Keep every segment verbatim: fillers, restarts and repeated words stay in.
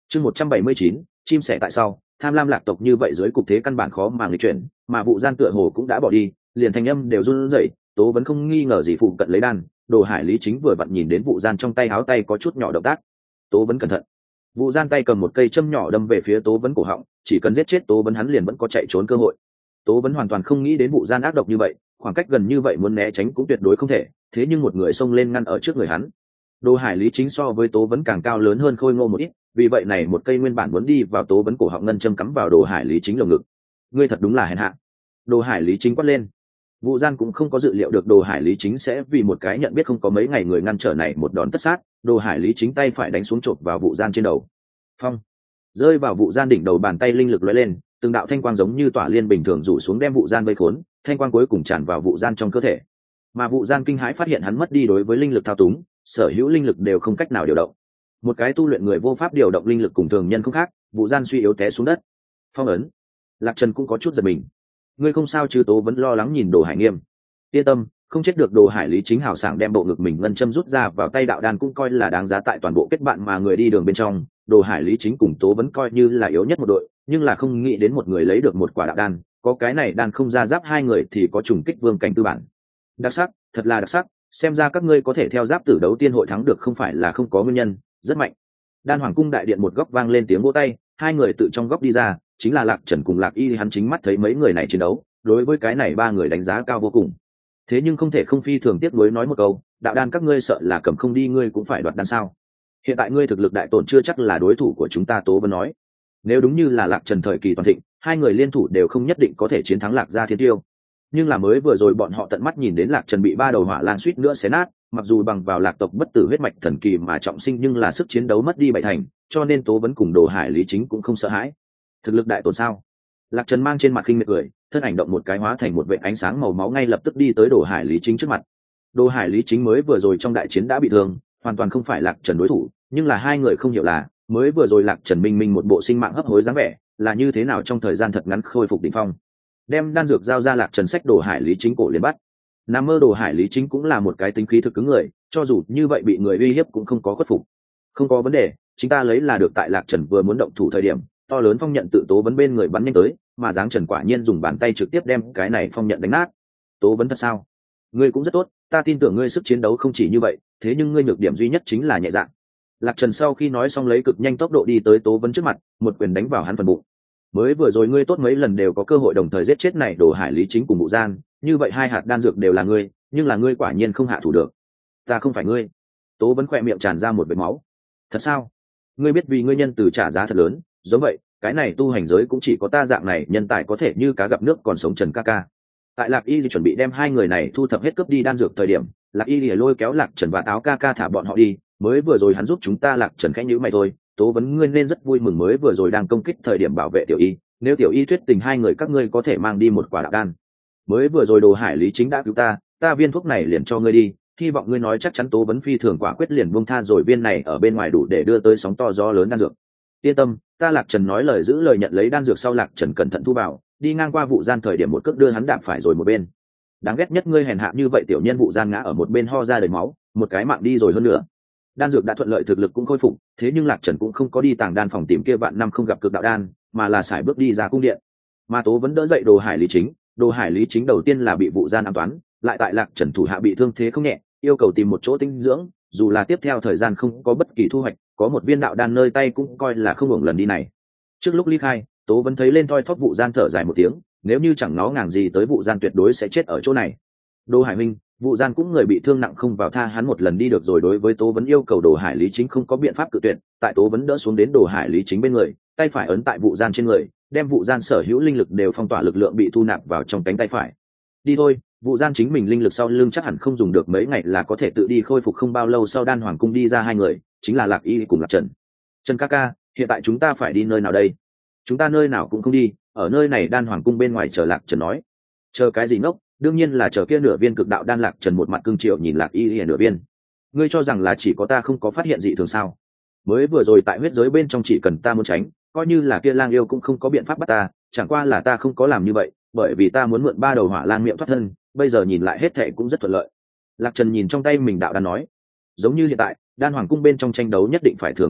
chương một trăm bảy mươi chín, chim sẻ tại sau tham lam lạc tộc như vậy dưới cục thế căn bản khó mà nghịch chuyển, mà vụ gian tựa hồ cũng đã bỏ đi, liền thanh âm đều run rẩy. Tố vẫn không nghi ngờ gì phụ cận lấy đan. Đồ Hải Lý Chính vừa vặn nhìn đến vụ gian trong tay áo tay có chút nhỏ động tác. Tố vẫn cẩn thận. Vụ gian tay cầm một cây châm nhỏ đâm về phía Tố vẫn cổ họng, chỉ cần giết chết Tố vẫn hắn liền vẫn có chạy trốn cơ hội. Tố vẫn hoàn toàn không nghĩ đến vụ gian ác độc như vậy, khoảng cách gần như vậy muốn né tránh cũng tuyệt đối không thể, thế nhưng một người xông lên ngăn ở trước người hắn. Đồ Hải Lý Chính so với Tố vẫn càng cao lớn hơn khôi ngô một ít, vì vậy này một cây nguyên bản muốn đi vào Tố vẫn cổ họng ngân châm cắm vào Đồ Hải Lý Chính lồng ngực. Ngươi thật đúng là hèn hạ. Đồ Hải Lý Chính quát lên. Vụ gian cũng không có dự liệu được Đồ Hải Lý Chính sẽ vì một cái nhận biết không có mấy ngày người ngăn trở này một đòn tất sát. Đồ Hải Lý Chính tay phải đánh xuống chộp vào vụ gian trên đầu. Phong rơi vào vụ gian đỉnh đầu, bàn tay linh lực lóe lên, từng đạo thanh quang giống như tỏa liên bình thường rủ xuống đem vụ gian vây khốn, thanh quang cuối cùng tràn vào vụ gian trong cơ thể. Mà vụ gian kinh hãi phát hiện hắn mất đi đối với linh lực thao túng, sở hữu linh lực đều không cách nào điều động. Một cái tu luyện người vô pháp điều động linh lực cùng thường nhân không khác, vụ gian suy yếu té xuống đất. Phong ấn. Lạc Trần cũng có chút giật mình. Ngươi không sao chứ? Tố vẫn lo lắng nhìn Đồ Hải Nghiêm. Yên tâm, không chết được. Đồ Hải Lý Chính hào sảng đem bộ ngực mình ngân châm rút ra vào tay đạo đan cũng coi là đáng giá tại toàn bộ kết bạn mà người đi đường bên trong. Đồ Hải Lý Chính cùng Tố vẫn coi như là yếu nhất một đội, nhưng là không nghĩ đến một người lấy được một quả đạo đan, có cái này đan không ra giáp hai người thì có trùng kích vương cảnh tư bản. Đặc sắc, thật là đặc sắc, xem ra các ngươi có thể theo giáp tử đấu tiên hội thắng được không phải là không có nguyên nhân, rất mạnh. Đan Hoàng cung đại điện một góc vang lên tiếng vỗ tay, hai người tự trong góc đi ra, chính là Lạc Trần cùng Lạc Y. Hắn chính mắt thấy mấy người này chiến đấu, đối với cái này ba người đánh giá cao vô cùng. Thế nhưng không thể không phi thường tiếc nuối nói một câu, đạo đan các ngươi sợ là cầm không đi, ngươi cũng phải đoạt đan sao? Hiện tại ngươi thực lực đại tổn chưa chắc là đối thủ của chúng ta. Tố vẫn nói, nếu đúng như là Lạc Trần thời kỳ toàn thịnh, hai người liên thủ đều không nhất định có thể chiến thắng Lạc Gia Thiên Tiêu. Nhưng là mới vừa rồi bọn họ tận mắt nhìn đến Lạc Trần bị ba đầu hỏa lang suýt nữa xé nát, mặc dù bằng vào Lạc tộc bất tử huyết mạch thần kỳ mà trọng sinh, nhưng là sức chiến đấu mất đi bảy thành, cho nên Tố vẫn cùng Đồ Hải Lý Chính cũng không sợ hãi. Thực lực đại tổn sao? Lạc Trần mang trên mặt khinh miệt cười, thân ảnh động một cái hóa thành một vệt ánh sáng màu máu, ngay lập tức đi tới Đồ Hải Lý Chính trước mặt. Đồ Hải Lý Chính mới vừa rồi trong đại chiến đã bị thương, hoàn toàn không phải Lạc Trần đối thủ, nhưng là hai người không hiểu là mới vừa rồi Lạc Trần minh minh một bộ sinh mạng hấp hối dáng vẻ, là như thế nào trong thời gian thật ngắn khôi phục đỉnh phong. Đem đan dược giao ra, Lạc Trần xách Đồ Hải Lý Chính cổ liền bắt. Nam mơ Đồ Hải Lý Chính cũng là một cái tính khí thực cứng người, cho dù như vậy bị người uy hiếp cũng không có khuất phục. Không có vấn đề, chúng ta lấy là được. Tại Lạc Trần vừa muốn động thủ thời điểm, to lớn phong nhận tự Tố vấn bên người bắn nhanh tới, mà Giáng Trần quả nhiên dùng bàn tay trực tiếp đem cái này phong nhận đánh nát. Tố vấn thật sao? Ngươi cũng rất tốt, ta tin tưởng ngươi sức chiến đấu không chỉ như vậy, thế nhưng ngươi nhược điểm duy nhất chính là nhẹ dạ. Lạc Trần sau khi nói xong lấy cực nhanh tốc độ đi tới Tố vấn trước mặt, một quyền đánh vào hắn phần bụng. Mới vừa rồi ngươi tốt mấy lần đều có cơ hội đồng thời giết chết này Đồ Hải Lý Chính cùng Vụ Gian, như vậy hai hạt đan dược đều là ngươi, nhưng là ngươi quả nhiên không hạ thủ được. Ta không phải ngươi. Tố vấn khỏe miệng tràn ra một vệt máu. Thật sao? Ngươi biết vì ngươi nhân từ trả giá thật lớn, giống vậy, cái này tu hành giới cũng chỉ có ta dạng này nhân tài có thể như cá gặp nước còn sống. Trần ca ca. Tại Lạc Y chuẩn bị đem hai người này thu thập hết cướp đi đan dược thời điểm, Lạc Y lôi kéo Lạc Trần và Táo ca ca thả bọn họ đi, mới vừa rồi hắn giúp chúng ta. Lạc Trần khẽ nhíu mày thôi. Tố vấn ngươi nên rất vui mừng, mới vừa rồi đang công kích thời điểm bảo vệ Tiểu Y, nếu Tiểu Y thuyết tình hai người các ngươi có thể mang đi một quả đạo đan. Mới vừa rồi Đồ Hải Lý Chính đã cứu ta, ta viên thuốc này liền cho ngươi đi, hy vọng ngươi nói chắc chắn. Tố vấn phi thường quả quyết liền buông tha rồi, viên này ở bên ngoài đủ để đưa tới sóng to gió lớn đan dược. Yên tâm, ta. Lạc Trần nói lời giữ lời, nhận lấy đan dược sau Lạc Trần cẩn thận thu vào, đi ngang qua Vụ Gian thời điểm một cước đưa hắn đạp phải rồi một bên. Đáng ghét nhất ngươi hèn hạ như vậy. Tiểu nhân Vụ Gian ngã ở một bên ho ra đầy máu, một cái mạng đi rồi hơn nữa. Đan dược đã thuận lợi, thực lực cũng khôi phục, thế nhưng Lạc Trần cũng không có đi tàng đan phòng tìm kia vạn năm không gặp cực đạo đan, mà là sải bước đi ra cung điện. Mà Tố vẫn đỡ dậy Đồ Hải Lý Chính. Đồ Hải Lý Chính đầu tiên là bị Vụ Gian ám toán, lại tại Lạc Trần thủ hạ bị thương thế không nhẹ, yêu cầu tìm một chỗ tinh dưỡng, dù là tiếp theo thời gian không có bất kỳ thu hoạch, có một viên đạo đan nơi tay cũng coi là không hưởng lần đi này. Trước lúc ly khai, Tố vẫn thấy lên thoi thóp Vụ Gian thở dài một tiếng, nếu như chẳng nó ngàng gì tới Vụ Gian tuyệt đối sẽ chết ở chỗ này. Đồ Hải Minh, Vụ Gian cũng người bị thương nặng, không vào tha hắn một lần đi được rồi. Đối với Tố vấn yêu cầu, Đồ Hải Lý Chính không có biện pháp cự tuyệt, tại Tố vấn đỡ xuống đến Đồ Hải Lý Chính bên người, tay phải ấn tại Vụ Gian trên người, đem Vụ Gian sở hữu linh lực đều phong tỏa, lực lượng bị thu nạp vào trong cánh tay phải. Đi thôi, Vụ Gian chính mình linh lực sau lưng chắc hẳn không dùng được mấy ngày là có thể tự đi khôi phục. Không bao lâu sau Đan Hoàng cung đi ra hai người, chính là Lạc Y cùng Lạc Trần. Trần ca ca, hiện tại chúng ta phải đi nơi nào đây? Chúng ta nơi nào cũng không đi, ở nơi này Đan Hoàng cung bên ngoài chờ. Lạc Trần nói. Chờ cái gì ngốc, đương nhiên là chờ kia nửa viên cực đạo đan. Lạc Trần một mặt cương triệu nhìn Lạc Y hiển nửa viên. Ngươi cho rằng là chỉ có ta không có phát hiện dị thường sao? Mới vừa rồi tại huyết giới bên trong chỉ cần ta muốn tránh, coi như là kia lang yêu cũng không có biện pháp bắt ta, chẳng qua là ta không có làm như vậy, bởi vì ta muốn mượn ba đầu hỏa lang miệng thoát thân, bây giờ nhìn lại hết thệ cũng rất thuận lợi. Lạc Trần nhìn trong tay mình đạo đan nói, giống như hiện tại Đan Hoàng cung bên trong tranh đấu nhất định phải thường kịch liệt,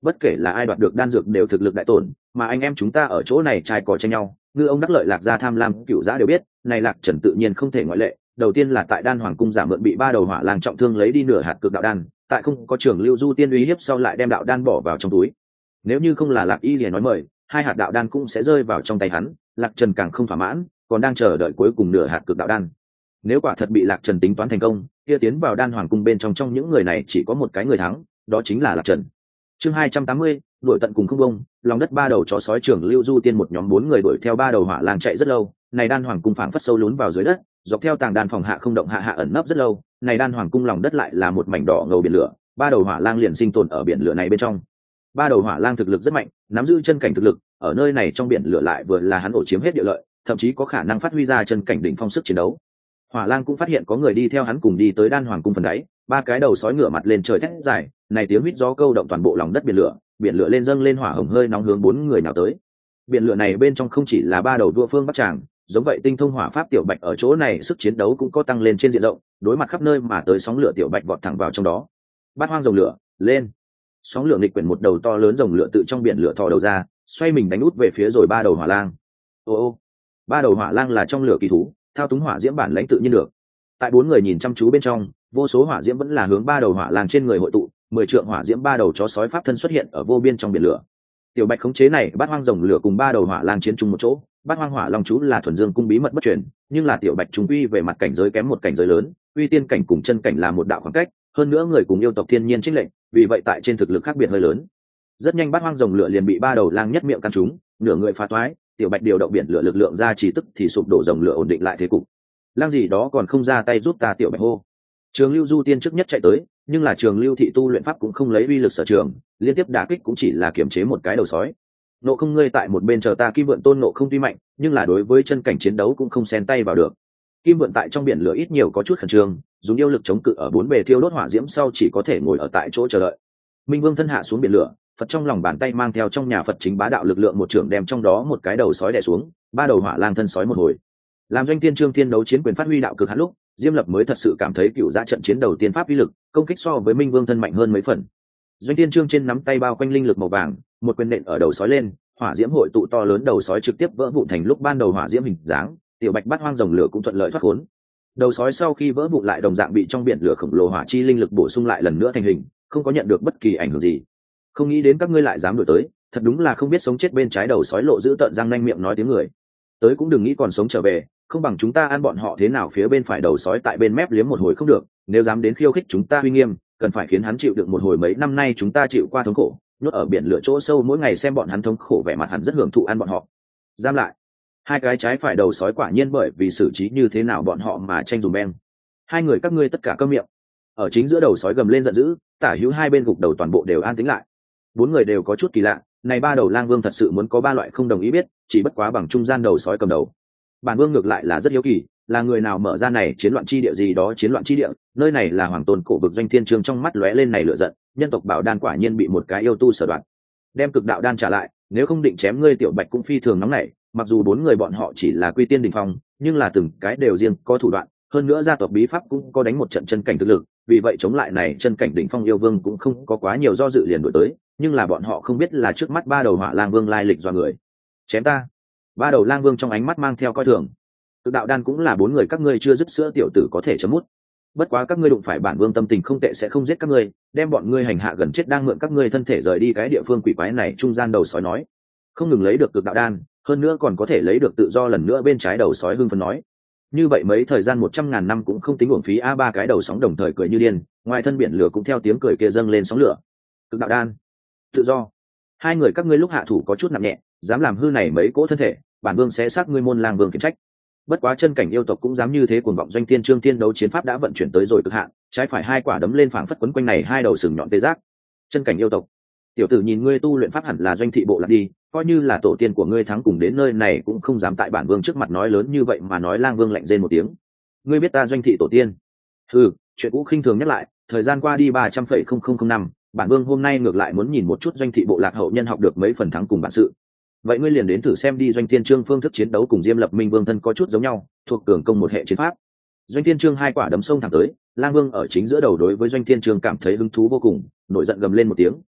bất kể là ai đoạt được đan dược đều thực lực đại tổn, mà anh em chúng ta ở chỗ này trai cò tranh nhau, ngư ông đắc lợi, lạc gia tham lam cựu giã đều biết, này Lạc Trần tự nhiên không thể ngoại lệ. Đầu tiên là tại Đan Hoàng cung giả mượn bị ba đầu hỏa lang trọng thương lấy đi nửa hạt cực đạo đan, tại không có trưởng lưu du tiên uy hiếp sau lại đem đạo đan bỏ vào trong túi. Nếu như không là Lạc Y liền nói mời, hai hạt đạo đan cũng sẽ rơi vào trong tay hắn. Lạc Trần càng không thỏa mãn, còn đang chờ đợi cuối cùng nửa hạt cực đạo đan. Nếu quả thật bị Lạc Trần tính toán thành công, kia tiến vào Đan Hoàng cung bên trong trong những người này chỉ có một cái người thắng, đó chính là Lạc Trần. Chương hai trăm tám mươi, đuổi tận cùng không bông, lòng đất ba đầu chó sói trưởng lưu du tiên một nhóm bốn người đuổi theo ba đầu hỏa lang chạy rất lâu. Này Đan Hoàng cung phảng phất sâu lún vào dưới đất, dọc theo tàng đan phòng hạ không động hạ hạ ẩn nấp rất lâu. Này Đan Hoàng cung lòng đất lại là một mảnh đỏ ngầu biển lửa, ba đầu hỏa lang liền sinh tồn ở biển lửa này bên trong. Ba đầu hỏa lang thực lực rất mạnh, nắm giữ chân cảnh thực lực, ở nơi này trong biển lửa lại vừa là hắn ổ chiếm hết địa lợi, thậm chí có khả năng phát huy ra chân cảnh đỉnh phong sức chiến đấu. Hỏa lang cũng phát hiện có người đi theo hắn cùng đi tới Đan Hoàng cung phần đáy, ba cái đầu sói ngửa mặt lên trời thét dài, này tiếng huýt gió câu động toàn bộ lòng đất biển lửa, biển lửa lên dâng lên hỏa hồng hơi nóng hướng bốn người nào tới. Biển lửa này bên trong không chỉ là ba đầu đua phương bắc tràng, giống vậy tinh thông hỏa pháp tiểu bạch ở chỗ này sức chiến đấu cũng có tăng lên trên diện rộng, đối mặt khắp nơi mà tới sóng lửa tiểu bạch vọt thẳng vào trong đó. Bát hoang rồng lửa lên, sóng lửa nghịch quyển một đầu to lớn rồng lửa tự trong biển lửa thò đầu ra, xoay mình đánh út về phía rồi ba đầu hỏa lang. Ô ô, ba đầu hỏa lang là trong lửa kỳ thú, thao túng hỏa diễm bản lãnh tự nhiên được. Tại bốn người nhìn chăm chú bên trong, vô số hỏa diễm vẫn là hướng ba đầu hỏa lang trên người hội tụ, mười trượng hỏa diễm ba đầu chó sói pháp thân xuất hiện ở vô biên trong biển lửa. Tiểu bạch khống chế này bát hoang rồng lửa cùng ba đầu hỏa lang chiến chung một chỗ. Bát hoang hỏa long chú là thuần dương cung bí mật bất truyền, nhưng là tiểu bạch chúng uy về mặt cảnh giới kém một cảnh giới lớn, uy tiên cảnh cùng chân cảnh là một đạo khoảng cách, hơn nữa người cùng yêu tộc thiên nhiên trích lệnh, vì vậy tại trên thực lực khác biệt hơi lớn. Rất nhanh bát hoang rồng lửa liền bị ba đầu lang nhất miệng căn trúng, nửa người phá toái, tiểu bạch điều động biển lửa lực lượng ra chỉ tức thì sụp đổ, rồng lửa ổn định lại thế cục. Lang gì đó còn không ra tay giúp ta, tiểu bạch hô. Trường Lưu Du tiên trước nhất chạy tới, nhưng là Trường Lưu thị tu luyện pháp cũng không lấy uy lực sở trường, liên tiếp đả kích cũng chỉ là kiểm chế một cái đầu sói. Nộ không ngươi tại một bên chờ ta. Kim Vượn tôn nộ không tuy mạnh, nhưng là đối với chân cảnh chiến đấu cũng không xen tay vào được. Kim Vượn tại trong biển lửa ít nhiều có chút khẩn trương, dùng yêu lực chống cự ở bốn bề thiêu đốt hỏa diễm sau chỉ có thể ngồi ở tại chỗ chờ đợi. Minh Vương thân hạ xuống biển lửa, Phật trong lòng bàn tay mang theo trong nhà Phật chính bá đạo lực lượng một trường đem trong đó một cái đầu sói đè xuống, ba đầu hỏa lang thân sói một hồi. Làm Doanh Thiên Trương thiên đấu chiến quyền phát huy đạo cực hạn lúc, Diêm Lập mới thật sự cảm thấy cựu dã trận chiến đầu tiên pháp uy lực, công kích so với Minh Vương thân mạnh hơn mấy phần. Doanh Thiên Trương trên nắm tay bao quanh linh lực màu vàng, một quyền nện ở đầu sói lên, hỏa diễm hội tụ to lớn, đầu sói trực tiếp vỡ vụn thành lúc ban đầu hỏa diễm hình dáng, tiểu bạch bát hoang rồng lửa cũng thuận lợi thoát khốn. Đầu sói sau khi vỡ vụn lại đồng dạng bị trong biển lửa khổng lồ hỏa chi linh lực bổ sung lại lần nữa thành hình, không có nhận được bất kỳ ảnh hưởng gì. Không nghĩ đến các ngươi lại dám đuổi tới, thật đúng là không biết sống chết. Bên trái đầu sói lộ giữ tợn răng nanh miệng nói tiếng người, tới cũng đừng nghĩ còn sống trở về, không bằng chúng ta ăn bọn họ thế nào. Phía bên phải đầu sói tại bên mép liếm một hồi không được, nếu dám đến khiêu khích chúng ta uy nghiêm, cần phải khiến hắn chịu đựng một hồi mấy năm nay chúng ta chịu qua thống khổ, nhốt ở biển lửa chỗ sâu mỗi ngày xem bọn hắn thống khổ vẻ mặt hắn rất hưởng thụ ăn bọn họ. Giam lại. Hai cái trái phải đầu sói quả nhiên bởi vì xử trí như thế nào bọn họ mà tranh dùm beng. Hai người các ngươi tất cả câm miệng. Ở chính giữa đầu sói gầm lên giận dữ, tả hữu hai bên gục đầu toàn bộ đều an tĩnh lại. Bốn người đều có chút kỳ lạ, này ba đầu lang vương thật sự muốn có ba loại không đồng ý biết, chỉ bất quá bằng trung gian đầu sói cầm đầu. Bản vương ngược lại là rất hiếu kỳ, là người nào mở ra này chiến loạn chi địa gì đó. Chiến loạn chi địa, nơi này là hoàng tôn cổ vực. Doanh Thiên Trương trong mắt lóe lên này lửa giận, nhân tộc bảo đan quả nhiên bị một cái yêu tu sở đoạt, đem cực đạo đan trả lại, nếu không định chém ngươi. Tiểu bạch cũng phi thường nóng nảy, mặc dù bốn người bọn họ chỉ là quy tiên đỉnh phong, nhưng là từng cái đều riêng có thủ đoạn, hơn nữa gia tộc bí pháp cũng có đánh một trận chân cảnh thực lực, vì vậy chống lại này chân cảnh đỉnh phong yêu vương cũng không có quá nhiều do dự liền đuổi tới. Nhưng là bọn họ không biết là trước mắt ba đầu hỏa lang vương lai lịch do người. Chém ta. Ba đầu lang vương trong ánh mắt mang theo coi thường. Cực đạo đan cũng là bốn người các ngươi chưa dứt sữa tiểu tử có thể chấm mút. Bất quá các ngươi đụng phải bản vương tâm tình không tệ sẽ không giết các ngươi, đem bọn ngươi hành hạ gần chết đang mượn các ngươi thân thể rời đi cái địa phương quỷ quái này. Trung gian đầu sói nói, không ngừng lấy được cực đạo đan, hơn nữa còn có thể lấy được tự do lần nữa. Bên trái đầu sói hưng phấn nói, như vậy mấy thời gian một trăm ngàn năm cũng không tính uổng phí. A ba cái đầu sóng đồng thời cười như điên, ngoài thân biển lửa cũng theo tiếng cười kia dâng lên sóng lửa. Cực đạo đan, tự do. Hai người các ngươi lúc hạ thủ có chút nặng nhẹ, dám làm hư này mấy cỗ thân thể, bản vương sẽ xác ngươi môn lang vương khiển trách. Bất quá chân cảnh yêu tộc cũng dám như thế cuồng vọng. Doanh Thiên Trương thiên đấu chiến pháp đã vận chuyển tới rồi cực hạn, trái phải hai quả đấm lên phảng phất quấn quanh này hai đầu sừng nhọn tê giác. Chân cảnh yêu tộc, tiểu tử nhìn ngươi tu luyện pháp hẳn là doanh thị bộ lạc đi, coi như là tổ tiên của ngươi thắng cùng đến nơi này cũng không dám tại bản vương trước mặt nói lớn như vậy mà nói. Lang vương lạnh rên một tiếng, ngươi biết ta doanh thị tổ tiên? Ừ, chuyện cũ khinh thường nhắc lại, thời gian qua đi ba trăm phẩy không không không năm, bản vương hôm nay ngược lại muốn nhìn một chút doanh thị bộ lạc hậu nhân học được mấy phần thắng cùng bản sự. Vậy ngươi liền đến thử xem đi. Doanh Thiên Trương phương thức chiến đấu cùng Diêm Lập Minh Vương thân có chút giống nhau, thuộc cường công một hệ chiến pháp. Doanh Thiên Trương hai quả đấm sông thẳng tới, Lang Vương ở chính giữa đầu đối với Doanh Thiên Trương cảm thấy hứng thú vô cùng, nổi giận gầm lên một tiếng,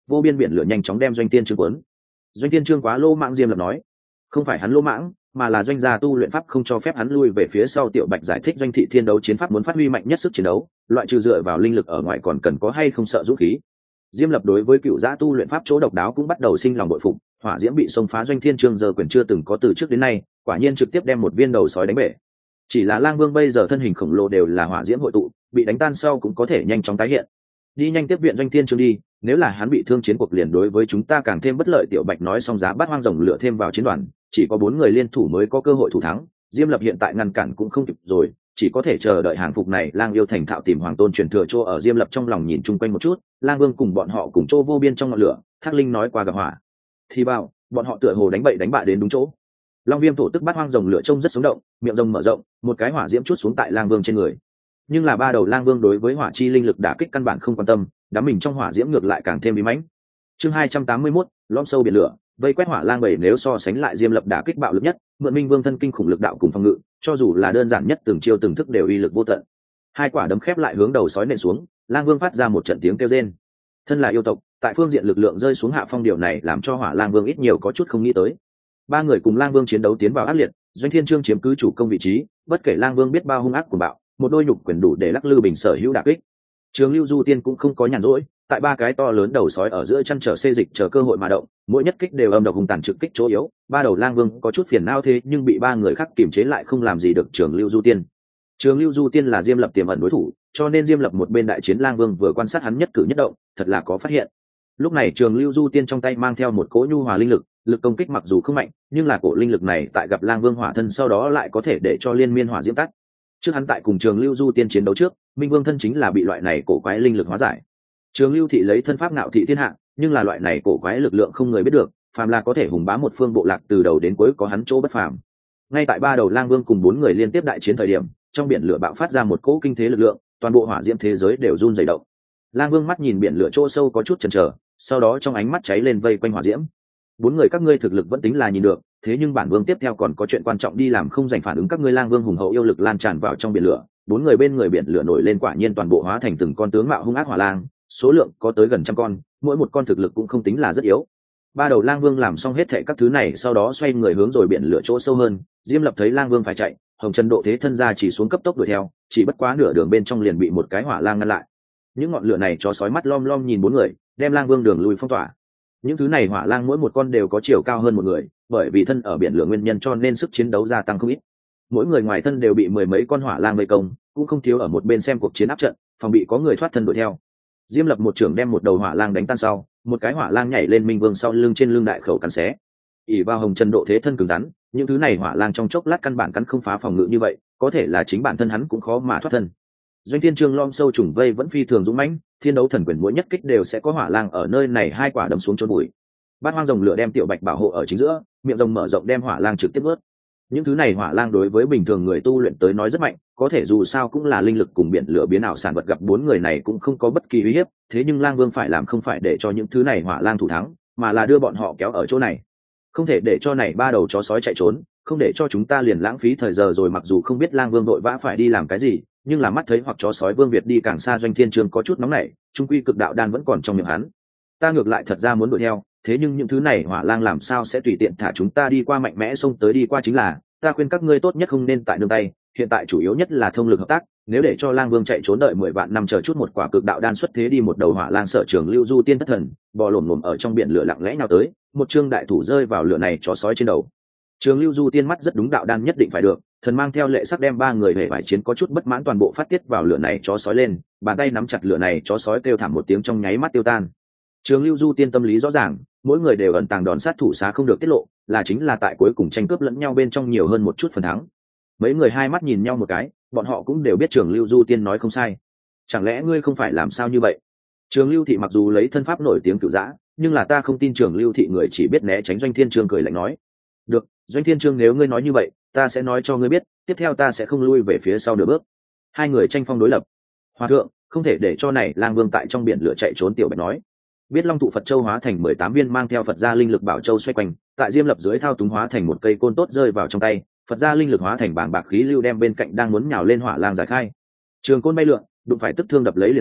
vô biên biển lửa nhanh chóng đem Doanh Thiên Chương cuốn. Doanh Thiên Chương quá lô mãng, Diêm Lập nói. Không phải hắn lô mãng, mà là doanh gia tu luyện pháp không cho phép hắn lui về phía sau. Tiểu Bạch giải thích Doanh thị thiên đấu chiến pháp muốn phát huy mạnh nhất sức chiến đấu, loại trừ dựa vào linh lực ở ngoài còn cần có hay không sợ dũng khí. Diêm Lập đối với cựu giã tu luyện pháp chỗ độc đáo cũng bắt đầu sinh lòng bội phục. Hỏa diễm bị xông phá, Doanh Thiên Chương giờ quyền chưa từng có từ trước đến nay, quả nhiên trực tiếp đem một viên đầu sói đánh bể. Chỉ là Lang Vương bây giờ thân hình khổng lồ đều là hỏa diễm hội tụ, bị đánh tan sau cũng có thể nhanh chóng tái hiện. Đi nhanh tiếp viện Doanh Thiên Chương đi, nếu là hắn bị thương chiến cuộc liền đối với chúng ta càng thêm bất lợi. Tiểu Bạch nói xong giá bát hoang rồng lửa thêm vào chiến đoàn, chỉ có bốn người liên thủ mới có cơ hội thủ thắng. Diêm Lập hiện tại ngăn cản cũng không kịp rồi, chỉ có thể chờ đợi hàng phục này. Lang yêu thành thạo tìm hoàng tôn truyền thừa chỗ ở. Diêm Lập trong lòng nhìn chung quanh một chút, Lang Vương cùng bọn họ cùng chỗ vô biên trong ngọn lửa. Thác Linh nói qua gặp hỏa thì bảo bọn họ tựa hồ đánh bậy đánh bạ đến đúng chỗ. Long viêm thổ tức bát hoang rồng lửa trông rất sống động, miệng rồng mở rộng, một cái hỏa diễm chút xuống tại Lang Vương trên người. Nhưng là ba đầu Lang Vương đối với hỏa chi linh lực đả kích căn bản không quan tâm, đám mình trong hỏa diễm ngược lại càng thêm bí mãnh. Chương hai trăm tám mươi mốt, lõm sâu biển lửa, vây quét hỏa lang bảy. Nếu so sánh lại Diêm Lập đả kích bạo lực nhất, mượn Minh Vương thân kinh khủng lực đạo cùng phòng ngự, cho dù là đơn giản nhất từng chiêu từng thức đều uy lực vô tận. Hai quả đấm khép lại hướng đầu sói nện xuống, Lang Vương phát ra một trận tiếng kêu rên. Thân là yêu tộc, tại phương diện lực lượng rơi xuống hạ phong, điều này làm cho hỏa Lang Vương ít nhiều có chút không nghĩ tới. Ba người cùng Lang Vương chiến đấu tiến vào ác liệt, Doanh Thiên Chương chiếm cứ chủ công vị trí, bất kể Lang Vương biết bao hung ác của bạo, một đôi nhục quyền đủ để lắc lư bình sở hữu đả kích. Trường Lưu Du Tiên cũng không có nhàn rỗi, tại ba cái to lớn đầu sói ở giữa chăn trở xê dịch chờ cơ hội mà động, mỗi nhất kích đều âm độc hung tàn trực kích chỗ yếu. Ba đầu Lang Vương có chút phiền não thế nhưng bị ba người khác kiềm chế lại không làm gì được Trường Lưu Du Tiên. Trường Lưu Du Tiên là Diêm Lập tiềm ẩn đối thủ, cho nên Diêm Lập một bên đại chiến Lang Vương vừa quan sát hắn nhất cử nhất động, thật là có phát hiện. Lúc này Trường Lưu Du Tiên trong tay mang theo một cỗ nhu hòa linh lực, lực công kích mặc dù không mạnh, nhưng là cổ linh lực này tại gặp Lang Vương hỏa thân sau đó lại có thể để cho liên miên hỏa diễm tắt. Trước hắn tại cùng Trường Lưu Du Tiên chiến đấu trước, Minh Vương thân chính là bị loại này cổ quái linh lực hóa giải. Trường Lưu thị lấy thân pháp ngạo thị thiên hạ, nhưng là loại này cổ quái lực lượng không người biết được, phàm là có thể hùng bá một phương bộ lạc từ đầu đến cuối có hắn chỗ bất phàm. Ngay tại ba đầu Lang Vương cùng bốn người liên tiếp đại chiến thời điểm, trong biển lửa bạo phát ra một cỗ kinh thế lực lượng, toàn bộ hỏa diễm thế giới đều run rẩy động. Lang Vương mắt nhìn biển lửa chỗ sâu có chút chần chờ, sau đó trong ánh mắt cháy lên vây quanh hỏa diễm. Bốn người các ngươi thực lực vẫn tính là nhìn được, thế nhưng bản vương tiếp theo còn có chuyện quan trọng đi làm, không dành phản ứng các ngươi. Lang Vương hùng hậu yêu lực lan tràn vào trong biển lửa, bốn người bên người biển lửa nổi lên, quả nhiên toàn bộ hóa thành từng con tướng mạo hung ác hỏa lang, số lượng có tới gần trăm con, mỗi một con thực lực cũng không tính là rất yếu. Ba đầu Lang Vương làm xong hết thệ các thứ này sau đó xoay người hướng rồi biển lửa chỗ sâu hơn. Diêm Lập thấy Lang Vương phải chạy, Hồng Trần độ thế thân ra chỉ xuống cấp tốc đuổi theo, chỉ bất quá nửa đường bên trong liền bị một cái hỏa lang ngăn lại. Những ngọn lửa này chó sói mắt lom lom nhìn bốn người, đem Lang Vương đường lui phong tỏa. Những thứ này hỏa lang mỗi một con đều có chiều cao hơn một người, bởi vì thân ở biển lửa nguyên nhân cho nên sức chiến đấu gia tăng không ít. Mỗi người ngoài thân đều bị mười mấy con hỏa lang vây công, cũng không thiếu ở một bên xem cuộc chiến áp trận, phòng bị có người thoát thân đuổi theo. Diêm Lập một trưởng đem một đầu hỏa lang đánh tan sau, một cái hỏa lang nhảy lên Minh Vương sau lưng, trên lưng đại khẩu cắn xé. ỉ vào Hồng Trần độ thế thân cứng rắn, những thứ này hỏa lang trong chốc lát căn bản cắn không phá phòng ngự như vậy, có thể là chính bản thân hắn cũng khó mà thoát thân. Doanh Thiên Chương lom sâu trùng vây vẫn phi thường dũng mãnh, thiên đấu thần quyền mỗi nhất kích đều sẽ có hỏa lang ở nơi này hai quả đấm xuống chôn bụi. Bát hoang rồng lửa đem Tiểu Bạch bảo hộ ở chính giữa, miệng rồng mở rộng đem hỏa lang trực tiếp vớt. Những thứ này hỏa lang đối với bình thường người tu luyện tới nói rất mạnh, có thể dù sao cũng là linh lực cùng biển lửa biến ảo sản vật, gặp bốn người này cũng không có bất kỳ uy hiếp. Thế nhưng Lang Vương phải làm không phải để cho những thứ này hỏa lang thủ thắng, mà là đưa bọn họ kéo ở chỗ này, không thể để cho này ba đầu chó sói chạy trốn, không để cho chúng ta liền lãng phí thời giờ rồi. Mặc dù không biết Lang Vương vội vã phải đi làm cái gì, nhưng là mắt thấy hoặc chó sói Vương Việt đi càng xa, Doanh Thiên Chương có chút nóng nảy, trung quy cực đạo đan vẫn còn trong miệng hắn. Ta ngược lại thật ra muốn đuổi theo, thế nhưng những thứ này hỏa lang làm sao sẽ tùy tiện thả chúng ta đi qua, mạnh mẽ xông tới đi qua chính là. Ta khuyên các ngươi tốt nhất không nên tại nương tay, hiện tại chủ yếu nhất là thông lực hợp tác, nếu để cho Lang Vương chạy trốn đợi mười vạn năm chờ chút một quả cực đạo đan xuất thế đi. Một đầu hỏa lang sợ Trường Lưu Du Tiên thất thần, bò lổm lổm ở trong biển lửa lặng lẽ nào tới, một trương đại thủ rơi vào lửa này chó sói trên đầu. Trường Lưu Du Tiên mắt rất đúng, đạo đan nhất định phải được, thần mang theo lệ sắc đem ba người hề vải chiến có chút bất mãn toàn bộ phát tiết vào lửa này chó sói lên, bàn tay nắm chặt lửa này chó sói kêu thảm một tiếng trong nháy mắt tiêu tan. Trường Lưu Du Tiên tâm lý rõ ràng, mỗi người đều ẩn tàng đòn sát thủ xá không được tiết lộ, là chính là tại cuối cùng tranh cướp lẫn nhau bên trong nhiều hơn một chút phần thắng. Mấy người hai mắt nhìn nhau một cái, bọn họ cũng đều biết Trường Lưu Du Tiên nói không sai. Chẳng lẽ ngươi không phải làm sao như vậy? Trường Lưu thị mặc dù lấy thân pháp nổi tiếng cửu dã, nhưng là ta không tin Trường Lưu thị người chỉ biết né tránh. Doanh Thiên Chương cười lạnh nói. Được, Doanh Thiên Chương, nếu ngươi nói như vậy, ta sẽ nói cho ngươi biết, tiếp theo ta sẽ không lui về phía sau nửa bước. Hai người tranh phong đối lập. Hòa thượng, không thể để cho này Lang Vương tại trong biển lửa chạy trốn. Tiểu Bạch nói. Biết Long Thụ Phật Châu hóa thành mười tám viên mang theo Phật gia linh lực bảo châu xoay quanh, tại Diêm Lập dưới thao túng hóa thành một cây côn tốt rơi vào trong tay, Phật gia linh lực hóa thành bảng bạc khí lưu đem bên cạnh đang muốn nhào lên hỏa lang giải khai. Trường côn bay lượn, đụng phải tức thương đập lấy liền chết,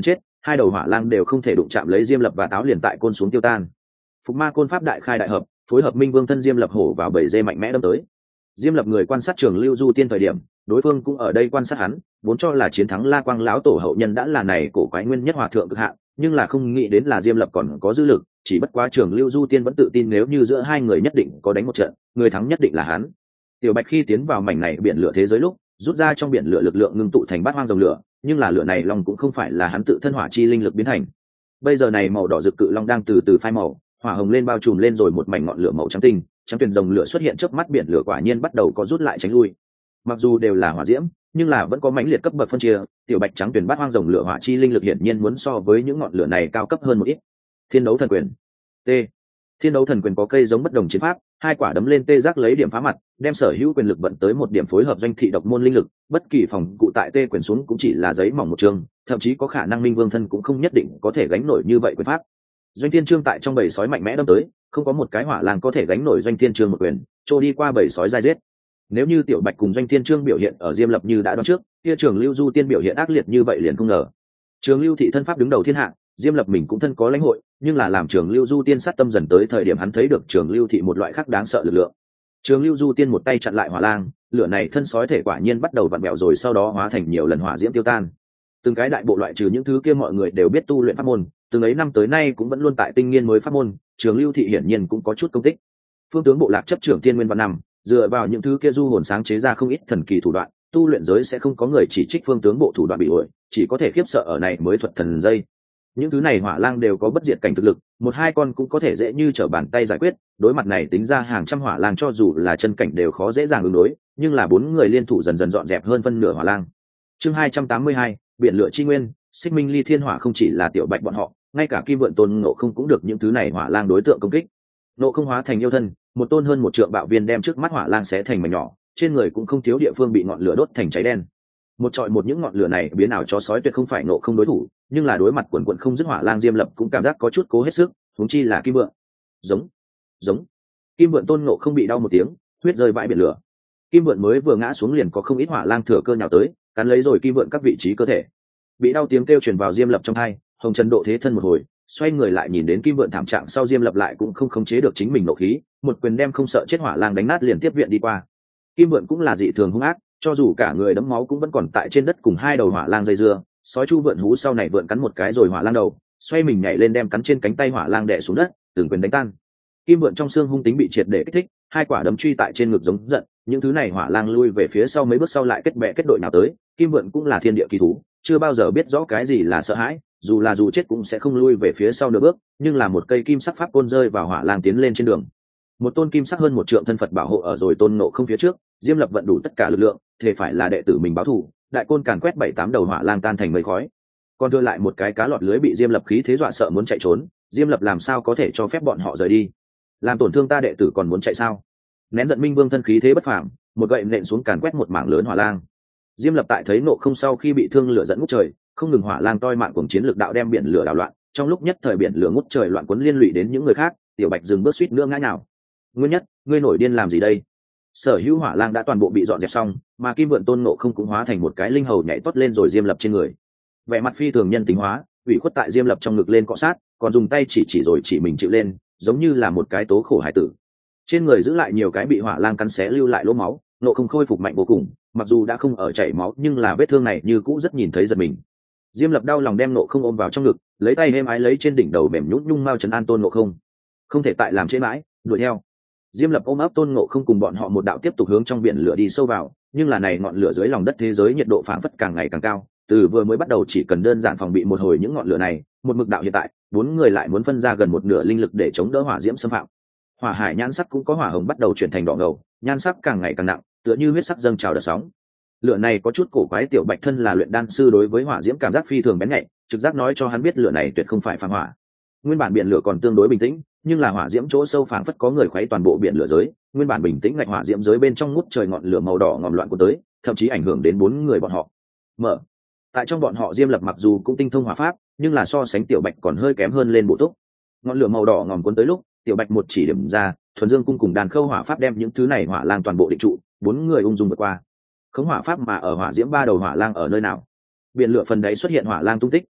hai đầu hỏa lang đều không thể đụng chạm lấy Diêm Lập và táo liền tại côn xuống tiêu tan. Phục ma côn pháp đại khai đại hợp, phối hợp Minh Vương thân Diêm Lập hổ vào bầy dê mạnh mẽ đâm tới. Diêm Lập người quan sát Trường Lưu Du Tiên thời điểm, đối phương cũng ở đây quan sát hắn, vốn cho là chiến thắng La Quang lão tổ hậu nhân đã là này cổ quái nguyên nhất hòa thượng cực hạn, nhưng là không nghĩ đến là Diêm Lập còn có dư lực, chỉ bất quá Trường Lưu Du Tiên vẫn tự tin nếu như giữa hai người nhất định có đánh một trận, người thắng nhất định là hắn. Tiểu Bạch khi tiến vào mảnh này biển lửa thế giới lúc, rút ra trong biển lửa lực lượng ngưng tụ thành bát hoang rồng lửa, nhưng là lửa này long cũng không phải là hắn tự thân hỏa chi linh lực biến thành. Bây giờ này màu đỏ rực cự long đang từ từ phai màu, hỏa hồng lên bao trùm lên rồi một mảnh ngọn lửa màu trắng tinh, trắng tuyền rồng lửa xuất hiện trước mắt, biển lửa quả nhiên bắt đầu có rút lại tránh lui. Mặc dù đều là hỏa diễm, nhưng là vẫn có mãnh liệt cấp bậc phân chia, tiểu bạch trắng tuyền bát hoang rồng lửa hỏa chi linh lực hiển nhiên muốn so với những ngọn lửa này cao cấp hơn một ít. Thiên đấu thần quyền. T. Thiên đấu thần quyền có cây giống bất đồng chiến pháp, hai quả đấm lên tê giác lấy điểm phá mặt, đem sở hữu quyền lực vận tới một điểm phối hợp doanh thị độc môn linh lực, bất kỳ phòng cụ tại tê quyền xuống cũng chỉ là giấy mỏng một trường, thậm chí có khả năng Minh Vương thân cũng không nhất định có thể gánh nổi như vậy quyền pháp. Doanh thiên trương tại trong bầy sói mạnh mẽ đâm tới, không có một cái hỏa lang có thể gánh nổi doanh thiên trương một quyền, trôi đi qua bầy sói dai giết. Nếu như tiểu bạch cùng doanh thiên trương biểu hiện ở Diêm Lập như đã đoán trước, kia Trường Lưu Du Tiên biểu hiện ác liệt như vậy liền không ngờ. Trường Lưu thị thân pháp đứng đầu thiên hạ, Diêm Lập mình cũng thân có lãnh hội, nhưng là làm Trường Lưu Du Tiên sát tâm dần tới thời điểm hắn thấy được Trường Lưu thị một loại khác đáng sợ lực lượng. Trường Lưu Du Tiên một tay chặn lại hỏa lang, lửa này thân sói thể quả nhiên bắt đầu vặn vẹo rồi sau đó hóa thành nhiều lần hỏa diễm tiêu tan. Từng cái đại bộ loại trừ những thứ kia mọi người đều biết tu luyện pháp môn, từng ấy năm tới nay cũng vẫn luôn tại tinh nghiên mới pháp môn, Trường Lưu thị hiển nhiên cũng có chút công tích. Phương tướng bộ lạc chấp trưởng Tiên Nguyên Văn năm, dựa vào những thứ kia du hồn sáng chế ra không ít thần kỳ thủ đoạn, tu luyện giới sẽ không có người chỉ trích phương tướng bộ thủ đoạn bị ổi, chỉ có thể khiếp sợ ở này mới thuật thần dây. Những thứ này hỏa lang đều có bất diệt cảnh thực lực, một hai con cũng có thể dễ như trở bàn tay giải quyết, đối mặt này tính ra hàng trăm hỏa lang cho dù là chân cảnh đều khó dễ dàng ứng đối, nhưng là bốn người liên thủ dần dần dọn dẹp hơn phân nửa hỏa lang. Chương hai trăm tám mươi hai, biển lửa chi nguyên, Xích Minh Ly Thiên Hỏa không chỉ là tiểu bạch bọn họ, ngay cả Kim Vượn Tôn Ngộ Không cũng được những thứ này hỏa lang đối tượng công kích. Ngộ Không hóa thành yêu thân, một tôn hơn một trượng bạo viên đem trước mắt hỏa lang xé thành mảnh nhỏ, trên người cũng không thiếu địa phương bị ngọn lửa đốt thành cháy đen. Một trọi một những ngọn lửa này biến ảo chó sói tuyệt không phải Ngộ Không đối thủ, nhưng là đối mặt quần quần không dứt hỏa lang Diêm Lập cũng cảm giác có chút cố hết sức, huống chi là Kim Vượn. Giống, giống. Kim Vượn Tôn Ngộ Không bị đau một tiếng, huyết rơi vãi biển lửa. Kim Vượn mới vừa ngã xuống liền có không ít hỏa lang thừa cơ nhào tới, cắn lấy rồi Kim Vượn các vị trí cơ thể. Bị đau tiếng kêu truyền vào Diêm Lập trong tai, Hồng Trần độ thế thân một hồi, xoay người lại nhìn đến Kim Vượn thảm trạng sau, Diêm Lập lại cũng không khống chế được chính mình nộ khí, một quyền đem không sợ chết hỏa lang đánh nát liền tiếp viện đi qua. Kim Vượn cũng là dị thường hung ác, cho dù cả người đẫm máu cũng vẫn còn tại trên đất cùng hai đầu hỏa lang dây dưa. Sói chu vượn hú sau này vượn cắn một cái rồi hỏa lang đầu, xoay mình nhảy lên đem cắn trên cánh tay hỏa lang đè xuống đất, từng quyền đánh tan. Kim Vượn trong xương hung tính bị triệt để kích thích, hai quả đấm truy tại trên ngực giống giận, những thứ này hỏa lang lui về phía sau mấy bước sau lại kết bè kết đội nào tới. Kim Vượn cũng là thiên địa kỳ thú, chưa bao giờ biết rõ cái gì là sợ hãi, dù là dù chết cũng sẽ không lui về phía sau nửa bước, nhưng là một cây kim sắc pháp côn rơi vào hỏa lang tiến lên trên đường. Một tôn kim sắc hơn một trượng thân Phật bảo hộ ở rồi Tôn Ngộ Không phía trước, Diêm Lập vận đủ tất cả lực lượng, thể phải là đệ tử mình báo thù, đại côn càn quét bảy tám đầu hỏa lang tan thành mây khói. Còn đưa lại một cái cá lọt lưới bị Diêm Lập khí thế dọa sợ muốn chạy trốn, Diêm Lập làm sao có thể cho phép bọn họ rời đi? Làm tổn thương ta đệ tử còn muốn chạy sao? Nén giận Minh Vương thân khí thế bất phàm, một gậy nện xuống càn quét một mảng lớn hỏa lang. Diêm Lập tại thấy Ngộ Không sau khi bị thương lửa dẫn ngút trời, không ngừng hỏa lang toi mạng cùng chiến lực đạo đem biển lửa đảo loạn, trong lúc nhất thời biển lửa ngút trời loạn cuốn liên lụy đến những người khác, tiểu bạch dừng bước suýt nữa ngã nhào. Nguyên nhất, ngươi nổi điên làm gì đây? Sở hữu hỏa lang đã toàn bộ bị dọn dẹp xong, mà Kim Vượn Tôn Ngộ Không cũng hóa thành một cái linh hầu nhảy toát lên rồi Diêm Lập trên người. Vẻ mặt phi thường nhân tính hóa, ủy khuất tại Diêm Lập trong ngực lên cọ sát, còn dùng tay chỉ chỉ rồi chỉ mình chịu lên, giống như là một cái tố khổ hải tử. Trên người giữ lại nhiều cái bị hỏa lang cắn xé lưu lại lỗ máu, Ngộ Không khôi phục mạnh vô cùng, mặc dù đã không ở chảy máu nhưng là vết thương này như cũ rất nhìn thấy giật mình. Diêm Lập đau lòng đem Ngộ Không ôm vào trong ngực, lấy tay êm ái lấy trên đỉnh đầu mềm nhũn nhung mau trấn an Tôn Ngộ Không. Không thể tại làm trễ mãi, đuổi theo. Diêm Lập ôm ấp Tôn Ngộ Không cùng bọn họ một đạo tiếp tục hướng trong biển lửa đi sâu vào, nhưng là này ngọn lửa dưới lòng đất thế giới nhiệt độ phảng phất càng ngày càng cao, từ vừa mới bắt đầu chỉ cần đơn giản phòng bị một hồi những ngọn lửa này, một mực đạo hiện tại, bốn người lại muốn phân ra gần một nửa linh lực để chống đỡ hỏa diễm xâm phạm. Hỏa hải nhan sắc cũng có hỏa hồng bắt đầu chuyển thành đỏ ngầu, nhan sắc càng ngày càng nặng, tựa như huyết sắc dâng trào đợt sóng. Lửa này có chút cổ quái, tiểu bạch thân là luyện đan sư đối với hỏa diễm cảm giác phi thường bén nhạy, trực giác nói cho hắn biết lửa này tuyệt không phải phàm hỏa. Nguyên bản biển lửa còn tương đối bình tĩnh, nhưng là hỏa diễm chỗ sâu phảng phất có người khuấy toàn bộ biển lửa giới, nguyên bản bình tĩnh ngạch hỏa diễm giới bên trong ngút trời ngọn lửa màu đỏ ngòm loạn cuốn tới, thậm chí ảnh hưởng đến bốn người bọn họ. Mở. Tại trong bọn họ Diêm Lập mặc dù cũng tinh thông hỏa pháp, nhưng là so sánh tiểu bạch còn hơi kém hơn lên bộ túc. Ngọn lửa màu đỏ ngòm cuốn tới lúc, tiểu bạch một chỉ điểm ra, thuần dương cung cùng đàn khâu hỏa pháp đem những thứ này hỏa lang toàn bộ định trụ, bốn người ung dung vượt qua. Khống hỏa pháp mà ở hỏa diễm ba đầu hỏa lang ở nơi nào? Biển lửa phần đấy xuất hiện hỏa lang tung tích,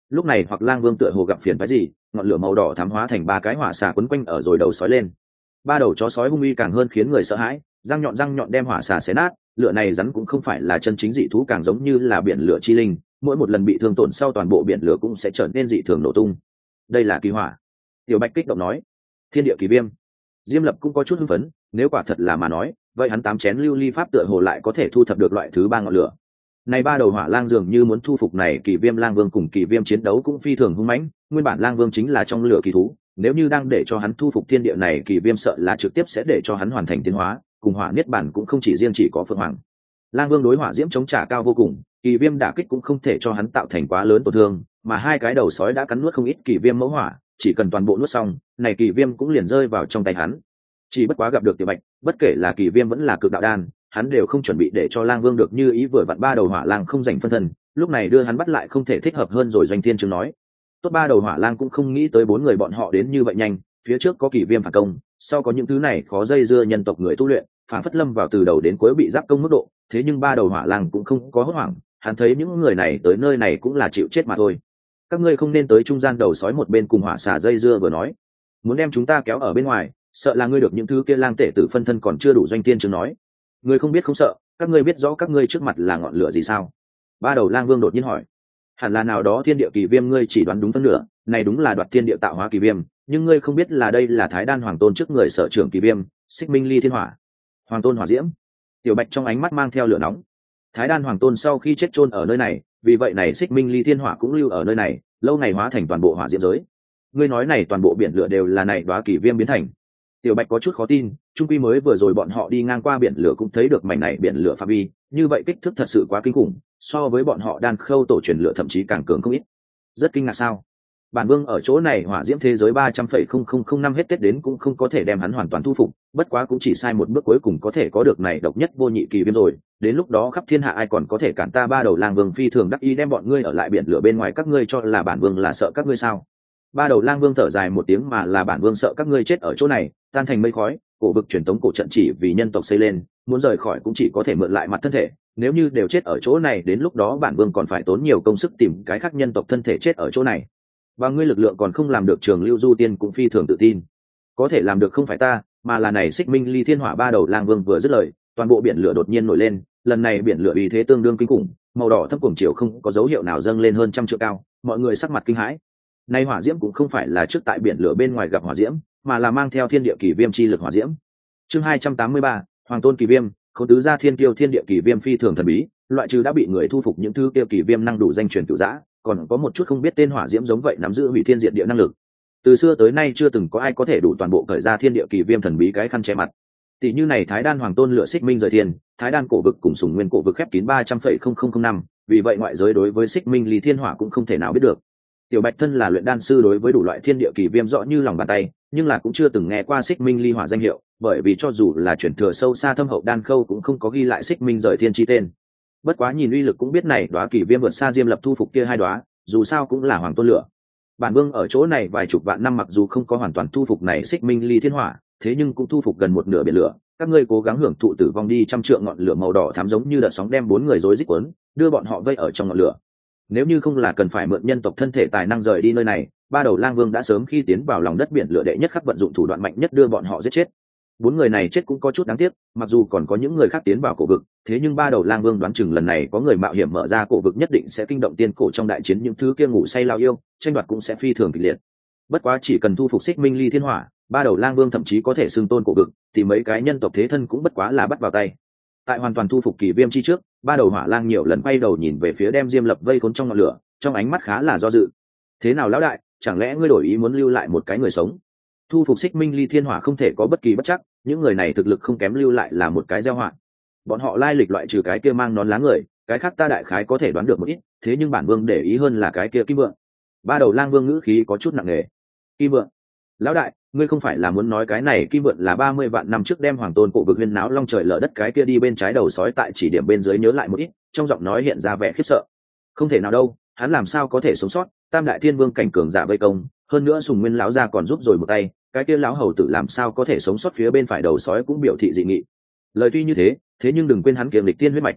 lúc này hoặc lang vương tựa hồ gặp phiền phái gì, ngọn lửa màu đỏ thám hóa thành ba cái hỏa xà quấn quanh ở rồi đầu sói lên. Ba đầu chó sói hung uy càng hơn khiến người sợ hãi, răng nhọn răng nhọn đem hỏa xà xé nát. Lửa này rắn cũng không phải là chân chính dị thú, càng giống như là biển lửa chi linh, mỗi một lần bị thương tổn sau toàn bộ biển lửa cũng sẽ trở nên dị thường nổ tung. Đây là kỳ hỏa. Tiểu Bạch kích động nói. Thiên địa kỳ viêm. Diêm Lập cũng có chút hưng phấn, nếu quả thật là mà nói, vậy hắn tám chén lưu ly pháp tựa hồ lại có thể thu thập được loại thứ ba ngọn lửa. Này ba đầu hỏa lang dường như muốn thu phục này kỳ viêm lang vương, cùng kỳ viêm chiến đấu cũng phi thường hung mãnh, nguyên bản lang vương chính là trong lửa kỳ thú, nếu như đang để cho hắn thu phục thiên địa này kỳ viêm sợ là trực tiếp sẽ để cho hắn hoàn thành tiến hóa, cùng hỏa niết bản cũng không chỉ riêng chỉ có phượng hoàng. Lang vương đối hỏa diễm chống trả cao vô cùng, kỳ viêm đả kích cũng không thể cho hắn tạo thành quá lớn tổn thương, mà hai cái đầu sói đã cắn nuốt không ít kỳ viêm mẫu hỏa, chỉ cần toàn bộ nuốt xong, này kỳ viêm cũng liền rơi vào trong tay hắn. Chỉ bất quá gặp được Tiểu Bạch, bất kể là kỳ viêm vẫn là cực đạo đan, hắn đều không chuẩn bị để cho lang vương được như ý, vừa vặn ba đầu hỏa lang không giành phân thân, lúc này đưa hắn bắt lại không thể thích hợp hơn rồi. Doanh Thiên Trương nói tốt, ba đầu hỏa lang cũng không nghĩ tới bốn người bọn họ đến như vậy nhanh, phía trước có kỳ viêm phản công, sau có những thứ này khó dây dưa nhân tộc người tu luyện, phản phất lâm vào từ đầu đến cuối bị giáp công mức độ. Thế nhưng ba đầu hỏa lang cũng không có hốt hoảng, hắn thấy những người này tới nơi này cũng là chịu chết mà thôi. Các ngươi không nên tới trung gian đầu sói một bên cùng hỏa xà dây dưa vừa nói, muốn đem chúng ta kéo ở bên ngoài, sợ là ngươi được những thứ kia lang tể tử phân thân còn chưa đủ. Doanh Thiên Trương nói ngươi không biết không sợ, các ngươi biết rõ các ngươi trước mặt là ngọn lửa gì sao? Ba đầu lang vương đột nhiên hỏi. Hẳn là nào đó thiên địa kỳ viêm, ngươi chỉ đoán đúng phân nửa, này đúng là đoạt thiên địa tạo hóa kỳ viêm, nhưng ngươi không biết là đây là Thái Đan Hoàng Tôn trước người sở trưởng kỳ viêm, Xích Minh Ly Thiên Hỏa. Hoàng Tôn hỏa diễm. Tiểu Bạch trong ánh mắt mang theo lửa nóng. Thái Đan Hoàng Tôn sau khi chết chôn ở nơi này, vì vậy này Xích Minh Ly Thiên Hỏa cũng lưu ở nơi này, lâu ngày hóa thành toàn bộ hỏa diễm giới. Ngươi nói này toàn bộ biển lửa đều là này đóa kỳ viêm biến thành? Tiểu Bạch có chút khó tin, trung quy mới vừa rồi bọn họ đi ngang qua biển lửa cũng thấy được mảnh này biển lửa phạm vi, như vậy kích thước thật sự quá kinh khủng, so với bọn họ Đan Khâu tổ truyền lửa thậm chí càng cường không ít. Rất kinh ngạc sao? Bản vương ở chỗ này hỏa diễm thế giới ba trăm phẩy không không không năm hết Tết đến cũng không có thể đem hắn hoàn toàn thu phục, bất quá cũng chỉ sai một bước cuối cùng có thể có được này độc nhất vô nhị kỳ viêm rồi, đến lúc đó khắp thiên hạ ai còn có thể cản ta? Ba đầu lang vương phi thường đắc ý đem bọn ngươi ở lại biển lửa bên ngoài, các ngươi cho là bản vương là sợ các ngươi sao? Ba đầu lang vương thở dài một tiếng, mà là bản vương sợ các ngươi chết ở chỗ này, tan thành mây khói. Cổ vực truyền tống cổ trận chỉ vì nhân tộc xây lên, muốn rời khỏi cũng chỉ có thể mượn lại mặt thân thể, nếu như đều chết ở chỗ này, đến lúc đó bản vương còn phải tốn nhiều công sức tìm cái khác nhân tộc thân thể chết ở chỗ này. Và ngươi lực lượng còn không làm được, Trường Lưu Du Tiên cũng phi thường tự tin. Có thể làm được không phải ta, mà là này Xích Minh Ly Thiên Hỏa. Ba đầu lang vương vừa dứt lời, toàn bộ biển lửa đột nhiên nổi lên, lần này biển lửa uy thế tương đương kinh khủng, màu đỏ thâm cuồng chiều không có dấu hiệu nào dâng lên hơn trăm trượng cao, mọi người sắc mặt kinh hãi. Nay hỏa diễm cũng không phải là trước tại biển lửa bên ngoài gặp hỏa diễm, mà là mang theo thiên địa kỳ viêm chi lực hỏa diễm. Chương hai trăm tám mươi ba, Hoàng Tôn kỳ viêm. Khấu tứ gia thiên kiêu thiên địa kỳ viêm phi thường thần bí, loại trừ đã bị người thu phục những thứ kia kỳ viêm năng đủ danh truyền cửu dã, còn có một chút không biết tên hỏa diễm giống vậy nắm giữ hủy thiên diệt địa năng lực. Từ xưa tới nay chưa từng có ai có thể đủ toàn bộ cởi ra thiên địa kỳ viêm thần bí cái khăn che mặt. Tỷ như này Thái Đan Hoàng Tôn lửa Xích Minh rời thiên, Thái Đan cổ vực cùng Sùng Nguyên cổ vực khép kín ba trăm phẩy không không không năm, vì vậy ngoại giới đối với Xích Minh Ly Thiên Hỏa cũng không thể nào biết được. Tiểu Bạch thân là luyện đan sư, đối với đủ loại thiên địa kỳ viêm rõ như lòng bàn tay, nhưng là cũng chưa từng nghe qua Xích Minh Ly Hỏa danh hiệu, bởi vì cho dù là chuyển thừa sâu xa thâm hậu Đan Khâu cũng không có ghi lại Xích Minh rời thiên chi tên. Bất quá nhìn uy lực cũng biết này đóa kỳ viêm vượt xa Diêm Lập thu phục kia hai đóa, dù sao cũng là Hoàng Tôn lửa. Bản vương ở chỗ này vài chục vạn năm, mặc dù không có hoàn toàn thu phục này Xích Minh Ly Thiên Hỏa, thế nhưng cũng thu phục gần một nửa biển lửa. Các ngươi cố gắng hưởng thụ tử vong đi, trăm trượng ngọn lửa màu đỏ thắm giống như đợt sóng đem bốn người rối rít cuốn, đưa bọn họ vây ở trong ngọn lửa. Nếu như không là cần phải mượn nhân tộc thân thể tài năng rời đi nơi này, ba đầu lang vương đã sớm khi tiến vào lòng đất biển lửa đệ nhất khắc vận dụng thủ đoạn mạnh nhất đưa bọn họ giết chết. Bốn người này chết cũng có chút đáng tiếc, mặc dù còn có những người khác tiến vào cổ vực, thế nhưng ba đầu lang vương đoán chừng lần này có người mạo hiểm mở ra cổ vực nhất định sẽ kinh động tiên cổ trong đại chiến, những thứ kia ngủ say lao yêu, tranh đoạt cũng sẽ phi thường kịch liệt. Bất quá chỉ cần thu phục Xích Minh Ly Thiên Hỏa, ba đầu lang vương thậm chí có thể xưng tôn cổ vực, thì mấy cái nhân tộc thế thân cũng bất quá là bắt vào tay. Tại hoàn toàn thu phục kỳ viêm chi trước, ba đầu hỏa lang nhiều lần quay đầu nhìn về phía đem Diêm Lập vây khốn trong ngọn lửa, trong ánh mắt khá là do dự. Thế nào lão đại, chẳng lẽ ngươi đổi ý muốn lưu lại một cái người sống? Thu phục Xích Minh Ly Thiên Hỏa không thể có bất kỳ bất chắc, những người này thực lực không kém, lưu lại là một cái gieo họa. Bọn họ lai lịch loại trừ cái kia mang nón lá người, cái khác ta đại khái có thể đoán được một ít, thế nhưng bản vương để ý hơn là cái kia Kim Vượng. Ba đầu lang vương ngữ khí có chút nặng nề. Kim Vượng? Lão đại, ngươi không phải là muốn nói cái này Kim Vượng là ba mươi vạn năm trước đem Hoàng Tôn cổ vực huyên náo long trời lở đất cái kia đi bên trái đầu sói? Tại chỉ điểm bên dưới nhớ lại một ít, trong giọng nói hiện ra vẻ khiếp sợ. Không thể nào đâu, hắn làm sao có thể sống sót? Tam đại thiên vương cảnh cường giả vây công, hơn nữa Sùng Nguyên lão gia còn giúp rồi một tay, cái kia lão hầu tử làm sao có thể sống sót? Phía bên phải đầu sói cũng biểu thị dị nghị. Lời tuy như thế, thế nhưng đừng quên hắn kiềm lịch tiên huyết mạch.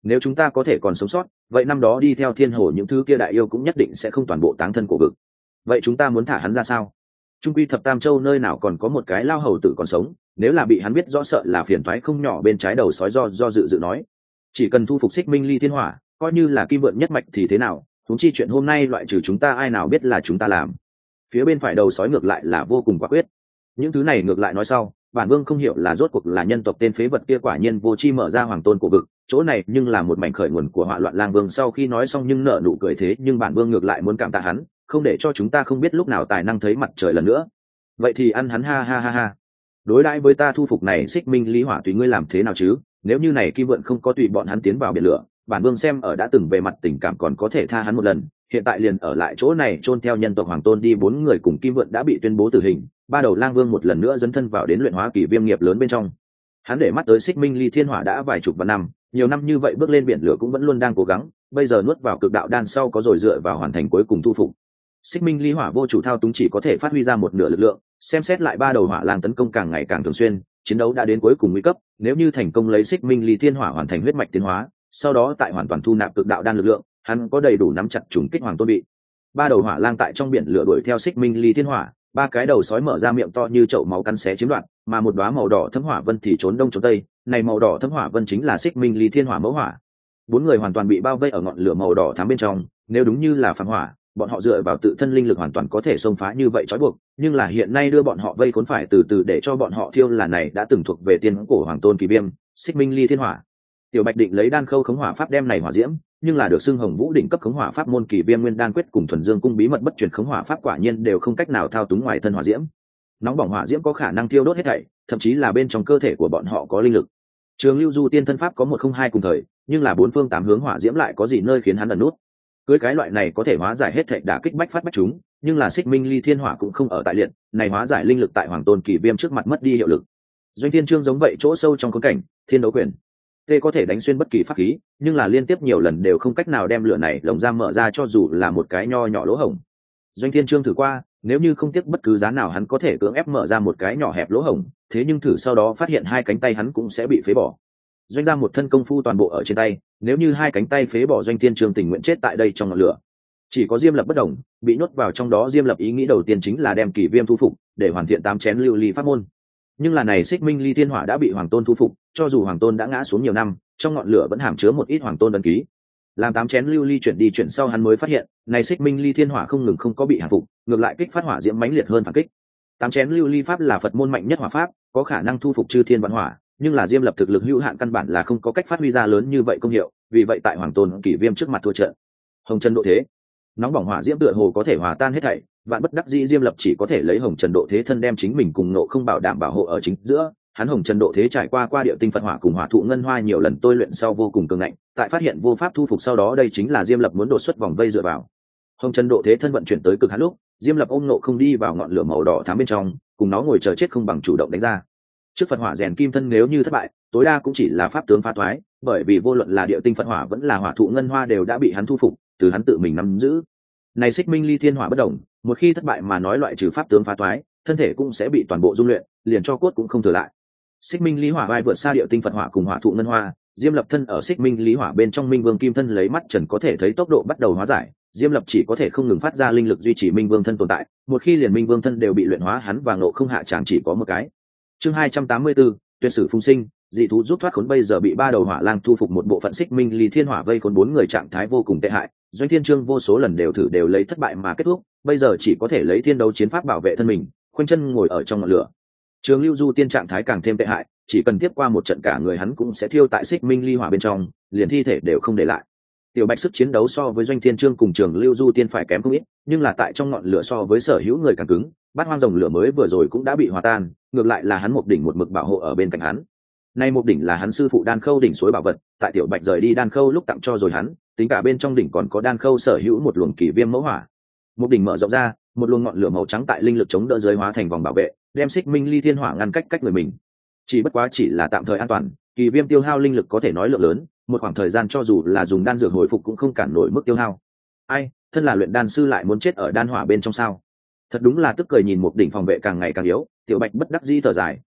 nếu chúng ta có thể còn sống sót, vậy năm đó đi theo thiên hồ những thứ kia đại yêu cũng nhất định sẽ không toàn bộ táng thân cổ vực. Vậy chúng ta muốn thả hắn ra sao? Trung quy thập tam châu nơi nào còn có một cái lao hầu tử còn sống, nếu là bị hắn biết rõ sợ là phiền toái không nhỏ. Bên trái đầu sói do do dự dự nói, chỉ cần thu phục xích minh ly thiên hỏa, coi như là kim vượn nhất mạch thì thế nào, huống chi chuyện hôm nay loại trừ chúng ta ai nào biết là chúng ta làm. Phía bên phải đầu sói ngược lại là vô cùng quả quyết. Những thứ này ngược lại nói sau, bản vương không hiểu là rốt cuộc là nhân tộc tên phế vật kia quả nhiên vô chi mở ra hoàng tôn cổ vực, chỗ này nhưng là một mảnh khởi nguồn của họa loạn. Lang vương sau khi nói xong nhưng nở nụ cười, thế nhưng bản vương ngược lại muốn cảm tạ hắn, không để cho chúng ta không biết lúc nào tài năng thấy mặt trời lần nữa. Vậy thì ăn hắn, ha ha ha ha. Đối đãi với ta thu phục này xích minh lý hỏa tùy ngươi làm thế nào chứ, nếu như này kim vượn không có tùy bọn hắn tiến vào biển lửa, bản vương xem ở đã từng về mặt tình cảm còn có thể tha hắn một lần, hiện tại liền ở lại chỗ này chôn theo nhân tộc hoàng tôn đi. Bốn người cùng kim vượn đã bị tuyên bố tử hình, ba đầu lang vương một lần nữa dấn thân vào đến luyện hóa kỳ viêm nghiệp lớn bên trong. Hắn để mắt tới xích minh ly thiên hỏa đã vài chục vạn năm, nhiều năm như vậy bước lên biển lửa cũng vẫn luôn đang cố gắng, bây giờ nuốt vào cực đạo đan sau có rồi dựa vào hoàn thành cuối cùng thu phục. Xích minh ly hỏa vô chủ thao túng chỉ có thể phát huy ra một nửa lực lượng, xem xét lại ba đầu hỏa lang tấn công càng ngày càng thường xuyên, chiến đấu đã đến cuối cùng nguy cấp. Nếu như thành công lấy xích minh ly thiên hỏa hoàn thành huyết mạch tiến hóa, sau đó tại hoàn toàn thu nạp cực đạo đan lực lượng, hắn có đầy đủ nắm chặt trùng kích hoàng tôn bị. Ba đầu hỏa lang tại trong biển lửa đuổi theo xích minh ly thiên hỏa, ba cái đầu sói mở ra miệng to như chậu máu cắn xé chiếm đoạt, mà một đóa màu đỏ thấm hỏa vân thì trốn đông trốn tây. Này màu đỏ thấm hỏa vân chính là xích minh ly thiên hỏa mẫu hỏa. Bốn người hoàn toàn bị bao vây ở ngọn lửa màu đỏ thắm bên trong, nếu đúng như là phàm hỏa, bọn họ dựa vào tự thân linh lực hoàn toàn có thể xông phá như vậy trói buộc, nhưng là hiện nay đưa bọn họ vây khốn phải từ từ để cho bọn họ thiêu là này đã từng thuộc về tiên cổ hoàng tôn kỳ viêm xích minh ly thiên hỏa. Tiểu Bạch định lấy đan khâu khống hỏa pháp đem này hỏa diễm, nhưng là được xưng hồng vũ đỉnh cấp khống hỏa pháp môn kỳ viêm nguyên đan quyết cùng thuần dương cung bí mật bất truyền khống hỏa pháp quả nhiên đều không cách nào thao túng ngoài thân hỏa diễm. Nóng bỏng hỏa diễm có khả năng thiêu đốt hết thảy, thậm chí là bên trong cơ thể của bọn họ có linh lực. Trường Lưu Du tiên thân pháp có một không hai cùng thời, nhưng là bốn phương tám hướng hỏa diễm lại có gì nơi khiến hắn ẩn nút. Cưới cái loại này có thể hóa giải hết thảy đả kích bách phát bách chúng, nhưng là xích minh ly thiên hỏa cũng không ở tại liệt, này hóa giải linh lực tại hoàng tôn kỳ viêm trước mặt mất đi hiệu lực. Doanh Thiên Chương giống vậy chỗ sâu trong khốn cảnh, thiên đấu quyền tê có thể đánh xuyên bất kỳ pháp khí, nhưng là liên tiếp nhiều lần đều không cách nào đem lửa này lồng ra mở ra cho dù là một cái nho nhỏ lỗ hổng. Doanh Thiên Chương thử qua, nếu như không tiếc bất cứ giá nào hắn có thể cưỡng ép mở ra một cái nhỏ hẹp lỗ hổng, thế nhưng thử sau đó phát hiện hai cánh tay hắn cũng sẽ bị phế bỏ. Doanh ra một thân công phu toàn bộ ở trên tay, nếu như hai cánh tay phế bỏ Doanh Thiên Chương tình nguyện chết tại đây trong ngọn lửa. Chỉ có Diêm Lập bất đồng, bị nhốt vào trong đó. Diêm Lập ý nghĩ đầu tiên chính là đem kỳ viêm thu phục, để hoàn thiện tám chén lưu ly pháp môn. Nhưng là này xích minh ly thiên hỏa đã bị hoàng tôn thu phục, cho dù hoàng tôn đã ngã xuống nhiều năm, trong ngọn lửa vẫn hàm chứa một ít hoàng tôn ấn ký. Làm tám chén lưu ly chuyển đi chuyển sau hắn mới phát hiện, này xích minh ly thiên hỏa không ngừng không có bị hạ phục, ngược lại kích phát hỏa diễm mãnh liệt hơn phản kích. Tám chén lưu ly pháp là Phật môn mạnh nhất hỏa pháp, có khả năng thu phục chư thiên vạn hỏa, nhưng là Diêm Lập thực lực hữu hạn căn bản là không có cách phát huy ra lớn như vậy công hiệu, vì vậy tại hoàng tôn kỷ viêm trước mặt thua trận. Hồng trần độ thế, nóng bỏng hỏa diễm tựa hồ có thể hòa tan hết thảy, vạn bất đắc dĩ Diêm Lập chỉ có thể lấy hồng trần độ thế thân đem chính mình cùng nộ không bảo đảm bảo hộ ở chính giữa. Hắn hồng trần độ thế trải qua qua địa tinh Phật hỏa cùng hỏa thụ ngân hoa nhiều lần tôi luyện sau vô cùng cường ngạnh, tại phát hiện vô pháp thu phục sau đó đây chính là Diêm Lập muốn đột xuất vòng vây dựa vào. Hồng trần độ thế thân vận chuyển tới cực hạn lúc, Diêm Lập ôm nộ không đi vào ngọn lửa màu đỏ thắm bên trong, cùng nó ngồi chờ chết không bằng chủ động đánh ra. Trước Phật hỏa rèn kim thân nếu như thất bại, tối đa cũng chỉ là pháp tướng phá thoái, bởi vì vô luận là địa tinh Phật hỏa vẫn là hỏa thụ ngân hoa đều đã bị hắn thu phục, từ hắn tự mình nắm giữ. Này xích minh ly thiên hỏa bất động, một khi thất bại mà nói loại trừ pháp tướng phá thoái, thân thể cũng sẽ bị toàn bộ dung luyện, liền cho cốt cũng không thừa lại. Xích minh lý hỏa vai vượt xa địa tinh Phật hỏa cùng hỏa thụ ngân hoa, Diêm Lập thân ở xích minh lý hỏa bên trong minh vương kim thân lấy mắt trần có thể thấy tốc độ bắt đầu hóa giải, Diêm Lập chỉ có thể không ngừng phát ra linh lực duy trì minh vương thân tồn tại, một khi liền minh vương thân đều bị luyện hóa hắn và nộ không hạ chẳng chỉ có một cái. Chương hai trăm tám mươi tư, tuyệt sử phung sinh, dị thú rút thoát khốn bây giờ bị ba đầu hỏa lang thu phục một bộ phận xích minh lý thiên hỏa vây khốn bốn người trạng thái vô cùng tệ hại, Doanh Thiên Chương vô số lần đều thử đều lấy thất bại mà kết thúc, bây giờ chỉ có thể lấy thiên đấu chiến pháp bảo vệ thân mình, khoanh chân ngồi ở trong ngọn lửa. Trường Lưu Du tiên trạng thái càng thêm tệ hại, chỉ cần tiếp qua một trận cả người hắn cũng sẽ thiêu tại xích minh ly hỏa bên trong, liền thi thể đều không để lại. Tiểu Bạch sức chiến đấu so với Doanh Thiên Chương cùng Trường Lưu Du tiên phải kém không ít, nhưng là tại trong ngọn lửa so với sở hữu người càng cứng, bát hoang rồng lửa mới vừa rồi cũng đã bị hòa tan, ngược lại là hắn một đỉnh một mực bảo hộ ở bên cạnh hắn. Nay một đỉnh là hắn sư phụ Đan Khâu đỉnh suối bảo vật, tại Tiểu Bạch rời đi Đan Khâu lúc tặng cho rồi hắn, tính cả bên trong đỉnh còn có Đan Khâu sở hữu một luồng kỳ viêm mẫu hỏa. Một đỉnh mở rộng ra, một luồng ngọn lửa màu trắng tại linh lực chống đỡ dưới hóa thành vòng bảo vệ, đem xích minh ly thiên hỏa ngăn cách cách người mình. Chỉ bất quá chỉ là tạm thời an toàn, kỳ viêm tiêu hao linh lực có thể nói lượng lớn, một khoảng thời gian cho dù là dùng đan dược hồi phục cũng không cản nổi mức tiêu hao. Ai, thân là luyện đan sư lại muốn chết ở đan hỏa bên trong sao? Thật đúng là tức cười nhìn một đỉnh phòng vệ càng ngày càng yếu, Tiểu Bạch bất đắc dĩ thở dài,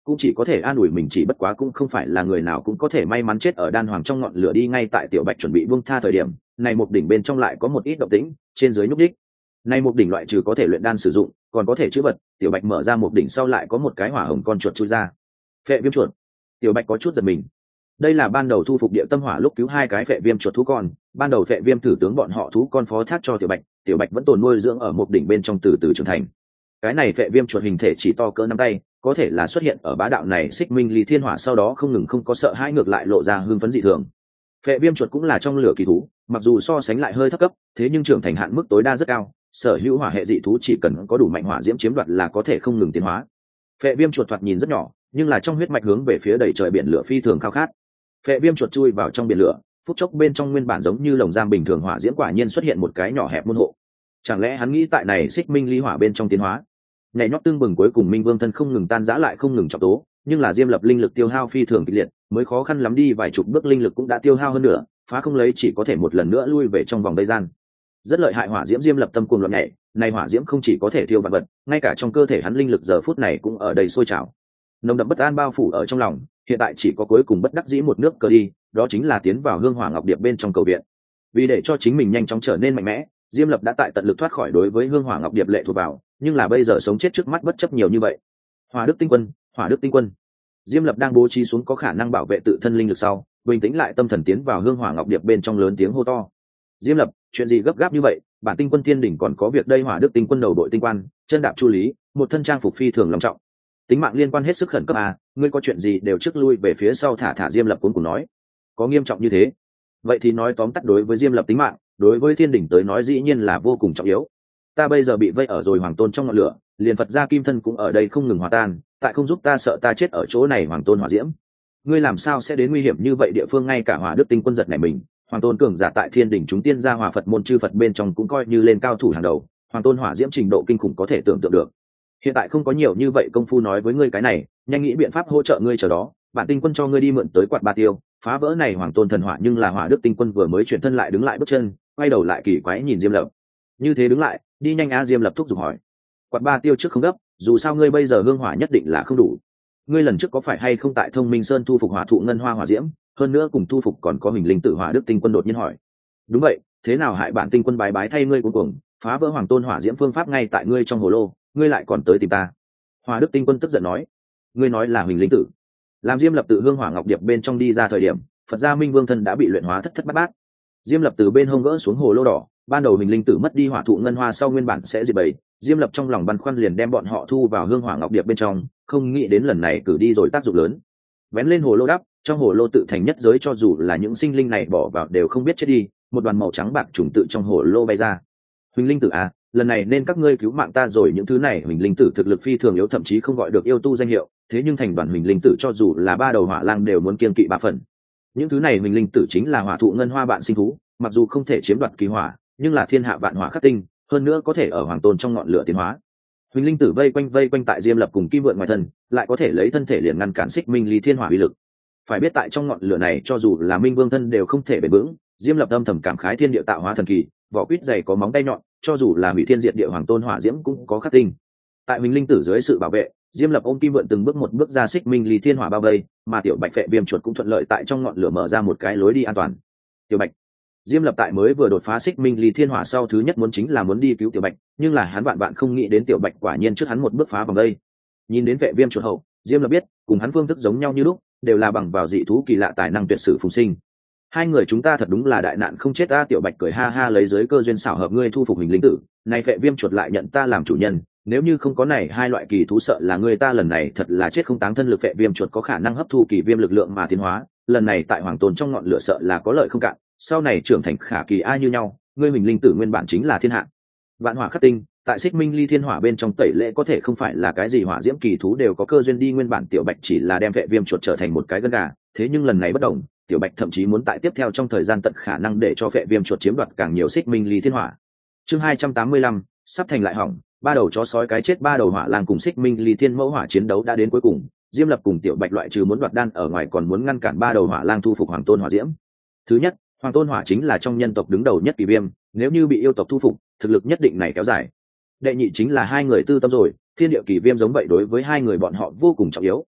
cũng chỉ có thể an ủi mình, chỉ bất quá cũng không phải là người nào cũng có thể may mắn chết ở đan hoàng trong ngọn lửa đi. Ngay tại tiểu bạch chuẩn bị buông tha thời điểm, này một đỉnh bên trong lại có một ít động tĩnh, trên dưới nhúc đích. Này một đỉnh loại trừ có thể luyện đan sử dụng, còn có thể chữa vật. Tiểu bạch mở ra một đỉnh sau lại có một cái hỏa hồng con chuột chui ra. Phệ viêm chuột. Tiểu bạch có chút giật mình. Đây là ban đầu thu phục địa tâm hỏa lúc cứu hai cái phệ viêm chuột thú con, ban đầu phệ viêm thử tướng bọn họ thú con phó thác cho tiểu bạch, tiểu bạch vẫn tồn nuôi dưỡng ở một đỉnh bên trong từ từ trưởng thành. Cái này phệ viêm chuột hình thể chỉ to cỡ nắm tay, có thể là xuất hiện ở bá đạo này xích minh ly thiên hỏa, sau đó không ngừng không có sợ hãi, ngược lại lộ ra hưng phấn dị thường. Phệ viêm chuột cũng là trong lửa kỳ thú, mặc dù so sánh lại hơi thấp cấp, thế nhưng trưởng thành hạn mức tối đa rất cao, sở hữu hỏa hệ dị thú chỉ cần có đủ mạnh hỏa diễm chiếm đoạt là có thể không ngừng tiến hóa. Phệ viêm chuột thoạt nhìn rất nhỏ, nhưng là trong huyết mạch hướng về phía đầy trời biển lửa phi thường khao khát. Phệ viêm chuột chui vào trong biển lửa, phút chốc bên trong nguyên bản giống như lồng giam bình thường hỏa diễm quả nhiên xuất hiện một cái nhỏ hẹp môn hộ. Chẳng lẽ hắn nghĩ tại này xích minh ly hỏa bên trong tiến hóa? Nhảy nhót tương bừng, cuối cùng minh vương thân không ngừng tan rã lại không ngừng trọng tố, nhưng là Diêm Lập linh lực tiêu hao phi thường kịch liệt, mới khó khăn lắm đi vài chục bước linh lực cũng đã tiêu hao hơn nữa, phá không lấy chỉ có thể một lần nữa lui về trong vòng vây gian. Rất lợi hại hỏa diễm, Diêm Lập tâm cuồng loạn nhảy, này hỏa diễm không chỉ có thể thiêu vạn vật, ngay cả trong cơ thể hắn linh lực giờ phút này cũng ở đây sôi trào. Nồng đậm bất an bao phủ ở trong lòng, hiện tại chỉ có cuối cùng bất đắc dĩ một nước cờ đi, đó chính là tiến vào hương hỏa ngọc điệp bên trong cầu viện. Vì để cho chính mình nhanh chóng trở nên mạnh mẽ, Diêm Lập đã tại tận lực thoát khỏi đối với hương hỏa ngọc điệp lệ thuộc vào, nhưng là bây giờ sống chết trước mắt bất chấp nhiều như vậy. Hỏa đức tinh quân, hỏa đức tinh quân. Diêm Lập đang bố trí xuống có khả năng bảo vệ tự thân linh lực sau, bình tĩnh lại tâm thần tiến vào hương hỏa ngọc điệp bên trong, lớn tiếng hô to. Diêm Lập, chuyện gì gấp gáp như vậy? Bản tinh quân thiên đỉnh còn có việc đây. Hỏa đức tinh quân đầu đội tinh quan, chân đạp chu lý, một thân trang phục phi thường long trọng. Tính mạng liên quan hết sức khẩn cấp à, ngươi có chuyện gì đều trước lui về phía sau thả thả. Diêm Lập cuống cuồng nói. Có nghiêm trọng như thế? Vậy thì nói tóm tắt, đối với Diêm Lập tính mạng, đối với thiên đỉnh tới nói dĩ nhiên là vô cùng trọng yếu. Ta bây giờ bị vây ở rồi hoàng tôn trong ngọn lửa, liền Phật gia kim thân cũng ở đây không ngừng hòa tan, tại không giúp ta sợ ta chết ở chỗ này. Hoàng tôn hỏa diễm, ngươi làm sao sẽ đến nguy hiểm như vậy địa phương? Ngay cả hỏa đức tinh quân giật này mình, hoàng tôn cường giả tại thiên đỉnh chúng tiên gia hòa Phật môn chư Phật bên trong cũng coi như lên cao thủ hàng đầu, hoàng tôn hỏa diễm trình độ kinh khủng có thể tưởng tượng được. Hiện tại không có nhiều như vậy công phu nói với ngươi cái này, nhanh nghĩ biện pháp hỗ trợ ngươi chờ đó. Bản tinh quân cho ngươi đi mượn tới quạt ba tiêu, phá vỡ này hoàng tôn thần hỏa. Nhưng là hỏa đức tinh quân vừa mới chuyển thân lại đứng lại bước chân, quay đầu lại kỳ quái nhìn Diêm Lập. Như thế đứng lại, đi nhanh a. Diêm Lập thúc giục hỏi. Quạt ba tiêu trước không gấp, dù sao ngươi bây giờ hương hỏa nhất định là không đủ. Ngươi lần trước có phải hay không tại Thông Minh Sơn thu phục hỏa thụ ngân hoa hỏa diễm, hơn nữa cùng thu phục còn có hình linh tử? Hỏa đức tinh quân đột nhiên hỏi. Đúng vậy, thế nào hại bản tinh quân bái bái thay ngươi cuống cuồng, phá vỡ hoàng tôn hỏa diễm phương pháp ngay tại ngươi trong hồ lô, ngươi lại còn tới tìm ta? Hỏa đức tinh quân tức giận nói. Ngươi nói là hình linh tử? Làm Diêm Lập tự hương hỏa ngọc điệp bên trong đi ra thời điểm, Phật gia minh vương thân đã bị luyện hóa thất thất bát bát. Diêm Lập từ bên hông gỡ xuống hồ lô đỏ, ban đầu hình linh tử mất đi hỏa thụ ngân hoa sau nguyên bản sẽ diệt bầy, Diêm Lập trong lòng băn khoăn liền đem bọn họ thu vào hương hỏa ngọc điệp bên trong, không nghĩ đến lần này cử đi rồi tác dụng lớn. Vén lên hồ lô đắp, trong hồ lô tự thành nhất giới, cho dù là những sinh linh này bỏ vào đều không biết chết đi, một đoàn màu trắng bạc trùng tự trong hồ lô bay ra. Huỳnh linh tử à, lần này nên các ngươi cứu mạng ta rồi. Những thứ này huỳnh linh tử thực lực phi thường yếu, thậm chí không gọi được yêu tu danh hiệu, thế nhưng thành đoàn huỳnh linh tử cho dù là ba đầu hỏa lang đều muốn kiêng kỵ ba phần. Những thứ này huỳnh linh tử chính là hỏa thụ ngân hoa bạn sinh thú, mặc dù không thể chiếm đoạt kỳ hỏa, nhưng là thiên hạ vạn hỏa khắc tinh, hơn nữa có thể ở hoàng tôn trong ngọn lửa tiến hóa. Huỳnh linh tử vây quanh vây quanh tại Diêm Lập cùng kim vượn ngoài thân, lại có thể lấy thân thể liền ngăn cản xích minh ly thiên hỏa uy lực. Phải biết tại trong ngọn lửa này cho dù là minh vương thân đều không thể bền vững. Diêm Lập âm thầm cảm khái thiên địa tạo hóa thần kỳ, vỏ quýt dày có móng tay nhọn, cho dù là hủy thiên diệt địa hoàng tôn hỏa diễm cũng có khắc tinh. Tại huỳnh linh tử dưới sự bảo vệ, Diêm Lập ôm kim vượn từng bước một bước ra xích minh ly thiên hỏa bao vây, mà tiểu bạch phệ viêm chuột cũng thuận lợi tại trong ngọn lửa mở ra một cái lối đi an toàn. Tiểu bạch, Diêm Lập tại mới vừa đột phá xích minh ly thiên hỏa sau, thứ nhất muốn chính là muốn đi cứu tiểu bạch, nhưng là hắn bạn bạn không nghĩ đến tiểu bạch quả nhiên trước hắn một bước phá vòng đây. Nhìn đến phệ viêm chuột hậu, Diêm Lập biết cùng hắn phương thức giống nhau như lúc, đều là bằng vào dị thú kỳ lạ tài năng tuyệt sử phùng sinh. Hai người chúng ta thật đúng là đại nạn không chết ta. Tiểu bạch cười ha ha, lấy giới cơ duyên xảo hợp ngươi thu phục hình linh tử, này phệ viêm chuột lại nhận ta làm chủ nhân, nếu như không có này hai loại kỳ thú sợ là người ta lần này thật là chết không táng thân. Lực phệ viêm chuột có khả năng hấp thu kỳ viêm lực lượng mà tiến hóa, lần này tại hoàng tôn trong ngọn lửa sợ là có lợi không cạn, sau này trưởng thành khả kỳ ai như nhau. Ngươi hình linh tử nguyên bản chính là thiên hạ vạn hỏa khắc tinh, tại xích minh ly thiên hỏa bên trong tẩy lễ có thể không phải là cái gì hỏa diễm kỳ thú đều có cơ duyên đi. Nguyên bản tiểu bạch chỉ là đem phệ viêm chuột trở thành một cái gân gà, thế nhưng lần này bất đồng, tiểu bạch thậm chí muốn tại tiếp theo trong thời gian tận khả năng để cho phệ viêm chuột chiếm đoạt càng nhiều xích minh ly thiên hỏa. Chương hai trăm tám mươi lăm, sắp thành lại hỏng. Ba đầu chó sói cái chết, ba đầu hỏa lang cùng xích minh ly thiên mẫu hỏa chiến đấu đã đến cuối cùng. Diêm Lập cùng tiểu bạch loại trừ muốn đoạt đan ở ngoài còn muốn ngăn cản ba đầu hỏa lang thu phục hoàng tôn hỏa diễm. Thứ nhất, hoàng tôn hỏa chính là trong nhân tộc đứng đầu nhất kỳ viêm, nếu như bị yêu tộc thu phục, thực lực nhất định này kéo dài. Đệ nhị chính là hai người tư tâm rồi, thiên địa kỳ viêm giống vậy đối với hai người bọn họ vô cùng trọng yếu.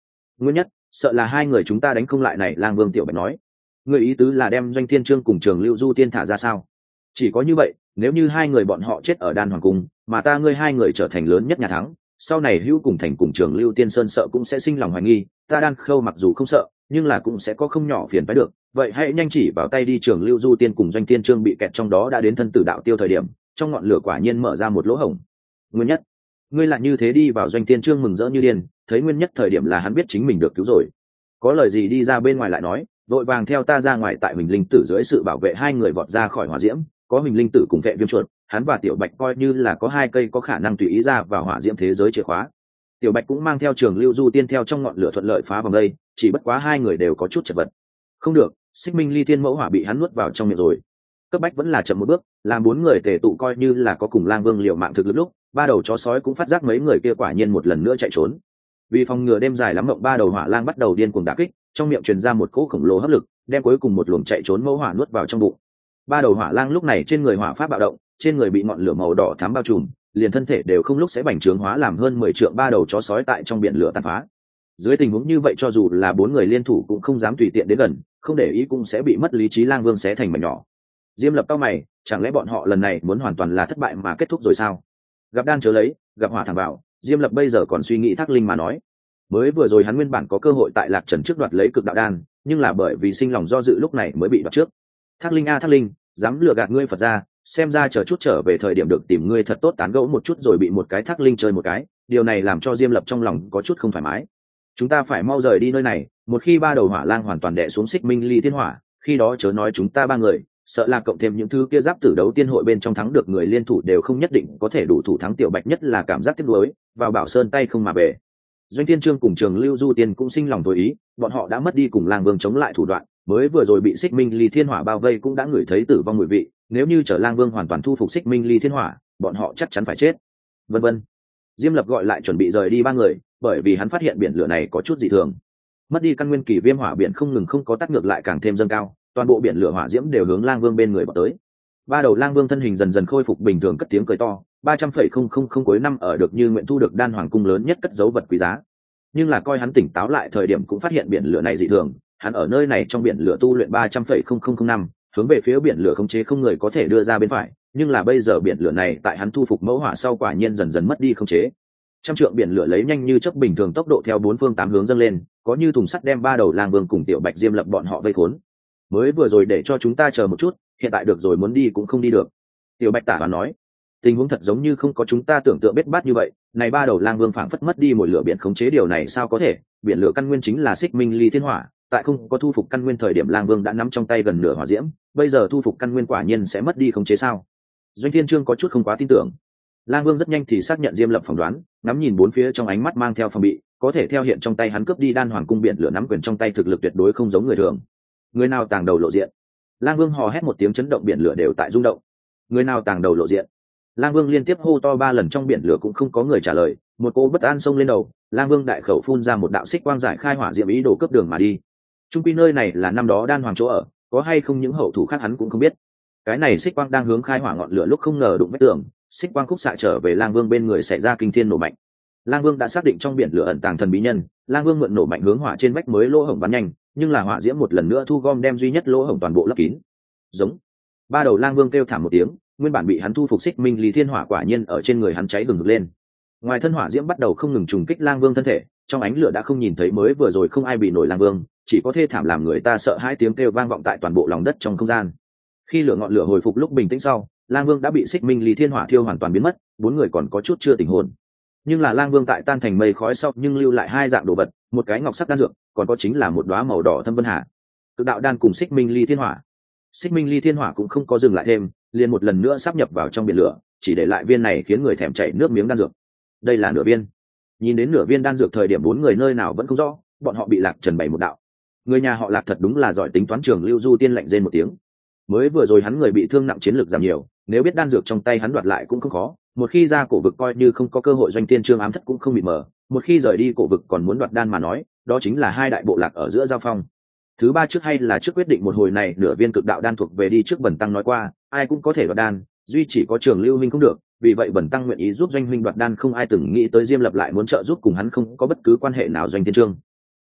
Nguyên nhất sợ là hai người chúng ta đánh không lại này. Lang Vương Tiểu Bạch nói, người ý tứ là đem Doanh Thiên Trương cùng Trường Lưu Du Tiên thả ra sao? Chỉ có như vậy, nếu như hai người bọn họ chết ở Đan Hoàng Cung, mà ta ngươi hai người trở thành lớn nhất nhà thắng, sau này Hữu cùng Thành cùng Trường Lưu Tiên Sơn sợ cũng sẽ sinh lòng hoài nghi, ta Đan Khâu mặc dù không sợ, nhưng là cũng sẽ có không nhỏ phiền phải được. Vậy hãy nhanh chỉ vào tay đi. Trường Lưu Du Tiên cùng Doanh Thiên Trương bị kẹt trong đó đã đến thân tử đạo tiêu thời điểm, trong ngọn lửa quả nhiên mở ra một lỗ hổng. Nguyên nhất, ngươi lại như thế đi vào. Doanh Thiên Trương mừng rỡ như điên, thấy Nguyên nhất thời điểm là hắn biết chính mình được cứu rồi, có lời gì đi ra bên ngoài lại nói, vội vàng theo ta ra ngoài. Tại Huỳnh Linh Tử dưới sự bảo vệ, hai người vọt ra khỏi hỏa diễm, có Huỳnh Linh Tử cùng vệ viêm chuột, hắn và Tiểu Bạch coi như là có hai cây có khả năng tùy ý ra vào hỏa diễm thế giới chìa khóa. Tiểu Bạch cũng mang theo Trường Lưu Du Tiên theo trong ngọn lửa thuận lợi phá vòng đây, chỉ bất quá hai người đều có chút chật vật. Không được, Xích Minh Ly Thiên Mẫu Hỏa bị hắn nuốt vào trong miệng rồi. Cấp bách vẫn là chậm một bước, làm bốn người tề tụ coi như là có cùng Lang Vương liều mạng thực lực lúc, ba đầu chó sói cũng phát giác mấy người kia quả nhiên một lần nữa chạy trốn. Vì phòng ngừa đêm dài lắm mộng, ba đầu hỏa lang bắt đầu điên cuồng đả kích, trong miệng truyền ra một cỗ khổng lồ hấp lực, đem cuối cùng một luồng chạy trốn mẫu hỏa nuốt vào trong bụng. Ba đầu hỏa lang lúc này trên người hỏa pháp bạo động, trên người bị ngọn lửa màu đỏ thắm bao trùm, liền thân thể đều không lúc sẽ bành trướng hóa làm hơn mười trượng ba đầu chó sói tại trong biển lửa tàn phá. Dưới tình huống như vậy, cho dù là bốn người liên thủ cũng không dám tùy tiện đến gần, không để ý cũng sẽ bị mất lý trí. Lang Vương xé thành mảnh nhỏ. Diêm Lập cao mày, chẳng lẽ bọn họ lần này muốn hoàn toàn là thất bại mà kết thúc rồi sao? Gặp đan chớ lấy, gặp hỏa thẳng vào. Diêm Lập bây giờ còn suy nghĩ Thác Linh mà nói, mới vừa rồi hắn nguyên bản có cơ hội tại Lạc Trần trước đoạt lấy cực đạo đan, nhưng là bởi vì sinh lòng do dự lúc này mới bị đoạt trước. Thác Linh a Thác Linh, dám lừa gạt ngươi Phật ra, xem ra chờ chút trở về thời điểm được tìm ngươi thật tốt tán gẫu một chút, rồi bị một cái Thác Linh chơi một cái, điều này làm cho Diêm Lập trong lòng có chút không thoải mái. Chúng ta phải mau rời đi nơi này, một khi ba đầu hỏa lang hoàn toàn đè xuống Xích Minh Ly Thiên Hỏa, khi đó chớ nói chúng ta ba người, sợ là cộng thêm những thứ kia giáp tử đấu tiên hội bên trong thắng được người liên thủ đều không nhất định có thể đủ thủ thắng. Tiểu Bạch nhất là cảm giác tiếc nuối, vào Bảo Sơn tay không mà về. Doanh Thiên Trương cùng Trường Lưu Du Tiên cũng sinh lòng tối ý, bọn họ đã mất đi cùng Lang Vương chống lại thủ đoạn, mới vừa rồi bị Xích Minh Ly Thiên Hỏa bao vây cũng đã ngửi thấy tử vong mùi vị, nếu như chờ Lang Vương hoàn toàn thu phục Xích Minh Ly Thiên Hỏa, bọn họ chắc chắn phải chết. Vân vân. Diêm Lập gọi lại chuẩn bị rời đi ba người, bởi vì hắn phát hiện biển lửa này có chút dị thường. Mất đi căn nguyên kỳ viêm hỏa biển không ngừng không có tắt, ngược lại càng thêm dâng cao, toàn bộ biển lửa hỏa diễm đều hướng Lang Vương bên người bọc tới. Ba đầu Lang Vương thân hình dần dần khôi phục bình thường, cất tiếng cười to, ba trăm phẩy không không không cuối năm ở được như nguyện thu được Đan Hoàng cung lớn nhất cất dấu vật quý giá. Nhưng là coi hắn tỉnh táo lại thời điểm cũng phát hiện biển lửa này dị thường, hắn ở nơi này trong biển lửa tu luyện ba trăm phẩy không không không năm, hướng về phía biển lửa khống chế không người có thể đưa ra bên phải, nhưng là bây giờ biển lửa này tại hắn thu phục mẫu hỏa sau quả nhiên dần dần mất đi khống chế. Trăm trượng biển lửa lấy nhanh như chớp bình thường tốc độ theo bốn phương tám hướng dâng lên, có như thùng sắt đem ba đầu Lang Vương cùng Tiểu Bạch Diêm Lập bọn họ vây khốn. Mới vừa rồi để cho chúng ta chờ một chút, hiện tại được rồi, muốn đi cũng không đi được. Tiểu Bạch tả và nói, tình huống thật giống như không có chúng ta tưởng tượng bết bát như vậy. Này ba đầu Lang Vương phảng phất mất đi mồi lửa biển khống chế, điều này sao có thể? Biển lửa căn nguyên chính là Xích Minh Ly Thiên Hỏa, tại không có thu phục căn nguyên thời điểm Lang Vương đã nắm trong tay gần nửa hỏa diễm, bây giờ thu phục căn nguyên quả nhiên sẽ mất đi khống chế sao? Doanh Thiên Trương có chút không quá tin tưởng. Lang Vương rất nhanh thì xác nhận Diêm Lập phỏng đoán, ngắm nhìn bốn phía trong ánh mắt mang theo phòng bị, có thể theo hiện trong tay hắn cướp đi Đan Hoàng cung biển lửa nắm quyền trong tay, thực lực tuyệt đối không giống người thường. Người nào tàng đầu lộ diện? Lang Vương hò hét một tiếng, chấn động biển lửa đều tại rung động. Người nào tàng đầu lộ diện? Lang Vương liên tiếp hô to ba lần, trong biển lửa cũng không có người trả lời. Một cô bất an xông lên đầu, Lang Vương đại khẩu phun ra một đạo xích quang giải khai hỏa diệm, ý đồ cướp đường mà đi. Trung quy nơi này là năm đó Đan Hoàng chỗ ở, có hay không những hậu thủ khác hắn cũng không biết. Cái này xích quang đang hướng khai hỏa ngọn lửa lúc không ngờ đụng vách tường, xích quang khúc xạ trở về Lang Vương bên người, xảy ra kinh thiên nổ mạnh. Lang Vương đã xác định trong biển lửa ẩn tàng thần bí nhân, Lang Vương mượn nổ mạnh hướng hỏa trên vách mới lỗ hổng bắn nhanh, nhưng là hỏa diễm một lần nữa thu gom đem duy nhất lỗ hổng toàn bộ lấp kín. Giống. Ba đầu Lang Vương kêu thảm một tiếng, nguyên bản bị hắn thu phục Xích Minh Ly Thiên Hỏa quả nhiên ở trên người hắn cháy bừng lên. Ngoài thân hỏa diễm bắt đầu không ngừng trùng kích Lang Vương thân thể, trong ánh lửa đã không nhìn thấy mới vừa rồi không ai bị nổi Lang Vương, chỉ có thê thảm làm người ta sợ hãi tiếng kêu vang vọng tại toàn bộ lòng đất trong không gian. Khi lửa ngọn lửa hồi phục lúc bình tĩnh sau, Lang Vương đã bị Xích Minh Ly Thiên Hỏa thiêu hoàn toàn biến mất, bốn người còn có chút chưa tỉnh hồn. Nhưng là Lang Vương tại tan thành mây khói sau nhưng lưu lại hai dạng đồ vật, một cái ngọc sắc đan dược, còn có chính là một đóa màu đỏ thâm vân hà. Cực đạo đan cùng Xích Minh Ly Thiên Hỏa. Xích Minh Ly Thiên Hỏa cũng không có dừng lại thêm, liền một lần nữa sáp nhập vào trong biển lửa, chỉ để lại viên này khiến người thèm chảy nước miếng đan dược. Đây là nửa viên. Nhìn đến nửa viên đan dược thời điểm bốn người nơi nào vẫn không rõ, bọn họ bị Lạc Trần bày một đạo. Người nhà họ Lạc thật đúng là giỏi tính toán. Trường Lưu Du Tiên lạnh rên một tiếng. Mới vừa rồi hắn người bị thương nặng, chiến lược giảm nhiều, nếu biết đan dược trong tay hắn đoạt lại cũng không khó, một khi ra cổ vực coi như không có cơ hội. Doanh Tiên Trương ám thất cũng không bị mờ, một khi rời đi cổ vực còn muốn đoạt đan mà nói, đó chính là hai đại bộ lạc ở giữa giao phong. Thứ ba trước hay là trước quyết định một hồi này, nửa viên cực đạo đan thuộc về đi trước. Bần tăng nói qua, ai cũng có thể đoạt đan, duy chỉ có Trường Lưu huynh không được, vì vậy bần tăng nguyện ý giúp Doanh huynh đoạt đan. Không ai từng nghĩ tới Diêm Lập lại muốn trợ giúp cùng hắn không có bất cứ quan hệ nào. Doanh Tiên Trương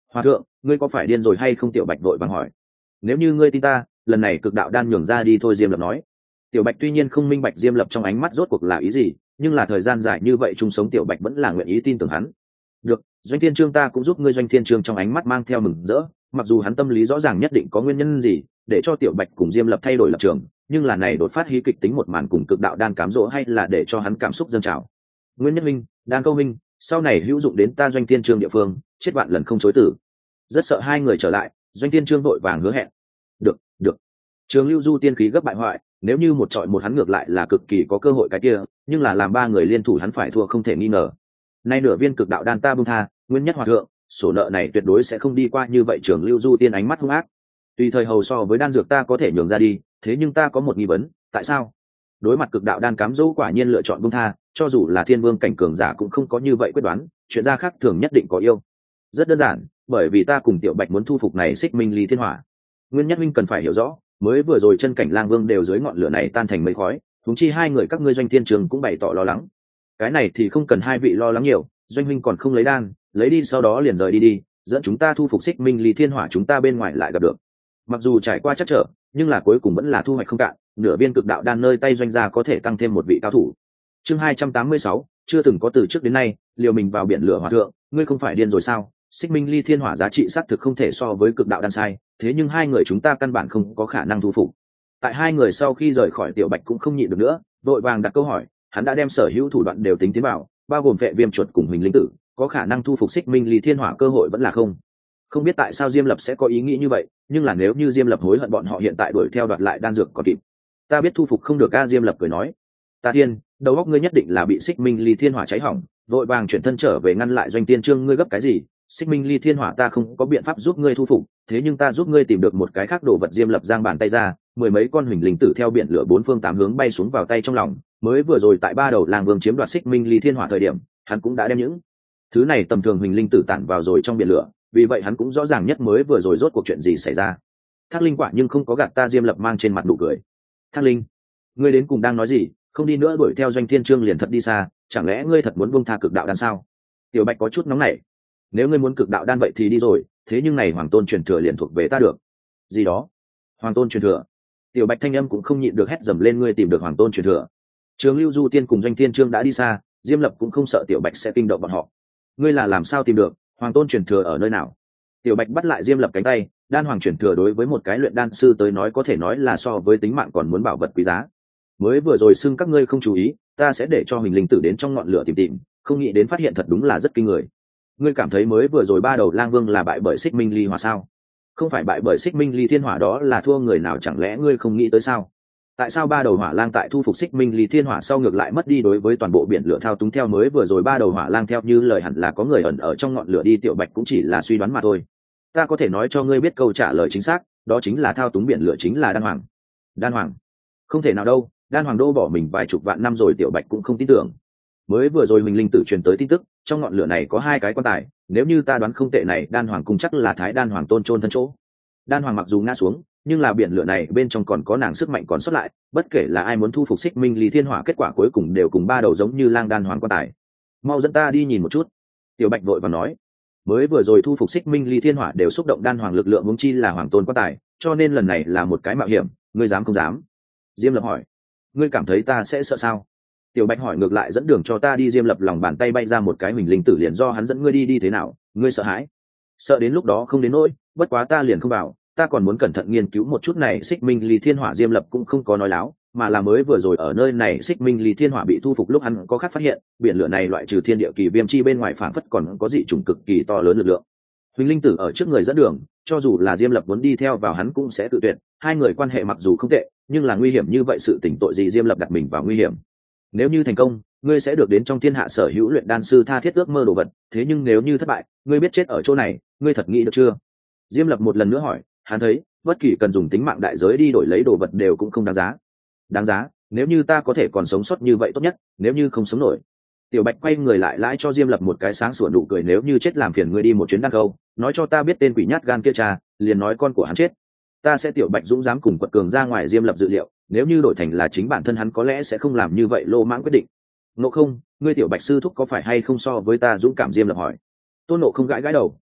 Hòa thượng, ngươi có phải điên rồi hay không? Tiểu Bạch vội vàng hỏi. Nếu như ngươi tin ta, lần này cực đạo đan nhường ra đi thôi, Diêm Lập nói. Tiểu Bạch tuy nhiên không minh bạch Diêm Lập trong ánh mắt rốt cuộc là ý gì, nhưng là thời gian dài như vậy chung sống, Tiểu Bạch vẫn là nguyện ý tin tưởng hắn. Được, Doanh Thiên Trương ta cũng giúp ngươi. Doanh Thiên Trương trong ánh mắt mang theo mừng rỡ, mặc dù hắn tâm lý rõ ràng nhất định có nguyên nhân gì để cho Tiểu Bạch cùng Diêm Lập thay đổi lập trường, nhưng là này đột phát hí kịch tính một màn cùng cực đạo đan cám dỗ, hay là để cho hắn cảm xúc dâng trào. Nguyên Nhất Minh, Đan Câu Minh, sau này hữu dụng đến ta Doanh Thiên Trương địa phương, chết vạn lần không chối từ. Rất sợ hai người trở lại, Doanh Thiên Trương vội vàng hứa hẹn. Được, được. Trường Lưu Du tiên khí gấp bại hoại, nếu như một trọi một hắn ngược lại là cực kỳ có cơ hội cái kia, nhưng là làm ba người liên thủ hắn phải thua không thể nghi ngờ. Nay nửa viên cực đạo đan ta buông tha, Nguyên Nhất Hòa thượng, sổ nợ này tuyệt đối sẽ không đi qua. Như vậy Trường Lưu Du tiên ánh mắt hung ác. Tùy thời hầu so với đan dược ta có thể nhường ra đi, thế nhưng ta có một nghi vấn, tại sao? Đối mặt cực đạo đan cám dỗ, quả nhiên lựa chọn buông tha, cho dù là thiên vương cảnh cường giả cũng không có như vậy quyết đoán, chuyện ra khác thường nhất định có yêu. Rất đơn giản, bởi vì ta cùng Tiểu Bạch muốn thu phục này Xích Minh Ly Thiên Hỏa. Nguyên Nhất Minh cần phải hiểu rõ, mới vừa rồi chân cảnh lang vương đều dưới ngọn lửa này tan thành mây khói, huống chi hai người các ngươi Doanh Thiên Trường cũng bày tỏ lo lắng. Cái này thì không cần hai vị lo lắng nhiều, Doanh huynh còn không lấy đan, lấy đi sau đó liền rời đi đi, dẫn chúng ta thu phục Xích Minh Ly Thiên Hỏa, chúng ta bên ngoài lại gặp được. Mặc dù trải qua chắc trở, nhưng là cuối cùng vẫn là thu hoạch không cạn, nửa viên cực đạo đan nơi tay Doanh gia có thể tăng thêm một vị cao thủ. Chương hai trăm tám mươi sáu, chưa từng có từ trước đến nay, liều mình vào biển lửa. Hòa thượng, ngươi không phải điên rồi sao? Xích Minh Ly Thiên Hỏa giá trị xác thực không thể so với cực đạo đan sai, thế nhưng hai người chúng ta căn bản không có khả năng thu phục. Tại hai người sau khi rời khỏi, Tiểu Bạch cũng không nhịn được nữa, vội vàng đặt câu hỏi. Hắn đã đem sở hữu thủ đoạn đều tính tiến vào, bao gồm vệ viêm chuột cùng Huỳnh Linh Tử, có khả năng thu phục Xích Minh Ly Thiên Hỏa cơ hội vẫn là không. Không biết tại sao Diêm Lập sẽ có ý nghĩ như vậy, nhưng là nếu như Diêm Lập hối hận bọn họ hiện tại đuổi theo đoạt lại đan dược còn kịp. Ta biết thu phục không được a. Diêm Lập cười nói. Ta thiên, đầu óc ngươi nhất định là bị Xích Minh Ly Thiên Hỏa cháy hỏng, vội vàng chuyển thân trở về ngăn lại Doanh Tiên Trương. Ngươi gấp cái gì? Xích Minh Ly Thiên Hỏa ta không có biện pháp giúp ngươi thu phục, thế nhưng ta giúp ngươi tìm được một cái khác đồ vật. Diêm Lập giang bàn tay ra, mười mấy con huỳnh linh tử theo biển lửa bốn phương tám hướng bay xuống vào tay trong lòng. Mới vừa rồi tại ba đầu lang vương chiếm đoạt Xích Minh Ly Thiên Hỏa thời điểm, hắn cũng đã đem những thứ này tầm thường huỳnh linh tử tản vào rồi trong biển lửa, vì vậy hắn cũng rõ ràng nhất mới vừa rồi rốt cuộc chuyện gì xảy ra. Thác Linh quả nhưng không có gạt ta. Diêm Lập mang trên mặt nụ cười. Thác Linh, ngươi đến cùng đang nói gì? Không đi nữa đuổi theo Doanh Thiên Trương liền thật đi xa, chẳng lẽ ngươi thật muốn buông tha cực đạo đan sao? Tiểu Bạch có chút nóng nảy. Nếu ngươi muốn cực đạo đan vậy thì đi rồi, thế nhưng này hoàng tôn truyền thừa liền thuộc về ta được. Gì đó? Hoàng tôn truyền thừa? Tiểu Bạch thanh âm cũng không nhịn được hét dầm lên. Ngươi tìm được hoàng tôn truyền thừa? Trường Lưu Du tiên cùng Doanh Thiên Trương đã đi xa, Diêm Lập cũng không sợ Tiểu Bạch sẽ kinh động bọn họ. Ngươi là làm sao tìm được? Hoàng tôn truyền thừa ở nơi nào? Tiểu Bạch bắt lại Diêm Lập cánh tay. Đan hoàng truyền thừa đối với một cái luyện đan sư tới nói có thể nói là so với tính mạng còn muốn bảo vật quý giá. Mới vừa rồi xưng các ngươi không chú ý, ta sẽ để cho Huỳnh Linh Tử đến trong ngọn lửa tìm tìm, không nghĩ đến phát hiện thật đúng là rất kinh người. Ngươi cảm thấy mới vừa rồi ba đầu lang vương là bại bởi Xích Minh Ly Hỏa sao? Không phải bại bởi Xích Minh Ly Thiên Hỏa đó là thua người nào, chẳng lẽ ngươi không nghĩ tới sao? Tại sao ba đầu hỏa lang tại thu phục Xích Minh Ly Thiên Hỏa sau ngược lại mất đi đối với toàn bộ biển lửa thao túng? Theo mới vừa rồi ba đầu hỏa lang theo như lời hẳn là có người ẩn ở trong ngọn lửa đi. Tiểu Bạch cũng chỉ là suy đoán mà thôi. Ta có thể nói cho ngươi biết câu trả lời chính xác, đó chính là thao túng biển lửa chính là Đan Hoàng. Đan Hoàng? Không thể nào đâu, Đan Hoàng đô bỏ mình vài chục vạn năm rồi. Tiểu Bạch cũng không tin tưởng. Mới vừa rồi Huỳnh Linh Tử truyền tới tin tức, trong ngọn lửa này có hai cái quan tài, nếu như ta đoán không tệ này Đan Hoàng cung chắc là Thái Đan Hoàng tôn chôn thân chỗ. Đan Hoàng mặc dù ngã xuống, nhưng là biển lửa này bên trong còn có nàng sức mạnh còn sót lại, bất kể là ai muốn thu phục Xích Minh Ly Thiên Hỏa, kết quả cuối cùng đều cùng ba đầu giống như lang Đan Hoàng quan tài. Mau dẫn ta đi nhìn một chút. Tiểu Bạch vội vàng nói. Mới vừa rồi thu phục Xích Minh Ly Thiên Hỏa đều xúc động Đan Hoàng lực lượng, huống chi là hoàng tôn quan tài, cho nên lần này là một cái mạo hiểm. Ngươi dám không dám? Diêm Lập hỏi. Ngươi cảm thấy ta sẽ sợ sao? Tiểu Bạch hỏi ngược lại. Dẫn đường cho ta đi. Diêm Lập lòng bàn tay bay ra một cái huỳnh linh tử, liền do hắn dẫn ngươi đi. Đi thế nào? Ngươi sợ hãi? Sợ đến lúc đó không đến nỗi, bất quá ta liền không bảo, ta còn muốn cẩn thận nghiên cứu một chút này Xích Minh Ly Thiên Hỏa. Diêm Lập cũng không có nói láo, mà là mới vừa rồi ở nơi này Xích Minh Ly Thiên Hỏa bị thu phục lúc hắn có khác phát hiện, biển lửa này loại trừ thiên địa kỳ viêm chi bên ngoài phảng phất còn có dị chủng cực kỳ to lớn lực lượng. Huỳnh linh tử ở trước người dẫn đường, cho dù là Diêm Lập muốn đi theo vào hắn cũng sẽ tự tuyệt. Hai người quan hệ mặc dù không tệ, nhưng là nguy hiểm như vậy, sự tỉnh tội gì Diêm Lập đặt mình vào nguy hiểm. Nếu như thành công, ngươi sẽ được đến trong thiên hạ sở hữu luyện đan sư tha thiết ước mơ đồ vật, thế nhưng nếu như thất bại, ngươi biết chết ở chỗ này, ngươi thật nghĩ được chưa? Diêm Lập một lần nữa hỏi. Hắn thấy bất kỳ cần dùng tính mạng đại giới đi đổi lấy đồ vật đều cũng không đáng giá. Đáng giá? Nếu như ta có thể còn sống sót như vậy tốt nhất, nếu như không sống nổi. Tiểu Bạch quay người lại lãi cho Diêm Lập một cái sáng sủa nụ cười. Nếu như chết làm phiền ngươi đi một chuyến đan câu, nói cho ta biết tên quỷ nhát gan kia cha, liền nói con của hắn chết, ta sẽ Tiểu Bạch dũng dám cùng quật cường ra ngoài. Diêm Lập dự liệu, nếu như đổi thành là chính bản thân hắn có lẽ sẽ không làm như vậy lô mãng quyết định. Ngộ không, ngươi Tiểu Bạch sư thúc có phải hay không so với ta dũng cảm? Diêm Lập hỏi. Tôn Ngộ không gãi gãi đầu,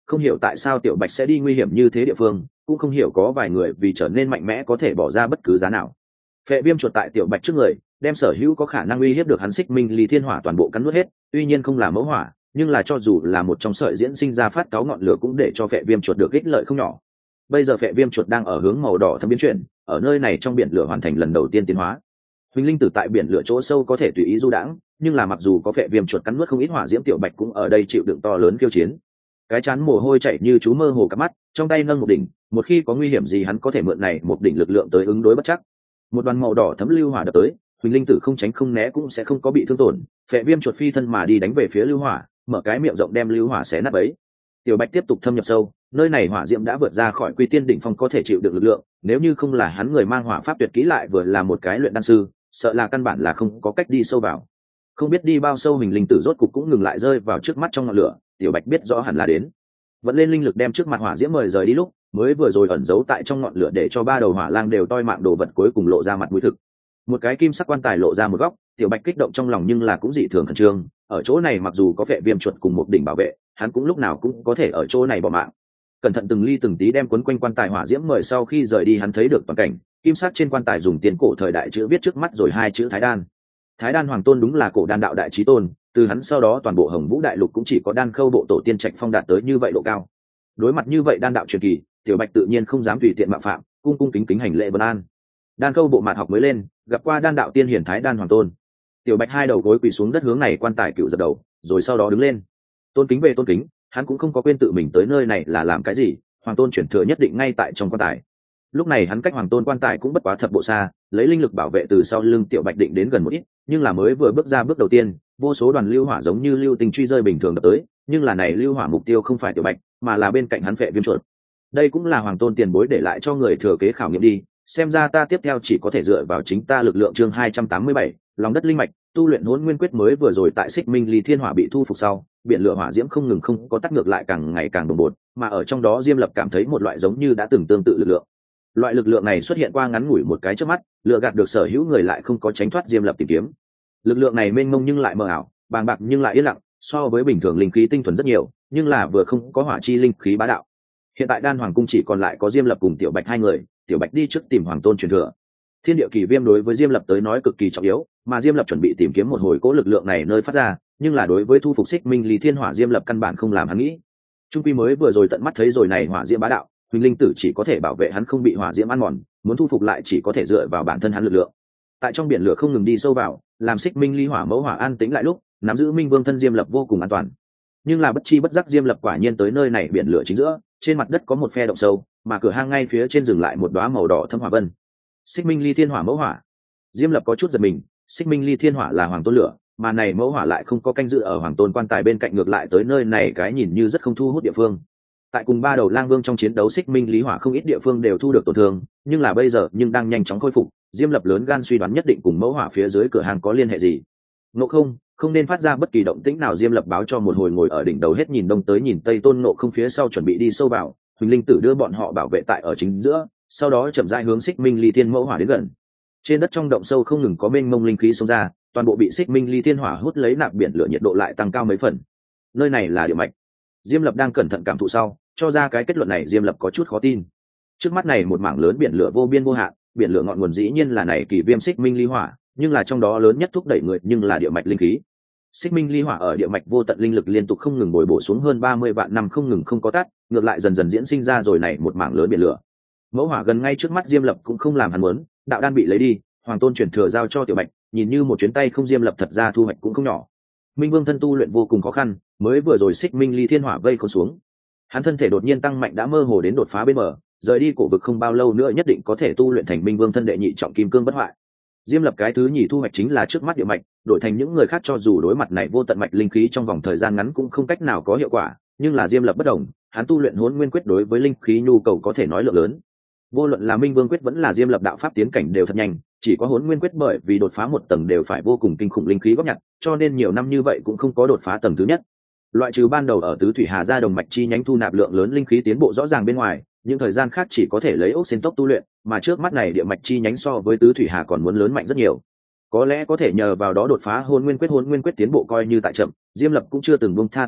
không hiểu tại sao tiểu bạch sẽ đi nguy hiểm như thế địa phương, cũng không hiểu có vài người vì trở nên mạnh mẽ có thể bỏ ra bất cứ giá nào. Phệ viêm chuột tại tiểu bạch trước người, đem sở hữu có khả năng uy hiếp được hắn xích minh ly thiên hỏa toàn bộ cắn nuốt hết, tuy nhiên không là mẫu hỏa, nhưng là cho dù là một trong sợi diễn sinh ra phát cáo ngọn lửa cũng để cho phệ viêm chuột được ích lợi không nhỏ. Bây giờ phệ viêm chuột đang ở hướng màu đỏ thâm biến chuyển, ở nơi này trong biển lửa hoàn thành lần đầu tiên tiến hóa. Huỳnh linh tử tại biển lửa chỗ sâu có thể tùy ý du đãng, nhưng là mặc dù có phệ viêm chuột cắn nuốt không ít hỏa diễm, tiểu bạch cũng ở đây chịu đựng to lớn khiêu chiến. Cái chán mồ hôi chảy như chú mơ hồ cắp mắt, trong tay nâng một đỉnh, một khi có nguy hiểm gì hắn có thể mượn này một đỉnh lực lượng tới ứng đối bất chắc. Một đoàn màu đỏ thấm lưu hỏa đập tới, Huỳnh linh tử không tránh không né cũng sẽ không có bị thương tổn, phệ viêm chuột phi thân mà đi đánh về phía lưu hỏa, mở cái miệng rộng đem lưu hỏa xé nát bấy. Tiểu bạch tiếp tục thâm nhập sâu, nơi này hỏa diễm đã vượt ra khỏi quy tiên đỉnh phong có thể chịu được lực lượng, nếu như không là hắn người mang hỏa pháp tuyệt kỹ lại vừa là một cái luyện đan sư, sợ là căn bản là không có cách đi sâu vào. Không biết đi bao sâu Huỳnh linh tử rốt cục cũng ngừng lại rơi vào trước mắt trong ngọn lửa, tiểu bạch biết rõ hẳn là đến. Vẫn lên linh lực đem trước mặt hỏa diễm mời rời đi lúc, mới vừa rồi ẩn giấu tại trong ngọn lửa để cho ba đầu hỏa lang đều toi mạng đồ vật cuối cùng lộ ra mặt mũi thực. Một cái kim sắc quan tài lộ ra một góc, tiểu bạch kích động trong lòng nhưng là cũng dị thường khẩn trương, ở chỗ này mặc dù có vệ viêm chuột cùng một đỉnh bảo vệ, hắn cũng lúc nào cũng có thể ở chỗ này bỏ mạng. Cẩn thận từng ly từng tí đem quấn quanh quan tài hỏa diễm mời sau khi rời đi hắn thấy được toàn cảnh, kim sắc trên quan tài dùng tiền cổ thời đại chữ viết trước mắt rồi hai chữ Thái Đan. Thái Đan Hoàng Tôn đúng là cổ đan đạo đại chí tôn, từ hắn sau đó toàn bộ Hồng Vũ đại lục cũng chỉ có Đan Khâu bộ tổ tiên Trạch Phong đạt tới như vậy độ cao. Đối mặt như vậy đan đạo truyền kỳ, tiểu bạch tự nhiên không dám tùy tiện mạo phạm, cung cung kính kính hành lễ vân an. Đan Khâu bộ mạn học mới lên, gặp qua đan đạo tiên hiển Thái Đan Hoàng Tôn. Tiểu bạch hai đầu gối quỳ xuống đất hướng này quan tài cựu dập đầu, rồi sau đó đứng lên. Tôn kính về tôn kính, hắn cũng không có quên tự mình tới nơi này là làm cái gì, Hoàng Tôn chuyển thừa nhất định ngay tại trong quan tài. Lúc này hắn cách Hoàng Tôn quan tài cũng bất quá thập bộ xa, lấy linh lực bảo vệ từ sau lưng tiểu bạch định đến gần một ít, nhưng là mới vừa bước ra bước đầu tiên, vô số đoàn lưu hỏa giống như lưu tinh truy rơi bình thường đập tới, nhưng là này lưu hỏa mục tiêu không phải tiểu bạch, mà là bên cạnh hắn phệ viêm chuột. Đây cũng là Hoàng Tôn tiền bối để lại cho người thừa kế khảo nghiệm đi, xem ra ta tiếp theo chỉ có thể dựa vào chính ta lực lượng. Chương hai trăm tám mươi bảy, lòng đất linh mạch, tu luyện Hỗn Nguyên Quyết. Mới vừa rồi tại Xích Minh Ly Thiên Hỏa bị thu phục sau, biển lửa hỏa diễm không ngừng không có tắt ngược lại càng ngày càng bùng bột, mà ở trong đó Diêm Lập cảm thấy một loại giống như đã từng tương tự lực lượng. Loại lực lượng này xuất hiện qua ngắn ngủi một cái chớp mắt, lừa gạt được sở hữu người lại không có tránh thoát Diêm Lập tìm kiếm. Lực lượng này mênh mông nhưng lại mờ ảo, bàng bạc nhưng lại yên lặng, so với bình thường linh khí tinh thuần rất nhiều, nhưng là vừa không có hỏa chi linh khí bá đạo. Hiện tại Đan Hoàng cung chỉ còn lại có Diêm Lập cùng Tiểu Bạch hai người, Tiểu Bạch đi trước tìm Hoàng Tôn truyền thừa. Thiên địa kỳ viêm đối với Diêm Lập tới nói cực kỳ trọng yếu, mà Diêm Lập chuẩn bị tìm kiếm một hồi cỗ lực lượng này nơi phát ra, nhưng là đối với thu phục Xích Minh Ly Thiên Hỏa Diêm Lập căn bản không làm hắn nghĩ. Trung quy mới vừa rồi tận mắt thấy rồi này hỏa diễm bá đạo, Huỳnh linh tử chỉ có thể bảo vệ hắn không bị hỏa diễm ăn mòn, muốn thu phục lại chỉ có thể dựa vào bản thân hắn lực lượng. Tại trong biển lửa không ngừng đi sâu vào, làm Xích Minh Ly Hỏa mẫu hỏa an tĩnh lại lúc, nắm giữ Minh Vương thân Diêm Lập vô cùng an toàn. Nhưng là bất chi bất giác Diêm Lập quả nhiên tới nơi này biển lửa chính giữa, trên mặt đất có một phe động sâu, mà cửa hang ngay phía trên dừng lại một đóa màu đỏ thâm hỏa vân. Xích Minh Ly Thiên Hỏa mẫu hỏa. Diêm Lập có chút giật mình, Xích Minh Ly Thiên Hỏa là Hoàng Tôn lửa, mà này mẫu hỏa lại không có canh dự ở Hoàng Tôn quan tài bên cạnh, ngược lại tới nơi này cái nhìn như rất không thu hút địa phương. Tại cùng ba đầu lang vương trong chiến đấu, Xích Minh Lý Hỏa không ít địa phương đều thu được tổn thương, nhưng là bây giờ nhưng đang nhanh chóng khôi phục. Diêm Lập lớn gan suy đoán nhất định cùng mẫu hỏa phía dưới cửa hàng có liên hệ gì. Ngộ không, không nên phát ra bất kỳ động tĩnh nào. Diêm Lập báo cho một hồi ngồi ở đỉnh đầu hết nhìn đông tới nhìn tây Tôn Ngộ Không phía sau chuẩn bị đi sâu vào, Huỳnh linh tử đưa bọn họ bảo vệ tại ở chính giữa, sau đó chậm rãi hướng Xích Minh Ly Thiên mẫu hỏa đến gần. Trên đất trong động sâu không ngừng có mênh mông linh khí xông ra, toàn bộ bị Xích Minh Ly Thiên hỏa hút lấy, nạp biển lửa nhiệt độ lại tăng cao mấy phần. Nơi này là địa mạch. Diêm Lập đang cẩn thận cảm thụ sau, cho ra cái kết luận này. Diêm Lập có chút khó tin. Trước mắt này một mảng lớn biển lửa vô biên vô hạn, biển lửa ngọn nguồn dĩ nhiên là này kỳ viêm Xích Minh Ly Hỏa, nhưng là trong đó lớn nhất thúc đẩy người nhưng là địa mạch linh khí. Xích Minh Ly Hỏa ở địa mạch vô tận linh lực liên tục không ngừng bồi bổ xuống hơn ba mươi vạn năm không ngừng không có tắt, ngược lại dần dần diễn sinh ra rồi này một mảng lớn biển lửa. Mẫu hỏa gần ngay trước mắt Diêm Lập cũng không làm hắn muốn, đạo đan bị lấy đi, Hoàng Tôn truyền thừa giao cho Tiểu Bạch, nhìn như một chuyến tay không. Diêm Lập thật ra thu hoạch cũng không nhỏ. Minh Vương thân tu luyện vô cùng khó khăn, mới vừa rồi Xích Minh Ly Thiên hỏa vây không xuống, hắn thân thể đột nhiên tăng mạnh đã mơ hồ đến đột phá bên bờ, rời đi cổ vực không bao lâu nữa nhất định có thể tu luyện thành Minh Vương thân đệ nhị trọng kim cương bất hoại. Diêm Lập cái thứ nhì thu hoạch chính là trước mắt địa mạch, đổi thành những người khác cho dù đối mặt này vô tận mạch linh khí trong vòng thời gian ngắn cũng không cách nào có hiệu quả, nhưng là Diêm Lập bất đồng, hắn tu luyện Hỗn Nguyên Quyết đối với linh khí nhu cầu có thể nói lượng lớn. Vô luận là Minh Vương Quyết vẫn là Diêm Lập đạo pháp tiến cảnh đều thật nhanh, chỉ có Hỗn Nguyên Quyết bởi vì đột phá một tầng đều phải vô cùng kinh khủng linh khí góp nhặt, cho nên nhiều năm như vậy cũng không có đột phá tầng thứ nhất. Loại trừ ban đầu ở tứ thủy hà gia đồng mạch chi nhánh thu nạp lượng lớn linh khí tiến bộ rõ ràng bên ngoài, những thời gian khác chỉ có thể lấy ốc sen tốc tu luyện, mà trước mắt này địa mạch chi nhánh so với tứ thủy hà còn muốn lớn mạnh rất nhiều. Có lẽ có thể nhờ vào đó đột phá Hỗn Nguyên Quyết. Hỗn Nguyên Quyết tiến bộ coi như tại chậm, Diêm Lập cũng chưa từng buông tha tu luyện,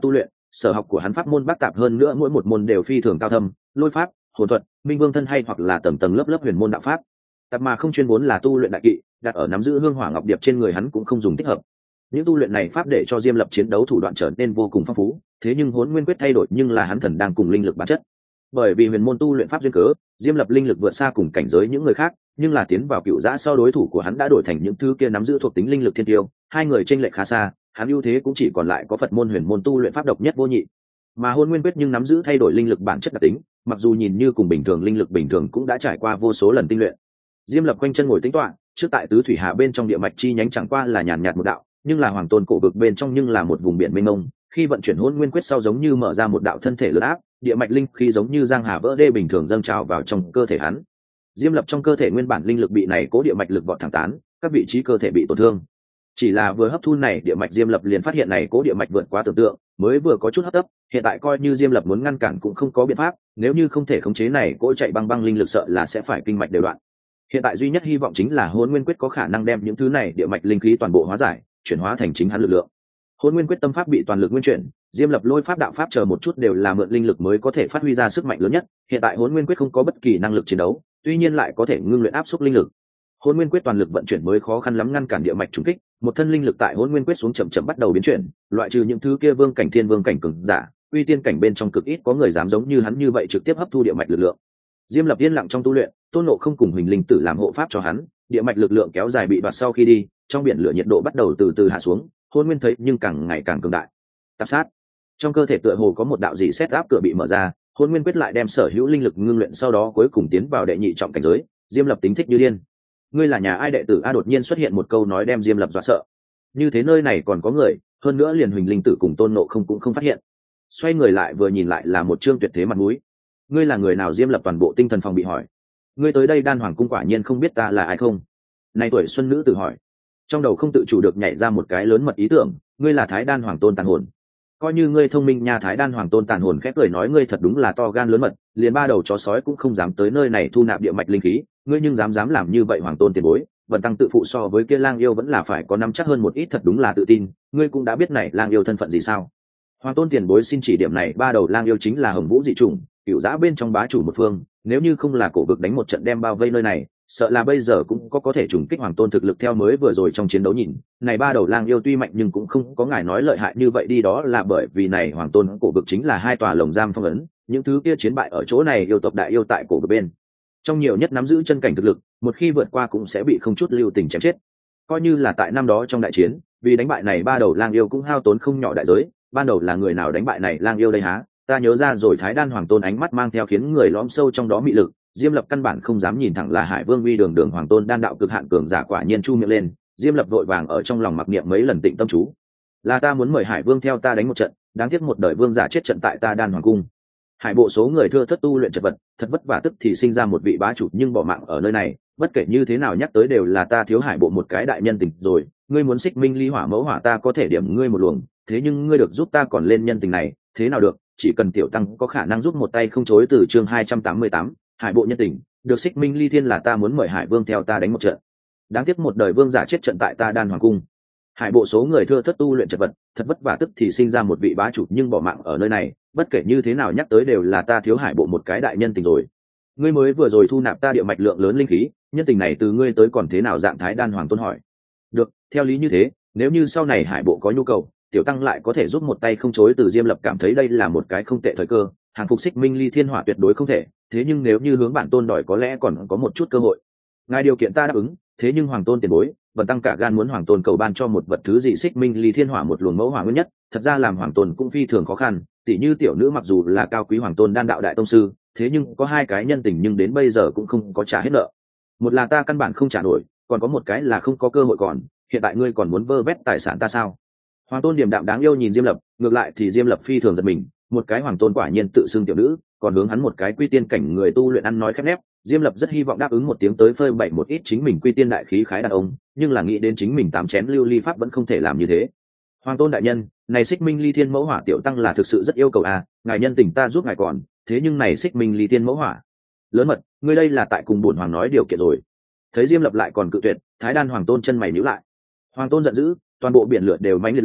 sở học của hắn pháp môn bác tạp hơn nữa mỗi một môn đều phi thường cao thâm, lôi pháp, hồn thuật, minh vương thân hay hoặc là tầng tầng lớp lớp huyền môn đạo pháp. Tạp mà không chuyên vốn là tu luyện đại kỵ, đặt ở nắm giữ hương hỏa ngọc điệp trên người hắn cũng không dùng thích hợp. Những tu luyện này pháp để cho Diêm Lập chiến đấu thủ đoạn trở nên vô cùng phong phú, thế nhưng Hỗn Nguyên quyết thay đổi nhưng là hắn thần đang cùng linh lực bản chất. Bởi vì huyền môn tu luyện pháp duyên cớ, Diêm Lập linh lực vượt xa cùng cảnh giới những người khác, nhưng là tiến vào cựu giã sau đối thủ của hắn đã đổi thành những thứ kia nắm giữ thuộc tính linh lực thiên tiêu, hai người chênh lệch khá xa, hắn ưu thế cũng chỉ còn lại có Phật môn huyền môn tu luyện pháp độc nhất vô nhị. Mà Hỗn Nguyên quyết nhưng nắm giữ thay đổi linh lực bản chất đặc tính, mặc dù nhìn như cùng bình thường linh lực bình thường cũng đã trải qua vô số lần tinh luyện. Diêm Lập quanh chân ngồi tĩnh tọa, trước tại tứ thủy hà bên trong địa mạch chi nhánh chẳng qua là nhàn nhạt một đạo, nhưng là hoàng tôn cổ vực bên trong nhưng là một vùng biển mênh mông, khi vận chuyển Hỗn Nguyên quyết sau giống như mở ra một đạo thân thể lớn áp, địa mạch linh khí giống như giang hà vỡ đê bình thường dâng trào vào trong cơ thể hắn. Diêm Lập trong cơ thể nguyên bản linh lực bị này cố địa mạch lực vọt thẳng tán, các vị trí cơ thể bị tổn thương. Chỉ là vừa hấp thu này địa mạch Diêm Lập liền phát hiện này cố địa mạch vượt quá tưởng tượng, mới vừa có chút hấp tấp, hiện tại coi như Diêm Lập muốn ngăn cản cũng không có biện pháp, nếu như không thể khống chế này cố chạy băng băng linh lực sợ là sẽ phải kinh mạch đều đoạn. Hiện tại duy nhất hy vọng chính là Hỗn Nguyên quyết có khả năng đem những thứ này địa mạch linh khí toàn bộ hóa giải, chuyển hóa thành chính hắn lực lượng. Hỗn Nguyên quyết tâm pháp bị toàn lực nguyên chuyển, Diêm Lập lôi pháp đạo pháp chờ một chút đều là mượn linh lực mới có thể phát huy ra sức mạnh lớn nhất, hiện tại Hỗn Nguyên quyết không có bất kỳ năng lực chiến đấu, tuy nhiên lại có thể ngưng luyện áp xúc linh lực. Hỗn Nguyên quyết toàn lực vận chuyển mới khó khăn lắm ngăn cản địa mạch trùng kích, một thân linh lực tại Hỗn Nguyên quyết xuống chậm chậm bắt đầu biến chuyển, loại trừ những thứ kia vương cảnh thiên vương cảnh cường giả, uy tiên cảnh bên trong cực ít có người dám giống như hắn như vậy trực tiếp hấp thu địa mạch lực lượng. Diêm Lập yên lặng trong tu luyện, Tôn Ngộ Không cùng Huỳnh Linh Tử làm hộ pháp cho hắn, địa mạch lực lượng kéo dài bị đoạt sau khi đi, trong biển lửa nhiệt độ bắt đầu từ từ hạ xuống, Hỗn Nguyên thấy nhưng càng ngày càng cường đại. Tạp sát, trong cơ thể tựa hồ có một đạo dị xét áp cửa bị mở ra, Hỗn Nguyên quyết lại đem sở hữu linh lực ngưng luyện sau đó cuối cùng tiến vào đệ nhị trọng cảnh giới. Diêm Lập tính thích như điên. Ngươi là nhà ai đệ tử a? Đột nhiên xuất hiện một câu nói đem Diêm Lập dọa sợ. Như thế nơi này còn có người, hơn nữa liền Huỳnh Linh Tử cùng Tôn Ngộ Không cũng không phát hiện. Xoay người lại vừa nhìn lại là một trương tuyệt thế mặt mũi. Ngươi là người nào? Diêm Lập toàn bộ tinh thần phòng bị hỏi. Ngươi tới đây Đan Hoàng cung quả nhiên không biết ta là ai không? Này tuổi xuân nữ tử hỏi. Trong đầu không tự chủ được nhảy ra một cái lớn mật ý tưởng, ngươi là Thái Đan Hoàng Tôn tàn hồn. Coi như ngươi thông minh nha. Thái Đan Hoàng Tôn tàn hồn khép cười nói, ngươi thật đúng là to gan lớn mật, liền ba đầu chó sói cũng không dám tới nơi này thu nạp địa mạch linh khí, ngươi nhưng dám dám làm như vậy. Hoàng Tôn tiền bối, Vân Tăng tự phụ so với kia Lang yêu vẫn là phải có nắm chắc hơn một ít, thật đúng là tự tin. Ngươi cũng đã biết này Lang yêu thân phận gì sao? Hoàng Tôn tiền bối xin chỉ điểm này, ba đầu Lang yêu chính là Hồng Vũ dị chủng, cửu giã bên trong bá chủ một phương, nếu như không là cổ vực đánh một trận đem bao vây nơi này, sợ là bây giờ cũng có có thể trùng kích Hoàng Tôn thực lực. Theo mới vừa rồi trong chiến đấu nhìn, này ba đầu Lang yêu tuy mạnh nhưng cũng không có ngài nói lợi hại như vậy đi, đó là bởi vì này Hoàng Tôn cổ vực chính là hai tòa lồng giam phong ấn, những thứ kia chiến bại ở chỗ này yêu tộc đại yêu tại cổ vực bên trong nhiều nhất nắm giữ chân cảnh thực lực, một khi vượt qua cũng sẽ bị không chút lưu tình chém chết. Coi như là tại năm đó trong đại chiến, vì đánh bại này ba đầu Lang yêu cũng hao tốn không nhỏ đại giới. Ban đầu là người nào đánh bại này Lang yêu đây há? Ta nhớ ra rồi. Thái Đan Hoàng Tôn ánh mắt mang theo khiến người lõm sâu trong đó mị lực. Diêm Lập căn bản không dám nhìn thẳng là Hải Vương uy đường đường Hoàng Tôn đan đạo cực hạn cường giả, quả nhiên chu miệng lên. Diêm Lập vội vàng ở trong lòng mặc niệm mấy lần tịnh tâm chú. Là ta muốn mời Hải Vương theo ta đánh một trận, đáng tiếc một đời vương giả chết trận tại ta Đan Hoàng cung. Hải bộ số người thưa thất tu luyện chật vật, thật vất vả tức thì sinh ra một vị bá chủ nhưng bỏ mạng ở nơi này, bất kể như thế nào nhắc tới đều là ta thiếu Hải bộ một cái đại nhân tình rồi. Ngươi muốn xích minh ly hỏa mẫu hỏa, ta có thể điểm ngươi một luồng, thế nhưng ngươi được giúp ta còn lên nhân tình này, thế nào được? Chỉ cần tiểu tăng có khả năng giúp một tay không chối từ. Chương hai trăm tám mươi tám, Hải bộ nhân tình, được xích minh ly thiên là ta muốn mời Hải Vương theo ta đánh một trận. Đáng tiếc một đời vương giả chết trận tại ta Đan Hoàng cung. Hải bộ số người thưa thất tu luyện chật vật, thật vất vả tức thì sinh ra một vị bá chủ nhưng bỏ mạng ở nơi này, bất kể như thế nào nhắc tới đều là ta thiếu Hải bộ một cái đại nhân tình rồi. Ngươi mới vừa rồi thu nạp ta địa mạch lượng lớn linh khí, nhân tình này từ ngươi tới còn thế nào? Dạng Thái Đan Hoàng Tôn hỏi. Được, theo lý như thế, nếu như sau này Hải bộ có nhu cầu, tiểu tăng lại có thể giúp một tay không chối từ. Diêm Lập cảm thấy đây là một cái không tệ thời cơ, hàng phục xích minh ly thiên hỏa tuyệt đối không thể, thế nhưng nếu như hướng bản tôn đòi có lẽ còn có một chút cơ hội. Ngài điều kiện ta đáp ứng, thế nhưng Hoàng Tôn tiền bối, Vân Tăng cả gan muốn Hoàng Tôn cầu ban cho một vật thứ gì? Xích minh ly thiên hỏa một luồng mẫu hỏa nguyên nhất, thật ra làm Hoàng Tôn cũng phi thường khó khăn, tỷ như tiểu nữ mặc dù là cao quý Hoàng Tôn đan đạo đại tông sư, thế nhưng có hai cái nhân tình nhưng đến bây giờ cũng không có trả hết nợ. Một là ta căn bản không trả nổi, còn có một cái là không có cơ hội còn, hiện tại ngươi còn muốn vơ vét tài sản ta sao? Hoàng Tôn điềm đạm đáng yêu nhìn Diêm Lập, ngược lại thì Diêm Lập phi thường giật mình, một cái Hoàng Tôn quả nhiên tự xưng tiểu nữ, còn hướng hắn một cái quy tiên cảnh người tu luyện ăn nói khép nép. Diêm Lập rất hy vọng đáp ứng một tiếng tới phơi bày một ít chính mình quy tiên đại khí khái đàn ông, nhưng là nghĩ đến chính mình tám chén lưu ly pháp vẫn không thể làm như thế. Hoàng Tôn đại nhân, này xích minh ly thiên mẫu hỏa tiểu tăng là thực sự rất yêu cầu à, ngài nhân tình ta giúp ngài còn, thế nhưng này xích minh ly thiên mẫu hỏa lớn mật, ngươi đây là tại cùng bổn hoàng nói điều kiện rồi. Thấy Diêm Lập lại còn cự tuyệt, Thái Đan Hoàng Tôn chân mày nhíu lại. Hoàng Tôn giận dữ, toàn bộ biển lửa đều mãnh liệt lên,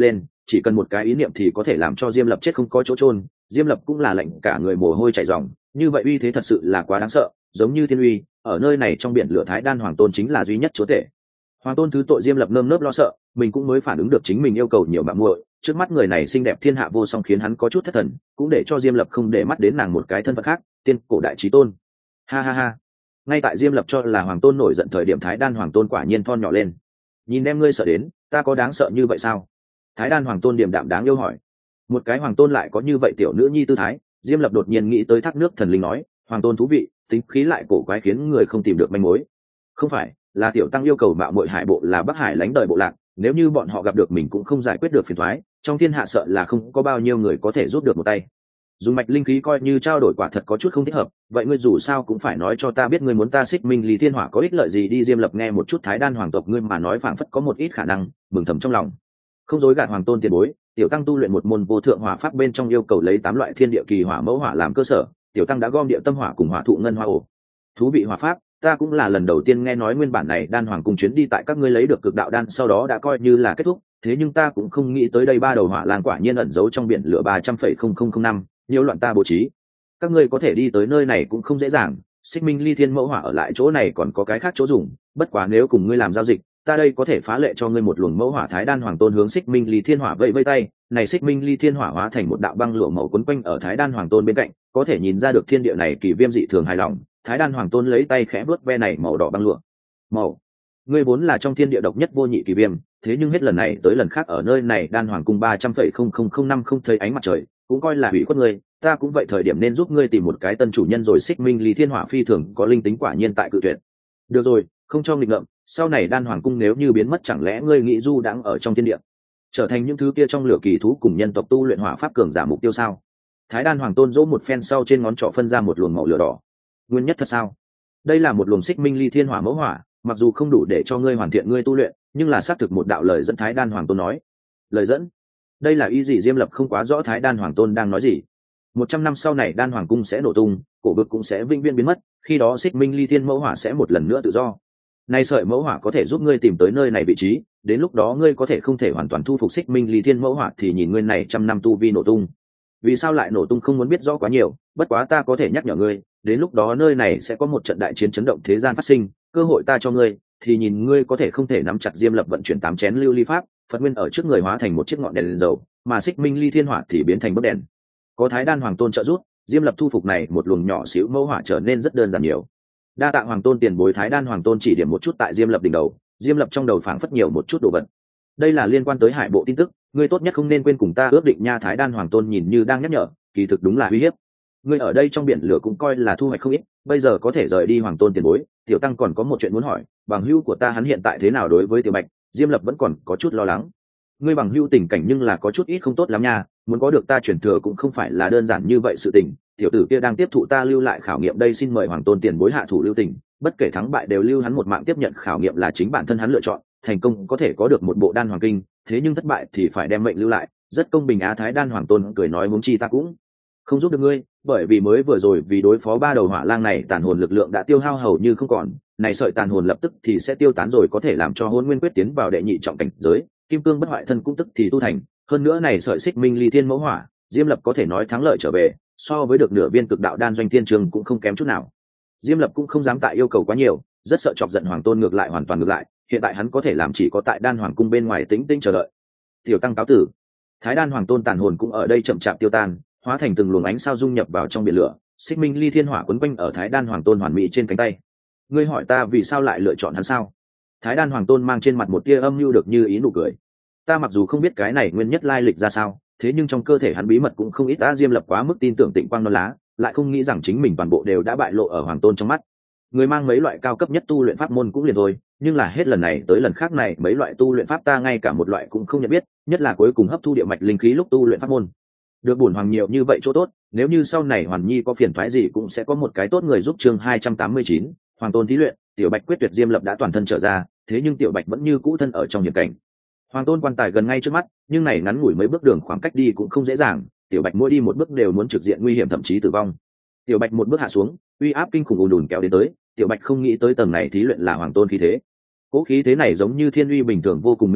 chỉ cần một cái ý niệm thì có thể làm cho Diêm Lập chết không có chỗ chôn. Diêm Lập cũng là lệnh cả người mồ hôi chảy ròng, như vậy uy thế thật sự là quá đáng sợ, giống như thiên uy, ở nơi này trong biển lửa Thái Đan Hoàng Tôn chính là duy nhất chúa tể. Hoàng Tôn thứ tội Diêm Lập nơm nớp lo sợ, mình cũng mới phản ứng được chính mình yêu cầu nhiều mạng muội, trước mắt người này xinh đẹp thiên hạ vô song khiến hắn có chút thất thần, cũng để cho Diêm Lập không để mắt đến nàng một cái thân phận khác, tiên cổ đại chí tôn. Ha ha ha. Ngay tại Diêm Lập cho là Hoàng Tôn nổi giận thời điểm, Thái Đan Hoàng Tôn quả nhiên thon nhỏ lên. Nhìn em ngươi sợ đến, ta có đáng sợ như vậy sao? Thái Đan Hoàng Tôn điềm đạm đáng yêu hỏi. Một cái Hoàng Tôn lại có như vậy tiểu nữ nhi tư thái, Diêm Lập đột nhiên nghĩ tới thác nước thần linh nói, Hoàng Tôn thú vị, tính khí lại cổ quái khiến người không tìm được manh mối. Không phải, là tiểu tăng yêu cầu mạo muội hải bộ là Bắc Hải lãnh đời bộ lạc, nếu như bọn họ gặp được mình cũng không giải quyết được phiền toái, trong thiên hạ sợ là không có bao nhiêu người có thể giúp được một tay. Dùng mạch linh khí coi như trao đổi quả thật có chút không thích hợp, vậy ngươi dù sao cũng phải nói cho ta biết ngươi muốn ta Xích Minh Lý Thiên Hỏa có ích lợi gì đi. Diêm Lập nghe một chút Thái Đan hoàng tộc ngươi mà nói phảng phất có một ít khả năng, mừng thầm trong lòng. Không dối gạt Hoàng Tôn tiền bối, tiểu tăng tu luyện một môn vô thượng hỏa pháp, bên trong yêu cầu lấy tám loại thiên địa kỳ hỏa mẫu hỏa làm cơ sở, tiểu tăng đã gom địa tâm hỏa cùng hỏa thụ ngân hoa ổ. Thú vị hỏa pháp, ta cũng là lần đầu tiên nghe nói. Nguyên bản này Đan Hoàng cùng chuyến đi tại các ngươi lấy được cực đạo đan sau đó đã coi như là kết thúc, thế nhưng ta cũng không nghĩ tới đây ba đầu hỏa lang quả nhiên ẩn giấu trong biển lửa ba trăm phẩy không không không năm, nhiều loạn ta bố trí. Các ngươi có thể đi tới nơi này cũng không dễ dàng, Xích Minh Ly Thiên mẫu hỏa ở lại chỗ này còn có cái khác chỗ dùng, bất quá nếu cùng ngươi làm giao dịch, ta đây có thể phá lệ cho ngươi một luồng mẫu hỏa. Thái Đan Hoàng Tôn hướng Xích Minh Ly Thiên hỏa vẫy vẫy tay, này Xích Minh Ly Thiên hỏa hóa thành một đạo băng lụa màu quấn quanh ở Thái Đan Hoàng Tôn bên cạnh, có thể nhìn ra được thiên địa này kỳ viêm dị thường hài lòng. Thái Đan Hoàng Tôn lấy tay khẽ vuốt ve này màu đỏ băng lụa. Màu, ngươi vốn là trong thiên địa độc nhất vô nhị kỳ viêm, thế nhưng hết lần này tới lần khác ở nơi này Đan Hoàng cung ba trăm phẩy không không không năm không thấy ánh mặt trời, cũng coi là hủy khuất ngươi, ta cũng vậy thời điểm nên giúp ngươi tìm một cái tân chủ nhân rồi. Xích Minh Ly Thiên hỏa phi thường có linh tính, quả nhiên tại cự tuyệt. Được rồi, không cho nghịch ngợm, sau này Đan Hoàng cung nếu như biến mất chẳng lẽ ngươi nghĩ du đãng ở trong thiên địa, trở thành những thứ kia trong lửa kỳ thú cùng nhân tộc tu luyện hỏa pháp cường giả mục tiêu sao? Thái Đan Hoàng Tôn dỗ một phen sau trên ngón trỏ phân ra một luồng màu lửa đỏ. Nguyên nhất thật sao? Đây là một luồng Xích Minh Ly Thiên hỏa mẫu hỏa, mặc dù không đủ để cho ngươi hoàn thiện ngươi tu luyện, nhưng là xác thực một đạo lời dẫn. Thái Đan Hoàng Tôn nói. Lời dẫn? Đây là ý gì? Diêm Lập không quá rõ Thái Đan Hoàng Tôn đang nói gì. Một trăm năm sau này Đan Hoàng cung sẽ nổ tung, cổ vực cũng sẽ vĩnh viễn biến mất, khi đó Xích Minh Ly Thiên mẫu hỏa sẽ một lần nữa tự do. Nay sợi mẫu hỏa có thể giúp ngươi tìm tới nơi này vị trí, đến lúc đó ngươi có thể không thể hoàn toàn thu phục Xích Minh Ly Thiên mẫu hỏa thì nhìn ngươi này trăm năm tu vi nổ tung. Vì sao lại nổ tung không muốn biết rõ quá nhiều, bất quá ta có thể nhắc nhở ngươi, đến lúc đó nơi này sẽ có một trận đại chiến chấn động thế gian phát sinh, cơ hội ta cho ngươi, thì nhìn ngươi có thể không thể nắm chặt. Diêm Lập vận chuyển tám chén lưu ly pháp, Phật nguyên ở trước người hóa thành một chiếc ngọn đèn, đèn dầu, mà Xích Minh Ly Thiên hỏa thì biến thành bấc đèn. Có Thái Đan Hoàng Tôn trợ giúp, Diêm Lập thu phục này một luồng nhỏ xíu mẫu hỏa trở nên rất đơn giản nhiều. Đa tạ Hoàng Tôn tiền bối. Thái Đan Hoàng Tôn chỉ điểm một chút tại Diêm Lập đỉnh đầu, Diêm Lập trong đầu phảng phất nhiều một chút đồ vật. Đây là liên quan tới hải bộ tin tức, ngươi tốt nhất không nên quên cùng ta ước định nha. Thái Đan Hoàng Tôn nhìn như đang nhắc nhở, kỳ thực đúng là uy hiếp. Ngươi ở đây trong biển lửa cũng coi là thu hoạch không ít, bây giờ có thể rời đi. Hoàng Tôn tiền bối, tiểu tăng còn có một chuyện muốn hỏi, bằng hữu của ta hắn hiện tại thế nào? Đối với Tiểu Bạch, Diêm Lập vẫn còn có chút lo lắng. Ngươi bằng hữu tình cảnh nhưng là có chút ít không tốt lắm nha, muốn có được ta truyền thừa cũng không phải là đơn giản như vậy sự tình. Tiểu tử kia đang tiếp thụ ta lưu lại khảo nghiệm đây, xin mời Hoàng Tôn tiền bối hạ thủ lưu tình, bất kể thắng bại đều lưu hắn một mạng. Tiếp nhận khảo nghiệm là chính bản thân hắn lựa chọn, thành công có thể có được một bộ đan hoàng kinh, thế nhưng thất bại thì phải đem mệnh lưu lại, rất công bình á. Thái Đan Hoàng Tôn cười nói, huống chi ta cũng không giúp được ngươi, bởi vì mới vừa rồi vì đối phó ba đầu hỏa lang này tàn hồn lực lượng đã tiêu hao hầu như không còn, này sợi tàn hồn lập tức thì sẽ tiêu tán rồi, có thể làm cho Hôn Nguyên Quyết tiến vào đệ nhị trọng cảnh giới, kim cương bất hoại thân cũng tức thì tu thành. Hơn nữa này sợi Xích Minh Ly Thiên mẫu hỏa, Diêm Lập có thể nói thắng lợi trở về, so với được nửa viên cực đạo đan doanh thiên trường cũng không kém chút nào. Diêm Lập cũng không dám tại yêu cầu quá nhiều, rất sợ chọc giận Hoàng Tôn, ngược lại hoàn toàn ngược lại, hiện tại hắn có thể làm chỉ có tại Đan Hoàng cung bên ngoài tĩnh tĩnh chờ đợi. Tiểu tăng cáo tử. Thái Đan Hoàng Tôn tàn hồn cũng ở đây chậm chạp tiêu tan, hóa thành từng luồng ánh sao dung nhập vào trong biển lửa. Xích Minh Ly Thiên hỏa quấn quanh ở Thái Đan Hoàng Tôn hoàn mỹ trên cánh tay. Ngươi hỏi ta vì sao lại lựa chọn hắn sao? Thái Đan Hoàng Tôn mang trên mặt một tia âm mưu được như ý nụ cười. Ta mặc dù không biết cái này nguyên nhất lai lịch ra sao, thế nhưng trong cơ thể hắn bí mật cũng không ít. Ta Diêm Lập quá mức tin tưởng Tịnh Quang Non Lá, lại không nghĩ rằng chính mình toàn bộ đều đã bại lộ ở Hoàng Tôn trong mắt. Người mang mấy loại cao cấp nhất tu luyện pháp môn cũng liền thôi, nhưng là hết lần này tới lần khác này mấy loại tu luyện pháp ta ngay cả một loại cũng không nhận biết, nhất là cuối cùng hấp thu địa mạch linh khí lúc tu luyện pháp môn. Được bổn hoàng nhiều như vậy chỗ tốt, nếu như sau này Hoàn Nhi có phiền toái gì cũng sẽ có một cái tốt người giúp. Chương hai trăm tám mươi chín, Hoàng Tôn thí luyện. Tiểu Bạch quyết tuyệt. Diêm Lập đã toàn thân trở ra, thế nhưng Tiểu Bạch vẫn như cũ thân ở trong hiểm cảnh. Hoàng Tôn quan tài gần ngay trước mắt, nhưng này ngắn ngủi mấy bước đường khoảng cách đi cũng không dễ dàng, Tiểu Bạch mỗi đi một bước đều muốn trực diện nguy hiểm thậm chí tử vong. Tiểu Bạch một bước hạ xuống, uy áp kinh khủng ùn ùn kéo đến tới, Tiểu Bạch không nghĩ tới tầng này thí luyện là Hoàng Tôn khí thế. Cố khí thế này giống như thiên uy bình thường vô cùng mênh mông,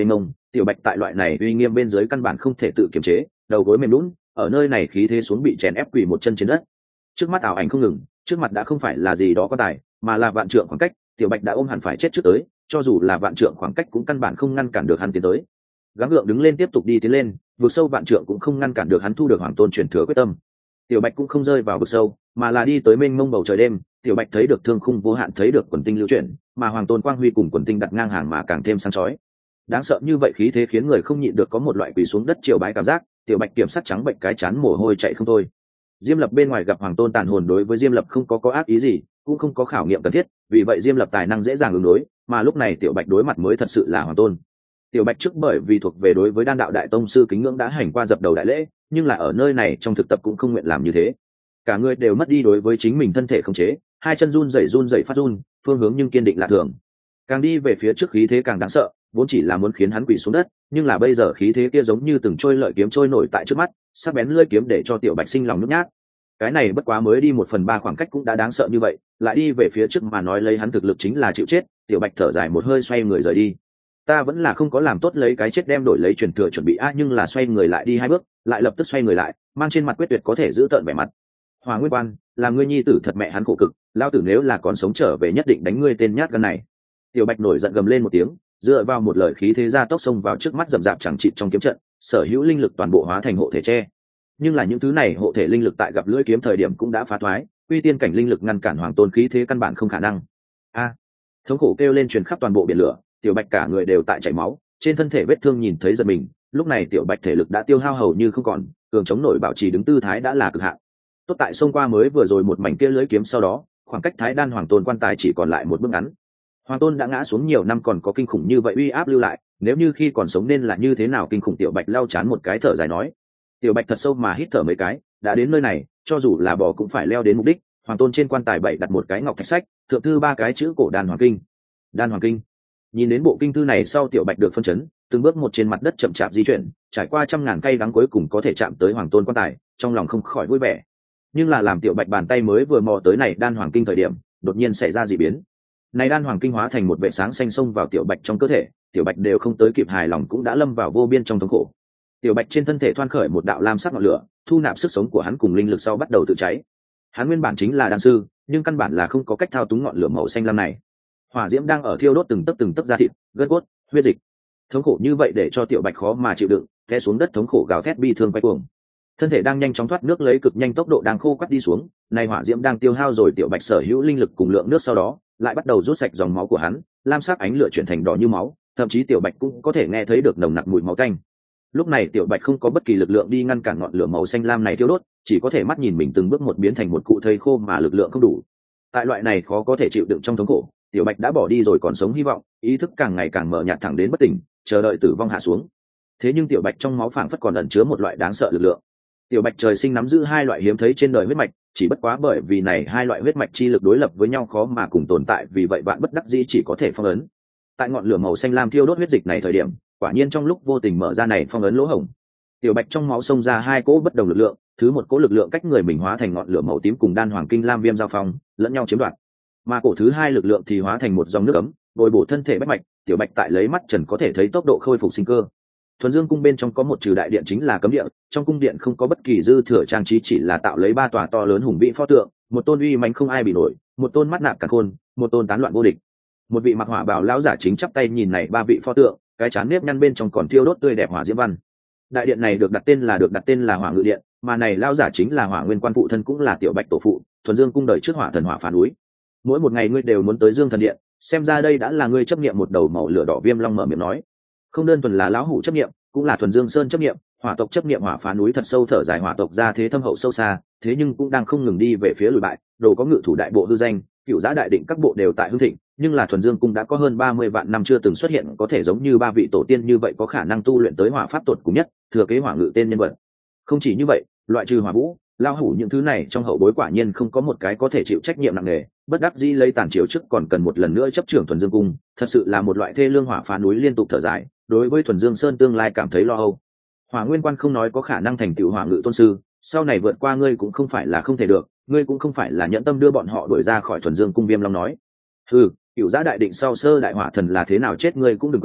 tiểu bạch tại loại này uy nghiêm bên dưới căn bản không thể tự kiềm chế, đầu gối mềm lún, ở nơi này khí thế xuống bị chèn ép quỳ một chân trên đất. Trước mắt ảo ảnh không ngừng, trước mặt đã không phải là gì đó có tài, mà là vạn trượng khoảng cách, tiểu bạch đã ôm hẳn phải chết trước tới, cho dù là vạn trượng khoảng cách cũng căn bản không ngăn cản được hắn tiến tới. Gắng gượng đứng lên tiếp tục đi tiến lên, vượt sâu vạn trượng cũng không ngăn cản được hắn thu được hoàng tôn truyền thừa quyết tâm. Tiểu bạch cũng không rơi vào vực sâu, mà là đi tới mênh mông bầu trời đêm. Tiểu bạch thấy được thương khung vô hạn, thấy được quần tinh lưu chuyển, mà hoàng tôn quang huy cùng quần tinh đặt ngang hàng mà càng thêm sáng chói. Đáng sợ như vậy khí thế khiến người không nhịn được có một loại quỳ xuống đất triều bái cảm giác. Tiểu bạch kiểm sắc trắng bệnh cái chán mồ hôi chạy không thôi. Diêm Lập bên ngoài gặp hoàng tôn tàn hồn, đối với Diêm Lập không có có ác ý gì, cũng không có khảo nghiệm cần thiết, vì vậy Diêm Lập tài năng dễ dàng ứng đối, mà lúc này tiểu bạch đối mặt mới thật sự là hoàng tôn. Tiểu bạch trước bởi vì thuộc về đối với đan đạo đại tông sư kính ngưỡng đã hành qua dập đầu đại lễ, nhưng là ở nơi này trong thực tập cũng không nguyện làm như thế. Cả người đều mất đi đối với chính mình thân thể khống chế, hai chân run rẩy run rẩy phát run, phương hướng nhưng kiên định lạ thường. Càng đi về phía trước khí thế càng đáng sợ, vốn chỉ là muốn khiến hắn quỳ xuống đất, nhưng là bây giờ khí thế kia giống như từng trôi lợi kiếm trôi nổi tại trước mắt, sắc bén lưỡi kiếm để cho tiểu bạch sinh lòng nhút nhát. Cái này bất quá mới đi một phần ba khoảng cách cũng đã đáng sợ như vậy, lại đi về phía trước mà nói lấy hắn thực lực chính là chịu chết. Tiểu bạch thở dài một hơi xoay người rời đi. Ta vẫn là không có làm tốt lấy cái chết đem đổi lấy truyền thừa chuẩn bị a, nhưng là xoay người lại đi hai bước, lại lập tức xoay người lại, mang trên mặt quyết tuyệt có thể giữ tợn vẻ mặt. Hòa Nguyên Quan, là ngươi nhi tử thật mẹ hắn khổ cực, lao tử nếu là còn sống trở về nhất định đánh ngươi tên nhát gan này. Tiểu bạch nổi giận gầm lên một tiếng, dựa vào một lời khí thế ra tốc xông vào trước mắt rậm rạp chẳng chịt trong kiếm trận, sở hữu linh lực toàn bộ hóa thành hộ thể che. Nhưng là những thứ này hộ thể linh lực tại gặp lưỡi kiếm thời điểm cũng đã phá thoái, uy tiên cảnh linh lực ngăn cản hoàng tôn khí thế căn bản không khả năng. A! Thống khổ kêu lên truyền khắp toàn bộ biển lửa, tiểu bạch cả người đều tại chảy máu, trên thân thể vết thương nhìn thấy giật mình. Lúc này tiểu bạch thể lực đã tiêu hao hầu như không còn, cường chống nổi bảo trì đứng tư thái đã là cực hạn. Tốt tại xông qua mới vừa rồi một mảnh kia lưỡi kiếm, sau đó khoảng cách thái đan hoàng tôn quan tài chỉ còn lại một bước ngắn. Hoàng tôn đã ngã xuống nhiều năm còn có kinh khủng như vậy uy áp lưu lại, nếu như khi còn sống nên là như thế nào kinh khủng. Tiểu bạch lau chán một cái thở dài nói. Tiểu bạch thật sâu mà hít thở mấy cái, đã đến nơi này cho dù là bò cũng phải leo đến mục đích. Hoàng tôn trên quan tài bảy đặt một cái ngọc thạch sách, thượng thư ba cái chữ cổ đan hoàng kinh. Đan hoàng kinh. Nhìn đến bộ kinh thư này sau, tiểu bạch được phân chấn, từng bước một trên mặt đất chậm chạp di chuyển, trải qua trăm ngàn cây đắng cuối cùng có thể chạm tới hoàng tôn quan tài, trong lòng không khỏi vui vẻ. Nhưng là làm tiểu bạch bàn tay mới vừa mò tới này đan hoàng kinh thời điểm, đột nhiên xảy ra dị biến. Này đan hoàng kinh hóa thành một vệ sáng xanh xông vào tiểu bạch trong cơ thể, tiểu bạch đều không tới kịp hài lòng cũng đã lâm vào vô biên trong thống khổ. Tiểu bạch trên thân thể thoăn khởi một đạo lam sắc ngọn lửa, thu nạp sức sống của hắn cùng linh lực sau bắt đầu tự cháy. Hắn nguyên bản chính là đan sư, nhưng căn bản là không có cách thao túng ngọn lửa màu xanh lam này. Hỏa diễm đang ở thiêu đốt từng tấc từng tấc da thịt, gân cốt, huyết dịch. Thống khổ như vậy để cho tiểu bạch khó mà chịu đựng, té xuống đất thống khổ gào thét bi thương quay cuồng. Thân thể đang nhanh chóng thoát nước lấy cực nhanh tốc độ đang khô quắt đi xuống, này hỏa diễm đang tiêu hao rồi tiểu bạch sở hữu linh lực cùng lượng nước, sau đó lại bắt đầu rút sạch dòng máu của hắn, lam sắc ánh lửa chuyển thành đỏ như máu, thậm chí tiểu bạch cũng có thể nghe thấy được nồng nặc mùi máu tanh. Lúc này tiểu bạch không có bất kỳ lực lượng đi ngăn cản ngọn lửa màu xanh lam này thiêu đốt, chỉ có thể mắt nhìn mình từng bước một biến thành một cụ thây khô mà lực lượng không đủ. Tại loại này khó có thể chịu đựng trong thống khổ, tiểu bạch đã bỏ đi rồi còn sống hy vọng, ý thức càng ngày càng mờ nhạt thẳng đến bất tỉnh, chờ đợi tử vong hạ xuống. Thế nhưng tiểu bạch trong máu phảng phất còn ẩn chứa một loại đáng sợ lực lượng. Tiểu bạch trời sinh nắm giữ hai loại hiếm thấy trên đời huyết mạch, chỉ bất quá bởi vì này hai loại huyết mạch chi lực đối lập với nhau khó mà cùng tồn tại, vì vậy bạn bất đắc dĩ chỉ có thể phong ấn. Tại ngọn lửa màu xanh lam thiêu đốt huyết dịch này thời điểm, quả nhiên trong lúc vô tình mở ra này phong ấn lỗ hổng. Tiểu bạch trong máu xông ra hai cỗ bất đồng lực lượng, thứ một cỗ lực lượng cách người mình hóa thành ngọn lửa màu tím cùng đan hoàng kinh lam viêm giao phong, lẫn nhau chiếm đoạt. Mà cổ thứ hai lực lượng thì hóa thành một dòng nước ấm, bồi bổ thân thể bách mạch. Tiểu bạch tại lấy mắt trần có thể thấy tốc độ khôi phục sinh cơ. Thuần Dương cung bên trong có một trừ đại điện chính là cấm địa, trong cung điện không có bất kỳ dư thừa trang trí, chỉ là tạo lấy ba tòa to lớn hùng vĩ pho tượng, một tôn uy mãnh không ai bị nổi, một tôn mắt nạp càn khôn, một tôn tán loạn vô địch. Một vị mặc hỏa bào lão giả chính chắp tay nhìn này ba vị pho tượng, cái chán nếp nhăn bên trong còn thiêu đốt tươi đẹp hỏa diễm văn. Đại điện này được đặt tên là được đặt tên là Hỏa Ngự Điện, mà này lão giả chính là Hỏa Nguyên Quan phụ thân, cũng là tiểu bạch tổ phụ, Thuần Dương cung đời trước hỏa thần hỏa phá núi. Mỗi một ngày ngươi đều muốn tới Dương Thần Điện, xem ra đây đã là ngươi chấp niệm một đầu màu lửa đỏ viêm long mở miệng nói. Không đơn thuần là lão hủ chấp niệm, cũng là Thuần Dương Sơn chấp niệm, hỏa tộc chấp niệm hỏa phá núi thật sâu thở dài, hỏa tộc ra thế thâm hậu sâu xa, thế nhưng cũng đang không ngừng đi về phía lùi bại, đồ có ngự thủ đại bộ hư danh, cựu giá đại định các bộ đều tại hưng thịnh, nhưng là Thuần Dương cung đã có hơn ba mươi vạn năm chưa từng xuất hiện có thể giống như ba vị tổ tiên như vậy có khả năng tu luyện tới hỏa pháp tột cùng nhất, thừa kế hỏa ngự tên nhân vật. Không chỉ như vậy, loại trừ hỏa vũ, lao hủ những thứ này trong hậu bối quả nhiên không có một cái có thể chịu trách nhiệm nặng nề, bất đắc dĩ lấy tàn chiếu trước còn cần một lần nữa chấp trưởng Thuần Dương cung, thật sự là một loại thê lương. Hỏa phá núi liên tục thở dài, đối với Thuần Dương Sơn tương lai cảm thấy lo âu. Hỏa Nguyên Quan không nói có khả năng thành tựu hỏa ngự tôn sư, sau này vượt qua ngươi cũng không phải là không thể được, ngươi cũng không phải là nhẫn tâm đưa bọn họ đuổi ra khỏi Thuần Dương cung. Viêm Long nói. Ừ, cựu giá đại định sau sơ đại hỏa thần là thế nào chết ngươi cũng đừng quên,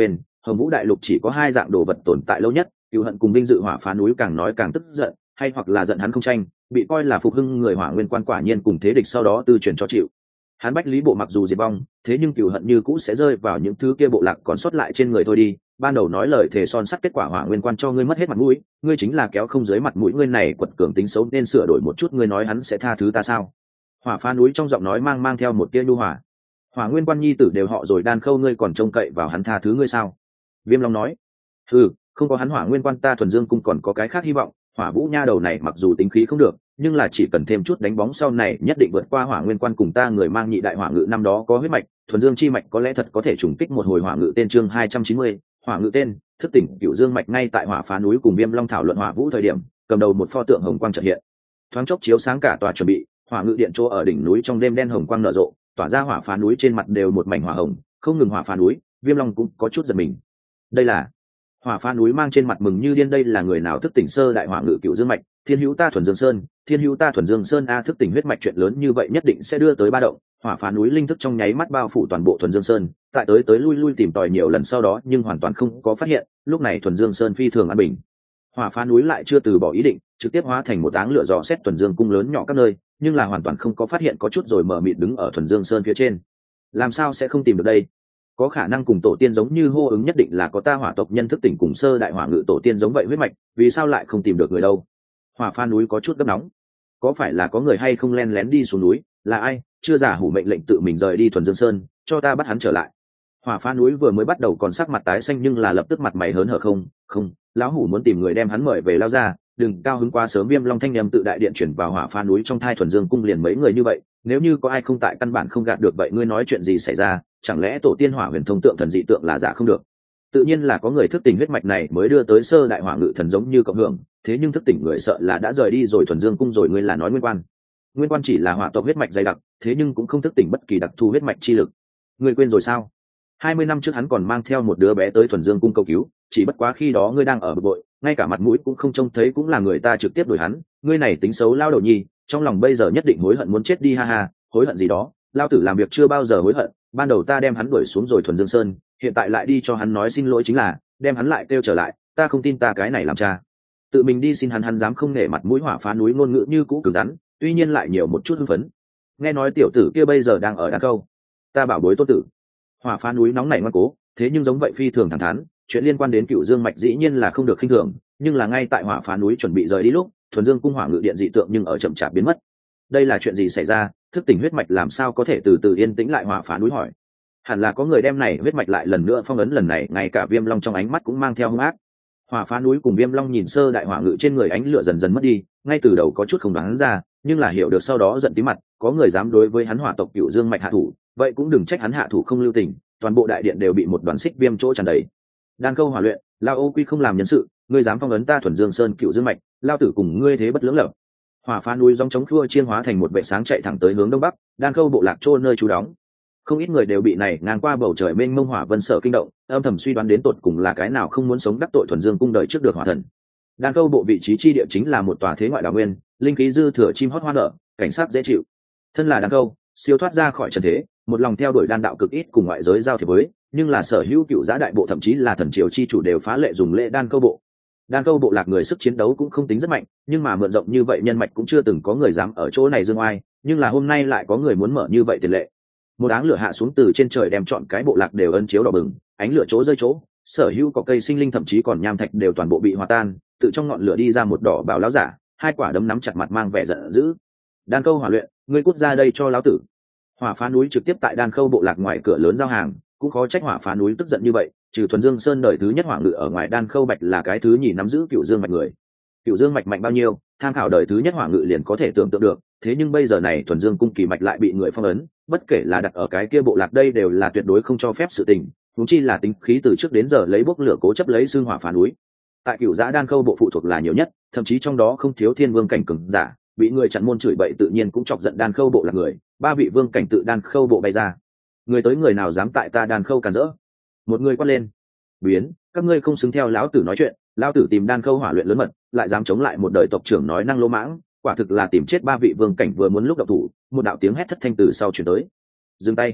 Hồng Vũ đại lục chỉ có hai dạng đồ vật tồn tại lâu nhất, cựu hận cùng vinh dự. Hỏa phá núi càng nói càng tức giận, hay hoặc là giận hắn không tranh, bị coi là phục hưng người Hỏa Nguyên Quan quả nhiên cùng thế địch, sau đó tư chuyển cho chịu. Hắn Bách Lý bộ mặc dù diệt vong, thế nhưng cựu hận như cũ sẽ rơi vào những thứ kia bộ lạc còn sót lại trên người thôi đi. Ban đầu nói lời thề son sắt, kết quả Hỏa Nguyên Quan cho ngươi mất hết mặt mũi, ngươi chính là kéo không dưới mặt mũi ngươi này quật cường tính xấu nên sửa đổi một chút. Ngươi nói hắn sẽ tha thứ ta sao? Hỏa phá núi trong giọng nói mang mang theo một tia nhu hòa. Hỏa Nguyên Quan nhi tử đều họ rồi, Đan Khâu ngươi còn trông cậy vào hắn tha thứ ngươi sao? Viêm Long nói. Ừ, không có hắn Hỏa Nguyên Quan ta Thuần Dương cung còn có cái khác hy vọng. Hỏa Vũ nha đầu này mặc dù tính khí không được, nhưng là chỉ cần thêm chút đánh bóng sau này nhất định vượt qua Hỏa Nguyên Quan cùng ta người mang nhị đại hỏa ngự năm đó có huyết mạch, Thuần Dương chi mạch có lẽ thật có thể trùng kích một hồi hỏa ngự tên. Chương hai trăm chín mươi, hỏa ngự tên, thức tỉnh Cửu Dương mạch. Ngay tại Hỏa phá núi cùng Viêm Long thảo luận Hỏa Vũ thời điểm, cầm đầu một pho tượng hồng quang chợt hiện, thoáng chốc chiếu sáng cả tòa chuẩn bị. Hỏa ngự điện chỗ ở đỉnh núi trong đêm đen hồng quang nở rộ, tỏa ra Hỏa phá núi trên mặt đều một mảnh hỏa hồng, không ngừng Hỏa phá núi, Viêm Long cũng có chút giật mình. Đây là Hỏa phá núi mang trên mặt mừng như điên, đây là người nào thức tỉnh sơ đại hỏa ngự Cửu Dương mạch? Thiên hữu ta Thuần Dương Sơn, thiên hữu ta Thuần Dương Sơn a, thức tỉnh huyết mạch chuyện lớn như vậy nhất định sẽ đưa tới ba động. Hỏa phá núi linh thức trong nháy mắt bao phủ toàn bộ Thuần Dương Sơn, tại tới tới lui lui tìm tòi nhiều lần sau đó nhưng hoàn toàn không có phát hiện. Lúc này Thuần Dương Sơn phi thường an bình. Hỏa phá núi lại chưa từ bỏ ý định, trực tiếp hóa thành một áng lửa dò xét Thuần Dương cung lớn nhỏ các nơi, nhưng là hoàn toàn không có phát hiện, có chút rồi mở mịt đứng ở Thuần Dương Sơn phía trên. Làm sao sẽ không tìm được đây? Có khả năng cùng tổ tiên giống như hô ứng, nhất định là có ta hỏa tộc nhân thức tỉnh cùng sơ đại hỏa ngự tổ tiên giống vậy huyết mạch, vì sao lại không tìm được người đâu? Hỏa phá núi có chút gấp nóng. Có phải là có người hay không len lén đi xuống núi? Là ai? Chưa giả hủ mệnh lệnh tự mình rời đi Thuần Dương Sơn, cho ta bắt hắn trở lại. Hỏa phá núi vừa mới bắt đầu còn sắc mặt tái xanh, nhưng là lập tức mặt mày hớn hở. Không, không, lão hủ muốn tìm người đem hắn mời về lao ra, đừng cao hứng quá sớm. Viêm Long thanh em tự đại điện chuyển vào Hỏa phá núi trong thai. Thuần Dương cung liền mấy người như vậy, nếu như có ai không tại căn bản không gạt được. Vậy ngươi nói chuyện gì xảy ra? Chẳng lẽ tổ tiên Hỏa huyền thông tượng thần dị tượng là giả không được? Tự nhiên là có người thức tỉnh huyết mạch này mới đưa tới sơ đại hỏa ngự thần giống như cộng hưởng, thế nhưng thức tỉnh người sợ là đã rời đi rồi Thuần Dương cung rồi. Ngươi là nói Nguyên Quan? Nguyên Quan chỉ là hỏa tộc huyết mạch dày đặc, thế nhưng cũng không thức tỉnh bất kỳ đặc thù huyết mạch chi lực. Ngươi quên rồi sao? Hai mươi năm trước hắn còn mang theo một đứa bé tới Thuần Dương cung cầu cứu, chỉ bất quá khi đó ngươi đang ở bực bội, ngay cả mặt mũi cũng không trông thấy, cũng là người ta trực tiếp đuổi hắn. Ngươi này tính xấu lao đầu nhi, trong lòng bây giờ nhất định hối hận muốn chết đi. Ha ha, hối hận gì đó, lao tử làm việc chưa bao giờ hối hận. Ban đầu ta đem hắn đuổi xuống rồi Thuần Dương Sơn, hiện tại lại đi cho hắn nói xin lỗi, chính là đem hắn lại kêu trở lại. Ta không tin ta cái này làm cha, tự mình đi xin hắn, hắn dám không nể mặt mũi. Hỏa phá núi ngôn ngữ như cũ cứng rắn, tuy nhiên lại nhiều một chút hưng phấn. Nghe nói tiểu tử kia bây giờ đang ở Đan Khâu, ta bảo bối tốt tử. Hỏa phá núi nóng nảy ngoan cố, thế nhưng giống vậy phi thường thẳng thắn. Chuyện liên quan đến Cửu Dương mạch dĩ nhiên là không được khinh thường, nhưng là ngay tại Hỏa phá núi chuẩn bị rời đi lúc, Thuần Dương cung hỏa ngự điện dị tượng nhưng ở chậm chạp biến mất. Đây là chuyện gì xảy ra? Thức tỉnh huyết mạch làm sao có thể từ từ yên tĩnh lại? Hỏa phá núi hỏi. Hẳn là có người đem này huyết mạch lại lần nữa phong ấn, lần này ngay cả Viêm Long trong ánh mắt cũng mang theo hung ác. Hỏa phá núi cùng Viêm Long nhìn sơ đại hỏa ngự trên người ánh lửa dần dần mất đi, ngay từ đầu có chút không đoán ra, nhưng là hiểu được sau đó giận tí mặt. Có người dám đối với hắn hỏa tộc Cửu Dương mạch hạ thủ, vậy cũng đừng trách hắn hạ thủ không lưu tình. Toàn bộ đại điện đều bị một đoàn xích viêm chỗ tràn đầy. Đan Khâu hỏa luyện, lao ô quy không làm nhân sự, ngươi dám phong ấn ta Thuần Dương Sơn Cửu Dương mạch, lao tử cùng ngươi thế bất lưỡng lập. Hỏa phá núi dòng chống khua chiên hóa thành một vệ sáng chạy thẳng tới hướng đông bắc, Đan Khâu bộ lạc trô nơi trú đóng. Không ít người đều bị này ngang qua bầu trời mênh mông hỏa vân sở kinh động, âm thầm suy đoán đến tột cùng là cái nào không muốn sống đắc tội Thuần Dương cung đời trước được hỏa thần. Đan Khâu bộ vị trí chi địa chính là một tòa thế ngoại đào nguyên, linh khí dư thừa, chim hót hoa nở, cảnh sát dễ chịu. Thân là Đan Khâu, siêu thoát ra khỏi trần thế, một lòng theo đuổi đan đạo cực ít cùng ngoại giới giao thiệp với, nhưng là sở hữu cựu giã đại bộ thậm chí là thần triều chi chủ đều phá lệ dùng lễ Đan Khâu bộ. Đan Khâu bộ lạc người sức chiến đấu cũng không tính rất mạnh, nhưng mà mượn rộng như vậy nhân mạch cũng chưa từng có người dám ở chỗ này dương oai, nhưng là hôm nay lại có người muốn mở như vậy tiền lệ. Một áng lửa hạ xuống từ trên trời, đem chọn cái bộ lạc đều ấn chiếu đỏ bừng, ánh lửa chỗ rơi chỗ, sở hữu có cây sinh linh thậm chí còn nham thạch đều toàn bộ bị hòa tan, tự trong ngọn lửa đi ra một đỏ bảo lão giả, hai quả đấm nắm chặt mặt mang vẻ giận dữ. Đan Khâu hỏa luyện, ngươi cút ra đây cho lão tử. Hỏa phá núi trực tiếp tại Đan Khâu bộ lạc ngoài cửa lớn giao hàng, cũng khó trách hỏa phá núi tức giận như vậy, trừ Thuần Dương Sơn đời thứ nhất hỏa ngự ở ngoài, Đan Khâu bạch là cái thứ nhì nắm giữ Cửu Dương mạch người. Cửu Dương mạch mạnh bao nhiêu, tham khảo đời thứ nhất hỏa ngự liền có thể tưởng tượng được, thế nhưng bây giờ này Thuần Dương cung kỳ mạch lại bị người phong ấn, bất kể là đặt ở cái kia bộ lạc đây đều là tuyệt đối không cho phép sự tình, huống chi là tính khí từ trước đến giờ lấy bốc lửa cố chấp lấy xương hỏa phá núi. Tại Cửu Giã Đan Khâu bộ phụ thuộc là nhiều nhất, thậm chí trong đó không thiếu thiên vương cảnh cường giả, bị người chặn môn chửi bậy tự nhiên cũng chọc giận Đan Khâu bộ là người, ba vị vương cảnh tự Đan Khâu bộ bay ra. Người tới người nào dám tại ta Đan Khâu cản rỡ? Một người quát lên. Biến, các ngươi không xứng theo lão tử nói chuyện, lão tử tìm Đan Khâu hỏa luyện lớn mật, lại dám chống lại một đời tộc trưởng nói năng lỗ mãng, quả thực là tìm chết. Ba vị vương cảnh vừa muốn lúc động thủ, một đạo tiếng hét thất thanh từ sau truyền tới. Dừng tay.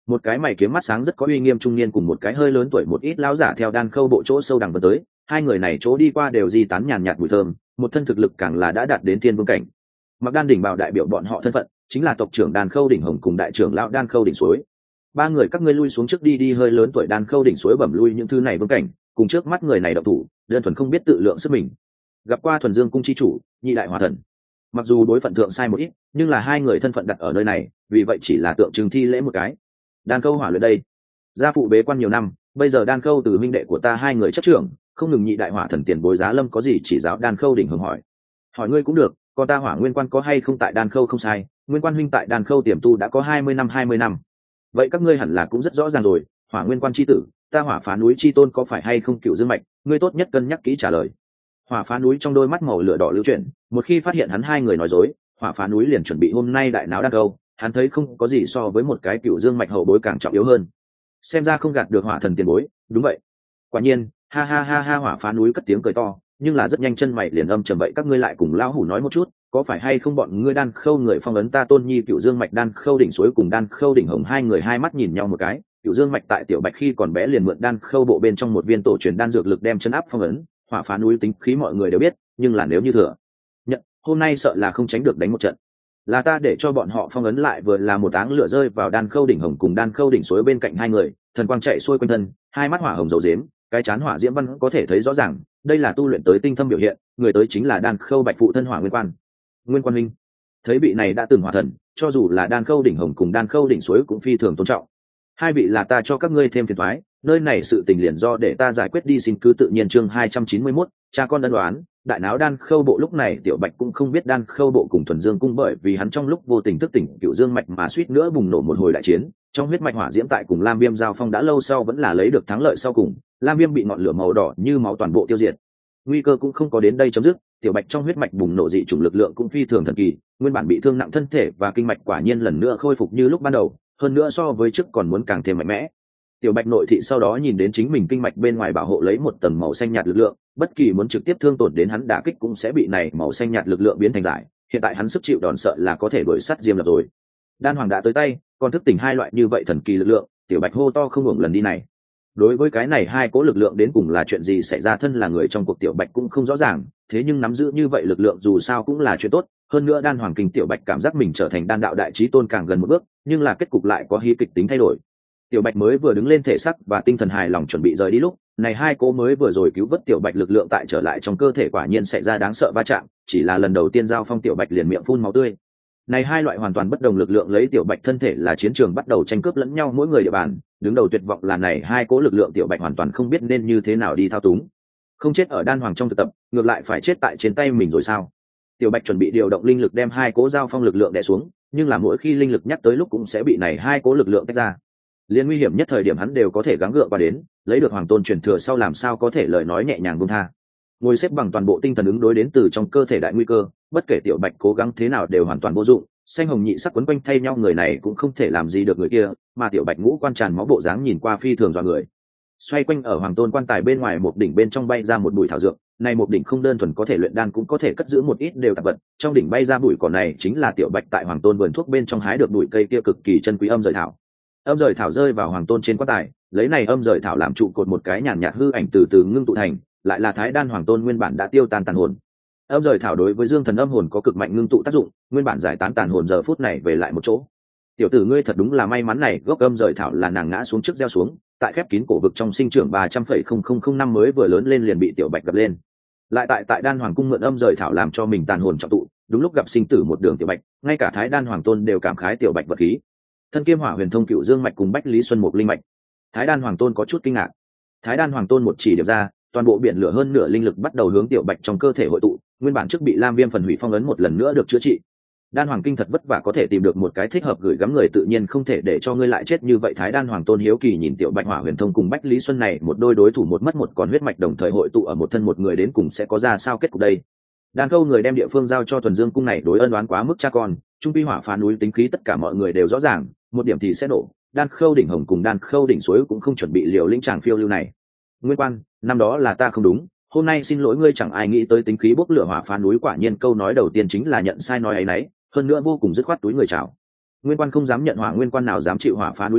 Một cái mày kiếm mắt sáng rất có uy nghiêm trung niên cùng một cái hơi lớn tuổi một ít lão giả theo đan khâu bộ chỗ sâu đằng vân tới, hai người này chỗ đi qua đều di tán nhàn nhạt mùi thơm, một thân thực lực càng là đã đạt đến thiên vương cảnh. Mặc đan đỉnh bào đại biểu bọn họ thân phận chính là tộc trưởng đan khâu đỉnh hồng cùng đại trưởng lão đan khâu đỉnh suối. Ba người các ngươi lui xuống trước đi đi hơi lớn tuổi đan khâu đỉnh suối bẩm lui những thứ này vương cảnh, cùng trước mắt người này động thủ, đơn thuần không biết tự lượng sức mình. Gặp qua thuần dương cung chi chủ, nhị đại hòa thần. Mặc dù đối phận thượng sai một ít, nhưng là hai người thân phận đặt ở nơi này, vì vậy chỉ là tượng trưng thi lễ một cái. Đan khâu hỏa luyện đây, gia phụ bế quan nhiều năm, bây giờ đan khâu từ minh đệ của ta hai người chấp trưởng, không ngừng nhị đại hỏa thần tiền bối giá lâm có gì chỉ giáo. Đan khâu đỉnh hồng hỏi. Hỏi ngươi cũng được, còn ta hỏa nguyên quan có hay không tại đan khâu không sai, nguyên quan huynh tại đan khâu tiềm tu đã có hai mươi năm hai mươi năm. Vậy các ngươi hẳn là cũng rất rõ ràng rồi, hỏa nguyên quan chi tử, ta hỏa phá núi chi tôn có phải hay không cựu dương mạch, ngươi tốt nhất cân nhắc kỹ trả lời. Hỏa phá núi trong đôi mắt màu lửa đỏ lưu chuyển, một khi phát hiện hắn hai người nói dối, hỏa phá núi liền chuẩn bị hôm nay đại náo đan khâu, hắn thấy không có gì so với một cái cựu dương mạch hậu bối càng trọng yếu hơn. Xem ra không gạt được hỏa thần tiền bối, đúng vậy. Quả nhiên, ha ha ha ha hỏa phá núi cất tiếng cười to, nhưng là rất nhanh chân mày liền âm trầm. Vậy các ngươi lại cùng lão hủ nói một chút, có phải hay không bọn ngươi đan khâu người phong ấn ta tôn nhi cựu dương mạch đan khâu đỉnh suối cùng đan khâu đỉnh hồng hai người hai mắt nhìn nhau một cái. Cựu dương mạch tại tiểu bạch khi còn bé liền mượn đan khâu bộ bên trong một viên tổ truyền đan dược lực đem chấn áp phong ấn, hỏa phá núi tính khí mọi người đều biết, nhưng là nếu như thừa nhận hôm nay sợ là không tránh được đánh một trận. Là ta để cho bọn họ phong ấn lại, vừa là một áng lửa rơi vào đan khâu đỉnh hồng cùng đan khâu đỉnh suối bên cạnh hai người, thần quang chạy xuôi quanh thân, hai mắt hỏa hồng dầu dếm, cái chán hỏa diễm văn có thể thấy rõ ràng, đây là tu luyện tới tinh thâm biểu hiện, người tới chính là đan khâu bạch phụ thân hỏa nguyên quan. Nguyên quan minh thấy vị này đã từng hỏa thần, cho dù là đan khâu đỉnh hồng cùng đan khâu đỉnh suối cũng phi thường tôn trọng. Hai vị là ta cho các ngươi thêm phiền toái, nơi này sự tình liền do để ta giải quyết đi, xin cứ tự nhiên. Chương hai trăm chín mươi mốt, cha con ân đoán. Đại náo đan khâu bộ lúc này tiểu bạch cũng không biết đan khâu bộ cùng thuần dương cung, bởi vì hắn trong lúc vô tình thức tỉnh cựu dương mạch mà suýt nữa bùng nổ một hồi đại chiến. Trong huyết mạch hỏa diễm tại cùng lam viêm giao phong đã lâu sau vẫn là lấy được thắng lợi sau cùng, lam viêm bị ngọn lửa màu đỏ như máu toàn bộ tiêu diệt. Nguy cơ cũng không có đến đây chấm dứt, tiểu bạch trong huyết mạch bùng nổ dị chủng lực lượng cũng phi thường thần kỳ, nguyên bản bị thương nặng thân thể và kinh mạch quả nhiên lần nữa khôi phục như lúc ban đầu, hơn nữa so với trước còn muốn càng thêm mạnh mẽ. Tiểu bạch nội thị sau đó nhìn đến chính mình kinh mạch bên ngoài bảo hộ lấy một tầng màu xanh nhạt lực lượng, bất kỳ muốn trực tiếp thương tổn đến hắn đả kích cũng sẽ bị này màu xanh nhạt lực lượng biến thành giải. Hiện tại hắn sức chịu đòn sợ là có thể đuổi sát diêm lập rồi. Đan hoàng đã tới tay, còn thức tỉnh hai loại như vậy thần kỳ lực lượng, tiểu bạch hô to không hưởng lần đi này. Đối với cái này hai cố lực lượng đến cùng là chuyện gì xảy ra, thân là người trong cuộc tiểu bạch cũng không rõ ràng, thế nhưng nắm giữ như vậy lực lượng dù sao cũng là chuyện tốt. Hơn nữa đan hoàng kinh tiểu bạch cảm giác mình trở thành đan đạo đại chí tôn càng gần một bước, nhưng là kết cục lại có hí kịch tính thay đổi. Tiểu bạch mới vừa đứng lên thể sắc và tinh thần hài lòng chuẩn bị rời đi lúc này, hai cố mới vừa rồi cứu vớt tiểu bạch lực lượng tại trở lại trong cơ thể quả nhiên xảy ra đáng sợ va chạm, chỉ là lần đầu tiên giao phong tiểu bạch liền miệng phun máu tươi. Này hai loại hoàn toàn bất đồng lực lượng lấy tiểu bạch thân thể là chiến trường bắt đầu tranh cướp lẫn nhau mỗi người địa bàn, đứng đầu tuyệt vọng là này hai cố lực lượng tiểu bạch hoàn toàn không biết nên như thế nào đi thao túng. Không chết ở đan hoàng trong thực tập, ngược lại phải chết tại trên tay mình rồi sao? Tiểu bạch chuẩn bị điều động linh lực đem hai cố giao phong lực lượng đè xuống, nhưng là mỗi khi linh lực nhắc tới lúc cũng sẽ bị này hai cố lực lượng tách ra. Liên nguy hiểm nhất thời điểm hắn đều có thể gắng gượng qua đến, lấy được hoàng tôn truyền thừa sau làm sao có thể lời nói nhẹ nhàng buông tha. Ngồi xếp bằng toàn bộ tinh thần ứng đối đến từ trong cơ thể đại nguy cơ, bất kể tiểu bạch cố gắng thế nào đều hoàn toàn vô dụng, xanh hồng nhị sắc quấn quanh thay nhau, người này cũng không thể làm gì được người kia, mà tiểu bạch ngũ quan tràn máu bộ dáng nhìn qua phi thường dọa người. Xoay quanh ở hoàng tôn quan tài bên ngoài một đỉnh bên trong bay ra một bụi thảo dược, này một đỉnh không đơn thuần có thể luyện đan cũng có thể cất giữ một ít đều tạp vật, trong đỉnh bay ra bụi cỏ này chính là tiểu bạch tại hoàng tôn vườn thuốc bên trong hái được bụi cây kia cực kỳ chân quý âm rời thảo. Âm rời thảo rơi vào hoàng tôn trên quan tài, lấy này âm rời thảo làm trụ cột, một cái nhàn nhạt hư ảnh từ từ ngưng tụ thành, lại là thái đan hoàng tôn nguyên bản đã tiêu tan tàn hồn. Âm rời thảo đối với dương thần âm hồn có cực mạnh ngưng tụ tác dụng, nguyên bản giải tán tàn hồn giờ phút này về lại một chỗ. Tiểu tử ngươi thật đúng là may mắn, này gốc âm rời thảo là nàng ngã xuống trước gieo xuống, tại khép kín cổ vực trong sinh trưởng ba trăm phẩy không không không năm mới vừa lớn lên liền bị tiểu bạch gặp lên, lại tại tại đan hoàng cung mượn âm rời thảo làm cho mình tàn hồn trọng tụ, đúng lúc gặp sinh tử một đường tiểu bạch, ngay cả thái đan hoàng tôn đều cảm khái tiểu bạch vật khí. Thân kiêm hỏa huyền thông cựu dương mạch cùng bách lý xuân một linh mạch. Thái đan hoàng tôn có chút kinh ngạc. Thái đan hoàng tôn một chỉ điểm ra, toàn bộ biển lửa hơn nửa linh lực bắt đầu hướng tiểu bạch trong cơ thể hội tụ, nguyên bản trước bị lam viêm phần hủy phong ấn một lần nữa được chữa trị. Đan hoàng kinh thật vất vả có thể tìm được một cái thích hợp gửi gắm người, tự nhiên không thể để cho ngươi lại chết như vậy. Thái đan hoàng tôn hiếu kỳ nhìn tiểu bạch hỏa huyền thông cùng bách lý xuân này một đôi đối thủ một mất một còn huyết mạch đồng thời hội tụ ở một thân một người, đến cùng sẽ có ra sao kết cục đây. Đan câu người đem địa phương giao cho thuần dương cung này đối ân đoán quá mức cha con, trung pi hỏa phá núi tính khí tất cả mọi người đều rõ ràng, một điểm thì sẽ nổ. Đan khâu đỉnh hồng cùng đan khâu đỉnh suối cũng không chuẩn bị liều lĩnh tràng phiêu lưu này. Nguyên quan, năm đó là ta không đúng, hôm nay xin lỗi ngươi. Chẳng ai nghĩ tới tính khí bốc lửa hỏa phá núi, quả nhiên câu nói đầu tiên chính là nhận sai nói ấy nấy, hơn nữa vô cùng dứt khoát túi người chào. Nguyên quan không dám nhận hỏa nguyên quan nào dám chịu hỏa phá núi lễ,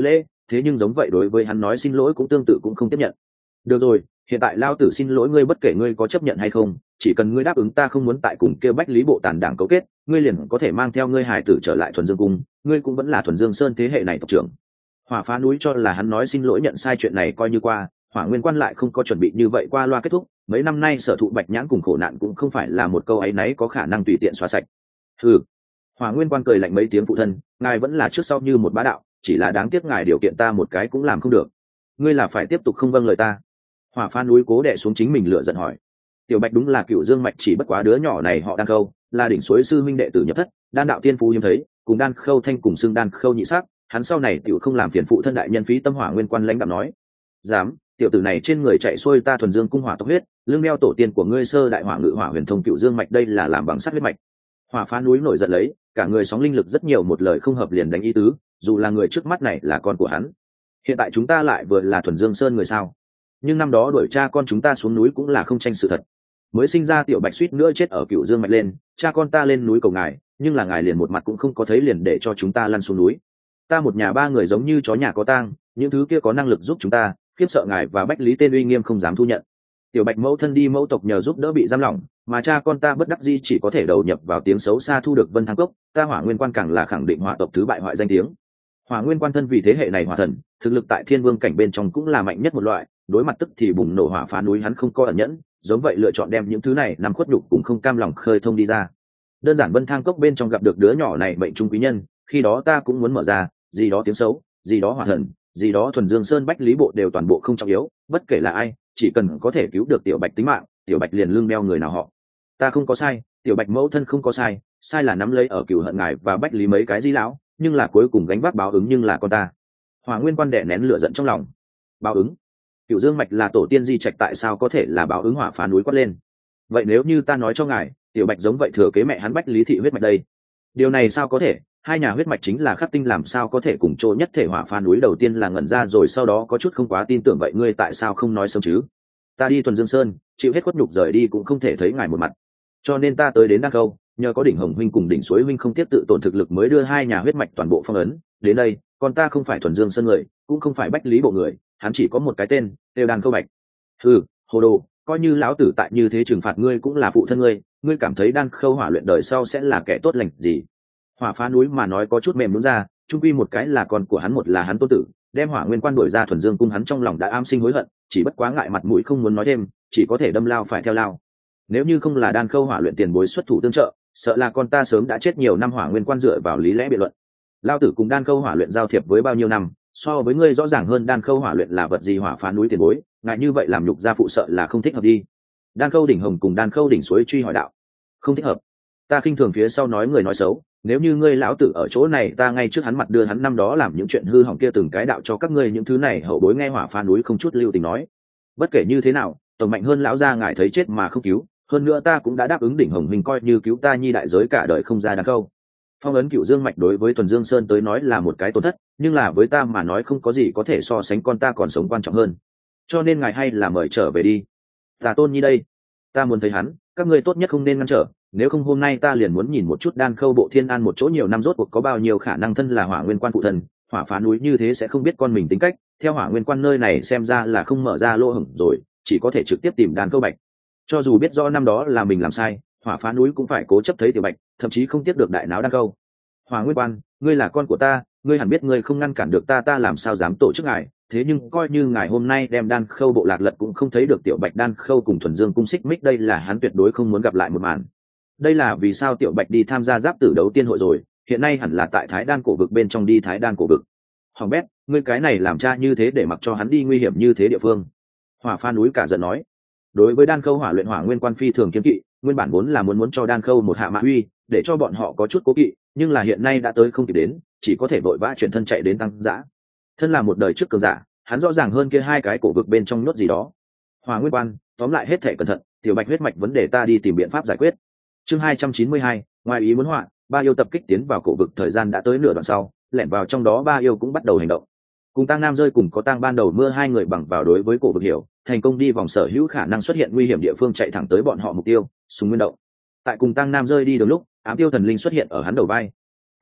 thế nhưng giống vậy đối với hắn nói xin lỗi cũng tương tự cũng không tiếp nhận. Được rồi, hiện tại lao tử xin lỗi ngươi, bất kể ngươi có chấp nhận hay không, chỉ cần ngươi đáp ứng ta không muốn tại cùng kêu bách lý bộ tàn đảng cấu kết, ngươi liền có thể mang theo ngươi hải tử trở lại thuần dương cung, ngươi cũng vẫn là thuần dương sơn thế hệ này tộc trưởng. Hỏa Phá núi cho là hắn nói xin lỗi nhận sai chuyện này coi như qua, Hỏa Nguyên Quan lại không có chuẩn bị như vậy qua loa kết thúc, mấy năm nay sở thụ bạch nhãn cùng khổ nạn cũng không phải là một câu ấy nấy có khả năng tùy tiện xóa sạch. Ừ. Hỏa Nguyên Quan cười lạnh mấy tiếng, phụ thân, ngài vẫn là trước sau như một bá đạo, chỉ là đáng tiếc ngài điều kiện ta một cái cũng làm không được. Ngươi là phải tiếp tục không vâng lời ta. Hỏa Phá núi cố đè xuống chính mình lửa giận hỏi. Tiểu Bạch đúng là Cựu Dương mạch, chỉ bất quá đứa nhỏ này họ Đan Khâu, là đỉnh suối sư minh đệ tử nhập thất, đan đạo tiên phú hiếm thấy, cùng Đan Khâu thanh cùng xưng Đan Khâu nhị sắc, hắn sau này tiểu không làm phiền phụ thân đại nhân phí tâm. Hỏa Nguyên Quan lãnh đạm nói. Dám, tiểu tử này trên người chạy xuôi ta thuần dương cung hỏa tộc huyết, lưng đeo tổ tiên của ngươi sơ đại hỏa ngự hỏa huyền thông Cựu Dương mạch, đây là làm bằng sắt huyết mạch. Hỏa Phá núi nổi giận lấy, cả người sóng linh lực rất nhiều, một lời không hợp liền đánh ý tứ, dù là người trước mắt này là con của hắn, hiện tại chúng ta lại vừa là thuần dương sơn người sao? Nhưng năm đó đuổi cha con chúng ta xuống núi cũng là không tranh sự thật, mới sinh ra tiểu Bạch suýt nữa chết ở Cựu Dương mạch lên, cha con ta lên núi cầu ngài, nhưng là ngài liền một mặt cũng không có thấy, liền để cho chúng ta lăn xuống núi. Ta một nhà ba người giống như chó nhà có tang, những thứ kia có năng lực giúp chúng ta, khiếp sợ ngài và Bách Lý tên uy nghiêm không dám thu nhận. Tiểu Bạch mẫu thân đi mẫu tộc nhờ giúp đỡ bị giam lỏng, mà cha con ta bất đắc dĩ chỉ có thể đầu nhập vào tiếng xấu xa thu được Vân Thăng Cốc, ta Hỏa Nguyên Quan càng là khẳng định hỏa tộc thứ bại hoại danh tiếng. Hỏa Nguyên Quan thân vì thế hệ này hỏa thần, thực lực tại Thiên Vương cảnh bên trong cũng là mạnh nhất một loại, đối mặt tức thì bùng nổ Hỏa Phá núi hắn không có ẩn nhẫn, giống vậy lựa chọn đem những thứ này nằm khuất nhục cũng không cam lòng khơi thông đi ra. Đơn giản Vân Thăng Cốc bên trong gặp được đứa nhỏ này mệnh trung quý nhân, khi đó ta cũng muốn mở ra, gì đó tiếng xấu, gì đó hỏa thần, gì đó thuần dương sơn Bách Lý bộ đều toàn bộ không trọng yếu, bất kể là ai, chỉ cần có thể cứu được tiểu Bạch tính mạng, tiểu Bạch liền lương đeo người nào họ. Ta không có sai, tiểu Bạch mẫu thân không có sai, sai là nắm lấy ở cửu hận ngài và Bách Lý mấy cái di lão, nhưng là cuối cùng gánh vác báo ứng nhưng là con ta. Hỏa Nguyên Quan đè nén lửa giận trong lòng. Báo ứng? Cửu Dương mạch là tổ tiên di trạch, tại sao có thể là báo ứng? Hỏa Phá núi quát lên. Vậy nếu như ta nói cho ngài, tiểu Bạch giống vậy thừa kế mẹ hắn Bách Lý thị huyết mạch đây? Điều này sao có thể? Hai nhà huyết mạch chính là khắc tinh, làm sao có thể cùng chỗ nhất thể? Hỏa Phá núi đầu tiên là ngẩn ra, rồi sau đó có chút không quá tin tưởng. Vậy ngươi tại sao không nói sớm chứ? Ta đi thuần dương sơn, chịu hết khuất nhục rời đi cũng không thể thấy ngài một mặt, cho nên ta tới đến Đan Khâu, nhờ có đỉnh Hồng huynh cùng đỉnh Suối huynh không tiếp tự tổn thực lực mới đưa hai nhà huyết mạch toàn bộ phong ấn đến đây. Còn ta không phải thuần dương sơn người, cũng không phải Bách Lý bộ người, hắn chỉ có một cái tên, đều Đan Khâu Bạch. Ừ, hồ đồ, coi như lão tử tại như thế trừng phạt ngươi cũng là phụ thân ngươi, ngươi cảm thấy Đan Khâu hỏa luyện đời sau sẽ là kẻ tốt lành gì? Hỏa Phá núi mà nói có chút mềm đúng ra, trung quy một cái là con của hắn, một là hắn tôn tử, đem Hỏa Nguyên Quan đuổi ra thuần dương cung, hắn trong lòng đã am sinh hối hận, chỉ bất quá ngại mặt mũi không muốn nói thêm, chỉ có thể đâm lao phải theo lao. Nếu như không là Đan Khâu hỏa luyện tiền bối xuất thủ tương trợ, sợ là con ta sớm đã chết nhiều năm. Hỏa Nguyên Quan dựa vào lý lẽ biện luận. Lao tử cùng Đan Khâu hỏa luyện giao thiệp với bao nhiêu năm, so với ngươi rõ ràng hơn Đan Khâu hỏa luyện là vật gì. Hỏa Phá núi tiền bối, ngại như vậy làm nhục gia phụ sợ là không thích hợp đi. Đan Khâu đỉnh Hồng cùng Đan Khâu đỉnh Suối truy hỏi đạo. Không thích hợp? Ta khinh thường phía sau nói người nói xấu, nếu như ngươi lão tử ở chỗ này, ta ngay trước hắn mặt đưa hắn năm đó làm những chuyện hư hỏng kia từng cái đạo cho các ngươi những thứ này hậu bối nghe. Hỏa Phá núi không chút lưu tình nói. Bất kể như thế nào, tổng mạnh hơn lão gia ngài thấy chết mà không cứu, hơn nữa ta cũng đã đáp ứng đỉnh Hồng huynh coi như cứu ta nhi đại giới cả đời không ra Đan Khâu. Phong ấn Cựu Dương mạch đối với thuần dương sơn tới nói là một cái tổn thất, nhưng là với ta mà nói không có gì có thể so sánh con ta còn sống quan trọng hơn, cho nên ngài hay là mời trở về đi. Ta tôn nhi đây, ta muốn thấy hắn, các ngươi tốt nhất không nên ngăn trở, nếu không hôm nay ta liền muốn nhìn một chút Đan Khâu bộ Thiên An một chỗ nhiều năm rốt cuộc có bao nhiêu khả năng. Thân là Hỏa Nguyên Quan phụ thần, Hỏa Phá núi như thế sẽ không biết con mình tính cách, theo Hỏa Nguyên Quan nơi này xem ra là không mở ra lỗ hổng rồi, chỉ có thể trực tiếp tìm Đan Khâu Bạch. Cho dù biết rõ năm đó là mình làm sai, Hỏa Phá núi cũng phải cố chấp thấy tiểu Bạch, thậm chí không tiếp được đại náo Đan Khâu. Hỏa Nguyên Quan, ngươi là con của ta, ngươi hẳn biết ngươi không ngăn cản được ta, ta làm sao dám tổ chức ngài. Thế nhưng coi như ngài hôm nay đem Đan Khâu bộ lạc lật cũng không thấy được tiểu Bạch. Đan Khâu cùng thuần dương cung xích mích, đây là hắn tuyệt đối không muốn gặp lại một màn. Đây là vì sao tiểu Bạch đi tham gia giáp tử đấu tiên hội rồi, hiện nay hẳn là tại Thái Đan cổ vực bên trong. Đi Thái Đan cổ vực? Hoàng bét, ngươi cái này làm cha như thế để mặc cho hắn đi nguy hiểm như thế địa phương. Hỏa Phá núi cả giận nói. Đối với Đan Khâu hỏa luyện, Hỏa Nguyên Quan phi thường kiêng kỵ, nguyên bản vốn là muốn muốn cho Đan Khâu một hạ mạ uy, để cho bọn họ có chút cố kỵ, nhưng là hiện nay đã tới không kịp đến, chỉ có thể vội vã chuyển thân chạy đến Tăng Giã. Thân là một đời trước cường giả, hắn rõ ràng hơn kia hai cái cổ vực bên trong nhốt gì đó. Hỏa Nguyên Quan, tóm lại hết thể cẩn thận, tiểu Bạch huyết mạch vấn đề ta đi tìm biện pháp giải quyết. Chương hai trăm chín mươi hai, ngoài ý muốn họa, ba yêu tập kích tiến vào cổ vực. Thời gian đã tới nửa đoạn sau, lẻn vào trong đó ba yêu cũng bắt đầu hành động. Cùng Tăng Nam rơi cùng có Tăng ban đầu mưa hai người bằng vào đối với cổ vực hiểu, thành công đi vòng sở hữu khả năng xuất hiện nguy hiểm địa phương, chạy thẳng tới bọn họ mục tiêu, Sùng Nguyên động. Tại cùng Tăng Nam rơi đi đường lúc, ám tiêu thần linh xuất hiện ở hắn đầu vai.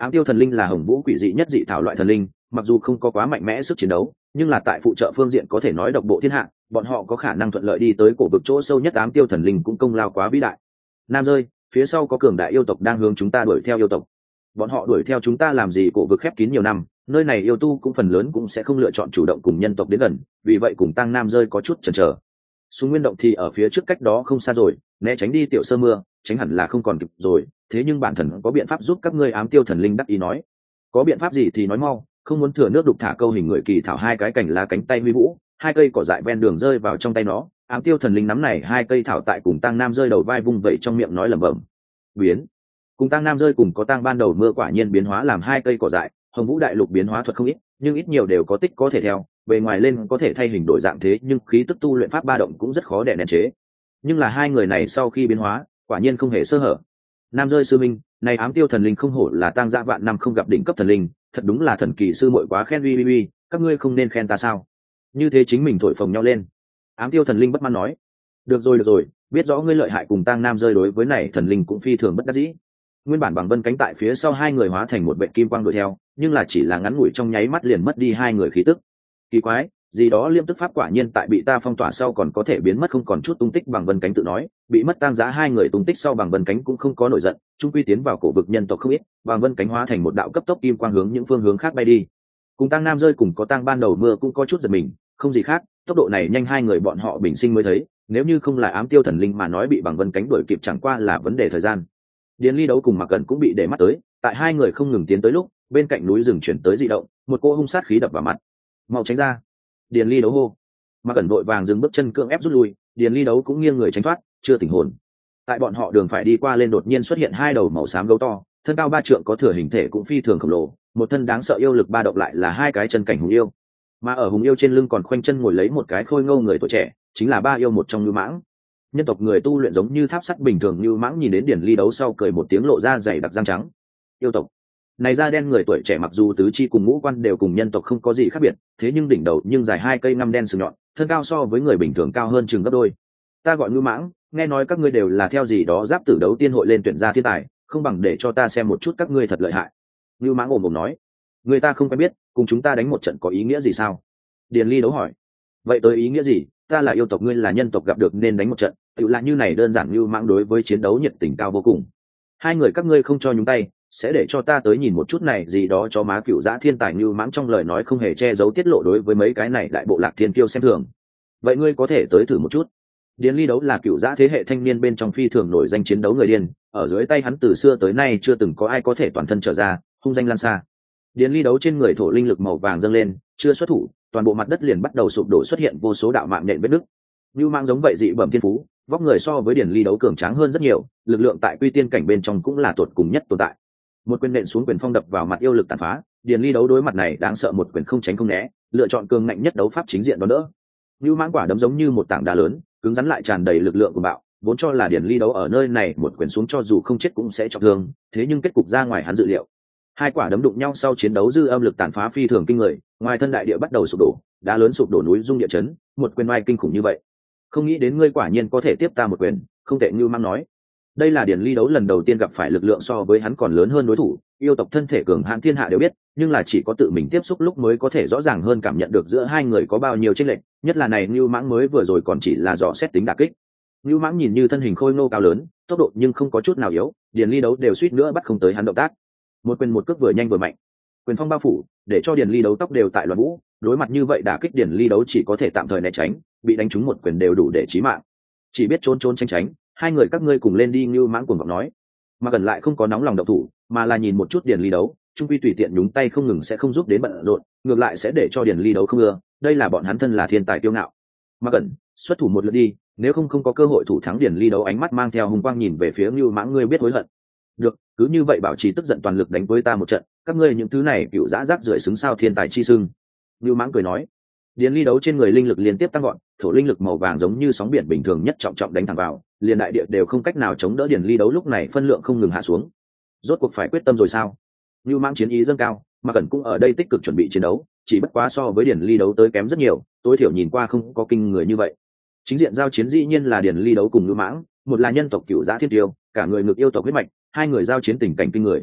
Ám tiêu thần linh là hồng vũ quỷ dị nhất dị thảo loại thần linh, mặc dù không có quá mạnh mẽ sức chiến đấu, nhưng là tại phụ trợ phương diện có thể nói độc bộ thiên hạ, bọn họ có khả năng thuận lợi đi tới cổ vực chỗ sâu nhất. Ám tiêu thần linh cũng công lao quá vĩ đại. Nam rơi, phía sau có cường đại yêu tộc đang hướng chúng ta đuổi theo yêu tộc. Bọn họ đuổi theo chúng ta làm gì? Cổ vực khép kín nhiều năm, nơi này yêu tu cũng phần lớn cũng sẽ không lựa chọn chủ động cùng nhân tộc đến gần, vì vậy cùng Tăng Nam rơi có chút chần chờ. Súng Nguyên động thì ở phía trước cách đó không xa rồi, né tránh đi tiểu sơ mưa, tránh hẳn là không còn kịp rồi. Thế nhưng bản thần có biện pháp giúp các ngươi. Ám tiêu thần linh đắc ý nói. Có biện pháp gì thì nói mau, không muốn thừa nước đục thả câu. Hình người kỳ thảo hai cái cành lá cánh tay huy vũ, hai cây cỏ dại ven đường rơi vào trong tay nó. Ám tiêu thần linh nắm này hai cây thảo tại cùng Tăng Nam rơi đầu vai vung vẩy trong miệng nói lẩm bẩm. Biến. Cùng Tăng Nam rơi cùng có Tăng ban đầu mưa quả nhiên biến hóa làm hai cây cỏ dại. Hồng Vũ đại lục biến hóa thuật không ít, nhưng ít nhiều đều có tích có thể theo, bề ngoài lên có thể thay hình đổi dạng, thế nhưng khí tức tu luyện pháp ba động cũng rất khó đè nén chế. Nhưng là hai người này sau khi biến hóa, quả nhiên không hề sơ hở. Nam rơi sư minh, này ám tiêu thần linh không hổ là Tang gia vạn năm không gặp đỉnh cấp thần linh, thật đúng là thần kỳ. Sư muội quá khen, uy uy uy, các ngươi không nên khen ta sao? Như thế chính mình thổi phồng nhau lên. Ám tiêu thần linh bất mãn nói. Được rồi được rồi, biết rõ ngươi lợi hại, cùng Tang Nam rơi đối với này thần linh cũng phi thường bất đắc dĩ. Nguyên bản bằng vân cánh tại phía sau hai người hóa thành một vệ kim quang đuổi theo, nhưng là chỉ là ngắn ngủi trong nháy mắt liền mất đi hai người khí tức. Kỳ quái, gì đó liêm tức pháp quả nhiên tại bị ta phong tỏa sau còn có thể biến mất không còn chút tung tích. Bằng vân cánh tự nói, bị mất Tang giá hai người tung tích sau, bằng vân cánh cũng không có nổi giận, trung quy tiến vào cổ vực nhân tộc không ít. Bằng vân cánh hóa thành một đạo cấp tốc kim quang hướng những phương hướng khác bay đi. Cùng Tang Nam rơi cùng có Tang ban đầu mưa cũng có chút giật mình, không gì khác, tốc độ này nhanh hai người bọn họ bình sinh mới thấy, nếu như không là ám tiêu thần linh mà nói bị bằng vân cánh đuổi kịp chẳng qua là vấn đề thời gian. Điền Ly Đấu cùng Mạc Cẩn cũng bị để mắt tới, tại hai người không ngừng tiến tới lúc, bên cạnh núi rừng chuyển tới dị động, một cỗ hung sát khí đập vào mặt. Mau tránh ra! Điền Ly Đấu hô. Mạc Cẩn vội vàng dừng bước chân cưỡng ép rút lui, Điền Ly Đấu cũng nghiêng người tránh thoát, chưa tỉnh hồn. Tại bọn họ đường phải đi qua lên đột nhiên xuất hiện hai đầu màu xám gấu to, thân cao ba trượng, có thừa hình thể cũng phi thường khổng lồ, một thân đáng sợ yêu lực ba động lại là hai cái chân cảnh hùng yêu. Mà ở hùng yêu trên lưng còn khoanh chân ngồi lấy một cái khôi ngô người tuổi trẻ, chính là ba yêu một trong Nưu Mãng. Nhân tộc người tu luyện giống như tháp sắt bình thường. Nưu Mãng nhìn đến Điền Ly Đấu sau cười một tiếng, lộ ra dày đặc răng trắng. Yêu tộc này da đen người tuổi trẻ mặc dù tứ chi cùng ngũ quan đều cùng nhân tộc không có gì khác biệt, thế nhưng đỉnh đầu nhưng dài hai cây ngăm đen sừng nhọn, thân cao so với người bình thường cao hơn chừng gấp đôi. Ta gọi Nưu Mãng, nghe nói các ngươi đều là theo gì đó giáp tử đấu tiên hội lên tuyển ra thiên tài, không bằng để cho ta xem một chút các ngươi thật lợi hại. Nưu Mãng ồm ồm nói. Người ta không quen biết, cùng chúng ta đánh một trận có ý nghĩa gì sao? Điền Ly Đấu hỏi. Vậy tới ý nghĩa gì? Ta là yêu tộc, ngươi là nhân tộc, gặp được nên đánh một trận, tự là như này đơn giản. Nưu Mãng đối với chiến đấu nhiệt tình cao vô cùng. Hai người các ngươi không cho nhúng tay, sẽ để cho ta tới nhìn một chút này gì đó cho má cựu giã thiên tài. Nưu Mãng trong lời nói không hề che giấu tiết lộ đối với mấy cái này đại bộ lạc thiên kiêu xem thường. Vậy ngươi có thể tới thử một chút. Điền Ly Đấu là cựu giã thế hệ thanh niên bên trong phi thường nổi danh chiến đấu người điên, ở dưới tay hắn từ xưa tới nay chưa từng có ai có thể toàn thân trở ra, hung danh lan xa. Điền Ly Đấu trên người thổ linh lực màu vàng dâng lên, chưa xuất thủ, toàn bộ mặt đất liền bắt đầu sụp đổ, xuất hiện vô số đạo mạng nhện vết nứt. Nưu Mãng giống vậy dị bẩm thiên phú, vóc người so với Điền Ly Đấu cường tráng hơn rất nhiều, lực lượng tại quy tiên cảnh bên trong cũng là tột cùng nhất tồn tại. Một quyền nện xuống, quyền phong đập vào mặt yêu lực tàn phá. Điền Ly Đấu đối mặt này đáng sợ một quyền không tránh không né, lựa chọn cường ngạnh nhất đấu pháp chính diện đón đỡ. Nưu Mãng quả đấm giống như một tảng đá lớn, cứng rắn lại tràn đầy lực lượng của bạo, vốn cho là Điền Ly Đấu ở nơi này một quyền xuống cho dù không chết cũng sẽ trọng thương, thế nhưng kết cục ra ngoài hắn dự liệu. Hai quả đấm đụng nhau sau, chiến đấu dư âm lực tàn phá phi thường kinh người, ngoài thân đại địa bắt đầu sụp đổ, đá lớn sụp đổ, núi rung địa chấn, một quyền oai kinh khủng như vậy. Không nghĩ đến ngươi quả nhiên có thể tiếp ta một quyền, không tệ. Nưu Mãng nói. Đây là Điền Ly Đấu lần đầu tiên gặp phải lực lượng so với hắn còn lớn hơn đối thủ. Yêu tộc thân thể cường hãn thiên hạ đều biết, nhưng là chỉ có tự mình tiếp xúc lúc mới có thể rõ ràng hơn cảm nhận được giữa hai người có bao nhiêu chênh lệch, nhất là này Nưu Mãng mới vừa rồi còn chỉ là dò xét tính đả kích. Nưu Mãng nhìn như thân hình khôi ngô cao lớn, tốc độ nhưng không có chút nào yếu, Điền Ly Đấu đều suýt nữa bắt không tới hắn động tác. Một quyền một cước vừa nhanh vừa mạnh, quyền phong bao phủ, để cho Điền Ly Đấu tóc đều tại loạn vũ. Đối mặt như vậy đả kích, Điền Ly Đấu chỉ có thể tạm thời né tránh, bị đánh trúng một quyền đều đủ để chí mạng, chỉ biết trốn trốn tránh tránh. Hai người các ngươi cùng lên đi. Nưu Mãng cuồng vọng nói. Mà gần lại không có nóng lòng động thủ, mà là nhìn một chút Điền Ly Đấu, trung quy tùy tiện nhúng tay không ngừng sẽ không giúp đến bận rộn, ngược lại sẽ để cho Điền Ly Đấu không ưa. Đây là bọn hắn thân là thiên tài kiêu ngạo. Mà gần xuất thủ một lượt đi, nếu không không có cơ hội thủ thắng. Điền Ly Đấu ánh mắt mang theo hùng quang nhìn về phía Nưu Mãng. Ngươi biết hối hận. Được, cứ như vậy bảo trì tức giận, toàn lực đánh với ta một trận. Các ngươi những thứ này cựu dã rác rưởi xứng sao thiên tài chi xưng. Nưu Mãng cười nói. Điền Ly Đấu trên người linh lực liên tiếp tăng gọn, thổ linh lực màu vàng giống như sóng biển bình thường nhất trọng trọng đánh thẳng vào, liền đại địa đều không cách nào chống đỡ. Điền Ly Đấu lúc này phân lượng không ngừng hạ xuống. Rốt cuộc phải quyết tâm rồi sao? Nưu Mãng chiến ý dâng cao, mà Cẩn cũng ở đây tích cực chuẩn bị chiến đấu, chỉ bất quá so với Điền Ly Đấu tới kém rất nhiều, tối thiểu nhìn qua không có kinh người như vậy. Chính diện giao chiến dĩ nhiên là Điền Ly Đấu cùng Nưu Mãng, một là nhân tộc cựu dã thiên tiêu, cả người ngực yêu tộc huyết mạch, hai người giao chiến tình cảnh kinh người.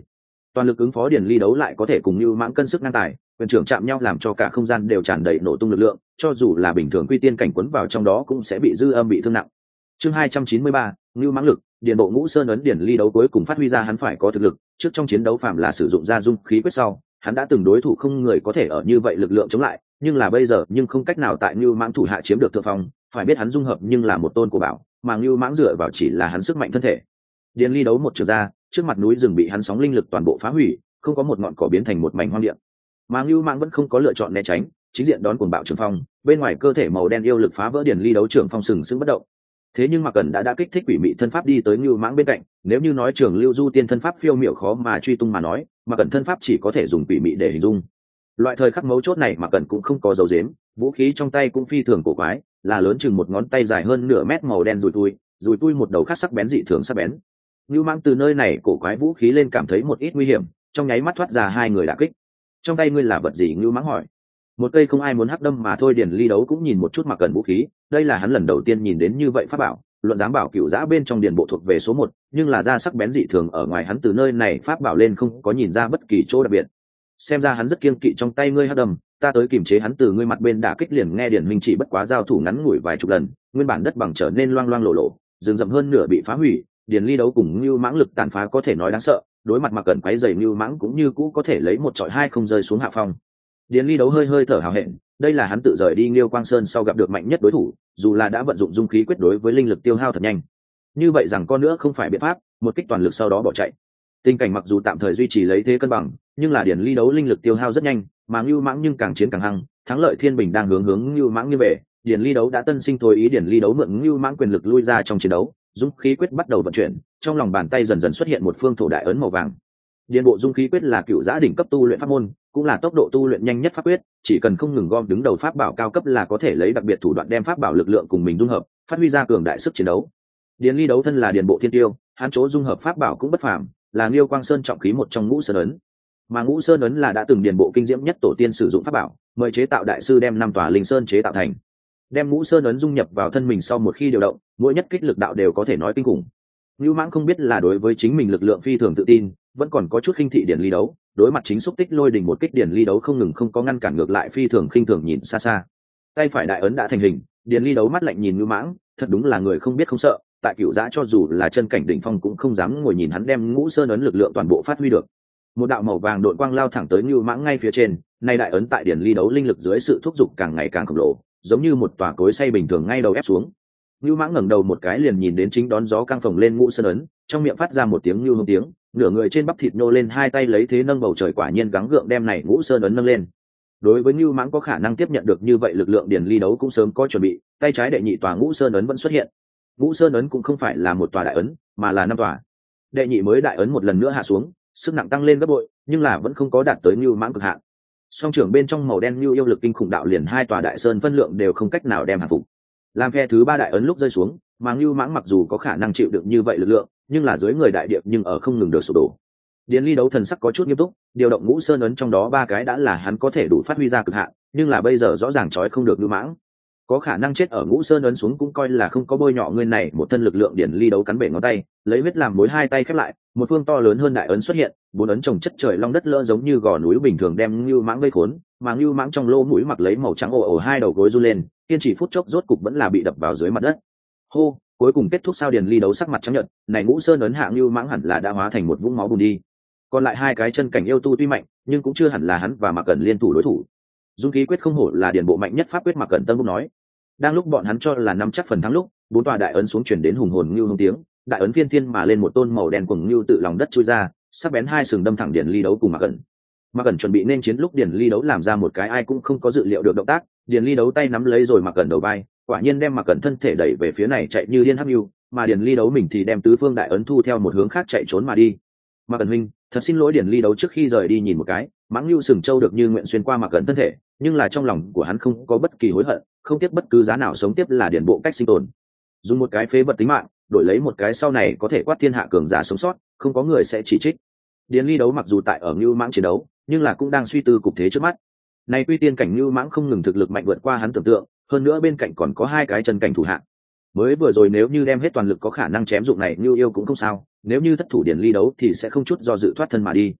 toàn lực ứng phó điền ly đấu lại có thể cùng như mãng cân sức ngang tài, quyền trưởng chạm nhau làm cho cả không gian đều tràn đầy nổ tung lực lượng, cho dù là bình thường quy tiên cảnh quấn vào trong đó cũng sẽ bị dư âm bị thương nặng. Chương hai trăm chín mươi ba, Ngưu Mãng lực, điền bộ ngũ sơn ấn điển ly đấu cuối cùng phát huy ra hắn phải có thực lực, trước trong chiến đấu phạm là sử dụng ra dung khí quyết sau, hắn đã từng đối thủ không người có thể ở như vậy lực lượng chống lại, nhưng là bây giờ nhưng không cách nào tại Ngưu Mãng thủ hạ chiếm được thượng phong, phải biết hắn dung hợp nhưng là một tôn của bảo, mà Ngưu Mãng dựa vào chỉ là hắn sức mạnh thân thể. Điền ly đấu một trường ra, trước mặt núi rừng bị hắn sóng linh lực toàn bộ phá hủy, không có một ngọn cỏ biến thành một mảnh hoang địa. Mà Ngưu Mãng vẫn không có lựa chọn né tránh, chính diện đón cuồng bạo trường phong, bên ngoài cơ thể màu đen yêu lực phá vỡ điền ly đấu trường phong sừng sững bất động. Thế nhưng mà cần đã đã kích thích quỷ mị thân pháp đi tới Ngưu Mãng bên cạnh, nếu như nói trường lưu du tiên thân pháp phiêu miểu khó mà truy tung mà nói, mà cần thân pháp chỉ có thể dùng quỷ mị để hình dung. Loại thời khắc mấu chốt này mà cần cũng không có dấu dếm, vũ khí trong tay cũng phi thường cổ quái, là lớn chừng một ngón tay dài hơn nửa mét màu đen rùi tui, rùi tui một đầu khác sắc bén dị thường sắc bén. Ngưu Mãng từ nơi này cổ quái vũ khí lên cảm thấy một ít nguy hiểm, trong nháy mắt thoát ra hai người đả kích. Trong tay ngươi là vật gì? Ngưu Mãng hỏi. Một cây không ai muốn hắc đâm mà thôi. Điền ly đấu cũng nhìn một chút mà cần vũ khí, đây là hắn lần đầu tiên nhìn đến như vậy pháp bảo, luận dám bảo cựu giã bên trong điền bộ thuộc về số một, nhưng là ra sắc bén dị thường, ở ngoài hắn từ nơi này pháp bảo lên không có nhìn ra bất kỳ chỗ đặc biệt. Xem ra hắn rất kiêng kỵ trong tay ngươi hắc đâm, ta tới kiềm chế hắn từ ngươi mặt bên đả kích. Liền nghe Điền Minh chỉ bất quá giao thủ ngắn ngủi vài chục lần, nguyên bản đất bằng trở nên loang loang lộ lộ, rừng rậm hơn nửa bị phá hủy. Điền ly đấu cùng Ngưu Mãng lực tàn phá có thể nói đáng sợ, đối mặt mà cần quấy giày Ngưu Mãng cũng như cũ có thể lấy một trọi hai không rơi xuống hạ phong. Điền ly đấu hơi hơi thở hào hẹn, đây là hắn tự rời đi Liêu Quang Sơn sau gặp được mạnh nhất đối thủ, dù là đã vận dụng dung khí quyết đối với linh lực tiêu hao thật nhanh. Như vậy rằng con nữa không phải biện pháp, một kích toàn lực sau đó bỏ chạy. Tình cảnh mặc dù tạm thời duy trì lấy thế cân bằng, nhưng là Điền ly đấu linh lực tiêu hao rất nhanh, mà Ngưu Mãng nhưng càng chiến càng hăng, thắng lợi thiên bình đang hướng hướng Ngưu Mãng như về. Điền ly đấu đã tân sinh thôi ý Điền ly đấu mượn Ngưu Mãng quyền lực lui ra trong chiến đấu, dung khí quyết bắt đầu vận chuyển, trong lòng bàn tay dần dần xuất hiện một phương thổ đại ấn màu vàng. Điền bộ dung khí quyết là cựu giã đỉnh cấp tu luyện pháp môn, cũng là tốc độ tu luyện nhanh nhất pháp quyết, chỉ cần không ngừng gom đứng đầu pháp bảo cao cấp là có thể lấy đặc biệt thủ đoạn đem pháp bảo lực lượng cùng mình dung hợp, phát huy ra cường đại sức chiến đấu. Điền ly đấu thân là điền bộ thiên tiêu, hắn chỗ dung hợp pháp bảo cũng bất phàm, là Liêu Quang Sơn trọng khí một trong ngũ sơn ấn. Mà ngũ sơn ấn là đã từng điền bộ kinh diễm nhất tổ tiên sử dụng pháp bảo, mời chế tạo đại sư đem năm tòa linh sơn chế tạo thành. Đem ngũ sơn ấn dung nhập vào thân mình sau một khi điều động, mỗi nhất kích lực đạo đều có thể nói kinh khủng. Ngưu Mãng không biết là đối với chính mình lực lượng phi thường tự tin, vẫn còn có chút khinh thị Điền ly đấu, đối mặt chính xúc tích lôi đình một kích Điền ly đấu không ngừng không có ngăn cản, ngược lại phi thường khinh thường nhìn xa xa. Tay phải đại ấn đã thành hình, Điền ly đấu mắt lạnh nhìn Ngưu Mãng, thật đúng là người không biết không sợ, tại cựu giã cho dù là chân cảnh đỉnh phong cũng không dám ngồi nhìn hắn đem ngũ sơn ấn lực lượng toàn bộ phát huy được. Một đạo màu vàng độn quang lao thẳng tới Ngưu Mãng ngay phía trên, nay đại ấn tại Điền ly đấu linh lực dưới sự thúc giục càng ngày càng khổng lồ, giống như một tòa cối xay bình thường ngay đầu ép xuống. Ngưu Mãng ngẩng đầu một cái liền nhìn đến chính đón gió căng phồng lên ngũ sơn ấn, trong miệng phát ra một tiếng ngưu hông tiếng, nửa người trên bắp thịt nhô lên, hai tay lấy thế nâng bầu trời, quả nhiên gắng gượng đem này ngũ sơn ấn nâng lên. Đối với Ngưu Mãng có khả năng tiếp nhận được như vậy lực lượng, Điền ly đấu cũng sớm có chuẩn bị, tay trái đệ nhị tòa ngũ sơn ấn vẫn xuất hiện. Ngũ sơn ấn cũng không phải là một tòa đại ấn, mà là năm tòa. Đệ nhị mới đại ấn một lần nữa hạ xuống, sức nặng tăng lên gấp bội, nhưng là vẫn không có đạt tới Ngưu Mãng cực hạn. Song trưởng bên trong màu đen như yêu lực kinh khủng đạo liền hai tòa đại sơn phân lượng đều không cách nào đem hạ phục. Làm phe thứ ba đại ấn lúc rơi xuống, mà Ngưu Mãng mặc dù có khả năng chịu đựng như vậy lực lượng, nhưng là dưới người đại điệp nhưng ở không ngừng được sụp đổ. Điền ly đấu thần sắc có chút nghiêm túc, điều động ngũ sơn ấn trong đó ba cái đã là hắn có thể đủ phát huy ra cực hạn, nhưng là bây giờ rõ ràng trói không được Ngưu Mãng, có khả năng chết ở ngũ sơn ấn xuống cũng coi là không có bôi nhọ người này một thân lực lượng. Điền ly đấu cắn bể ngón tay, lấy huyết làm mối, hai tay khép lại, một phương to lớn hơn đại ấn xuất hiện, bốn ấn chồng chất trời long đất lỡ giống như gò núi bình thường đem Ngưu Mãng vây khốn, mà Ngưu Mãng trong lỗ mũi mặc lấy màu trắng ồ ồ, hai đầu gối run lên, kiên trì phút chốc rốt cục vẫn là bị đập vào dưới mặt đất. Hô, cuối cùng kết thúc sao? Điền ly đấu sắc mặt trắng nhợt, này ngũ sơn ấn hạ Ngưu Mãng hẳn là đã hóa thành một vũng máu bùn đi. Còn lại hai cái chân cảnh yêu tu tuy mạnh, nhưng cũng chưa hẳn là hắn và Mạc Cẩn liên thủ đối thủ. Dung khí quyết không hổ là điền bộ mạnh nhất pháp quyết, Mạc Cẩn Tân cũng nói. Đang lúc bọn hắn cho là nắm chắc phần thắng lúc, bốn tòa đại ấn xuống chuyển đến hùng hồn Ngưu hông tiếng, đại ấn phiên thiên mà lên, một tôn màu đen cuồng Ngưu tự lòng đất chui ra, sắc bén hai sừng đâm thẳng Điền ly đấu cùng Mạc Cẩn. Mạc Cẩn chuẩn bị nên chiến lúc Điền ly đấu làm ra một cái ai cũng không có dự liệu được động tác, Điền ly đấu tay nắm lấy rồi Mạc Cẩn đầu vai, quả nhiên đem Mạc Cẩn thân thể đẩy về phía này chạy như điên hắc Ngưu, mà Điền ly đấu mình thì đem tứ phương đại ấn thu theo một hướng khác chạy trốn mà đi. Mạc Cẩn huynh, thật xin lỗi. Điền ly đấu trước khi rời đi nhìn một cái, Mãng Ngưu sừng châu được như nguyện xuyên qua Mạc Cẩn thân thể, nhưng là trong lòng của hắn không có bất kỳ hối hận, không tiếc bất cứ giá nào sống tiếp là điền bộ cách sinh tồn. Dùng một cái phế vật tính mạng đổi lấy một cái sau này có thể quát thiên hạ cường giả sống sót, không có người sẽ chỉ trích. Điền ly đấu mặc dù tại ở Ngưu Mãng chiến đấu, nhưng là cũng đang suy tư cục thế trước mắt. Này quy tiên cảnh Ngưu Mãng không ngừng thực lực mạnh vượt qua hắn tưởng tượng, hơn nữa bên cạnh còn có hai cái chân cảnh thủ hạng. Mới vừa rồi nếu như đem hết toàn lực có khả năng chém dụng này Ngưu yêu cũng không sao, nếu như thất thủ Điền ly đấu thì sẽ không chút do dự thoát thân mà đi.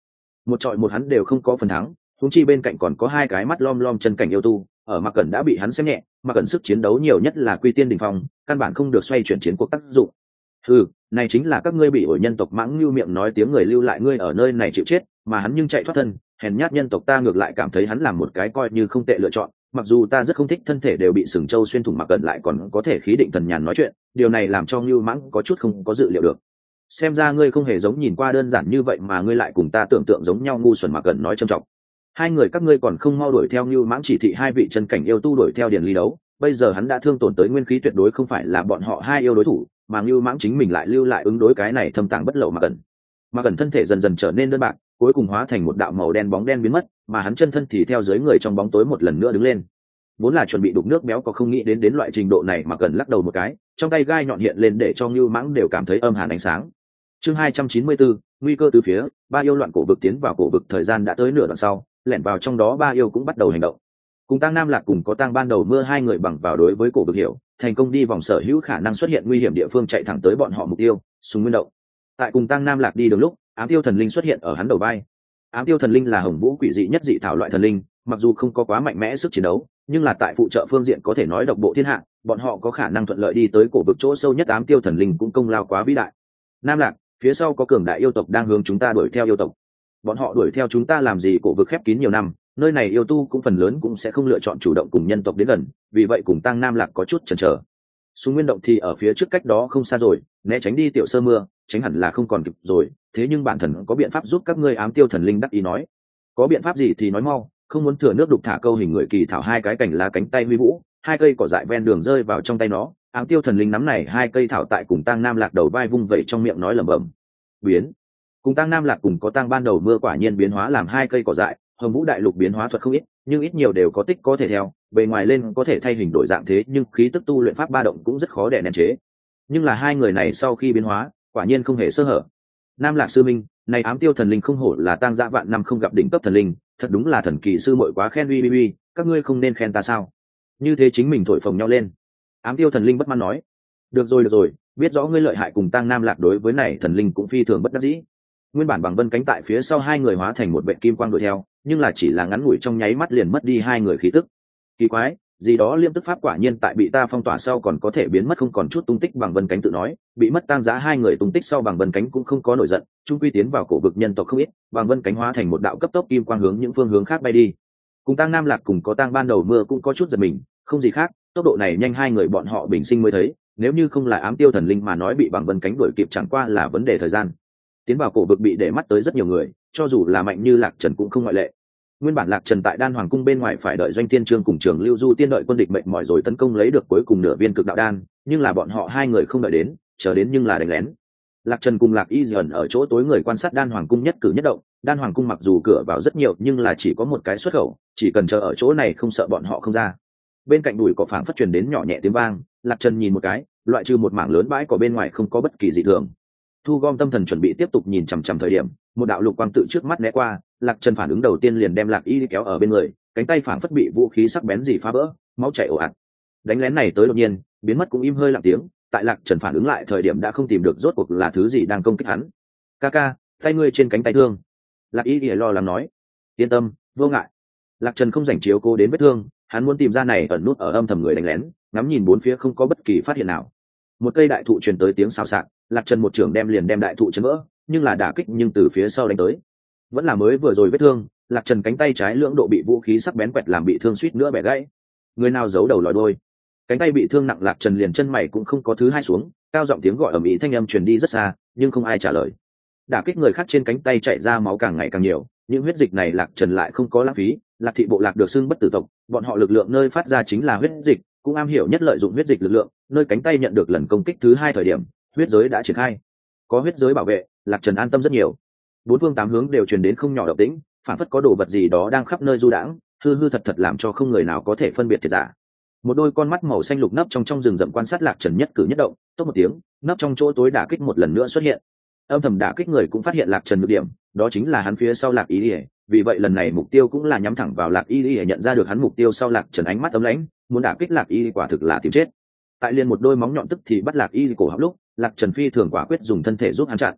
một trọi một hắn đều không có phần thắng, huống chi bên cạnh còn có hai cái mắt lom lom chân cảnh yêu tu ở Mạc Cẩn đã bị hắn xem nhẹ, Mạc Cẩn sức chiến đấu nhiều nhất là quy tiên đỉnh phong, căn bản không được xoay chuyển chiến cuộc tác dụng. Ừ, này chính là các ngươi bị ổi nhân tộc mãng lưu miệng nói tiếng người lưu lại ngươi ở nơi này chịu chết, mà hắn nhưng chạy thoát thân, hèn nhát nhân tộc ta ngược lại cảm thấy hắn làm một cái coi như không tệ lựa chọn, mặc dù ta rất không thích thân thể đều bị sừng châu xuyên thủng Mạc Cẩn lại còn có thể khí định thần nhàn nói chuyện, điều này làm cho Lưu Mãng có chút không có dự liệu được. Xem ra ngươi không hề giống nhìn qua đơn giản như vậy mà ngươi lại cùng ta tưởng tượng giống nhau ngu xuẩn. Mạc Cẩn nói trầm trọng. Hai người các ngươi còn không mau đuổi theo Lưu Mãng chỉ thị hai vị chân cảnh yêu tu đuổi theo Điền Ly đấu, bây giờ hắn đã thương tổn tới nguyên khí tuyệt đối không phải là bọn họ hai yêu đối thủ, mà Lưu Mãng chính mình lại lưu lại ứng đối cái này thâm tàng bất lậu. Mạc Cẩn. Mạc Cẩn thân thể dần dần trở nên đơn bạc, cuối cùng hóa thành một đạo màu đen bóng đen biến mất, mà hắn chân thân thì theo dưới người trong bóng tối một lần nữa đứng lên. Vốn là chuẩn bị đục nước béo có không nghĩ đến đến loại trình độ này mà cần lắc đầu một cái, trong tay gai nhọn hiện lên để cho Ngưu Mãng đều cảm thấy âm hàn ánh sáng. Chương hai trăm chín mươi bốn, nguy cơ từ phía, ba yêu loạn cổ vực tiến vào cổ vực thời gian đã tới nửa đoạn sau, lẻn vào trong đó ba yêu cũng bắt đầu hành động. Cùng Tăng Nam Lạc cùng có Tăng ban đầu mưa hai người bằng vào đối với cổ vực hiểu, thành công đi vòng sở hữu khả năng xuất hiện nguy hiểm địa phương chạy thẳng tới bọn họ mục tiêu, Sùng Nguyên Động. Tại cùng Tăng Nam Lạc đi đường lúc, Ám Tiêu Thần Linh xuất hiện ở hắn đầu vai. Ám Tiêu Thần Linh là hồng vũ quỷ dị nhất dị thảo loại thần linh, mặc dù không có quá mạnh mẽ sức chiến đấu, nhưng là tại phụ trợ phương diện có thể nói độc bộ thiên hạ, bọn họ có khả năng thuận lợi đi tới cổ vực chỗ sâu nhất. Ám Tiêu Thần Linh cũng công lao quá vĩ đại. Nam Lạc, phía sau có cường đại yêu tộc đang hướng chúng ta đuổi theo yêu tộc. Bọn họ đuổi theo chúng ta làm gì? Cổ vực khép kín nhiều năm, nơi này yêu tu cũng phần lớn cũng sẽ không lựa chọn chủ động cùng nhân tộc đến gần, vì vậy cùng Tăng Nam Lạc có chút chần chờ. Sùng Nguyên Động thì ở phía trước cách đó không xa rồi, né tránh đi tiểu sơ mưa, tránh hẳn là không còn kịp rồi, thế nhưng bản thần có biện pháp giúp các ngươi. Ám Tiêu Thần Linh đắc ý nói. Có biện pháp gì thì nói mau, không muốn thừa nước đục thả câu. Hình người kỳ thảo hai cái cành lá cánh tay huy vũ, hai cây cỏ dại ven đường rơi vào trong tay nó. Ám Tiêu Thần Linh nắm này hai cây thảo tại cùng Tăng Nam Lạc đầu vai vung vẩy trong miệng nói lẩm bẩm. Biến. Cùng Tăng Nam Lạc cùng có Tăng ban đầu mưa quả nhiên biến hóa làm hai cây cỏ dại, hồng vũ đại lục biến hóa thuật không ít, nhưng ít nhiều đều có tích có thể theo, bề ngoài lên có thể thay hình đổi dạng thế nhưng khí tức tu luyện pháp ba động cũng rất khó đè nén chế. Nhưng là hai người này sau khi biến hóa, quả nhiên không hề sơ hở. Nam Lạc sư minh, này Ám Tiêu Thần Linh không hổ là Tang Dã vạn năm không gặp đỉnh cấp thần linh, thật đúng là thần kỳ sư muội quá khen. Uy uy uy, các ngươi không nên khen ta sao? Như thế chính mình thổi phồng nhau lên. Ám Tiêu Thần Linh bất mãn nói. Được rồi được rồi, biết rõ ngươi lợi hại. Cùng Tang Nam Lạc đối với này thần linh cũng phi thường bất đắc dĩ. Nguyên bản bằng vân cánh tại phía sau hai người hóa thành một vệ kim quang đuổi theo, nhưng là chỉ là ngắn ngủi trong nháy mắt liền mất đi hai người khí tức. Kỳ quái, gì đó liêm tức pháp quả nhiên tại bị ta phong tỏa sau còn có thể biến mất không còn chút tung tích. Bằng vân cánh tự nói, bị mất Tang Dã hai người tung tích sau bằng vân cánh cũng không có nổi giận, trung quy tiến vào cổ vực nhân tộc không ít, bằng vân cánh hóa thành một đạo cấp tốc kim quang hướng những phương hướng khác bay đi. Cùng Tăng Nam Lạc cùng có Tăng ban đầu mưa cũng có chút giật mình, không gì khác, tốc độ này nhanh hai người bọn họ bình sinh mới thấy, nếu như không là Ám Tiêu Thần Linh mà nói bị bằng vân cánh đuổi kịp chẳng qua là vấn đề thời gian. Tiến vào cổ vực bị để mắt tới rất nhiều người, cho dù là mạnh như Lạc Trần cũng không ngoại lệ. Nguyên bản Lạc Trần tại Đan Hoàng cung bên ngoài phải đợi Doanh Tiên Trương cùng Trường Lưu Du tiên đợi quân địch mệt mỏi rồi tấn công lấy được cuối cùng nửa viên cực đạo đan, nhưng là bọn họ hai người không đợi đến, chờ đến nhưng là đánh lén. Lạc Trần cùng Lạc Y dần ở chỗ tối người quan sát Đan Hoàng cung nhất cử nhất động. Đan Hoàng cung mặc dù cửa vào rất nhiều nhưng là chỉ có một cái xuất khẩu, chỉ cần chờ ở chỗ này không sợ bọn họ không ra. Bên cạnh đùi cỏ phảng phất truyền đến nhỏ nhẹ tiếng vang, Lạc Trần nhìn một cái, loại trừ một mảng lớn bãi cỏ bên ngoài không có bất kỳ dị thường. Thu gom tâm thần chuẩn bị tiếp tục nhìn chằm chằm thời điểm, một đạo lục quang tự trước mắt né qua, Lạc Trần phản ứng đầu tiên liền đem Lạc Y kéo ở bên người, cánh tay phảng phất bị vũ khí sắc bén gì phá vỡ, máu chảy ồ ạt. Đánh lén này tới đột nhiên, biến mất cũng im hơi lặng tiếng, tại Lạc Trần phản ứng lại thời điểm đã không tìm được rốt cuộc là thứ gì đang công kích hắn. "Ca ca, tay ngươi trên cánh tay thương." Lạc Y lo lắng nói. "Yên tâm, vô ngại." Lạc Trần không rảnh chiếu cố đến vết thương, hắn muốn tìm ra này ẩn nút ở âm thầm người đánh lén, ngắm nhìn bốn phía không có bất kỳ phát hiện nào. Một cây đại thụ truyền tới tiếng xào xạc, Lạc Trần một trưởng đem liền đem đại thụ chấn vỡ, nhưng là đả kích nhưng từ phía sau đánh tới. Vẫn là mới vừa rồi vết thương, Lạc Trần cánh tay trái lưỡng độ bị vũ khí sắc bén quẹt làm bị thương suýt nữa bẻ gãy. Người nào giấu đầu lòi đôi. Cánh tay bị thương nặng, Lạc Trần liền chân mày cũng không có thứ hai xuống, cao giọng tiếng gọi ầm ĩ thanh âm truyền đi rất xa, nhưng không ai trả lời. Đả kích người khác trên cánh tay chảy ra máu càng ngày càng nhiều, những huyết dịch này Lạc Trần lại không có lãng phí. Lạc thị bộ lạc được xưng bất tử tộc, bọn họ lực lượng nơi phát ra chính là huyết dịch, cũng am hiểu nhất lợi dụng huyết dịch lực lượng. Nơi cánh tay nhận được lần công kích thứ hai thời điểm, huyết giới đã triển khai. Có huyết giới bảo vệ, Lạc Trần an tâm rất nhiều. Bốn phương tám hướng đều truyền đến không nhỏ động tĩnh, phản phất có đồ vật gì đó đang khắp nơi du đãng, hư hư thật thật làm cho không người nào có thể phân biệt thiệt giả. Một đôi con mắt màu xanh lục nấp trong trong rừng rậm quan sát Lạc Trần nhất cử nhất động, tốt một tiếng, nấp trong chỗ tối đả kích một lần nữa xuất hiện. Âm thầm đả kích người cũng phát hiện Lạc Trần nhược điểm, đó chính là hắn phía sau Lạc Y Lìa, vì vậy lần này mục tiêu cũng là nhắm thẳng vào Lạc Y Lìa. Nhận ra được hắn mục tiêu sau, Lạc Trần ánh mắt ấm lãnh, muốn đả kích Lạc Y quả thực là tìm chết. Tại liền một đôi móng nhọn tức thì bắt Lạc Y cổ họng lúc, Lạc Trần phi thường quả quyết dùng thân thể giúp hắn chặn.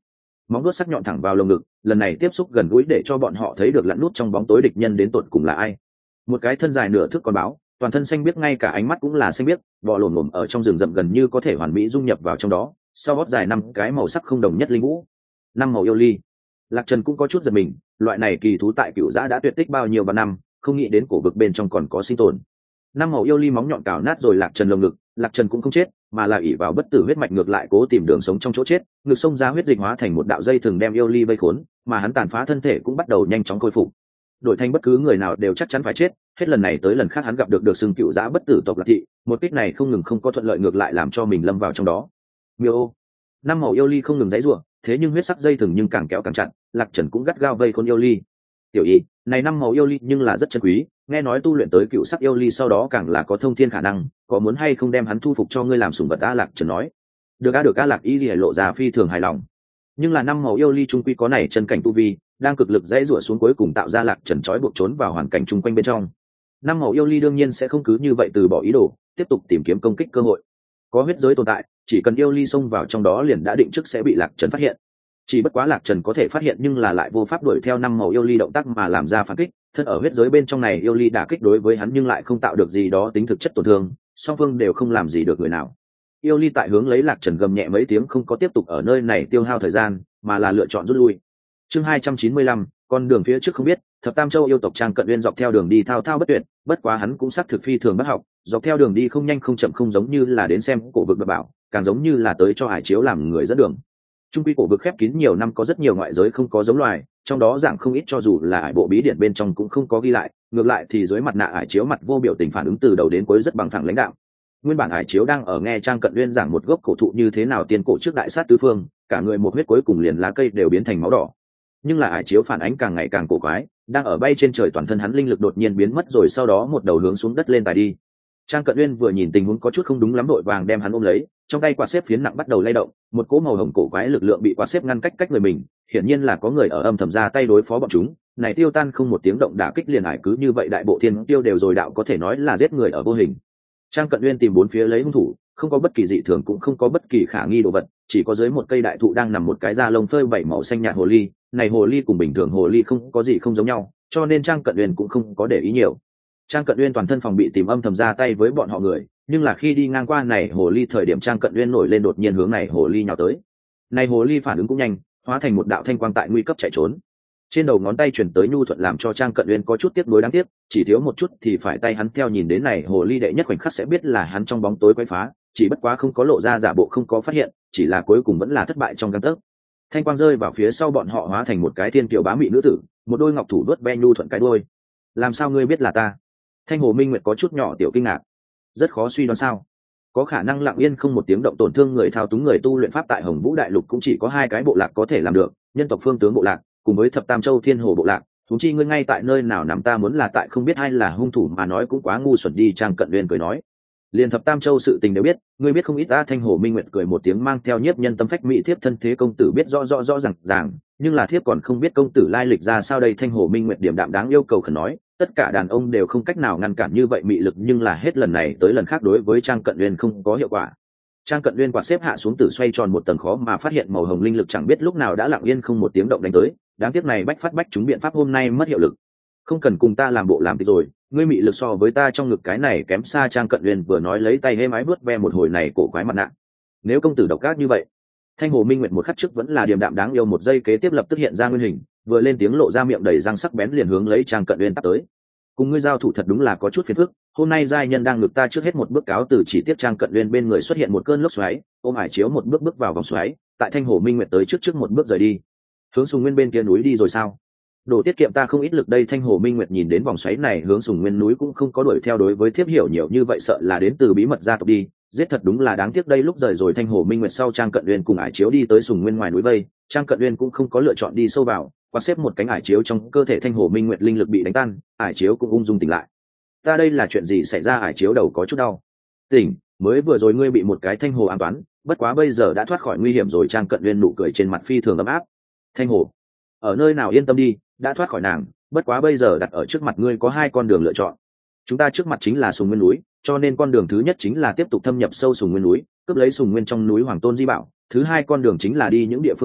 móng vuốt sắc nhọn thẳng vào lồng ngực, lần này tiếp xúc gần gũi để cho bọn họ thấy được lặn nút trong bóng tối địch nhân đến tột cùng là ai. Một cái thân dài nửa thước con báo, toàn thân xanh biếc, ngay cả ánh mắt cũng là xanh biếc, bò lổm lổm ở trong rừng rậm gần như có thể hoàn mỹ dung nhập vào trong đó, sau gót dài năm cái màu sắc không đồng nhất linh vũ, năm màu yêu ly. Lạc Trần cũng có chút giật mình, loại này kỳ thú tại Cửu Giã đã tuyệt tích bao nhiêu vạn năm, không nghĩ đến cổ vực bên trong còn có sinh tồn. Năm màu yêu ly móng nhọn cào nát rồi Lạc Trần lồng ngực, Lạc Trần cũng không chết, mà là ỷ vào bất tử huyết mạch ngược lại cố tìm đường sống trong chỗ chết, ngực xông ra huyết dịch hóa thành một đạo dây thường đem yêu ly vây khốn, mà hắn tàn phá thân thể cũng bắt đầu nhanh chóng khôi phục. Đổi thành bất cứ người nào đều chắc chắn phải chết, hết lần này tới lần khác hắn gặp được được xưng Cửu Giã bất tử tộc Lạc thị, một kích này không ngừng không có thuận lợi, ngược lại làm cho mình lâm vào trong đó. Miêu, năm màu yêu ly không ngừng giãy giụa, thế nhưng huyết sắc dây thừng nhưng càng kéo càng chặt, Lạc Trần cũng gắt gao vây khốn yêu ly. Tiểu y, này năm màu yêu ly nhưng là rất chân quý, nghe nói tu luyện tới cựu sắc yêu ly sau đó càng là có thông thiên khả năng, có muốn hay không đem hắn thu phục cho ngươi làm sủng vật? A Lạc Trần nói. Được a được a. Lạc y lìa lộ ra phi thường hài lòng. Nhưng là năm màu yêu ly trung quy có này chân cảnh tu vi, đang cực lực dãy rủa xuống, cuối cùng tạo ra Lạc Trần trói buộc trốn vào hoàn cảnh chung quanh bên trong. Năm màu yêu ly đương nhiên sẽ không cứ như vậy từ bỏ ý đồ, tiếp tục tìm kiếm công kích cơ hội. Có huyết giới tồn tại, chỉ cần yêu ly xông vào trong đó liền đã định trước sẽ bị Lạc Trần phát hiện. Chỉ bất quá Lạc Trần có thể phát hiện nhưng là lại vô pháp đuổi theo năm màu yêu ly động tác mà làm ra phản kích, thân ở huyết giới bên trong này yêu ly đả kích đối với hắn nhưng lại không tạo được gì đó tính thực chất tổn thương, song phương đều không làm gì được người nào. Yêu ly tại hướng lấy Lạc Trần gầm nhẹ mấy tiếng, không có tiếp tục ở nơi này tiêu hao thời gian, mà là lựa chọn rút lui. Chương hai trăm chín mươi lăm, con đường phía trước không biết. Thập Tam Châu yêu tộc Trang Cận Uyên dọc theo đường đi thao thao bất tuyệt, bất quá hắn cũng xác thực phi thường bất học, dọc theo đường đi không nhanh không chậm, không giống như là đến xem cổ vực bảo, càng giống như là tới cho Hải Chiếu làm người dẫn đường. Trung quy cổ vực khép kín nhiều năm, có rất nhiều ngoại giới không có giống loài, trong đó dạng không ít cho dù là Hải bộ bí điển bên trong cũng không có ghi lại, ngược lại thì dưới mặt nạ Hải Chiếu mặt vô biểu tình phản ứng từ đầu đến cuối rất bằng thẳng lãnh đạo. Nguyên bản Hải Chiếu đang ở nghe Trang Cận Uyên giảng một gốc cổ thụ như thế nào tiên cổ trước đại sát tứ phương, cả người một huyết, cuối cùng liền lá cây đều biến thành máu đỏ. Nhưng là Hải Chiếu phản ánh càng ngày càng cổ quái, đang ở bay trên trời toàn thân hắn linh lực đột nhiên biến mất rồi sau đó một đầu hướng xuống đất lên tài đi. Trang Cận Uyên vừa nhìn tình huống có chút không đúng lắm, đội vàng đem hắn ôm lấy, trong tay quạt xếp phiến nặng bắt đầu lay động, một cỗ màu hồng cổ quái lực lượng bị quạt xếp ngăn cách cách người mình, hiển nhiên là có người ở âm thầm ra tay đối phó bọn chúng. Này tiêu tan không một tiếng động đả kích liền hải, cứ như vậy đại bộ thiên tiêu đều rồi đạo, có thể nói là giết người ở vô hình. Trang Cận Uyên tìm bốn phía lấy hung thủ, không có bất kỳ dị thường cũng không có bất kỳ khả nghi đồ vật, chỉ có dưới một cây đại thụ đang nằm một cái da lông phơi bảy màu xanh nhạt hồ ly. Này hồ ly cùng bình thường hồ ly không có gì không giống nhau, cho nên Trang Cận Uyên cũng không có để ý nhiều. Trang Cận Uyên toàn thân phòng bị tìm âm thầm ra tay với bọn họ người, nhưng là khi đi ngang qua này hồ ly thời điểm Trang Cận Uyên nổi lên đột nhiên hướng này hồ ly nhào tới. Này hồ ly phản ứng cũng nhanh, hóa thành một đạo thanh quang tại nguy cấp chạy trốn. Trên đầu ngón tay chuyển tới nhu thuận làm cho Trang Cận Uyên có chút tiếc nuối đáng tiếc, chỉ thiếu một chút thì phải tay hắn theo, nhìn đến này hồ ly đệ nhất khoảnh khắc sẽ biết là hắn trong bóng tối quấy phá, chỉ bất quá không có lộ ra giả bộ không có phát hiện, chỉ là cuối cùng vẫn là thất bại trong gang tấc. Thanh quang rơi vào phía sau bọn họ hóa thành một cái thiên kiều bá mị nữ tử, một đôi ngọc thủ đuốt ve nhu thuận cái đuôi. Làm sao ngươi biết là ta? Thanh Hồ Minh Nguyệt có chút nhỏ tiểu kinh ngạc. Rất khó suy đoán sao? Có khả năng lặng yên không một tiếng động tổn thương người thao túng người tu luyện pháp tại Hồng Vũ Đại Lục cũng chỉ có hai cái bộ lạc có thể làm được, nhân tộc Phương Tướng bộ lạc cùng với Thập Tam Châu Thiên Hồ bộ lạc. Chúng chi ngươi ngay tại nơi nào nằm, ta muốn là tại không biết ai là hung thủ mà nói cũng quá ngu xuẩn đi. Trang Cận Uyên cười nói. Liên Thập Tam Châu sự tình đều biết, ngươi biết không ít ta. Thanh Hồ Minh Nguyệt cười một tiếng, mang theo nhiếp nhân tâm phách mỹ thiếp thân thế công tử biết rõ rõ rõ ràng ràng, nhưng là thiếp còn không biết công tử lai lịch ra sao đây. Thanh Hồ Minh Nguyệt điểm đạm đáng yêu cầu khẩn nói, tất cả đàn ông đều không cách nào ngăn cản như vậy mị lực, nhưng là hết lần này tới lần khác đối với Trang Cận Uyên không có hiệu quả. Trang Cận Uyên quạt xếp hạ xuống, tử xoay tròn một tầng, khó mà phát hiện màu hồng linh lực chẳng biết lúc nào đã lặng yên không một tiếng động đánh tới. Đáng tiếc này bách phát bách chúng biện pháp hôm nay mất hiệu lực. Không cần cùng ta làm bộ làm tịch rồi, ngươi mị lực so với ta trong ngực cái này kém xa. Trang Cận Uyên vừa nói lấy tay êm ái vuốt ve một hồi này cổ quái mặt nạ. Nếu công tử độc ác như vậy. Thanh Hồ Minh Nguyệt một khắc trước vẫn là điềm đạm đáng yêu, một giây kế tiếp lập tức hiện ra nguyên hình, vừa lên tiếng lộ ra miệng đầy răng sắc bén liền hướng lấy Trang Cận Uyên tắt tới. Cùng ngươi giao thủ thật đúng là có chút phiền phức, hôm nay giai nhân đang ngực ta, trước hết một bước cáo từ. Chỉ tiếp Trang Cận Uyên bên người xuất hiện một cơn lốc xoáy, ôm Hải Chiếu một bước bước vào vòng xoáy, tại Thanh Hồ Minh Nguyệt tới trước trước một bước rời đi. Hướng Sùng Nguyên bên kia núi đi rồi sao? Đồ tiết kiệm ta không ít lực đây. Thanh Hồ Minh Nguyệt nhìn đến vòng xoáy này hướng Sùng Nguyên núi cũng không có đuổi theo, đối với thiếp hiểu nhiều như vậy sợ là đến từ bí mật gia tộc đi, giết thật đúng là đáng tiếc đây. Lúc rời rồi Thanh Hồ Minh Nguyệt sau, Trang Cận Uyên cùng Hải Chiếu đi tới Sùng Nguyên ngoài núi vây, Trang Cận Uyên cũng không có lựa chọn đi sâu vào, quạt xếp một cánh Hải Chiếu trong cơ thể Thanh Hồ Minh Nguyệt linh lực bị đánh tan, Hải Chiếu cũng ung dung tỉnh lại. Ta đây là chuyện gì xảy ra? Hải Chiếu đầu có chút đau. Tỉnh, mới vừa rồi ngươi bị một cái thanh hồ an toán, bất quá bây giờ đã thoát khỏi nguy hiểm rồi. Trang Cận Uyên nụ cười trên mặt phi thường ấm áp. Thanh hồ ở nơi nào? Yên tâm đi, đã thoát khỏi nàng, bất quá bây giờ đặt ở trước mặt ngươi có hai con đường lựa chọn. Chúng ta trước mặt chính là Sùng Nguyên núi, cho nên con đường thứ nhất chính là tiếp tục thâm nhập sâu Sùng Nguyên núi, cướp lấy Sùng Nguyên trong núi Hoàng Tôn Di Bảo. Thứ hai con đường chính là đi những địa phương khác,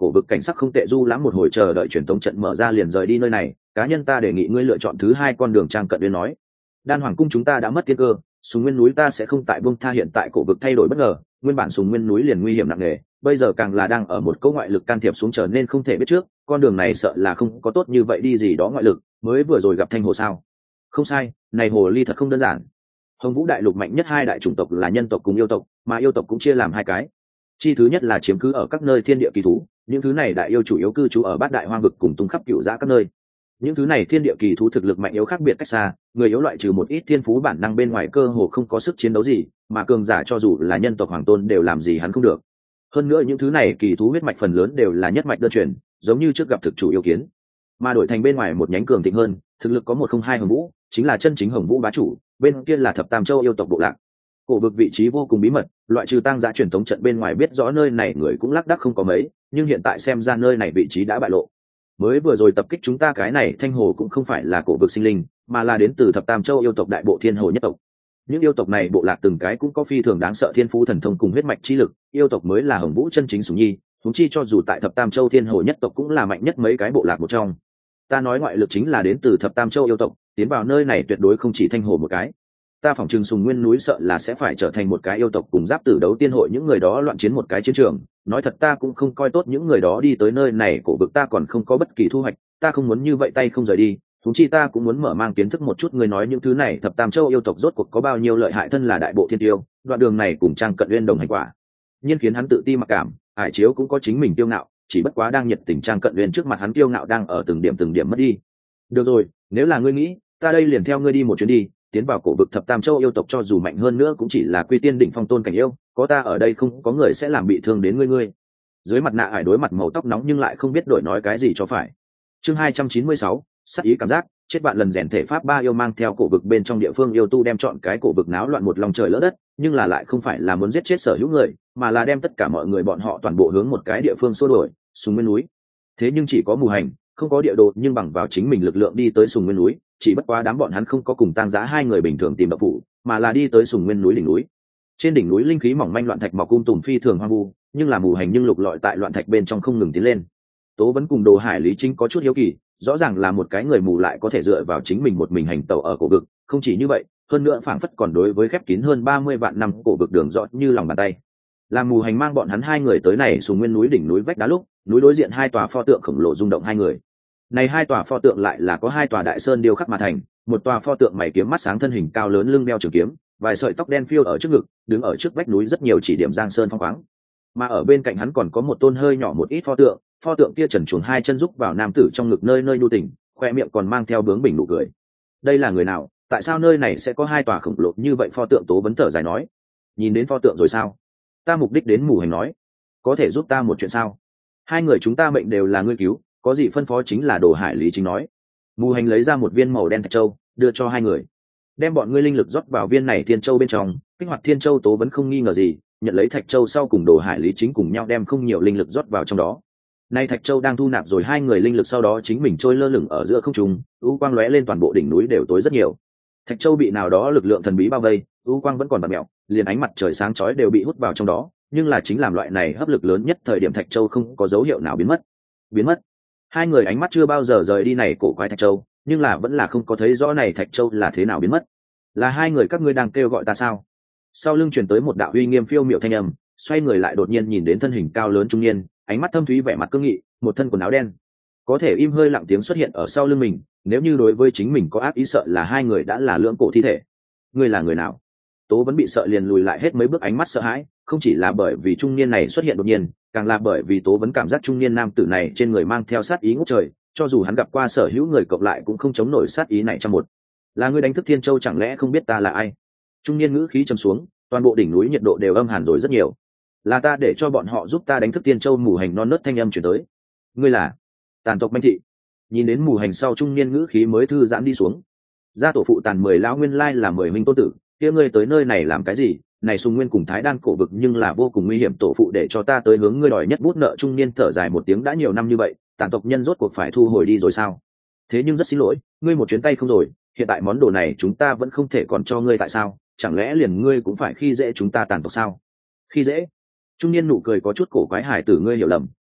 cổ vực cảnh sắc không tệ, du lãm một hồi chờ đợi truyền tống trận mở ra liền rời đi nơi này. Cá nhân ta đề nghị ngươi lựa chọn thứ hai con đường. Trang Cận Uyên nói. Đan Hoàng cung chúng ta đã mất tiên cơ, Sùng Nguyên núi ta sẽ không tại buông tha. Hiện tại cổ vực thay đổi bất ngờ, nguyên bản Sùng Nguyên núi liền nguy hiểm nặng nề, bây giờ càng là đang ở một cỗ ngoại lực can thiệp xuống, trở nên không thể biết trước. Con đường này sợ là không có tốt như vậy đi. Gì đó ngoại lực, mới vừa rồi gặp Thanh Hồ sao? Không sai, này hồ ly thật không đơn giản. Hồng Vũ đại lục mạnh nhất hai đại chủng tộc là nhân tộc cùng yêu tộc, mà yêu tộc cũng chia làm hai cái. Chi thứ nhất là chiếm cứ ở các nơi thiên địa kỳ thú, những thứ này đại yêu chủ yếu cư trú ở bát đại hoang vực cùng tung khắp cửu giã các nơi. Những thứ này thiên địa kỳ thú thực lực mạnh yếu khác biệt cách xa, người yếu loại trừ một ít thiên phú bản năng bên ngoài cơ hồ không có sức chiến đấu gì, mà cường giả cho dù là nhân tộc hoàng tôn đều làm gì hắn không được. Hơn nữa những thứ này kỳ thú huyết mạch phần lớn đều là nhất mạch đơn truyền, giống như trước gặp thực chủ yêu kiến. Mà đổi thành bên ngoài một nhánh cường thịnh hơn, thực lực có một không hai Hồng Vũ, chính là chân chính Hồng Vũ bá chủ, bên kia là Thập Tam Châu yêu tộc bộ lạc. Cổ vực vị trí vô cùng bí mật, loại trừ tăng giá truyền thống trận bên ngoài biết rõ nơi này người cũng lác đác không có mấy, nhưng hiện tại xem ra nơi này vị trí đã bại lộ. Mới vừa rồi tập kích chúng ta cái này Thanh Hồ cũng không phải là cổ vực sinh linh, mà là đến từ Thập Tam Châu yêu tộc đại bộ Thiên Hồ nhất tộc. Những yêu tộc này bộ lạc từng cái cũng có phi thường đáng sợ thiên phú thần thông cùng huyết mạch chi lực, yêu tộc mới là Hồng Vũ chân chính sủng nhi, huống chi cho dù tại Thập Tam Châu Thiên Hồ nhất tộc cũng là mạnh nhất mấy cái bộ lạc một trong. Ta nói ngoại lực chính là đến từ Thập Tam Châu yêu tộc, tiến vào nơi này tuyệt đối không chỉ Thanh Hồ một cái. Ta phỏng chừng Sùng Nguyên núi sợ là sẽ phải trở thành một cái yêu tộc cùng giáp tử đấu tiên hội, những người đó loạn chiến một cái chiến trường. Nói thật ta cũng không coi tốt những người đó đi tới nơi này, cổ vực ta còn không có bất kỳ thu hoạch, ta không muốn như vậy tay không rời đi. Thúng chi ta cũng muốn mở mang kiến thức một chút người nói những thứ này Thập Tam Châu yêu tộc rốt cuộc có bao nhiêu lợi hại. Thân là đại bộ thiên tiêu, đoạn đường này cùng Trang Cận Uyên đồng hành quả nhiên khiến hắn tự ti mặc cảm. Hải Chiếu cũng có chính mình kiêu ngạo, chỉ bất quá đang nhiệt tình Trang Cận Uyên trước mặt hắn kiêu ngạo đang ở từng điểm từng điểm mất đi. Được rồi, nếu là ngươi nghĩ, ta đây liền theo ngươi đi một chuyến đi. Tiến vào cổ vực Thập Tam Châu yêu tộc cho dù mạnh hơn nữa cũng chỉ là quy tiên đỉnh phong tôn cảnh yêu, có ta ở đây không có người sẽ làm bị thương đến ngươi ngươi. Dưới mặt nạ Ải đối mặt màu tóc nóng nhưng lại không biết đổi nói cái gì cho phải. Chương hai trăm chín mươi sáu, sắc ý cảm giác, chết bạn lần rèn thể pháp. Ba yêu mang theo cổ vực bên trong địa phương yêu tu đem chọn cái cổ vực náo loạn một lòng trời lỡ đất, nhưng là lại không phải là muốn giết chết sở hữu người, mà là đem tất cả mọi người bọn họ toàn bộ hướng một cái địa phương xô đuổi, Sùng Nguyên núi. Thế nhưng chỉ có mù hành, không có địa đồ, nhưng bằng vào chính mình lực lượng đi tới Sùng Nguyên núi, chỉ bất quá đám bọn hắn không có cùng Tang Giá hai người bình thường tìm đậu phủ, mà là đi tới Sùng Nguyên núi đỉnh núi. Trên đỉnh núi linh khí mỏng manh, loạn thạch mọc um tùm phi thường hoang vu, nhưng là mù hành nhưng lục lọi tại loạn thạch bên trong không ngừng tiến lên. Tố vẫn cùng Đồ Hải Lý Chính có chút hiếu kỳ, rõ ràng là một cái người mù lại có thể dựa vào chính mình một mình hành tẩu ở cổ vực, không chỉ như vậy, hơn nữa phảng phất còn đối với khép kín hơn ba mươi vạn năm cổ vực đường rõ như lòng bàn tay. Làm mù hành mang bọn hắn hai người tới này Sùng Nguyên núi đỉnh núi vách đá lúc, núi đối diện hai tòa pho tượng khổng lồ rung động hai người. Này hai tòa pho tượng lại là có hai tòa đại sơn điêu khắc mà thành, một tòa pho tượng mày kiếm mắt sáng, thân hình cao lớn, lưng đeo trường kiếm, vài sợi tóc đen phiêu ở trước ngực, đứng ở trước vách núi rất nhiều chỉ điểm giang sơn phong khoáng. Mà ở bên cạnh hắn còn có một tôn hơi nhỏ một ít pho tượng, pho tượng kia trần truồng hai chân rúc vào nam tử trong ngực, nơi nơi nhu tình, khoe miệng còn mang theo bướng bỉnh nụ cười. Đây là người nào? Tại sao nơi này sẽ có hai tòa khổng lồ như vậy pho tượng? Tố Vấn thở dài nói. Nhìn đến pho tượng rồi sao? Ta mục đích đến. Mù hành nói. Có thể giúp ta một chuyện sao? Hai người chúng ta mệnh đều là ngươi cứu, có gì phân phó chính là. Đồ Hải Lý Chính nói. Mù hành lấy ra một viên màu đen thạch châu, đưa cho hai người. Đem bọn ngươi linh lực rót vào viên này thiên châu bên trong, kích hoạt thiên châu. Tố Vấn không nghi ngờ gì, nhận lấy thạch châu sau cùng Đồ Hải Lý Chính cùng nhau đem không nhiều linh lực rót vào trong đó. Nay thạch châu đang thu nạp rồi hai người linh lực, sau đó chính mình trôi lơ lửng ở giữa không trung, u quang lóe lên, toàn bộ đỉnh núi đều tối rất nhiều. Thạch châu bị nào đó lực lượng thần bí bao vây, u quang vẫn còn bạt mẹo, liền ánh mặt trời sáng chói đều bị hút vào trong đó, nhưng là chính làm loại này hấp lực lớn nhất thời điểm thạch châu không có dấu hiệu nào biến mất. Biến mất? Hai người ánh mắt chưa bao giờ rời đi này cổ quái thạch châu, nhưng là vẫn là không có thấy rõ này thạch châu là thế nào biến mất. Là hai người các ngươi đang kêu gọi ta sao? Sau lưng truyền tới một đạo uy nghiêm phiêu miệu thanh âm, xoay người lại đột nhiên nhìn đến thân hình cao lớn trung niên, ánh mắt thâm thúy, vẻ mặt cương nghị, một thân quần áo đen, có thể im hơi lặng tiếng xuất hiện ở sau lưng mình. Nếu như đối với chính mình có ác ý, sợ là hai người đã là lưỡng cổ thi thể. Ngươi là người nào? Tố Vẫn bị sợ liền lùi lại hết mấy bước, ánh mắt sợ hãi, không chỉ là bởi vì trung niên này xuất hiện đột nhiên, càng là bởi vì Tố Vẫn cảm giác trung niên nam tử này trên người mang theo sát ý ngút trời, cho dù hắn gặp qua sở hữu người cộng lại cũng không chống nổi sát ý này trong một. Là ngươi đánh thức Thiên Châu, chẳng lẽ không biết ta là ai? Trung niên ngữ khí trầm xuống, toàn bộ đỉnh núi nhiệt độ đều âm hàn rồi rất nhiều. Là ta để cho bọn họ giúp ta đánh thức Thiên Châu. Mù hành non nớt thanh âm truyền tới. Ngươi là Tàn tộc Manh Thị? Nhìn đến Mù hành sau, trung niên ngữ khí mới thư giãn đi xuống. Gia tổ phụ Tàn mười lão nguyên lai là mười huynh tôn tử, kia ngươi tới nơi này làm cái gì? Này Sùng Nguyên cùng Thái Đan cổ vực nhưng là vô cùng nguy hiểm, tổ phụ để cho ta tới hướng ngươi đòi nhất bút nợ. Trung niên thở dài một tiếng, đã nhiều năm như vậy, Tàn tộc nhân rốt cuộc phải thu hồi đi rồi sao? Thế nhưng rất xin lỗi, ngươi một chuyến tay không rồi, hiện tại món đồ này chúng ta vẫn không thể còn cho ngươi. Tại sao? Chẳng lẽ liền ngươi cũng phải khi dễ chúng ta Tàn tộc sao? Khi dễ? Trung niên nụ cười có chút cổ quái. Hải tử, ngươi hiểu lầm,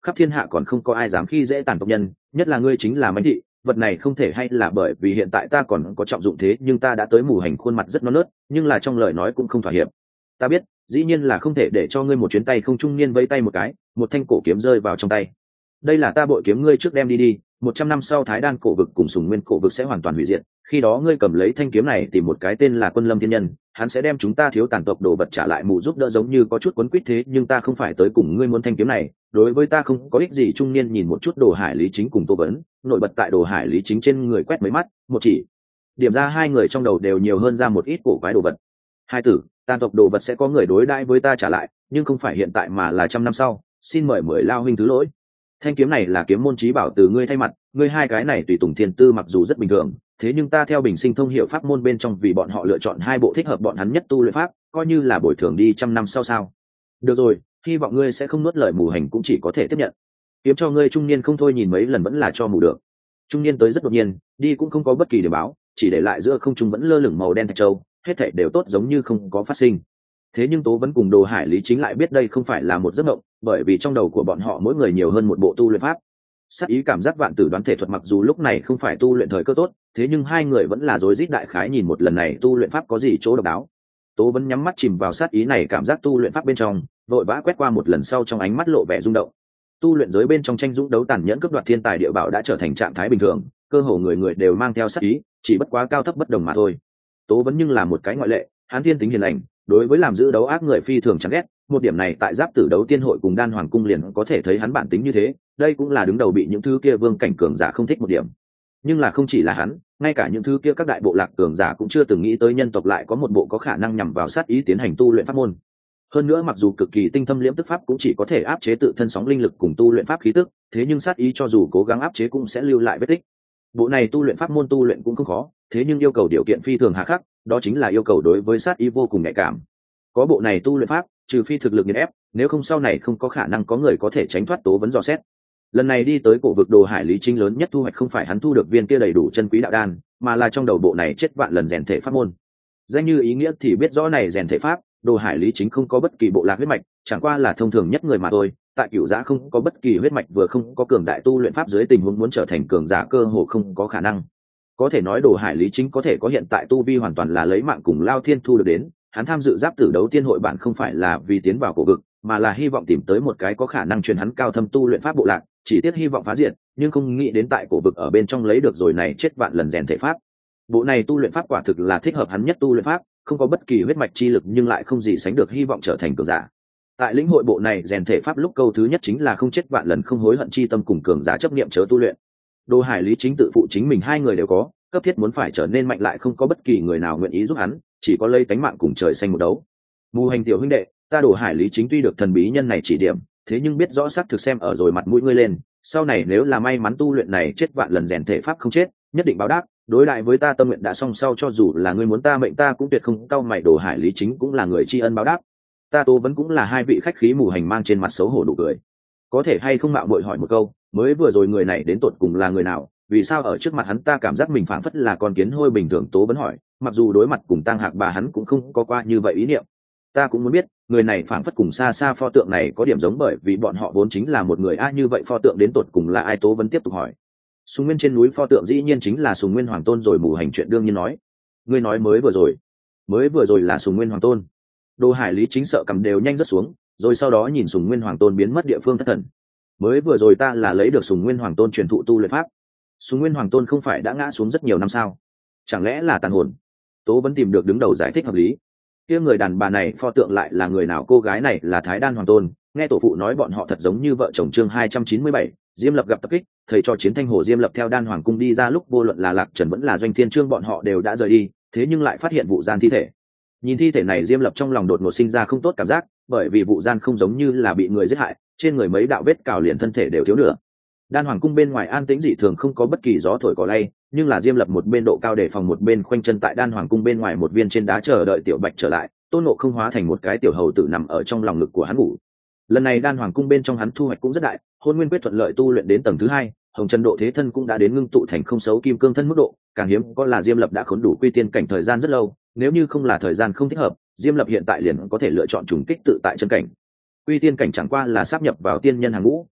khắp thiên hạ còn không có ai dám khi dễ tàn tộc nhân, nhất là ngươi chính là Mãnh thị, vật này không thể hay là bởi vì hiện tại ta còn có trọng dụng thế nhưng ta đã tới mù hành khuôn mặt rất non nớt, nhưng là trong lời nói cũng không thỏa hiệp. Ta biết, dĩ nhiên là không thể để cho ngươi một chuyến tay không trung niên vẫy tay một cái, một thanh cổ kiếm rơi vào trong tay. Đây là ta bội kiếm, ngươi trước đem đi đi, một trăm năm sau Thái Đan cổ vực cùng Sùng Nguyên cổ vực sẽ hoàn toàn hủy diệt, khi đó ngươi cầm lấy thanh kiếm này tìm một cái tên là Quân Lâm Thiên Nhân, hắn sẽ đem chúng ta thiếu tàn tộc đồ vật trả lại mù giúp đỡ, giống như có chút quấn quýt thế nhưng ta không phải tới cùng ngươi muốn thanh kiếm này, đối với ta không có ích gì. Trung niên nhìn một chút Đồ Hải Lý Chính cùng Tô Vấn, nổi bật tại Đồ Hải Lý Chính trên người quét mấy mắt, một chỉ điểm ra hai người trong đầu đều nhiều hơn ra một ít cổ quái đồ vật. Hai tử, tàn tộc đồ vật sẽ có người đối đãi với ta trả lại, nhưng không phải hiện tại mà là trăm năm sau, xin mời mời lao huynh thứ lỗi. Thanh kiếm này là kiếm môn chí bảo từ ngươi thay mặt, ngươi hai cái này tùy tùng thiên tư mặc dù rất bình thường, thế nhưng ta theo bình sinh thông hiểu pháp môn bên trong vì bọn họ lựa chọn hai bộ thích hợp bọn hắn nhất tu luyện pháp, coi như là bồi thường đi trăm năm sau sao. Được rồi, hy vọng ngươi sẽ không nuốt lời mù hành, cũng chỉ có thể tiếp nhận. Kiếm cho ngươi. Trung niên không thôi nhìn mấy lần vẫn là cho mù được. Trung niên tới rất đột nhiên, đi cũng không có bất kỳ điểm báo, chỉ để lại giữa không trung vẫn lơ lửng màu đen thạch châu, hết thảy đều tốt giống như không có phát sinh. Thế nhưng Tố Vấn cùng Đồ Hải Lý Chính lại biết đây không phải là một giấc mộng, bởi vì trong đầu của bọn họ mỗi người nhiều hơn một bộ tu luyện pháp. Sát ý cảm giác vạn tử đoán thể thuật mặc dù lúc này không phải tu luyện thời cơ tốt, thế nhưng hai người vẫn là rối rít đại khái nhìn một lần này tu luyện pháp có gì chỗ độc đáo. Tố Vấn nhắm mắt chìm vào sát ý này cảm giác tu luyện pháp bên trong, vội vã quét qua một lần sau trong ánh mắt lộ vẻ rung động. Tu luyện giới bên trong tranh dũng đấu tàn nhẫn cướp đoạt thiên tài địa bảo đã trở thành trạng thái bình thường, cơ hồ người người đều mang theo sát ý, chỉ bất quá cao thấp bất đồng mà thôi. Tố Vấn nhưng là một cái ngoại lệ, hắn thiên tính hiền lành, đối với làm giữ đấu ác người phi thường chán ghét, một điểm này tại Giáp Tử Đấu Tiên hội cùng Đan Hoàng cung liền có thể thấy hắn bản tính như thế, đây cũng là đứng đầu bị những thứ kia vương cảnh cường giả không thích một điểm. Nhưng là không chỉ là hắn, ngay cả những thứ kia các đại bộ lạc cường giả cũng chưa từng nghĩ tới nhân tộc lại có một bộ có khả năng nhằm vào sát ý tiến hành tu luyện pháp môn. Hơn nữa mặc dù cực kỳ tinh thâm liễm tức pháp cũng chỉ có thể áp chế tự thân sóng linh lực cùng tu luyện pháp khí tức, thế nhưng sát ý cho dù cố gắng áp chế cũng sẽ lưu lại vết tích. Bộ này tu luyện pháp môn tu luyện cũng không khó, thế nhưng yêu cầu điều kiện phi thường hà khắc, đó chính là yêu cầu đối với sát ý vô cùng nhạy cảm. Có bộ này tu luyện pháp, trừ phi thực lực nghiền ép, nếu không sau này không có khả năng có người có thể tránh thoát Tố Vấn dò xét. Lần này đi tới cổ vực Đồ Hải Lý Chính lớn nhất thu hoạch không phải hắn thu được viên kia đầy đủ chân quý đạo đan, mà là trong đầu bộ này chết vạn lần rèn thể pháp môn. Danh như ý nghĩa thì biết rõ này rèn thể pháp, Đồ Hải Lý Chính không có bất kỳ bộ lạc huyết mạch, chẳng qua là thông thường nhất người mà thôi, tại Cửu Giã không có bất kỳ huyết mạch, vừa không có cường đại tu luyện pháp dưới tình huống muốn trở thành cường giả cơ hồ không có khả năng. Có thể nói Đồ Hải Lý Chính có thể có hiện tại tu vi hoàn toàn là lấy mạng cùng Lao Thiên thu được đến, hắn tham dự Giáp Tử Đấu Tiên hội bản không phải là vì tiến vào cổ vực, mà là hy vọng tìm tới một cái có khả năng truyền hắn cao thâm tu luyện pháp bộ lạc, chỉ tiếc hy vọng phá diệt, nhưng không nghĩ đến tại cổ vực ở bên trong lấy được rồi này chết vạn lần rèn thể pháp. Bộ này tu luyện pháp quả thực là thích hợp hắn nhất tu luyện pháp, không có bất kỳ huyết mạch chi lực nhưng lại không gì sánh được hy vọng trở thành cường giả. Tại lĩnh hội bộ này rèn thể pháp lúc câu thứ nhất chính là không chết vạn lần không hối hận chi tâm cùng cường giả chấp niệm chớ tu luyện. Đồ Hải Lý Chính tự phụ chính mình hai người đều có, cấp thiết muốn phải trở nên mạnh lại không có bất kỳ người nào nguyện ý giúp hắn, chỉ có lấy tánh mạng cùng trời xanh một đấu. Mù Hành tiểu huynh đệ, ta Đồ Hải Lý Chính tuy được thần bí nhân này chỉ điểm, thế nhưng biết rõ xác thực xem ở rồi mặt mũi ngươi lên, sau này nếu là may mắn tu luyện này chết vạn lần rèn thể pháp không chết, nhất định báo đáp, đối lại với ta tâm nguyện đã xong sau cho dù là ngươi muốn ta mệnh ta cũng tuyệt không cau mày. Đồ Hải Lý Chính cũng là người tri ân báo đáp. Ta Tố Vấn cũng là hai vị khách khí. Mù Hành mang trên mặt xấu hổ nụ cười. Có thể hay không mạo muội hỏi một câu, mới vừa rồi người này đến tột cùng là người nào, vì sao ở trước mặt hắn ta cảm giác mình phảng phất là con kiến hôi bình thường? Tố Vấn hỏi, mặc dù đối mặt cùng Tang Hạc bà hắn cũng không có qua như vậy ý niệm. Ta cũng muốn biết, người này phảng phất cùng xa xa pho tượng này có điểm giống, bởi vì bọn họ vốn chính là một người a, như vậy pho tượng đến tột cùng là ai? Tố Vấn tiếp tục hỏi. Sùng Nguyên trên núi pho tượng dĩ nhiên chính là Sùng Nguyên Hoàng Tôn rồi. Mù Hành chuyện đương nhiên nói. Ngươi nói mới vừa rồi, mới vừa rồi là Sùng Nguyên Hoàng Tôn. Đồ Hải Lý Chính sợ cầm đều nhanh rất xuống, rồi sau đó nhìn Sùng Nguyên Hoàng Tôn biến mất địa phương thất thần. Mới vừa rồi ta là lấy được Sùng Nguyên Hoàng Tôn truyền thụ tu luyện pháp. Sùng Nguyên Hoàng Tôn không phải đã ngã xuống rất nhiều năm sao? Chẳng lẽ là tàn hồn? Tố Vấn tìm được đứng đầu giải thích hợp lý. Kia người đàn bà này pho tượng lại là người nào? Cô gái này là Thái Đan Hoàng Tôn, nghe tổ phụ nói bọn họ thật giống như vợ chồng. Chương hai trăm chín mươi bảy, Diêm Lập gặp tập kích. Thầy cho Chiến Thanh Hồ Diêm Lập theo Đan Hoàng cung đi ra lúc vô luận là Lạc Trần vẫn là Doanh Thiên Trương bọn họ đều đã rời đi, thế nhưng lại phát hiện Vụ Gian thi thể. Nhìn thi thể này Diêm Lập trong lòng đột ngột sinh ra không tốt cảm giác, bởi vì Vụ Gian không giống như là bị người giết hại, trên người mấy đạo vết cào liền thân thể đều thiếu nửa. Đan Hoàng cung bên ngoài an tĩnh dị thường, không có bất kỳ gió thổi cỏ lay, nhưng là Diêm Lập một bên độ cao đề phòng, một bên khoanh chân tại Đan Hoàng cung bên ngoài một viên trên đá chờ đợi Tiểu Bạch trở lại. Tôn Ngộ Không hóa thành một cái tiểu hầu tử nằm ở trong lòng ngực của hắn ngủ. Lần này Đan Hoàng cung bên trong hắn thu hoạch cũng rất đại, Hôn Nguyên quyết thuận lợi tu luyện đến tầng thứ hai, Hồng Trần độ thế thân cũng đã đến ngưng tụ thành không xấu kim cương thân mức độ, càng hiếm có là Diêm Lập đã khốn đủ quy tiên cảnh thời gian rất lâu, nếu như không là thời gian không thích hợp, Diêm Lập hiện tại liền có thể lựa chọn trùng kích tự tại chân cảnh. Quy tiên cảnh chẳng qua là sáp nhập vào tiên nhân hàng ngũ,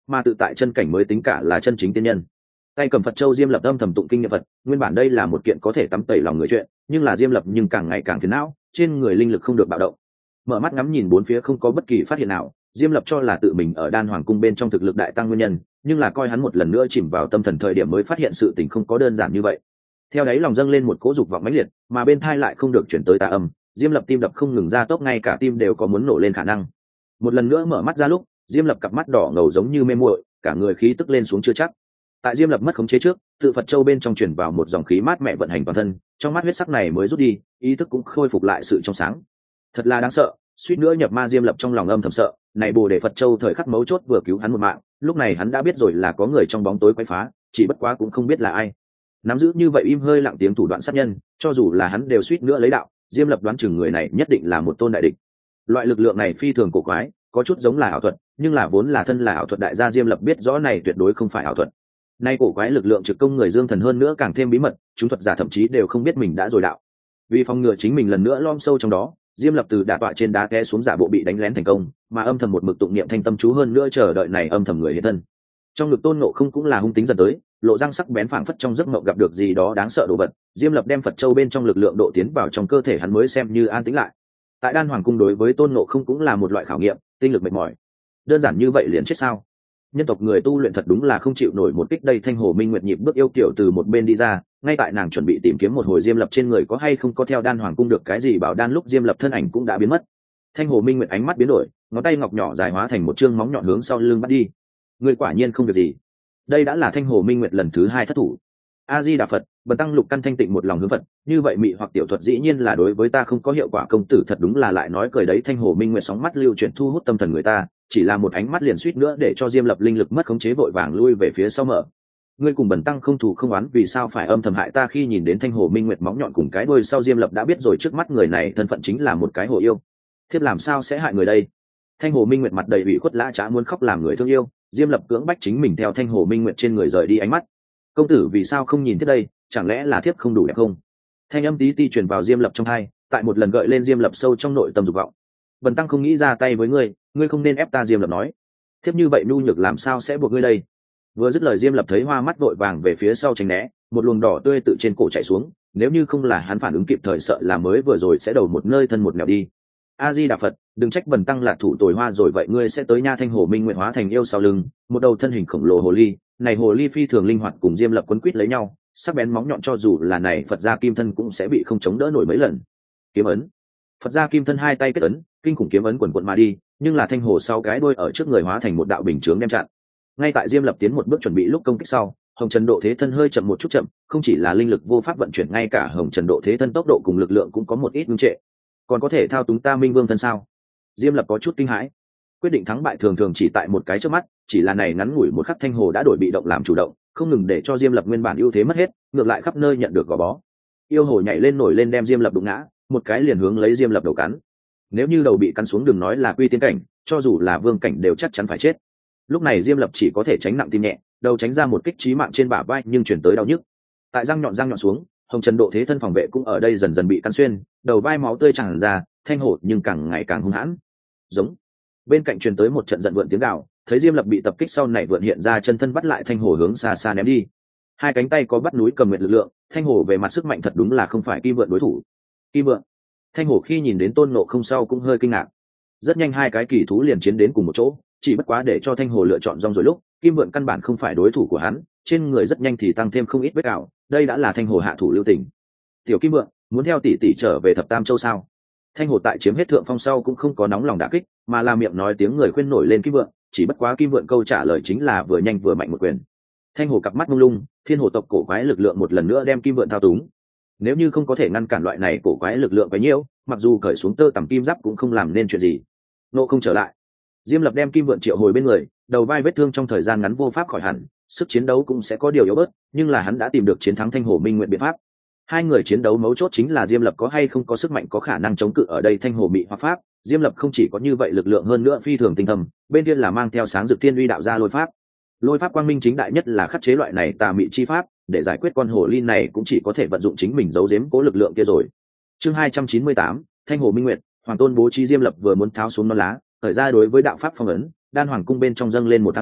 mà tự tại chân cảnh mới tính cả là chân chính tiên nhân. Tay cầm Phật châu Diêm Lập âm thầm tụng kinh niệm Phật, nguyên bản đây là một kiện có thể tắm tẩy lòng người chuyện, nhưng là Diêm Lập nhưng càng ngày càng phiền não, trên người linh lực không được bạo động. Mở mắt ngắm nhìn bốn phía không có bất kỳ phát hiện nào, Diêm Lập cho là tự mình ở Đan Hoàng cung bên trong thực lực đại tăng nguyên nhân, nhưng là coi hắn một lần nữa chìm vào tâm thần thời điểm mới phát hiện sự tình không có đơn giản như vậy. Theo đấy lòng dâng lên một cỗ dục vọng mãnh liệt, mà bên thai lại không được chuyển tới tà âm, Diêm Lập tim đập không ngừng ra tốc, ngay cả tim đều có muốn nổ lên khả năng. Một lần nữa mở mắt ra lúc, Diêm Lập cặp mắt đỏ ngầu giống như mê muội, cả người khí tức lên xuống chưa chắc. Tại Diêm Lập mất khống chế trước, tự Phật châu bên trong truyền vào một dòng khí mát mẻ vận hành toàn thân, trong mắt huyết sắc này mới rút đi, ý thức cũng khôi phục lại sự trong sáng. Thật là đáng sợ, suýt nữa nhập ma. Diêm Lập trong lòng âm thầm sợ, này Bồ Đề Phật châu thời khắc mấu chốt vừa cứu hắn một mạng, lúc này hắn đã biết rồi là có người trong bóng tối quấy phá, chỉ bất quá cũng không biết là ai. Nắm giữ như vậy im hơi lặng tiếng thủ đoạn sát nhân, cho dù là hắn đều suýt nữa lấy đạo. Diêm Lập đoán chừng người này nhất định là một tôn đại địch. Loại lực lượng này phi thường cổ quái, có chút giống là ảo thuật, nhưng là vốn là thân là ảo thuật đại gia Diêm Lập biết rõ này tuyệt đối không phải ảo thuật. Nay cổ quái lực lượng trực công người dương thần, hơn nữa càng thêm bí mật, chúng thuật giả thậm chí đều không biết mình đã rồi đạo. Vì phòng ngừa chính mình lần nữa lom sâu trong đó, Diêm Lập từ đả tọa trên đá té xuống, giả bộ bị đánh lén thành công, mà âm thầm một mực tụng niệm thanh tâm chú, hơn nữa chờ đợi này âm thầm người hiện thân. Trong ngực Tôn Ngộ Không cũng là hung tính dần tới, lộ răng sắc bén phảng phất trong giấc mộng gặp được gì đó đáng sợ đồ vật. Diêm Lập đem Phật châu bên trong lực lượng độ tiến vào trong cơ thể hắn mới xem như an tĩnh lại. Tại Đan Hoàng cung đối với Tôn Ngộ Không cũng là một loại khảo nghiệm, tinh lực mệt mỏi. Đơn giản như vậy liền chết sao? Nhân tộc người tu luyện thật đúng là không chịu nổi một kích. Đây Thanh Hồ Minh Nguyệt nhịp bước yêu kiểu từ một bên đi ra, ngay tại nàng chuẩn bị tìm kiếm một hồi Diêm Lập trên người có hay không có theo Đan Hoàng cung được cái gì bảo đan lúc Diêm Lập thân ảnh cũng đã biến mất. Thanh Hồ Minh Nguyệt ánh mắt biến đổi, ngón tay ngọc nhỏ dài hóa thành một chương móng nhọn hướng sau lưng bắt đi. Người quả nhiên không việc gì. Đây đã là Thanh Hồ Minh Nguyệt lần thứ hai thất thủ. A Di Đà Phật, bần tăng lục căn thanh tịnh một lòng hướng Phật, như vậy mị hoặc tiểu thuật dĩ nhiên là đối với ta không có hiệu quả. Công tử thật đúng là lại nói cười đấy. Thanh Hồ Minh Nguyệt sóng mắt lưu chuyển thu hút tâm thần người ta, chỉ là một ánh mắt liền suýt nữa để cho Diêm Lập linh lực mất khống chế, vội vàng lui về phía sau mở. Ngươi cùng bần tăng không thù không oán, vì sao phải âm thầm hại ta? Khi nhìn đến Thanh Hồ Minh Nguyệt móng nhọn cùng cái đuôi sau, Diêm Lập đã biết rồi trước mắt người này thân phận chính là một cái hồ yêu. Thiếp làm sao sẽ hại người đây? Thanh Hồ Minh Nguyệt mặt đầy ủy khuất lã chã muốn khóc làm người thương yêu. Diêm Lập cưỡng bách chính mình theo Thanh Hồ Minh Nguyệt trên người rời đi ánh mắt. Công tử vì sao không nhìn thiếp đây, chẳng lẽ là thiếp không đủ đẹp không? Thanh âm tí ti truyền vào Diêm Lập trong tai, tại một lần gợi lên Diêm Lập sâu trong nội tâm dục vọng. Bần tăng không nghĩ ra tay với ngươi, ngươi không nên ép ta. Diêm Lập nói, thiếp như vậy nhu nhược làm sao sẽ buộc ngươi đây? Vừa dứt lời, Diêm Lập thấy hoa mắt vội vàng về phía sau tránh né, một luồng đỏ tươi tự trên cổ chảy xuống, nếu như không là hắn phản ứng kịp thời, sợ là mới vừa rồi sẽ đầu một nơi thân một nẻo đi. A Di Đà Phật, đừng trách bần tăng là thủ tồi hoa rồi, vậy ngươi sẽ tới nha. Thanh Hồ Minh Nguyệt hóa thành yêu sau lưng, một đầu thân hình khổng lồ hồ ly, này hồ ly phi thường linh hoạt, cùng Diêm Lập quấn quýt lấy nhau, sắc bén móng nhọn cho dù là này Phật gia kim thân cũng sẽ bị không chống đỡ nổi mấy lần. Kiếm ấn, Phật gia kim thân hai tay kết ấn, kinh khủng kiếm ấn quần quận mà đi, nhưng là Thanh Hồ sau cái đuôi ở trước người hóa thành một đạo bình chướng đem chặn. Ngay tại Diêm Lập tiến một bước chuẩn bị lúc công kích sau, Hồng Trần Độ Thế Thân hơi chậm một chút chậm, không chỉ là linh lực vô pháp vận chuyển, ngay cả Hồng Trần Độ Thế Thân tốc độ cùng lực lượng cũng có một ít ngưng trệ. Còn có thể thao túng ta Minh Vương thân sao? Diêm Lập có chút kinh hãi. Quyết định thắng bại thường thường chỉ tại một cái chớp mắt, chỉ là này ngắn ngủi một khắc, Thanh Hồ đã đổi bị động làm chủ động, không ngừng để cho Diêm Lập nguyên bản ưu thế mất hết, ngược lại khắp nơi nhận được gò bó. Yêu hồ nhảy lên nổi lên đem Diêm Lập đụng ngã, một cái liền hướng lấy Diêm Lập đầu cắn. Nếu như đầu bị cắn xuống, đừng nói là quy tiên cảnh, cho dù là vương cảnh đều chắc chắn phải chết. Lúc này Diêm Lập chỉ có thể tránh nặng tim nhẹ, đầu tránh ra một kích chí mạng trên bả vai, nhưng chuyển tới đau nhức. Tại răng nhọn răng nhọn xuống, Hồng Trần Độ Thế Thân phòng vệ cũng ở đây dần dần bị cắn xuyên, đầu vai máu tươi tràn ra, Thanh Hồ nhưng càng ngày càng hung hãn. Giống. Bên cạnh truyền tới một trận giận vượn tiếng gào, thấy Diêm Lập bị tập kích sau này vượn hiện ra chân thân bắt lại Thanh Hồ hướng xa xa ném đi. Hai cánh tay có bắt núi cầm nguyện lực lượng, Thanh Hồ về mặt sức mạnh thật đúng là không phải Kim Vượn đối thủ. Kim Vượn. Thanh Hồ khi nhìn đến Tôn Ngộ Không sau cũng hơi kinh ngạc. Rất nhanh hai cái kỳ thú liền chiến đến cùng một chỗ, chỉ bất quá để cho Thanh Hồ lựa chọn rong rồi lúc, Kim Vượn căn bản không phải đối thủ của hắn, trên người rất nhanh thì tăng thêm không ít vết cào, đây đã là Thanh Hồ hạ thủ lưu tình. Tiểu Kim Vượn, muốn theo tỷ tỷ trở về Thập Tam Châu sao? Thanh Hồ tại chiếm hết thượng phong sau cũng không có nóng lòng đả kích, mà là miệng nói tiếng người khuyên nổi lên Kim Vượn, chỉ bất quá Kim Vượn câu trả lời chính là vừa nhanh vừa mạnh một quyền. Thanh Hồ cặp mắt mông lung, thiên hồ tộc cổ quái lực lượng một lần nữa đem Kim Vượn thao túng. Nếu như không có thể ngăn cản loại này cổ quái lực lượng quá nhiều, mặc dù cởi xuống tơ tằm kim giáp cũng không làm nên chuyện gì. Nộ không trở lại, Diêm Lập đem Kim Vượn triệu hồi bên người, đầu vai vết thương trong thời gian ngắn vô pháp khỏi hẳn, sức chiến đấu cũng sẽ có điều yếu bớt, nhưng là hắn đã tìm được chiến thắng Thanh Hồ Minh Nguyện biện pháp. Hai người chiến đấu mấu chốt chính là Diêm Lập có hay không có sức mạnh có khả năng chống cự ở đây Thanh Hồ Mị Hoặc pháp. Diêm Lập không chỉ có như vậy lực lượng, hơn nữa phi thường tinh thầm, bên kia là mang theo sáng dược thiên uy đạo ra lôi pháp. Lôi pháp quang minh chính đại nhất là khắc chế loại này tà mị chi pháp, để giải quyết con hồ ly này cũng chỉ có thể vận dụng chính mình giấu giếm cố lực lượng kia rồi. Chương hai trăm chín mươi tám, Thanh Hồ Minh Nguyệt. Hoàng Tôn bố trí Diêm Lập vừa muốn tháo xuống non lá, thời ra đối với đạo pháp phong ấn, Đan Hoàng cung bên trong dâng lên một tháng lửa,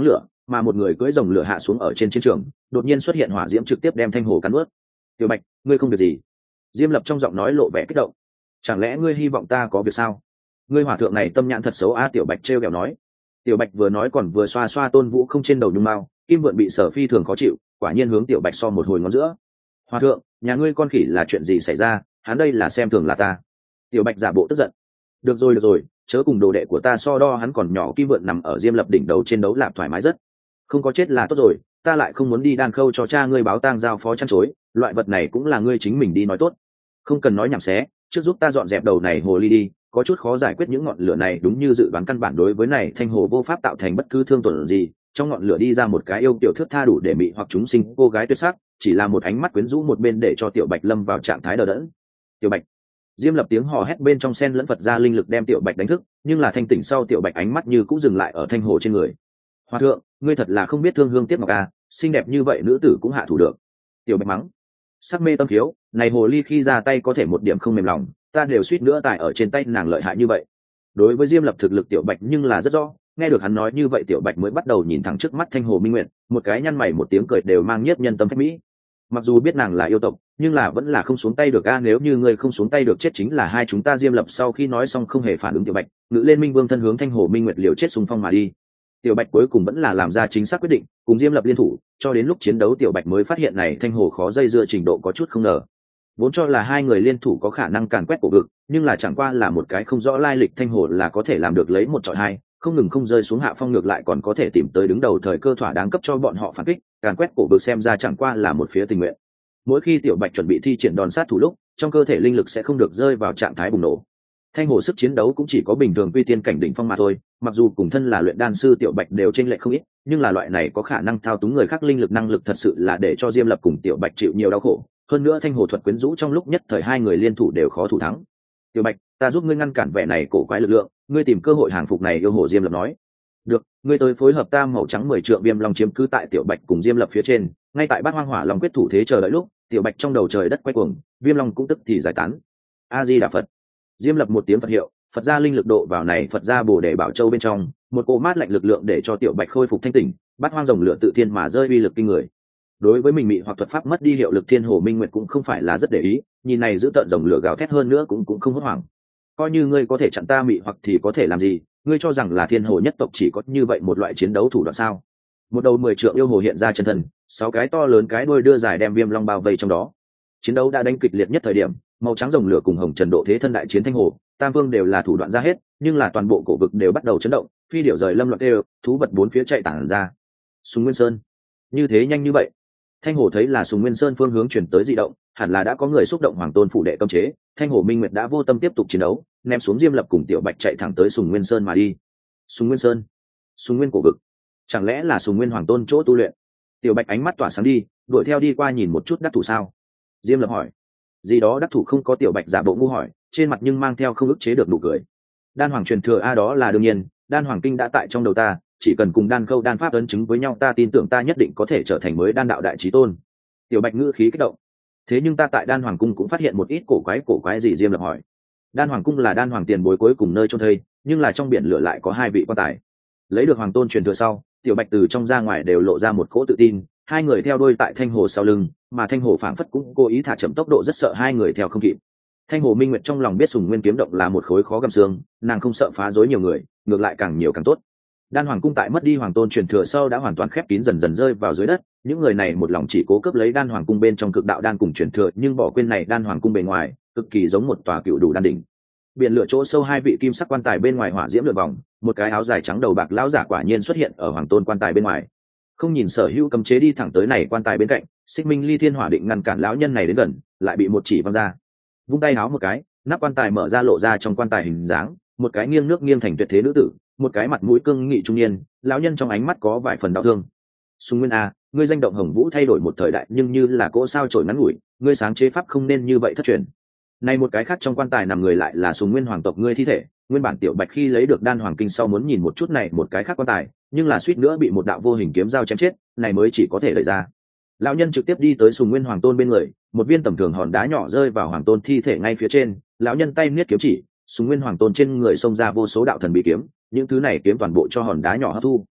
mà một người cưỡi rồng lửa hạ xuống ở trên chiến trường, đột nhiên xuất hiện hỏa diễm trực tiếp đem Thanh Hồ cắn nuốt. Tiểu Bạch, ngươi không việc gì? Diêm Lập trong giọng nói lộ vẻ kích động. Chẳng lẽ ngươi hy vọng ta có việc sao? Ngươi hỏa thượng này tâm nhãn thật xấu a. Tiểu Bạch trêu ghẹo nói. Tiểu Bạch vừa nói còn vừa xoa xoa Tôn Vũ không trên đầu nhung mao, kim vượn bị Sở Phi thường khó chịu, quả nhiên hướng Tiểu Bạch so một hồi ngón giữa. Hòa thượng, nhà ngươi con khỉ là chuyện gì xảy ra? Hắn đây là xem thường là ta. Tiểu Bạch giả bộ tức giận. Được rồi được rồi, chớ cùng đồ đệ của ta so đo, hắn còn nhỏ. Kim vượn nằm ở Diêm Lập đỉnh đầu trên đấu lạp thoải mái rất. Không có chết là tốt rồi, ta lại không muốn đi đan khâu cho cha ngươi báo tang giao phó chăn chối, loại vật này cũng là ngươi chính mình đi nói tốt. Không cần nói nhảm xé, trước giúp ta dọn dẹp đầu này hồ ly đi, có chút khó giải quyết những ngọn lửa này, đúng như dự đoán căn bản đối với này Thanh Hồ vô pháp tạo thành bất cứ thương tổn gì. Trong ngọn lửa đi ra một cái yêu tiểu thước tha đủ để mị hoặc chúng sinh cô gái tuyệt sắc, chỉ là một ánh mắt quyến rũ một bên để cho Tiểu Bạch lâm vào trạng thái đờ đẫn. Tiểu Bạch. Diêm Lập tiếng hò hét bên trong sen lẫn Phật gia linh lực đem Tiểu Bạch đánh thức, nhưng là thanh tỉnh sau Tiểu Bạch ánh mắt như cũng dừng lại ở Thanh Hồ trên người. Hòa thượng, ngươi thật là không biết thương hương tiếc ngọc a, xinh đẹp như vậy nữ tử cũng hạ thủ được. Tiểu Bạch mắng. Sắc mê tâm thiếu, này hồ ly khi ra tay có thể một điểm không mềm lòng, ta đều suýt nữa tại ở trên tay nàng lợi hại như vậy. Đối với Diêm Lập thực lực Tiểu Bạch nhưng là rất rõ, nghe được hắn nói như vậy Tiểu Bạch mới bắt đầu nhìn thẳng trước mắt Thanh Hồ Minh Nguyệt, một cái nhăn mày một tiếng cười đều mang nhiếp nhân tâm phách mỹ. Mặc dù biết nàng là yêu tộc, nhưng là vẫn là không xuống tay được a, nếu như ngươi không xuống tay được chết chính là hai chúng ta. Diêm Lập sau khi nói xong không hề phản ứng Tiểu Bạch, ngự lên Minh Vương thân hướng Thanh Hồ Minh Nguyệt liều chết xung phong mà đi. Tiểu Bạch cuối cùng vẫn là làm ra chính xác quyết định, cùng Diêm Lập liên thủ, cho đến lúc chiến đấu Tiểu Bạch mới phát hiện này Thanh Hồ khó dây dưa trình độ có chút không ngờ. Vốn cho là hai người liên thủ có khả năng càn quét cổ vực, nhưng là chẳng qua là một cái không rõ lai lịch Thanh Hồ là có thể làm được lấy một chọi hai, không ngừng không rơi xuống hạ phong, ngược lại còn có thể tìm tới đứng đầu thời cơ thỏa đáng cấp cho bọn họ phản kích, càn quét cổ vực xem ra chẳng qua là một phía tình nguyện. Mỗi khi Tiểu Bạch chuẩn bị thi triển đòn sát thủ lúc, trong cơ thể linh lực sẽ không được rơi vào trạng thái bùng nổ. Thanh Hồ sức chiến đấu cũng chỉ có bình thường quy tiên cảnh đỉnh phong mà thôi, mặc dù cùng thân là luyện đan sư Tiểu Bạch đều chênh lệch không ít, nhưng là loại này có khả năng thao túng người khác linh lực năng lực thật sự là để cho Diêm Lập cùng Tiểu Bạch chịu nhiều đau khổ. Hơn nữa Thanh Hồ thuật quyến rũ trong lúc nhất thời hai người liên thủ đều khó thủ thắng. Tiểu Bạch, ta giúp ngươi ngăn cản vẻ này cổ quái lực lượng, ngươi tìm cơ hội hàng phục này yêu hồ. Diêm Lập nói. Được, ngươi tới phối hợp ta. Màu trắng mười trượng viêm long chiếm cứ tại Tiểu Bạch cùng Diêm Lập phía trên, ngay tại Bát Hoang Hỏa Long quyết thủ thế chờ đợi lúc, Tiểu Bạch trong đầu trời đất quay cuồng, viêm long cũng tức thì giải tán. A Di Đà Phật. Diêm Lập một tiếng Phật hiệu, Phật gia linh lực độ vào này Phật gia Bồ Đề Bảo Châu bên trong, một cỗ mát lạnh lực lượng để cho Tiểu Bạch khôi phục thanh tỉnh, Bát Hoang rồng lửa tự thiên mà rơi uy lực kinh người. Đối với mình mị hoặc thuật pháp mất đi hiệu lực Thiên Hồ Minh Nguyệt cũng không phải là rất để ý, nhìn này giữ tợn rồng lửa gào thét hơn nữa cũng cũng không hốt hoảng. Coi như ngươi có thể chặn ta mị hoặc thì có thể làm gì, ngươi cho rằng là Thiên Hồ nhất tộc chỉ có như vậy một loại chiến đấu thủ đoạn sao? Một đầu mười trượng yêu hồ hiện ra chân thân, sáu cái to lớn cái đuôi đưa dài đem viêm long bao vây trong đó. Chiến đấu đã đánh kịch liệt nhất thời điểm, màu trắng rồng lửa cùng hồng trần độ thế thân đại chiến Thanh Hồ, Tam Vương đều là thủ đoạn ra hết, nhưng là toàn bộ cổ vực đều bắt đầu chấn động, phi điểu rời lâm loạn đều, thú vật bốn phía chạy tản ra. Sùng Nguyên Sơn, như thế nhanh như vậy? Thanh Hồ thấy là Sùng Nguyên Sơn phương hướng chuyển tới dị động, hẳn là đã có người xúc động Hoàng Tôn phủ đệ cấm chế. Thanh Hồ Minh Nguyệt đã vô tâm tiếp tục chiến đấu, ném xuống Diêm Lập cùng Tiểu Bạch chạy thẳng tới Sùng Nguyên Sơn mà đi. Sùng Nguyên Sơn, Sùng Nguyên cổ vực, chẳng lẽ là Sùng Nguyên Hoàng Tôn chỗ tu luyện? Tiểu Bạch ánh mắt tỏa sáng đi, đuổi theo đi qua nhìn một chút đắc thủ sao? Diêm Lập hỏi. Gì đó đắc thủ không có. Tiểu Bạch giả bộ ngu hỏi, trên mặt nhưng mang theo không ức chế được nụ cười. Đan Hoàng truyền thừa a, đó là đương nhiên, Đan Hoàng kinh đã tại trong đầu ta, chỉ cần cùng đan khâu đan pháp ấn chứng với nhau, ta tin tưởng ta nhất định có thể trở thành mới đan đạo đại chí tôn. Tiểu Bạch ngữ khí kích động. Thế nhưng ta tại Đan Hoàng cung cũng phát hiện một ít cổ quái. Cổ quái gì? Diêm Lập hỏi. Đan Hoàng cung là Đan Hoàng tiền bối cuối cùng nơi chôn thây, nhưng là trong biển lửa lại có hai vị quan tài. Lấy được Hoàng Tôn truyền thừa sau, Tiểu Bạch từ trong ra ngoài đều lộ ra một cỗ tự tin, hai người theo đuôi tại Thanh Hồ sau lưng, mà Thanh Hồ phảng phất cũng cố ý thả chậm tốc độ, rất sợ hai người theo không kịp. Thanh Hồ Minh Nguyệt trong lòng biết Sùng Nguyên kiếm động là một khối khó găm xương, nàng không sợ phá rối nhiều người, ngược lại càng nhiều càng tốt. Đan Hoàng cung tại mất đi Hoàng Tôn truyền thừa sau đã hoàn toàn khép kín, dần dần rơi vào dưới đất, những người này một lòng chỉ cố cướp lấy Đan Hoàng cung bên trong cực đạo đan cùng truyền thừa, nhưng bỏ quên này Đan Hoàng cung bề ngoài cực kỳ giống một tòa cựu đủ đan đỉnh. Biển lửa chỗ sâu hai vị kim sắc quan tài bên ngoài hỏa diễm lượn vòng, một cái áo dài trắng đầu bạc lão giả quả nhiên xuất hiện ở Hoàng Tôn quan tài bên ngoài. Không nhìn sở hữu cấm chế đi thẳng tới này quan tài bên cạnh, Xích Minh Ly Thiên Hỏa định ngăn cản lão nhân này đến gần, lại bị một chỉ văng ra. Vung tay áo một cái, nắp quan tài mở ra, lộ ra trong quan tài hình dáng một cái nghiêng nước nghiêng thành tuyệt thế nữ tử, một cái mặt mũi cương nghị trung niên. Lão nhân trong ánh mắt có vài phần đau thương. Sùng Nguyên a, ngươi danh động Hồng Vũ thay đổi một thời đại, nhưng như là cỗ sao chổi ngắn ngủi, ngươi sáng chế pháp không nên như vậy thất truyền. Này một cái khác trong quan tài nằm người lại là Sùng Nguyên hoàng tộc ngươi thi thể. Nguyên bản Tiểu Bạch khi lấy được Đan Hoàng kinh sau muốn nhìn một chút này một cái khác quan tài, nhưng là suýt nữa bị một đạo vô hình kiếm dao chém chết, này mới chỉ có thể đẩy ra. Lão nhân trực tiếp đi tới Sùng Nguyên Hoàng Tôn bên người, một viên tầm thường hòn đá nhỏ rơi vào Hoàng Tôn thi thể ngay phía trên, lão nhân tay niết kiếm chỉ, Sùng Nguyên Hoàng Tôn trên người xông ra vô số đạo thần bí kiếm, những thứ này kiếm toàn bộ cho hòn đá nhỏ hấp thu.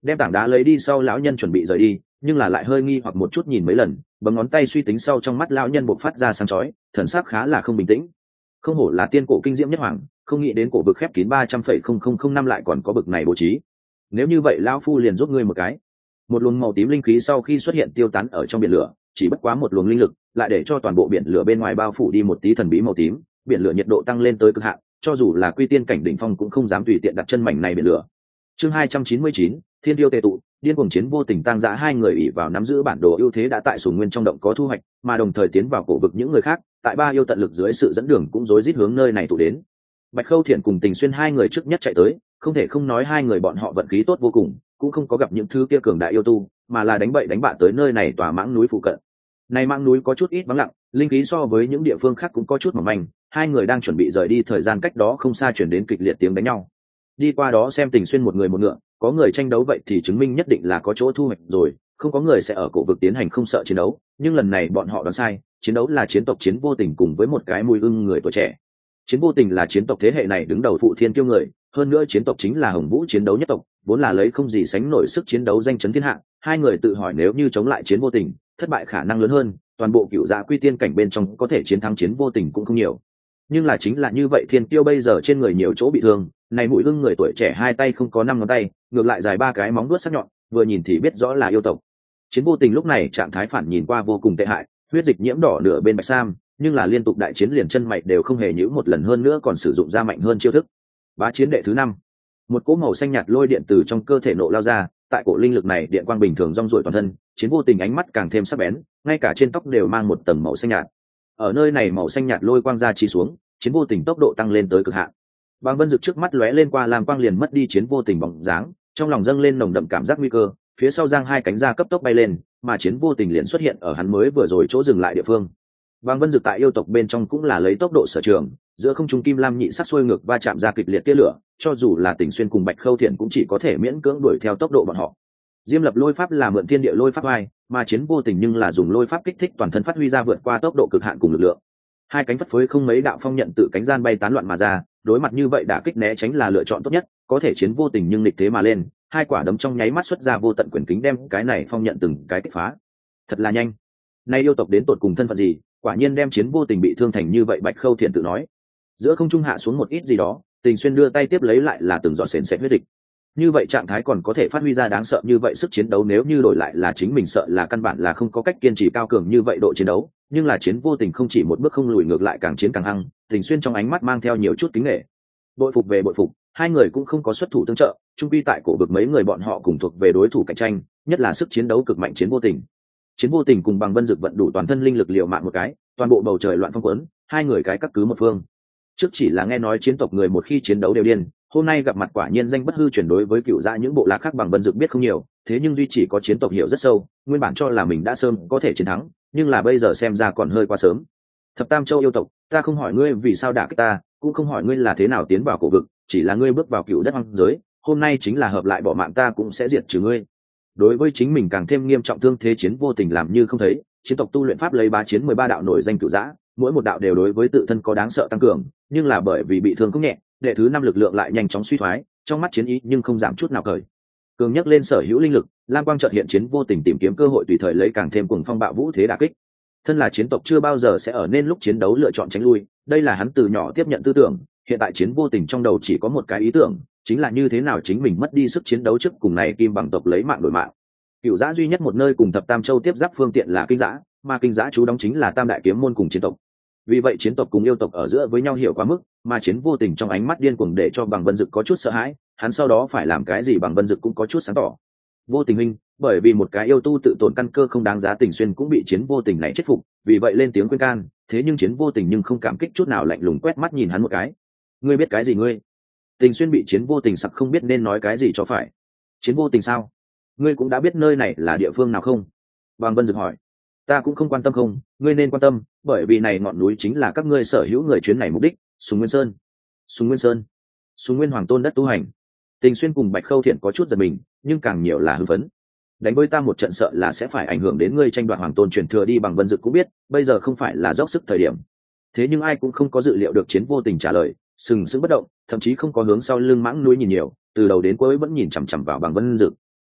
đem tảng đá lấy đi sau, lão nhân chuẩn bị rời đi, nhưng là lại hơi nghi hoặc một chút nhìn mấy lần, bấm ngón tay suy tính sau, trong mắt lão nhân bộc phát ra sáng chói, thần sắc khá là không bình tĩnh. Không hổ là tiên cổ kinh diễm nhất hoàng, không nghĩ đến cổ vực khép kín ba trăm phẩy không không không năm lại còn có bực này bố trí. Nếu như vậy lão phu liền giúp ngươi một cái. Một luồng màu tím linh khí sau khi xuất hiện tiêu tán ở trong biển lửa, chỉ bất quá một luồng linh lực lại để cho toàn bộ biển lửa bên ngoài bao phủ đi một tí thần bí màu tím, biển lửa nhiệt độ tăng lên tới cực hạn, cho dù là quy tiên cảnh đỉnh phong cũng không dám tùy tiện đặt chân mảnh này biển lửa. Chương hai trăm chín mươi chín, Thiên Tiêu tề tụ, điên cuồng chiến vô tình tăng dã. Hai người ỷ vào nắm giữ bản đồ ưu thế đã tại Sùng Nguyên trong động có thu hoạch, mà đồng thời tiến vào cổ vực những người khác, tại ba yêu tận lực dưới sự dẫn đường cũng rối rít hướng nơi này tụ đến. Bạch Khâu Thiện cùng Tình Xuyên hai người trước nhất chạy tới, không thể không nói hai người bọn họ vận khí tốt vô cùng, cũng không có gặp những thứ kia cường đại yêu tu, mà là đánh bậy đánh bạ tới nơi này tòa mãng núi phụ cận. Này mãng núi có chút ít vắng lặng, linh khí so với những địa phương khác cũng có chút mỏng manh, hai người đang chuẩn bị rời đi, thời gian cách đó không xa chuyển đến kịch liệt tiếng đánh nhau. Đi qua đó xem Tình Xuyên một người một ngựa, có người tranh đấu vậy thì chứng minh nhất định là có chỗ thu hoạch rồi, không có người sẽ ở cổ vực tiến hành không sợ chiến đấu, nhưng lần này bọn họ đoán sai, chiến đấu là chiến tộc Chiến Vô Tình cùng với một cái mùi ưng người tuổi trẻ. Chiến Vô Tình là chiến tộc thế hệ này đứng đầu phụ thiên kiêu người, hơn nữa chiến tộc chính là Hồng Vũ chiến đấu nhất tộc, vốn là lấy không gì sánh nổi sức chiến đấu danh chấn thiên hạ. Hai người tự hỏi nếu như chống lại Chiến Vô Tình, thất bại khả năng lớn hơn, toàn bộ cựu dạ quy tiên cảnh bên trong có thể chiến thắng Chiến Vô Tình cũng không nhiều. Nhưng là chính là như vậy, thiên tiêu bây giờ trên người nhiều chỗ bị thương, này mũi ưng người tuổi trẻ hai tay không có năm ngón tay, ngược lại dài ba cái móng vuốt sắc nhọn, vừa nhìn thì biết rõ là yêu tộc. Chiến Vô Tình lúc này trạng thái phản nhìn qua vô cùng tệ hại, huyết dịch nhiễm đỏ nửa bên bạch sam, nhưng là liên tục đại chiến liền chân mày đều không hề nhíu một lần, hơn nữa còn sử dụng ra mạnh hơn chiêu thức. Bá chiến đệ thứ năm, một cỗ màu xanh nhạt lôi điện từ trong cơ thể nộ lao ra, tại cổ linh lực này điện quang bình thường rong ruổi toàn thân, Chiến Vô Tình ánh mắt càng thêm sắc bén, ngay cả trên tóc đều mang một tầng màu xanh nhạt. Ở nơi này màu xanh nhạt lôi quang ra chi xuống, Chiến Vô Tình tốc độ tăng lên tới cực hạn. Bàng Vân Dực trước mắt lóe lên qua làm quang liền mất đi Chiến Vô Tình bóng dáng, trong lòng dâng lên nồng đậm cảm giác nguy cơ, phía sau giang hai cánh ra cấp tốc bay lên, mà Chiến Vô Tình liền xuất hiện ở hắn mới vừa rồi chỗ dừng lại địa phương. Bàng Vân Dực tại yêu tộc bên trong cũng là lấy tốc độ sở trường, giữa không trung kim lam nhị sắc xuôi ngược va chạm ra kịch liệt tia lửa, cho dù là Tình Xuyên cùng Bạch Khâu Thiện cũng chỉ có thể miễn cưỡng đuổi theo tốc độ bọn họ. Diêm Lập lôi pháp là mượn thiên địa lôi pháp oai, mà Chiến Vô Tình nhưng là dùng lôi pháp kích thích toàn thân phát huy ra vượt qua tốc độ cực hạn cùng lực lượng. Hai cánh phất phới không mấy đạo phong nhận tự cánh gian bay tán loạn mà ra, đối mặt như vậy đả kích né tránh là lựa chọn tốt nhất, có thể Chiến Vô Tình nhưng nghịch thế mà lên, hai quả đấm trong nháy mắt xuất ra vô tận quyền kính đem cái này phong nhận từng cái kích phá. Thật là nhanh. Nay yêu tộc đến tột cùng thân phận gì, quả nhiên đem Chiến Vô Tình bị thương thành như vậy. Bạch Khâu Thiện tự nói. Giữa không trung hạ xuống một ít gì đó, Tình Xuyên đưa tay tiếp lấy lại là từng giọt sền sệt huyết dịch. Như vậy trạng thái còn có thể phát huy ra đáng sợ như vậy sức chiến đấu, nếu như đổi lại là chính mình sợ là căn bản là không có cách kiên trì cao cường như vậy độ chiến đấu, nhưng là Chiến Vô Tình không chỉ một bước không lùi, ngược lại càng chiến càng hăng. Tình Xuyên trong ánh mắt mang theo nhiều chút kính nể. Bội phục về bội phục, hai người cũng không có xuất thủ tương trợ, chung quy tại cổ vực mấy người bọn họ cùng thuộc về đối thủ cạnh tranh, nhất là sức chiến đấu cực mạnh Chiến Vô Tình. Chiến Vô Tình cùng Bàng Vân Dực vận đủ toàn thân linh lực liều mạng một cái, toàn bộ bầu trời loạn phong cuốn, hai người cái cắt cứ một phương. Trước chỉ là nghe nói chiến tộc người một khi chiến đấu đều điên, hôm nay gặp mặt quả nhiên danh bất hư truyền. Đối với cựu gia những bộ lạc khác Bàng Vân Dực biết không nhiều, thế nhưng duy chỉ có chiến tộc hiểu rất sâu, nguyên bản cho là mình đã sớm có thể chiến thắng, nhưng là bây giờ xem ra còn hơi quá sớm. Thập Tam Châu yêu tộc, ta không hỏi ngươi vì sao đả kích ta, cũng không hỏi ngươi là thế nào tiến vào cổ vực, chỉ là ngươi bước vào cựu đất hoang giới, hôm nay chính là hợp lại bỏ mạng ta cũng sẽ diệt trừ ngươi. Đối với chính mình càng thêm nghiêm trọng thương thế, Chiến Vô Tình làm như không thấy. Chiến tộc tu luyện pháp lấy bá chiến mười ba đạo nổi danh cửu giã, mỗi một đạo đều đối với tự thân có đáng sợ tăng cường, nhưng là bởi vì bị thương không nhẹ, đệ thứ năm lực lượng lại nhanh chóng suy thoái, trong mắt chiến ý nhưng không giảm chút nào cởi. Cường nhắc lên sở hữu linh lực, lam quang chợt hiện, Chiến Vô Tình tìm kiếm cơ hội tùy thời lấy càng thêm cuồng phong bạo vũ thế đả kích. Thân là chiến tộc chưa bao giờ sẽ ở nên lúc chiến đấu lựa chọn tránh lui, đây là hắn từ nhỏ tiếp nhận tư tưởng. Hiện tại Chiến Vô Tình trong đầu chỉ có một cái ý tưởng, chính là như thế nào chính mình mất đi sức chiến đấu trước cùng này kim bằng tộc lấy mạng đổi mạng. Cửu giã duy nhất một nơi cùng thập tam châu tiếp giáp phương tiện là kinh giã, mà kinh giã chú đóng chính là tam đại kiếm môn cùng chiến tộc. Vì vậy chiến tộc cùng yêu tộc ở giữa với nhau hiểu quá mức, mà Chiến Vô Tình trong ánh mắt điên cuồng để cho Bàng Vân Dực có chút sợ hãi, hắn sau đó phải làm cái gì Bàng Vân Dực cũng có chút sáng tỏ. Vô Tình huynh, bởi vì một cái yêu tu tự tổn căn cơ không đáng giá, Tình Xuyên cũng bị Chiến Vô Tình này chết phục, vì vậy lên tiếng khuyên can, thế nhưng Chiến Vô Tình nhưng không cảm kích chút nào, lạnh lùng quét mắt nhìn hắn một cái. Ngươi biết cái gì ngươi? Tình Xuyên bị Chiến Vô Tình sặc không biết nên nói cái gì cho phải. Chiến Vô Tình sao? Ngươi cũng đã biết nơi này là địa phương nào không? Bàng Vân Dực hỏi. Ta cũng không quan tâm không, ngươi nên quan tâm, bởi vì này ngọn núi chính là các ngươi sở hữu người chuyến này mục đích. Sùng Nguyên Sơn. Sùng Nguyên Sơn. Sùng Nguyên Hoàng Tôn đất tu hành. Tình Xuyên cùng Bạch Khâu Thiện có chút giật mình, nhưng càng nhiều là hưng phấn. Đánh với ta một trận sợ là sẽ phải ảnh hưởng đến ngươi tranh đoạt Hoàng Tôn truyền thừa đi. Bàng Vân Dực cũng biết bây giờ không phải là dốc sức thời điểm, thế nhưng ai cũng không có dự liệu được Chiến Vô Tình trả lời, sừng sững bất động, thậm chí không có hướng sau lưng mãng núi nhìn nhiều, từ đầu đến cuối vẫn nhìn chằm chằm vào Bàng Vân Dực.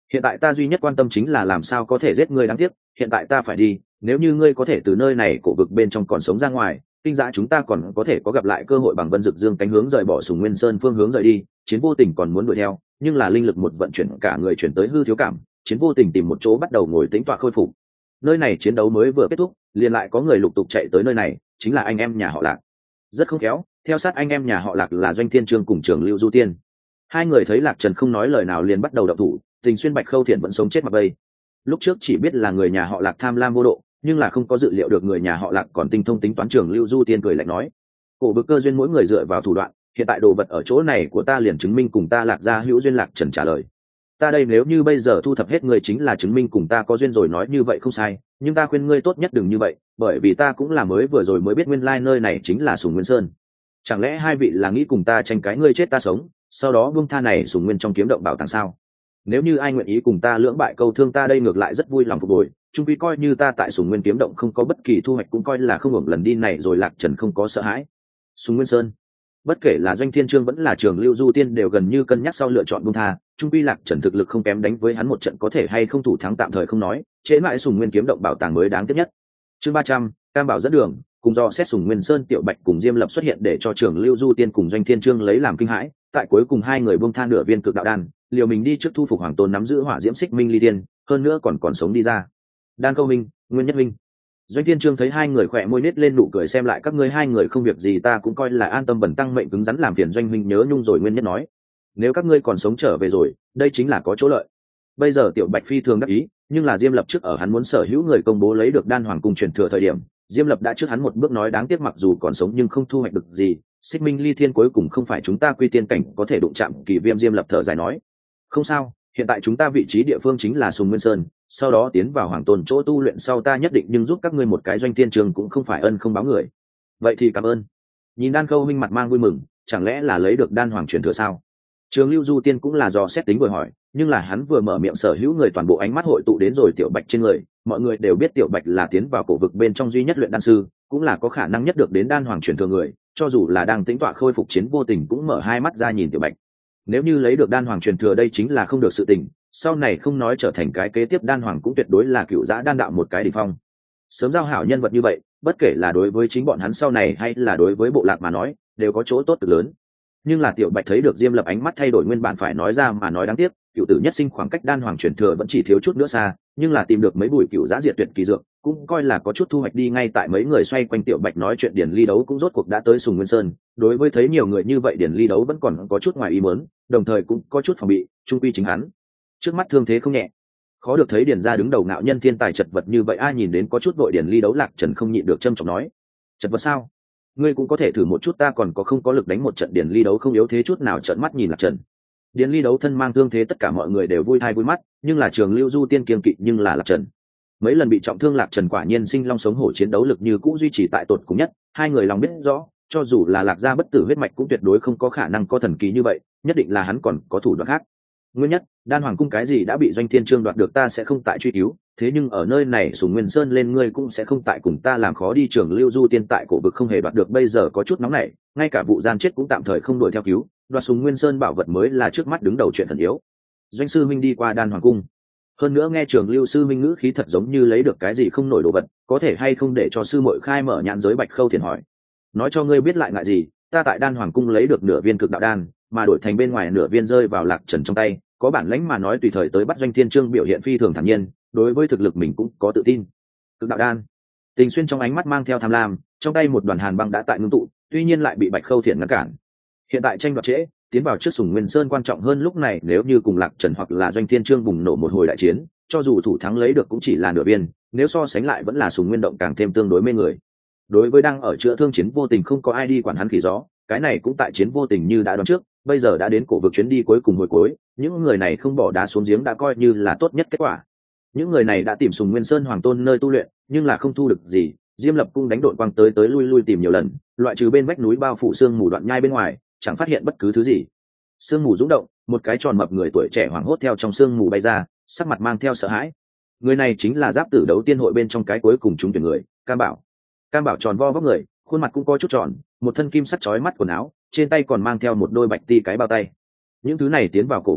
hiện tại ta duy nhất quan tâm chính là làm sao có thể giết ngươi đáng tiếc hiện tại ta phải đi, nếu như ngươi có thể từ nơi này cổ vực bên trong còn sống ra ngoài, tinh giã chúng ta còn có thể có gặp lại cơ hội bằng Vân Dực Dương cánh hướng rời bỏ Sùng Nguyên Sơn phương hướng rời đi. Chiến Vô Tình còn muốn đuổi theo, nhưng là linh lực một vận chuyển cả người chuyển tới hư thiếu cảm, Chiến Vô Tình tìm một chỗ bắt đầu ngồi tĩnh tọa khôi phục. Nơi này chiến đấu mới vừa kết thúc, liền lại có người lục tục chạy tới nơi này, chính là anh em nhà họ Lạc. Rất không khéo, theo sát anh em nhà họ Lạc là Doanh Thiên Trương cùng Trường Lưu Du Tiên. Hai người thấy Lạc Trần không nói lời nào liền bắt đầu động thủ, Tình Xuyên Bạch Khâu Thiện vẫn sống chết mặc bay. Lúc trước chỉ biết là người nhà họ Lạc tham lam vô độ, nhưng là không có dự liệu được người nhà họ Lạc còn tinh thông tính toán. Trường Lưu Du Tiên cười lạnh nói, cổ vực cơ duyên mỗi người dựa vào thủ đoạn, hiện tại đồ vật ở chỗ này của ta liền chứng minh cùng ta Lạc gia hữu duyên. Lạc Trần trả lời, ta đây nếu như bây giờ thu thập hết người chính là chứng minh cùng ta có duyên rồi. Nói như vậy không sai, nhưng ta khuyên ngươi tốt nhất đừng như vậy, bởi vì ta cũng là mới vừa rồi mới biết nguyên lai nơi này chính là Sùng Nguyên Sơn. Chẳng lẽ hai vị là nghĩ cùng ta tranh cái ngươi chết ta sống, sau đó buông tha này Sùng Nguyên trong kiếm động bảo tàng sao? Nếu như ai nguyện ý cùng ta lưỡng bại câu thương, ta đây ngược lại rất vui lòng phục hồi, chung quy coi như ta tại Sùng Nguyên kiếm động không có bất kỳ thu hoạch cũng coi là không hưởng lần đi này rồi. Lạc Trần không có sợ hãi. Sùng Nguyên Sơn, bất kể là Doanh Thiên Trương vẫn là Trường Lưu Du Tiên đều gần như cân nhắc sau lựa chọn buông tha, chung quy Lạc Trần thực lực không kém, đánh với hắn một trận có thể hay không thủ thắng tạm thời không nói, chế lại Sùng Nguyên kiếm động bảo tàng mới đáng tiếc nhất. Chương ba trăm, Cam Bảo dẫn đường, cùng do xét Sùng Nguyên Sơn, Tiểu Bạch cùng Diêm Lập xuất hiện để cho Trường Lưu Du Tiên cùng Doanh Thiên Trương lấy làm kinh hãi, tại cuối cùng hai người buông tha nửa viên cực đạo đan, liều mình đi trước thu phục Hoàng Tôn nắm giữ hỏa diễm xích minh ly tiên, hơn nữa còn còn sống đi ra. Đan Câu Minh, Nguyên Nhất Minh. Doanh Thiên Trương thấy hai người khỏe môi nết lên nụ cười, xem lại các ngươi hai người không việc gì ta cũng coi là an tâm, bẩn tăng mệnh cứng rắn làm phiền Doanh Minh nhớ nhung rồi. Nguyên Nhất nói, nếu các ngươi còn sống trở về rồi, đây chính là có chỗ lợi. Bây giờ Tiểu Bạch phi thường đắc ý, nhưng là Diêm Lập trước ở hắn muốn sở hữu người công bố lấy được Đan Hoàng cung truyền thừa thời điểm, Diêm Lập đã trước hắn một bước nói đáng tiếc mặc dù còn sống nhưng không thu hoạch được gì, xích minh ly thiên cuối cùng không phải chúng ta quy tiên cảnh có thể đụng chạm. Kỳ Viêm Diêm Lập thở dài nói, không sao, hiện tại chúng ta vị trí địa phương chính là Sùng Nguyên Sơn, sau đó tiến vào Hoàng Tôn chỗ tu luyện sau ta nhất định nhưng giúp các ngươi một cái. Doanh Thiên Trường cũng không phải ân không báo người. Vậy thì cảm ơn. Nhìn Đan Khâu Minh mặt mang vui mừng, chẳng lẽ là lấy được Đan Hoàng truyền thừa sao? Trường Lưu Du Tiên cũng là do xét tính vừa hỏi, nhưng là hắn vừa mở miệng sở hữu người toàn bộ ánh mắt hội tụ đến rồi Tiểu Bạch trên người. Mọi người đều biết Tiểu Bạch là tiến vào cổ vực bên trong duy nhất luyện đan sư, cũng là có khả năng nhất được đến Đan Hoàng truyền thừa người, cho dù là đang tính tọa khôi phục Chiến Vô Tình cũng mở hai mắt ra nhìn Tiểu Bạch. Nếu như lấy được Đan Hoàng truyền thừa đây chính là không được sự tình, sau này không nói trở thành cái kế tiếp Đan Hoàng cũng tuyệt đối là cựu giã đan đạo một cái đỉnh phong. Sớm giao hảo nhân vật như vậy, bất kể là đối với chính bọn hắn sau này hay là đối với bộ lạc mà nói, đều có chỗ tốt cực lớn. Nhưng là Tiểu Bạch thấy được Diêm Lập ánh mắt thay đổi, nguyên bản phải nói ra mà nói đáng tiếc, cựu tử nhất sinh khoảng cách Đan Hoàng truyền thừa vẫn chỉ thiếu chút nữa xa, nhưng là tìm được mấy bụi cựu giã diệt tuyệt kỳ dược, cũng coi là có chút thu hoạch đi. Ngay tại mấy người xoay quanh Tiểu Bạch nói chuyện, Điển Ly Đấu cũng rốt cuộc đã tới Sùng Nguyên Sơn. Đối với thấy nhiều người như vậy, Điển Ly Đấu vẫn còn có chút ngoài ý muốn, đồng thời cũng có chút phòng bị, trung quy chính hắn trước mắt thương thế không nhẹ, khó được thấy Điển gia đứng đầu ngạo nhân thiên tài chật vật như vậy. Ai nhìn đến có chút vội Điển Ly Đấu, Lạc Trần không nhịn được trâm trọng nói, chật vật sao? Ngươi cũng có thể thử một chút, ta còn có không có lực đánh một trận. Điển Ly Đấu không yếu thế chút nào, trợn mắt nhìn Lạc Trần. Điển Ly Đấu thân mang thương thế, tất cả mọi người đều vui thai vui mắt, nhưng là Trường Lưu Du Tiên kiêng kỵ nhưng là Lạc Trần. Mấy lần bị trọng thương, Lạc Trần quả nhiên sinh long sống hổ, chiến đấu lực như cũ duy trì tại tột cùng nhất. Hai người lòng biết rõ, cho dù là Lạc gia bất tử huyết mạch cũng tuyệt đối không có khả năng có thần kỳ như vậy, nhất định là hắn còn có thủ đoạn khác. Nguyên nhất, Đan Hoàng cung cái gì đã bị Doanh Thiên Trương đoạt được, ta sẽ không tại truy cứu, thế nhưng ở nơi này Sùng Nguyên Sơn lên ngươi cũng sẽ không tại cùng ta làm khó đi. Trường Lưu Du Tiên tại cổ vực không hề đoạt được, bây giờ có chút nóng nảy, ngay cả vụ gian chết cũng tạm thời không đuổi theo cứu, đoạt Sùng Nguyên Sơn bảo vật mới là trước mắt đứng đầu chuyện thần yếu. Doanh sư minh đi qua Đan Hoàng cung, hơn nữa nghe Trường Lưu sư minh ngữ khí thật giống như lấy được cái gì không nổi đồ vật, có thể hay không để cho sư muội khai mở nhãn giới? Bạch Khâu Thiền hỏi. Nói cho ngươi biết lại ngại gì, ta tại Đan Hoàng cung lấy được nửa viên cực đạo đan, mà đổi thành bên ngoài nửa viên rơi vào Lạc Trần trong tay, có bản lãnh mà nói tùy thời tới bắt. Doanh Thiên Trương biểu hiện phi thường thản nhiên, đối với thực lực mình cũng có tự tin. Cực đạo đan. Tình Xuyên trong ánh mắt mang theo tham lam, trong tay một đoàn hàn băng đã tại ngưng tụ, tuy nhiên lại bị Bạch Khâu Thiện ngăn cản. Hiện tại tranh đoạt trễ, tiến vào trước Sùng Nguyên Sơn quan trọng hơn. Lúc này nếu như cùng Lạc Trần hoặc là Doanh Thiên Trương bùng nổ một hồi đại chiến, cho dù thủ thắng lấy được cũng chỉ là nửa viên, nếu so sánh lại vẫn là Sùng Nguyên động càng thêm tương đối mê người. Đối với đang ở chữa thương Chiến Vô Tình không có ai đi quản hắn khỉ gió, cái này cũng tại Chiến Vô Tình như đã đoán trước, bây giờ đã đến cổ vực chuyến đi cuối cùng hồi cuối, những người này không bỏ đá xuống giếng đã coi như là tốt nhất kết quả. Những người này đã tìm Sùng Nguyên Sơn Hoàng Tôn nơi tu luyện, nhưng là không thu được gì. Diêm Lập cung đánh đội quang tới tới lui lui tìm nhiều lần, loại trừ bên vách núi bao phủ sương mù đoạn nhai bên ngoài, chẳng phát hiện bất cứ thứ gì. Sương mù rung động, một cái tròn mập người tuổi trẻ hoảng hốt theo trong sương mù bay ra, sắc mặt mang theo sợ hãi. Người này chính là Giáp Tử Đấu Tiên hội bên trong cái cuối cùng trúng tuyển người, Cam Bảo. Cam Bảo tròn vo vóc người, khuôn mặt cũng có chút tròn, một thân kim sắt chói mắt quần áo, trên tay còn mang theo một đôi bạch ti cái bao tay. Những thứ này tiến vào cổ vực người,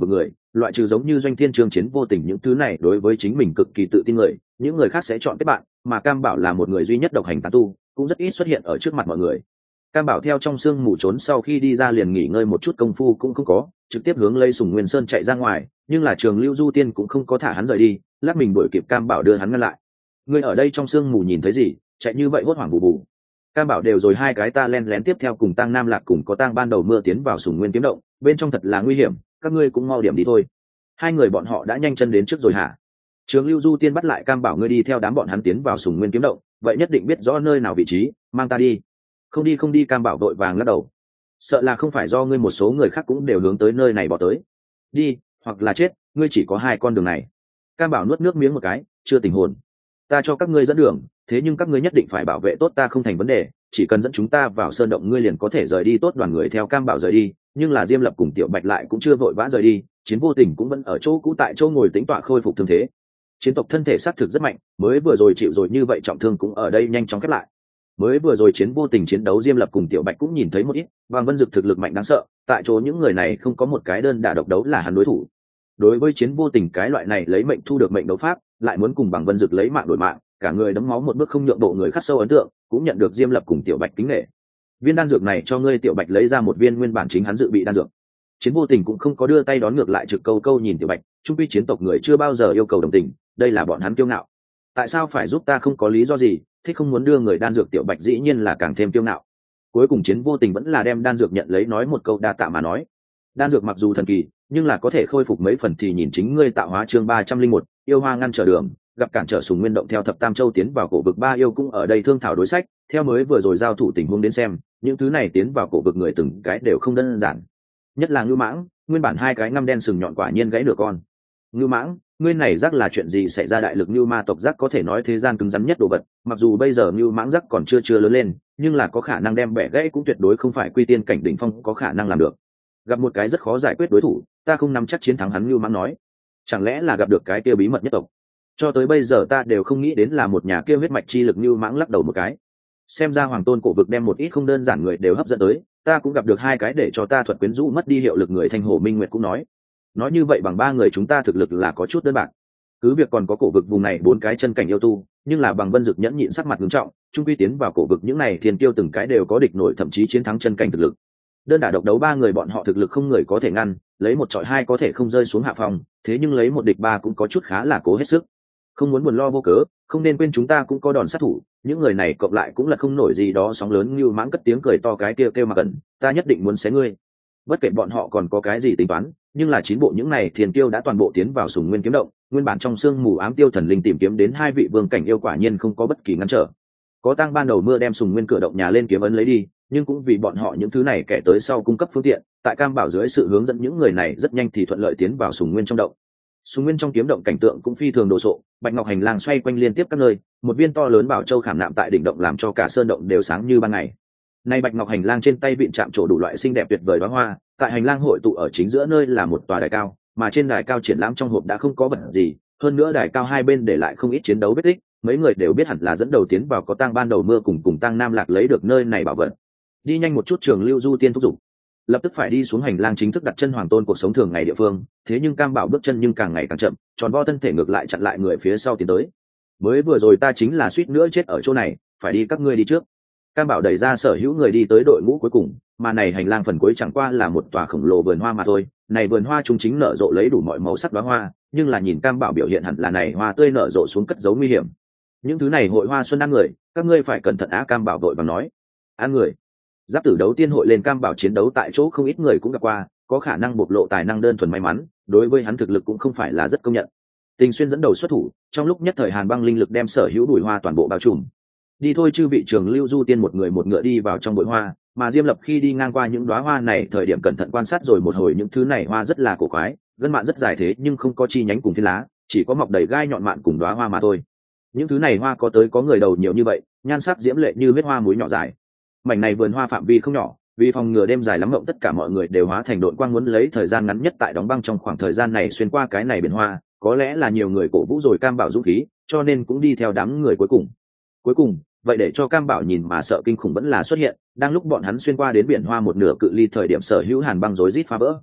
loại trừ giống như Doanh Thiên Trường Chiến Vô Tình những thứ này đối với chính mình cực kỳ tự tin người, những người khác sẽ chọn kết bạn, mà Cam Bảo là một người duy nhất độc hành tán tu, cũng rất ít xuất hiện ở trước mặt mọi người. Cam Bảo theo trong sương mù trốn sau khi đi ra liền nghỉ ngơi một chút công phu cũng không có, trực tiếp hướng lấy Sùng Nguyên Sơn chạy ra ngoài, nhưng là Trường Lưu Du Tiên cũng không có thả hắn rời đi, lắc mình đuổi kịp Cam Bảo đưa hắn ngăn lại. Ngươi ở đây trong sương mù nhìn thấy gì, chạy như vậy hốt hoảng bù bù. Cam Bảo đều rồi hai cái ta len lén tiếp theo cùng Tang Nam Lạc cùng có Tang ban đầu mưa tiến vào Sùng Nguyên kiếm động, bên trong thật là nguy hiểm, các ngươi cũng mau điểm đi thôi. Hai người bọn họ đã nhanh chân đến trước rồi hả? Trường Lưu Du Tiên bắt lại Cam Bảo, ngươi đi theo đám bọn hắn tiến vào Sùng Nguyên kiếm động, vậy nhất định biết rõ nơi nào vị trí, mang ta đi. Không đi không đi, Cam Bảo đội vàng lắc đầu. Sợ là không phải do ngươi, một số người khác cũng đều hướng tới nơi này bỏ tới. Đi, hoặc là chết, ngươi chỉ có hai con đường này. Cam Bảo nuốt nước miếng một cái, chưa tỉnh hồn. Ta cho các ngươi dẫn đường, thế nhưng các ngươi nhất định phải bảo vệ tốt ta không thành vấn đề, chỉ cần dẫn chúng ta vào sơn động ngươi liền có thể rời đi. Tốt, đoàn người theo Cam Bảo rời đi, nhưng là Diêm Lập cùng Tiểu Bạch lại cũng chưa vội vã rời đi, Chiến Vô Tình cũng vẫn ở chỗ cũ tại chỗ ngồi tĩnh tọa khôi phục thương thế. Chiến tộc thân thể xác thực rất mạnh, mới vừa rồi chịu rồi như vậy trọng thương cũng ở đây nhanh chóng khép lại. Mới vừa rồi Chiến Vô Tình chiến đấu, Diêm Lập cùng Tiểu Bạch cũng nhìn thấy một ít, Bằng Vân Dực thực lực mạnh đáng sợ, tại chỗ những người này không có một cái đơn đả độc đấu là hắn đối thủ. Đối với Chiến Vô Tình cái loại này lấy mệnh thu được mệnh đấu pháp, lại muốn cùng Bằng Vân Dực lấy mạng đổi mạng, cả người đấm máu một bước không nhượng bộ, người khắc sâu ấn tượng, cũng nhận được Diêm Lập cùng Tiểu Bạch kính nể. Viên đan dược này cho ngươi. Tiểu Bạch lấy ra một viên nguyên bản chính hắn dự bị đan dược. Chiến Vô Tình cũng không có đưa tay đón, ngược lại trực câu câu nhìn Tiểu Bạch, trung quy chiến tộc người chưa bao giờ yêu cầu đồng tình, đây là bọn hắn kiêu ngạo. Tại sao phải giúp ta? Không có lý do gì, thích không muốn đưa người đan dược. Tiểu Bạch dĩ nhiên là càng thêm kiêu ngạo. Cuối cùng Chiến Vô Tình vẫn là đem đan dược nhận lấy, nói một câu đa tạ mà nói. Đan dược mặc dù thần kỳ, nhưng là có thể khôi phục mấy phần thì nhìn chính ngươi tạo hóa. Chương ba trăm linh một, yêu hoa ngăn trở đường, gặp cản trở Sùng Nguyên động. Theo Thập Tam Châu tiến vào cổ vực, ba yêu cũng ở đây thương thảo đối sách. Theo mới vừa rồi giao thủ tình huống đến xem, những thứ này tiến vào cổ vực người từng cái đều không đơn giản, nhất là Ngưu Mãng, nguyên bản hai cái ngăm đen sừng nhọn quả nhiên gãy được con. Ngưu Mãng, ngươi này rắc là chuyện gì xảy ra? Đại lực Ngưu ma tộc rắc có thể nói thế gian cứng rắn nhất đồ vật, mặc dù bây giờ Ngưu Mãng rắc còn chưa chưa lớn lên, nhưng là có khả năng đem bẻ gãy cũng tuyệt đối không phải quy tiên cảnh đỉnh phong có khả năng làm được. Gặp một cái rất khó giải quyết đối thủ, ta không nắm chắc chiến thắng hắn. Ngưu Mãng nói, chẳng lẽ là gặp được cái kia bí mật nhất tộc? Cho tới bây giờ ta đều không nghĩ đến là một nhà kia huyết mạch chi lực. Ngưu Mãng lắc đầu một cái, xem ra Hoàng Tôn cổ vực đem một ít không đơn giản người đều hấp dẫn tới, ta cũng gặp được hai cái để cho ta thuật quyến rũ mất đi hiệu lực người. Thanh Hồ Minh Nguyệt cũng nói, nói như vậy bằng ba người chúng ta thực lực là có chút đơn bạc, cứ việc còn có cổ vực vùng này bốn cái chân cảnh yêu tu, nhưng là Bằng Vân Dực nhẫn nhịn sắc mặt nghiêm trọng, trung quy tiến vào cổ vực những này thiên tiêu từng cái đều có địch nổi, thậm chí chiến thắng chân cảnh thực lực. Đơn đả độc đấu ba người bọn họ thực lực không người có thể ngăn, lấy một trọi hai có thể không rơi xuống hạ phòng, thế nhưng lấy một địch ba cũng có chút khá là cố hết sức. Không muốn buồn lo vô cớ, không nên quên chúng ta cũng có đòn sát thủ, những người này cộng lại cũng là không nổi gì đó sóng lớn. Như Mãng cất tiếng cười to, cái kia kêu, kêu mà cần, ta nhất định muốn xé ngươi. Bất kể bọn họ còn có cái gì tính toán, nhưng là chín bộ những này thiên tiêu đã toàn bộ tiến vào Sùng Nguyên kiếm động, nguyên bản trong sương mù ám tiêu thần linh tìm kiếm đến hai vị vương cảnh yêu quả nhiên không có bất kỳ ngăn trở. Có Tang ban đầu mưa đem Sùng Nguyên cửa động nhà lên kiếm ấn lấy đi, nhưng cũng vì bọn họ những thứ này kẻ tới sau cung cấp phương tiện, tại Cam Bảo dưới sự hướng dẫn những người này rất nhanh thì thuận lợi tiến vào Sùng Nguyên trong động. Sùng Nguyên trong kiếm động cảnh tượng cũng phi thường đồ sộ, bạch ngọc hành lang xoay quanh liên tiếp các nơi, một viên to lớn bảo châu khảm nạm tại đỉnh động làm cho cả sơn động đều sáng như ban ngày. Nay bạch ngọc hành lang trên tay vịn chạm trổ đủ loại xinh đẹp tuyệt vời đóa hoa, tại hành lang hội tụ ở chính giữa nơi là một tòa đài cao, mà trên đài cao triển lãm trong hộp đã không có vật gì, hơn nữa đài cao hai bên để lại không ít chiến đấu vết tích, mấy người đều biết hẳn là dẫn đầu tiến vào có Tang ban đầu mưa cùng cùng Tang Nam Lạc lấy được nơi này bảo vật. Đi nhanh một chút, Trường Lưu Du Tiên thúc giục, lập tức phải đi xuống hành lang chính thức đặt chân Hoàng Tôn cuộc sống thường ngày địa phương, thế nhưng Cam Bảo bước chân nhưng càng ngày càng chậm, tròn vo thân thể ngược lại chặn lại người phía sau tiến tới. Mới vừa rồi ta chính là suýt nữa chết ở chỗ này, phải đi các ngươi đi trước. Cam Bảo đẩy ra sở hữu người đi tới đội ngũ cuối cùng, mà này hành lang phần cuối chẳng qua là một tòa khổng lồ vườn hoa mà thôi. Này vườn hoa chúng chính nở rộ lấy đủ mọi màu sắc đóa hoa, nhưng là nhìn Cam Bảo biểu hiện hẳn là này hoa tươi nở rộ xuống cất giấu nguy hiểm. Những thứ này hội hoa xuân ăn người, các ngươi phải cẩn thận á. Cam Bảo vội vàng nói, ăn người? Giáp tử đấu tiên hội lên Cam Bảo chiến đấu tại chỗ không ít người cũng gặp qua, có khả năng bộc lộ tài năng đơn thuần may mắn, đối với hắn thực lực cũng không phải là rất công nhận. Tình Xuyên dẫn đầu xuất thủ, trong lúc nhất thời hàn băng linh lực đem sở hữu bụi hoa toàn bộ bao trùm. Đi thôi chư vị. Trường Lưu Du Tiên một người một ngựa đi vào trong bụi hoa, mà Diêm Lập khi đi ngang qua những đóa hoa này thời điểm cẩn thận quan sát rồi một hồi, những thứ này hoa rất là cổ quái, gân mạn rất dài thế nhưng không có chi nhánh cùng phiến lá, chỉ có mọc đầy gai nhọn mạn cùng đóa hoa mà thôi. Những thứ này hoa có tới có người đầu nhiều như vậy, nhan sắc diễm lệ như huyết hoa muối nhỏ dài. Mảnh này vườn hoa phạm vi không nhỏ, vì phòng ngừa đêm dài lắm mộng tất cả mọi người đều hóa thành đội quang, muốn lấy thời gian ngắn nhất tại đóng băng trong khoảng thời gian này xuyên qua cái này biển hoa. Có lẽ là nhiều người cổ vũ rồi Cam Bảo dũng khí, cho nên cũng đi theo đám người cuối cùng. Cuối cùng, vậy để cho Cam Bảo nhìn mà sợ kinh khủng vẫn là xuất hiện, đang lúc bọn hắn xuyên qua đến biển hoa một nửa cự ly thời điểm, sở hữu hàn băng rối rít phá vỡ.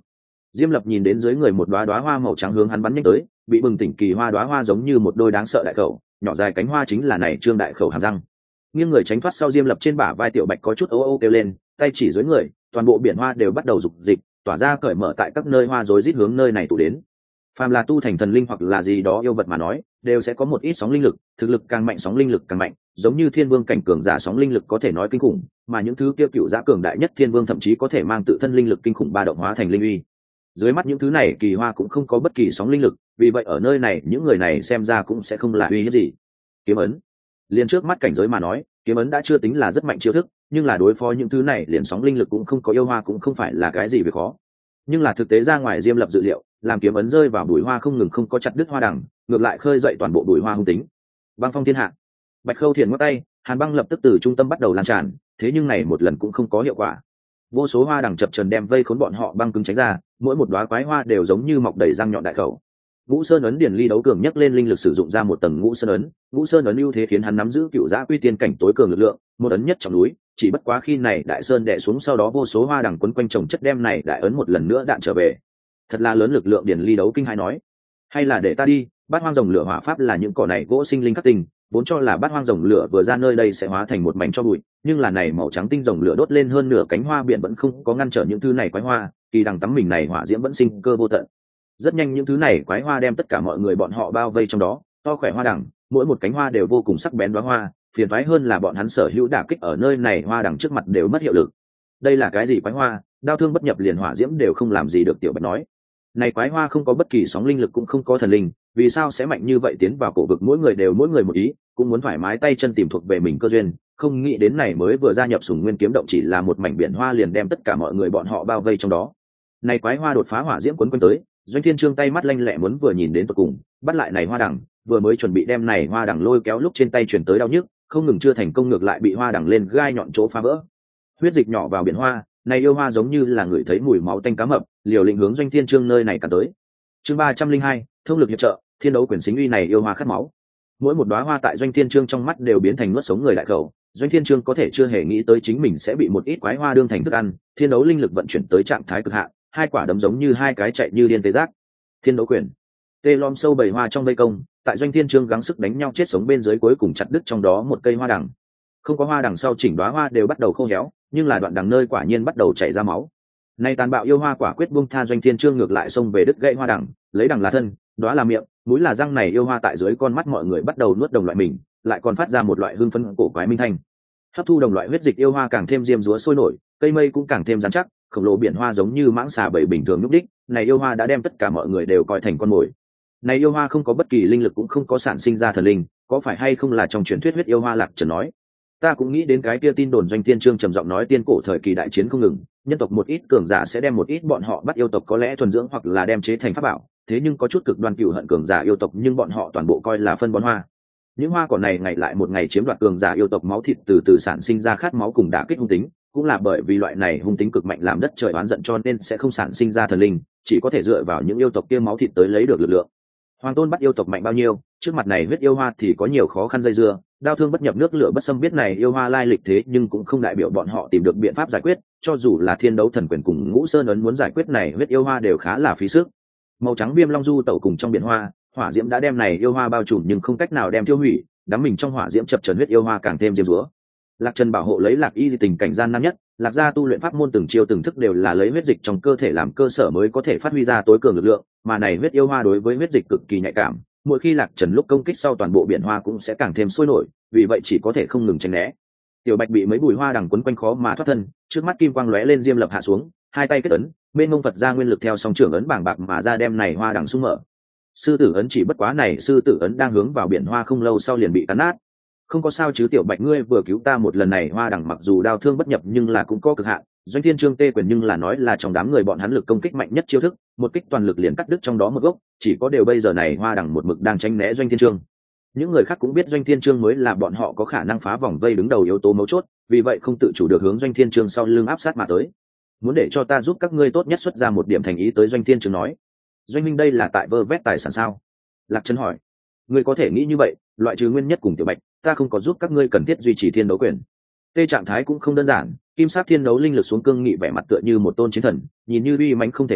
Diêm Lập nhìn đến dưới người một đóa đóa hoa màu trắng hướng hắn bắn nhanh tới, bị bừng tỉnh kỳ hoa đóa hoa giống như một đôi đáng sợ đại khẩu, nhỏ dài cánh hoa chính là này trương đại khẩu hàm răng. Nghiêng người tránh thoát sau, Diêm Lập trên bả vai Tiểu Bạch có chút ố ô kêu lên, tay chỉ dưới người, toàn bộ biển hoa đều bắt đầu rục dịch, tỏa ra cởi mở tại các nơi hoa rối rít hướng nơi này tụ đến. Phàm là tu thành thần linh hoặc là gì đó yêu vật mà nói, đều sẽ có một ít sóng linh lực, thực lực càng mạnh sóng linh lực càng mạnh, giống như thiên vương cảnh cường giả sóng linh lực có thể nói kinh khủng, mà những thứ kia cựu giả cường đại nhất thiên vương thậm chí có thể mang tự thân linh lực kinh khủng ba động hóa thành linh uy. Dưới mắt những thứ này kỳ hoa cũng không có bất kỳ sóng linh lực, vì vậy ở nơi này những người này xem ra cũng sẽ không là uy hiếp gì. Kiếm ấn, liền trước mắt cảnh giới mà nói, kiếm ấn đã chưa tính là rất mạnh chiêu thức, nhưng là đối phó những thứ này liền sóng linh lực cũng không có yêu hoa cũng không phải là cái gì về khó. Nhưng là thực tế ra ngoài Diêm Lập dự liệu, làm kiếm ấn rơi vào bụi hoa không ngừng không có chặt đứt hoa đằng, ngược lại khơi dậy toàn bộ bụi hoa hung tính. Băng phong thiên hạ. Bạch Khâu Thiền ngắt tay, hàn băng lập tức từ trung tâm bắt đầu lan tràn, thế nhưng này một lần cũng không có hiệu quả. Vô số hoa đằng chập chờn đem vây khốn bọn họ băng cứng tránh ra, mỗi một đóa quái hoa đều giống như mọc đầy răng nhọn đại khẩu. Ngũ Sơn ấn Điển Ly đấu cường nhấc lên linh lực sử dụng ra một tầng Ngũ Sơn ấn, Ngũ Sơn ấn ưu thế khiến hắn nắm giữ cựu giã quy tiên cảnh tối cường lực lượng, một ấn nhất trong núi, chỉ bất quá khi này đại sơn đè xuống sau đó vô số hoa đằng quấn quanh chồng chất đem này đại ấn một lần nữa đạn trở về. Thật là lớn lực lượng. Điển Ly đấu kinh hai nói, hay là để ta đi, bát hoang rồng lửa hỏa pháp là những cỏ này gỗ sinh linh khắc tinh, vốn cho là bát hoang rồng lửa vừa ra nơi đây sẽ hóa thành một mảnh cho bụi, nhưng là này màu trắng tinh rồng lửa đốt lên hơn nửa cánh hoa biển vẫn không có ngăn trở những thứ này quái hoa, kỳ đằng tắm mình này hỏa diễm vẫn sinh cơ vô tận. Rất nhanh những thứ này quái hoa đem tất cả mọi người bọn họ bao vây trong đó, to khỏe hoa đằng, mỗi một cánh hoa đều vô cùng sắc bén đóa hoa, phiền toái hơn là bọn hắn sở hữu đả kích ở nơi này hoa đằng trước mặt đều mất hiệu lực. Đây là cái gì quái hoa, đao thương bất nhập liền hỏa diễm đều không làm gì được. Tiểu Bạch nói, này quái hoa không có bất kỳ sóng linh lực cũng không có thần linh, vì sao sẽ mạnh như vậy? Tiến vào cổ vực mỗi người đều mỗi người một ý, cũng muốn thoải mái tay chân tìm thuộc về mình cơ duyên, không nghĩ đến này mới vừa gia nhập Sùng Nguyên kiếm động chỉ là một mảnh biển hoa liền đem tất cả mọi người bọn họ bao vây trong đó. Này quái hoa đột phá hỏa diễm cuốn quanh tới, Doanh Thiên Trương tay mắt lanh lẹ muốn vừa nhìn đến tận cùng, bắt lại này hoa đằng, vừa mới chuẩn bị đem này hoa đằng lôi kéo lúc trên tay chuyển tới đau nhức, không ngừng chưa thành công ngược lại bị hoa đằng lên gai nhọn chỗ phá vỡ. Huyết dịch nhỏ vào biển hoa, này yêu hoa giống như là người thấy mùi máu tanh cá mập, liều lĩnh hướng Doanh Thiên Trương nơi này cả tới. Chương ba trăm linh hai, thông lực hiệp trợ, thiên đấu quyền xính uy. Này yêu hoa khát máu. Mỗi một đóa hoa tại Doanh Thiên Trương trong mắt đều biến thành nuốt sống người đại khẩu, Doanh Thiên Trương có thể chưa hề nghĩ tới chính mình sẽ bị một ít quái hoa đương thành thức ăn, thiên đấu linh lực vận chuyển tới trạng thái cực hạn, hai quả đấm giống như hai cái chạy như điên tê giác. Thiên đấu quyền. Tê lom sâu bầy hoa trong vây công, tại Doanh Thiên Trương gắng sức đánh nhau chết sống bên dưới cuối cùng chặt đứt trong đó một cây hoa đằng. Không có hoa đằng sau chỉnh đóa hoa đều bắt đầu khô héo, nhưng là đoạn đằng nơi quả nhiên bắt đầu chảy ra máu. Nay tàn bạo yêu hoa quả quyết buông tha Doanh Thiên Trương ngược lại xông về đứt gãy hoa đằng, lấy đằng là thân, đóa là miệng, mũi là răng. Này yêu hoa tại dưới con mắt mọi người bắt đầu nuốt đồng loại mình, lại còn phát ra một loại hương phấn cổ quái minh thanh. Hấp thu đồng loại huyết dịch yêu hoa càng thêm diêm dúa sôi nổi, cây mây cũng càng thêm rắn chắc, khổng lồ biển hoa giống như mãng xà bầy bình thường nhúc đích. Này yêu hoa đã đem tất cả mọi người đều coi thành con mồi. Này yêu hoa không có bất kỳ linh lực cũng không có sản sinh ra thần linh, có phải hay không là trong truyền thuyết huyết yêu hoa? Lạc Trần nói. Ta cũng nghĩ đến cái kia tin đồn. Doanh Thiên Trương trầm giọng nói, tiên cổ thời kỳ đại chiến không ngừng, nhân tộc một ít cường giả sẽ đem một ít bọn họ bắt yêu tộc có lẽ thuần dưỡng hoặc là đem chế thành pháp bảo, thế nhưng có chút cực đoan cừu hận cường giả yêu tộc, nhưng bọn họ toàn bộ coi là phân bón hoa. Những hoa cỏ này ngày lại một ngày chiếm đoạt cường giả yêu tộc máu thịt, từ từ sản sinh ra khát máu cùng đả kích hung tính, cũng là bởi vì loại này hung tính cực mạnh làm đất trời oán giận cho nên sẽ không sản sinh ra thần linh, chỉ có thể dựa vào những yêu tộc kia máu thịt tới lấy được lực lượng. Hoàng Tôn bắt yêu tộc mạnh bao nhiêu, trước mặt này huyết yêu hoa thì có nhiều khó khăn dây dưa, đao thương bất nhập nước lửa bất xâm. Biết này yêu hoa lai lịch thế nhưng cũng không đại biểu bọn họ tìm được biện pháp giải quyết, cho dù là thiên đấu thần quyền cùng Ngũ Sơn ấn muốn giải quyết này huyết yêu hoa đều khá là phí sức. Màu trắng viêm long du tẩu cùng trong biển hoa, hỏa diễm đã đem này yêu hoa bao trùm nhưng không cách nào đem tiêu hủy, đắm mình trong hỏa diễm chập chờn huyết yêu hoa càng thêm diêm dúa. Lạc Trần bảo hộ lấy Lạc Y tình cảnh gian nan nhất, Lạc gia tu luyện pháp môn từng chiêu từng thức đều là lấy huyết dịch trong cơ thể làm cơ sở mới có thể phát huy ra tối cường lực lượng, mà này huyết yêu hoa đối với huyết dịch cực kỳ nhạy cảm, mỗi khi Lạc Trần lúc công kích sau toàn bộ biển hoa cũng sẽ càng thêm sôi nổi, vì vậy chỉ có thể không ngừng tránh né. Tiểu Bạch bị mấy bụi hoa đằng quấn quanh khó mà thoát thân, trước mắt kim quang lóe lên, Diêm Lập hạ xuống, hai tay kết ấn, bên mông Phật ra nguyên lực theo song trưởng ấn bàng bạc mà ra đem này hoa đằng xung mở. Sư tử ấn chỉ bất quá này sư tử ấn đang hướng vào biển hoa không lâu sau liền bị cắn nát. Không có sao chứ Tiểu Bạch, ngươi vừa cứu ta một lần này hoa đằng mặc dù đau thương bất nhập nhưng là cũng có cực hạn. Doanh Thiên Trương tê quyền nhưng là nói là trong đám người bọn hắn lực công kích mạnh nhất chiêu thức, một kích toàn lực liền cắt đứt trong đó một gốc, chỉ có điều bây giờ này hoa đằng một mực đang tránh né Doanh Thiên Trương. Những người khác cũng biết Doanh Thiên Trương mới là bọn họ có khả năng phá vòng vây đứng đầu yếu tố mấu chốt, vì vậy không tự chủ được hướng Doanh Thiên Trương sau lưng áp sát mà tới. Muốn để cho ta giúp các ngươi tốt nhất xuất ra một điểm thành ý tới. Doanh Thiên Trương nói. Doanh minh đây là tại vơ vét tài sản sao? Lạc Trần hỏi. Ngươi có thể nghĩ như vậy, loại trừ Nguyên Nhất cùng Tiểu Bạch, ta không có giúp các ngươi cần thiết duy trì thiên đấu quyền. Tê trạng thái cũng không đơn giản, kim sắc thiên đấu linh lực xuống cương nghị vẻ mặt tựa như một tôn chiến thần, nhìn như uy mãnh không thể đỡ,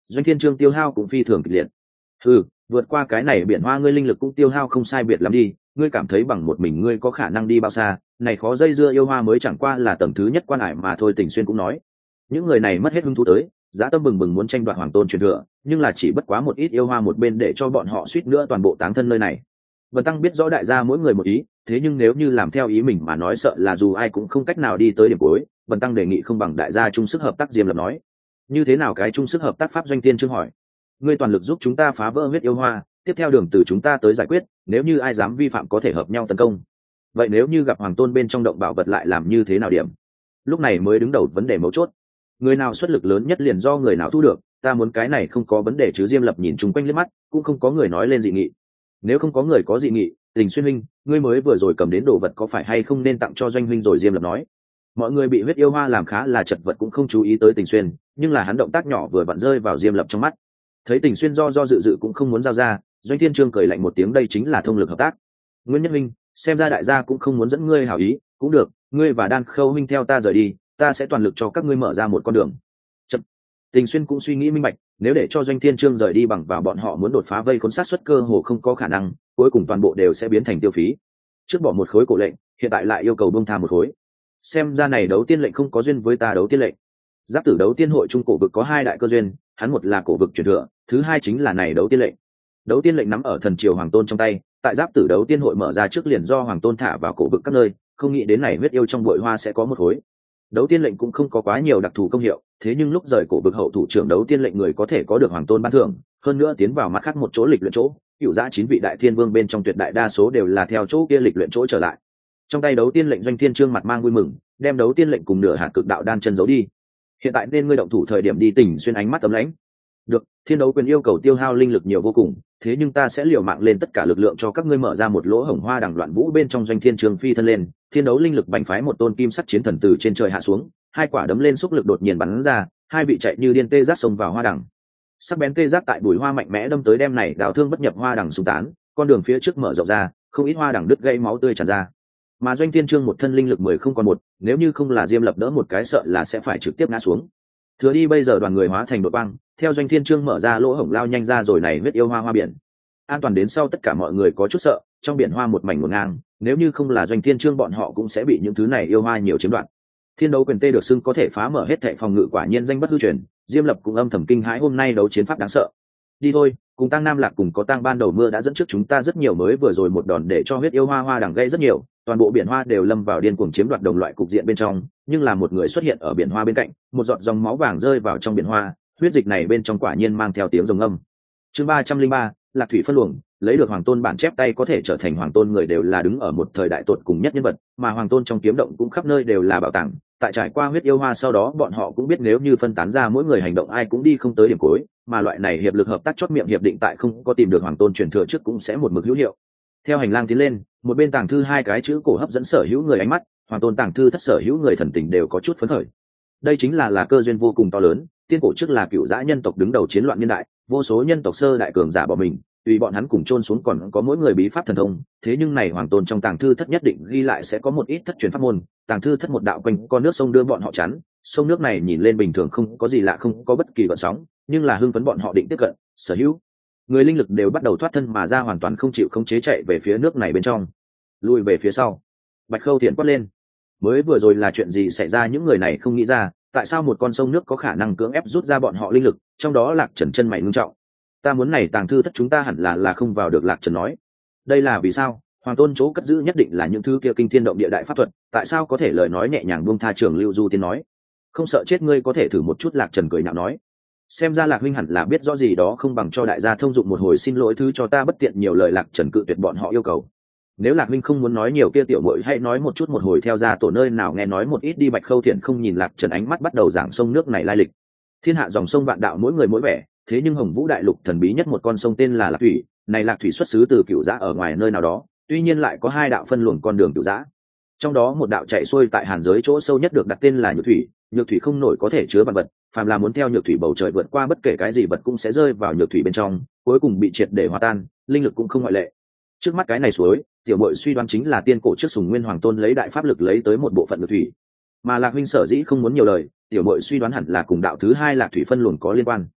Doanh Thiên Trương tiêu hao cũng phi thường kịch liệt. Ừ, vượt qua cái này biển hoa ngươi linh lực cũng tiêu hao không sai biệt lắm đi, ngươi cảm thấy bằng một mình ngươi có khả năng đi bao xa, này khó dây dưa yêu hoa mới chẳng qua là tầng thứ nhất quan hải mà thôi. Tình Xuyên cũng nói, những người này mất hết hứng thú tới, giá tâm bừng bừng muốn tranh đoạt hoàng tôn truyền thừa, nhưng là chỉ bất quá một ít yêu hoa một bên để cho bọn họ suýt nữa toàn bộ táng thân nơi này. Vân Tăng biết rõ đại gia mỗi người một ý, thế nhưng nếu như làm theo ý mình mà nói sợ là dù ai cũng không cách nào đi tới điểm cuối. Vân Tăng đề nghị không bằng đại gia chung sức hợp tác. Diêm Lập nói, như thế nào cái chung sức hợp tác pháp? Doanh Tiên Trương hỏi. Ngươi toàn lực giúp chúng ta phá vỡ huyết yêu hoa, tiếp theo đường từ chúng ta tới giải quyết, nếu như ai dám vi phạm có thể hợp nhau tấn công. Vậy nếu như gặp hoàng tôn bên trong động bảo vật lại làm như thế nào? Điểm lúc này mới đứng đầu vấn đề mấu chốt, người nào xuất lực lớn nhất liền do người nào thu được, ta muốn cái này không có vấn đề chứ? Diêm Lập nhìn chung quanh liếc mắt, cũng không có người nói lên dị nghị. Nếu không có người có dị nghị, Tình Xuyên huynh, ngươi mới vừa rồi cầm đến đồ vật có phải hay không nên tặng cho Doanh huynh rồi? Diêm Lập nói. Mọi người bị huyết yêu hoa làm khá là chật vật cũng không chú ý tới Tình Xuyên, nhưng là hắn động tác nhỏ vừa vặn rơi vào Diêm Lập trong mắt. Thấy Tình Xuyên do do dự dự cũng không muốn giao ra, Doanh Thiên Trương cười lạnh một tiếng, đây chính là thông lực hợp tác. Nguyên Nhất huynh, xem ra đại gia cũng không muốn dẫn ngươi hảo ý, cũng được, ngươi và Đan Khâu huynh theo ta rời đi, ta sẽ toàn lực cho các ngươi mở ra một con đường. Chậm. Tình Xuyên cũng suy nghĩ minh bạch, nếu để cho Doanh Thiên Trương rời đi bằng vào bọn họ muốn đột phá vây khốn sát suất cơ hồ không có khả năng, cuối cùng toàn bộ đều sẽ biến thành tiêu phí. Trước bỏ một khối cổ lệnh, hiện tại lại yêu cầu buông tha một khối. Xem ra này đấu tiên lệnh không có duyên với ta. Đấu tiên lệnh. Giáp Tử đấu tiên hội trung cổ vực có hai đại cơ duyên, hắn một là cổ vực truyền thừa, thứ hai chính là này đấu tiên lệnh. Đấu tiên lệnh nắm ở thần triều hoàng tôn trong tay, tại Giáp Tử đấu tiên hội mở ra trước liền do hoàng tôn thả vào cổ vực các nơi, không nghĩ đến này huyết yêu trong bội hoa sẽ có một khối. Đấu tiên lệnh cũng không có quá nhiều đặc thù công hiệu, thế nhưng lúc rời cổ vực hậu thủ trưởng đấu tiên lệnh người có thể có được hoàng tôn ban thưởng, hơn nữa tiến vào mắt khác một chỗ lịch luyện chỗ, cửu giã chín vị đại thiên vương bên trong tuyệt đại đa số đều là theo chỗ kia lịch luyện chỗ trở lại. Trong tay đấu tiên lệnh, Doanh Thiên Trương mặt mang vui mừng, đem đấu tiên lệnh cùng nửa hạt cực đạo đan chân giấu đi. Hiện tại nên ngươi động thủ thời điểm đi. Tình Xuyên ánh mắt ấm lãnh. Được, thiên đấu quyền yêu cầu tiêu hao linh lực nhiều vô cùng, thế nhưng ta sẽ liều mạng lên tất cả lực lượng cho các ngươi mở ra một lỗ hổng. Hoa đằng loạn vũ bên trong, Doanh Thiên Trương phi thân lên, thiên đấu linh lực bành phái một tôn kim sắc chiến thần từ trên trời hạ xuống, hai quả đấm lên xúc lực đột nhiên bắn ra, hai vị chạy như điên tê giác xông vào hoa đằng. Sắc bén tê giác tại bùi hoa mạnh mẽ đâm tới, đem này đào thương bất nhập hoa đằng xung tán, con đường phía trước mở rộng ra, không ít hoa đằng đứt gãy, máu tươi tràn ra. Mà Doanh Thiên Trương một thân linh lực mười không còn một, nếu như không là Diêm Lập đỡ một cái sợ là sẽ phải trực tiếp ngã xuống. Thừa đi bây giờ đoàn người hóa thành đội băng, theo Doanh Thiên Trương mở ra lỗ hổng lao nhanh ra rồi. này huyết yêu hoa hoa biển an toàn đến sau, tất cả mọi người có chút sợ, trong biển hoa một mảnh ngổn ngang, nếu như không là Doanh Thiên Trương bọn họ cũng sẽ bị những thứ này yêu hoa nhiều chiếm đoạt. Thiên đấu quyền tê được xưng có thể phá mở hết thệ phòng ngự, quả nhiên danh bất hư truyền. Diêm Lập cũng âm thầm kinh hãi, hôm nay đấu chiến pháp đáng sợ. Đi thôi, cùng Tăng Nam Lạc cùng có Tăng ban đầu mưa đã dẫn trước chúng ta rất nhiều, mới vừa rồi một đòn để cho huyết yêu hoa hoa đằng gây rất nhiều, toàn bộ biển hoa đều lâm vào điên cuồng chiếm đoạt đồng loại cục diện bên trong. Nhưng là một người xuất hiện ở biển hoa bên cạnh, một giọt dòng máu vàng rơi vào trong biển hoa, huyết dịch này bên trong quả nhiên mang theo tiếng rồng âm. Chương ba trăm linh ba, Lạc thủy phân luồng. Lấy được hoàng tôn bản chép tay có thể trở thành hoàng tôn người đều là đứng ở một thời đại tột cùng nhất nhân vật, mà hoàng tôn trong kiếm động cũng khắp nơi đều là bảo tàng. Tại trải qua huyết yêu hoa sau đó, bọn họ cũng biết nếu như phân tán ra mỗi người hành động ai cũng đi không tới điểm cuối, mà loại này hiệp lực hợp tác chót miệng hiệp định tại không có tìm được hoàng tôn truyền thừa trước cũng sẽ một mực hữu hiệu. Theo hành lang tiến lên, một bên tàng thư hai cái chữ cổ hấp dẫn sở hữu người ánh mắt, hoàng tôn tàng thư thất sở hữu người thần tình đều có chút phấn khởi. Đây chính là là cơ duyên vô cùng to lớn, tiên cổ trước là cựu dã nhân tộc đứng đầu chiến loạn niên đại, vô số nhân tộc sơ đại cường giả bỏ mình, tùy bọn hắn cùng chôn xuống, còn có mỗi người bí pháp thần thông. Thế nhưng này hoàng tôn trong tàng thư thất nhất định ghi lại sẽ có một ít thất truyền pháp môn. Tàng thư thất một đạo quanh con nước sông đưa bọn họ chắn, sông nước này nhìn lên bình thường không có gì lạ, không có bất kỳ gợn sóng, nhưng là hưng phấn bọn họ định tiếp cận, sở hữu người linh lực đều bắt đầu thoát thân mà ra, hoàn toàn không chịu khống chế chạy về phía nước này bên trong. Lùi về phía sau. Bạch Khâu Thiện quát lên. Mới vừa rồi là chuyện gì xảy ra? Những người này không nghĩ ra, tại sao một con sông nước có khả năng cưỡng ép rút ra bọn họ linh lực, trong đó Lạc Trần chân mày ngưng trọng. Ta muốn này tàng thư thất chúng ta hẳn là là không vào được. Lạc Trần nói. Đây là vì sao? Hoàng tôn chỗ cất giữ nhất định là những thứ kia kinh thiên động địa đại pháp thuật, tại sao có thể lời nói nhẹ nhàng buông tha? Trường Lưu Du Tiên nói. Không sợ chết ngươi có thể thử một chút. Lạc Trần cười nhạo nói. Xem ra Lạc huynh hẳn là biết rõ gì đó, không bằng cho đại gia thông dụng một hồi. Xin lỗi thứ cho ta bất tiện nhiều lời. Lạc Trần cự tuyệt bọn họ yêu cầu. Nếu Lạc huynh không muốn nói nhiều kia tiểu muội hãy nói một chút một hồi, theo ra tổ nơi nào nghe nói một ít đi. Bạch Khâu Thiện không nhìn Lạc Trần, ánh mắt bắt đầu giảng sông nước này lai lịch. Thiên hạ dòng sông vạn đạo, mỗi người mỗi vẻ, thế nhưng Hồng Vũ đại lục thần bí nhất một con sông tên là Lạc thủy, này Lạc thủy xuất xứ từ cựu giã ở ngoài nơi nào đó, tuy nhiên lại có hai đạo phân luồng con đường cựu giã, trong đó một đạo chạy xuôi tại hàn giới chỗ sâu nhất được đặt tên là Nhược thủy. Nhược thủy không nổi có thể chứa vạn vật, phàm là muốn theo Nhược thủy bầu trời vượt qua bất kể cái gì vật cũng sẽ rơi vào Nhược thủy bên trong, cuối cùng bị triệt để hòa tan, linh lực cũng không ngoại lệ. Trước mắt cái này suối, tiểu muội suy đoán chính là tiên cổ trước Sùng Nguyên Hoàng Tôn lấy đại pháp lực lấy tới một bộ phận Nhược thủy, mà Lạc huynh sở dĩ không muốn nhiều lời, tiểu muội suy đoán hẳn là cùng đạo thứ hai Lạc thủy phân luồng có liên quan.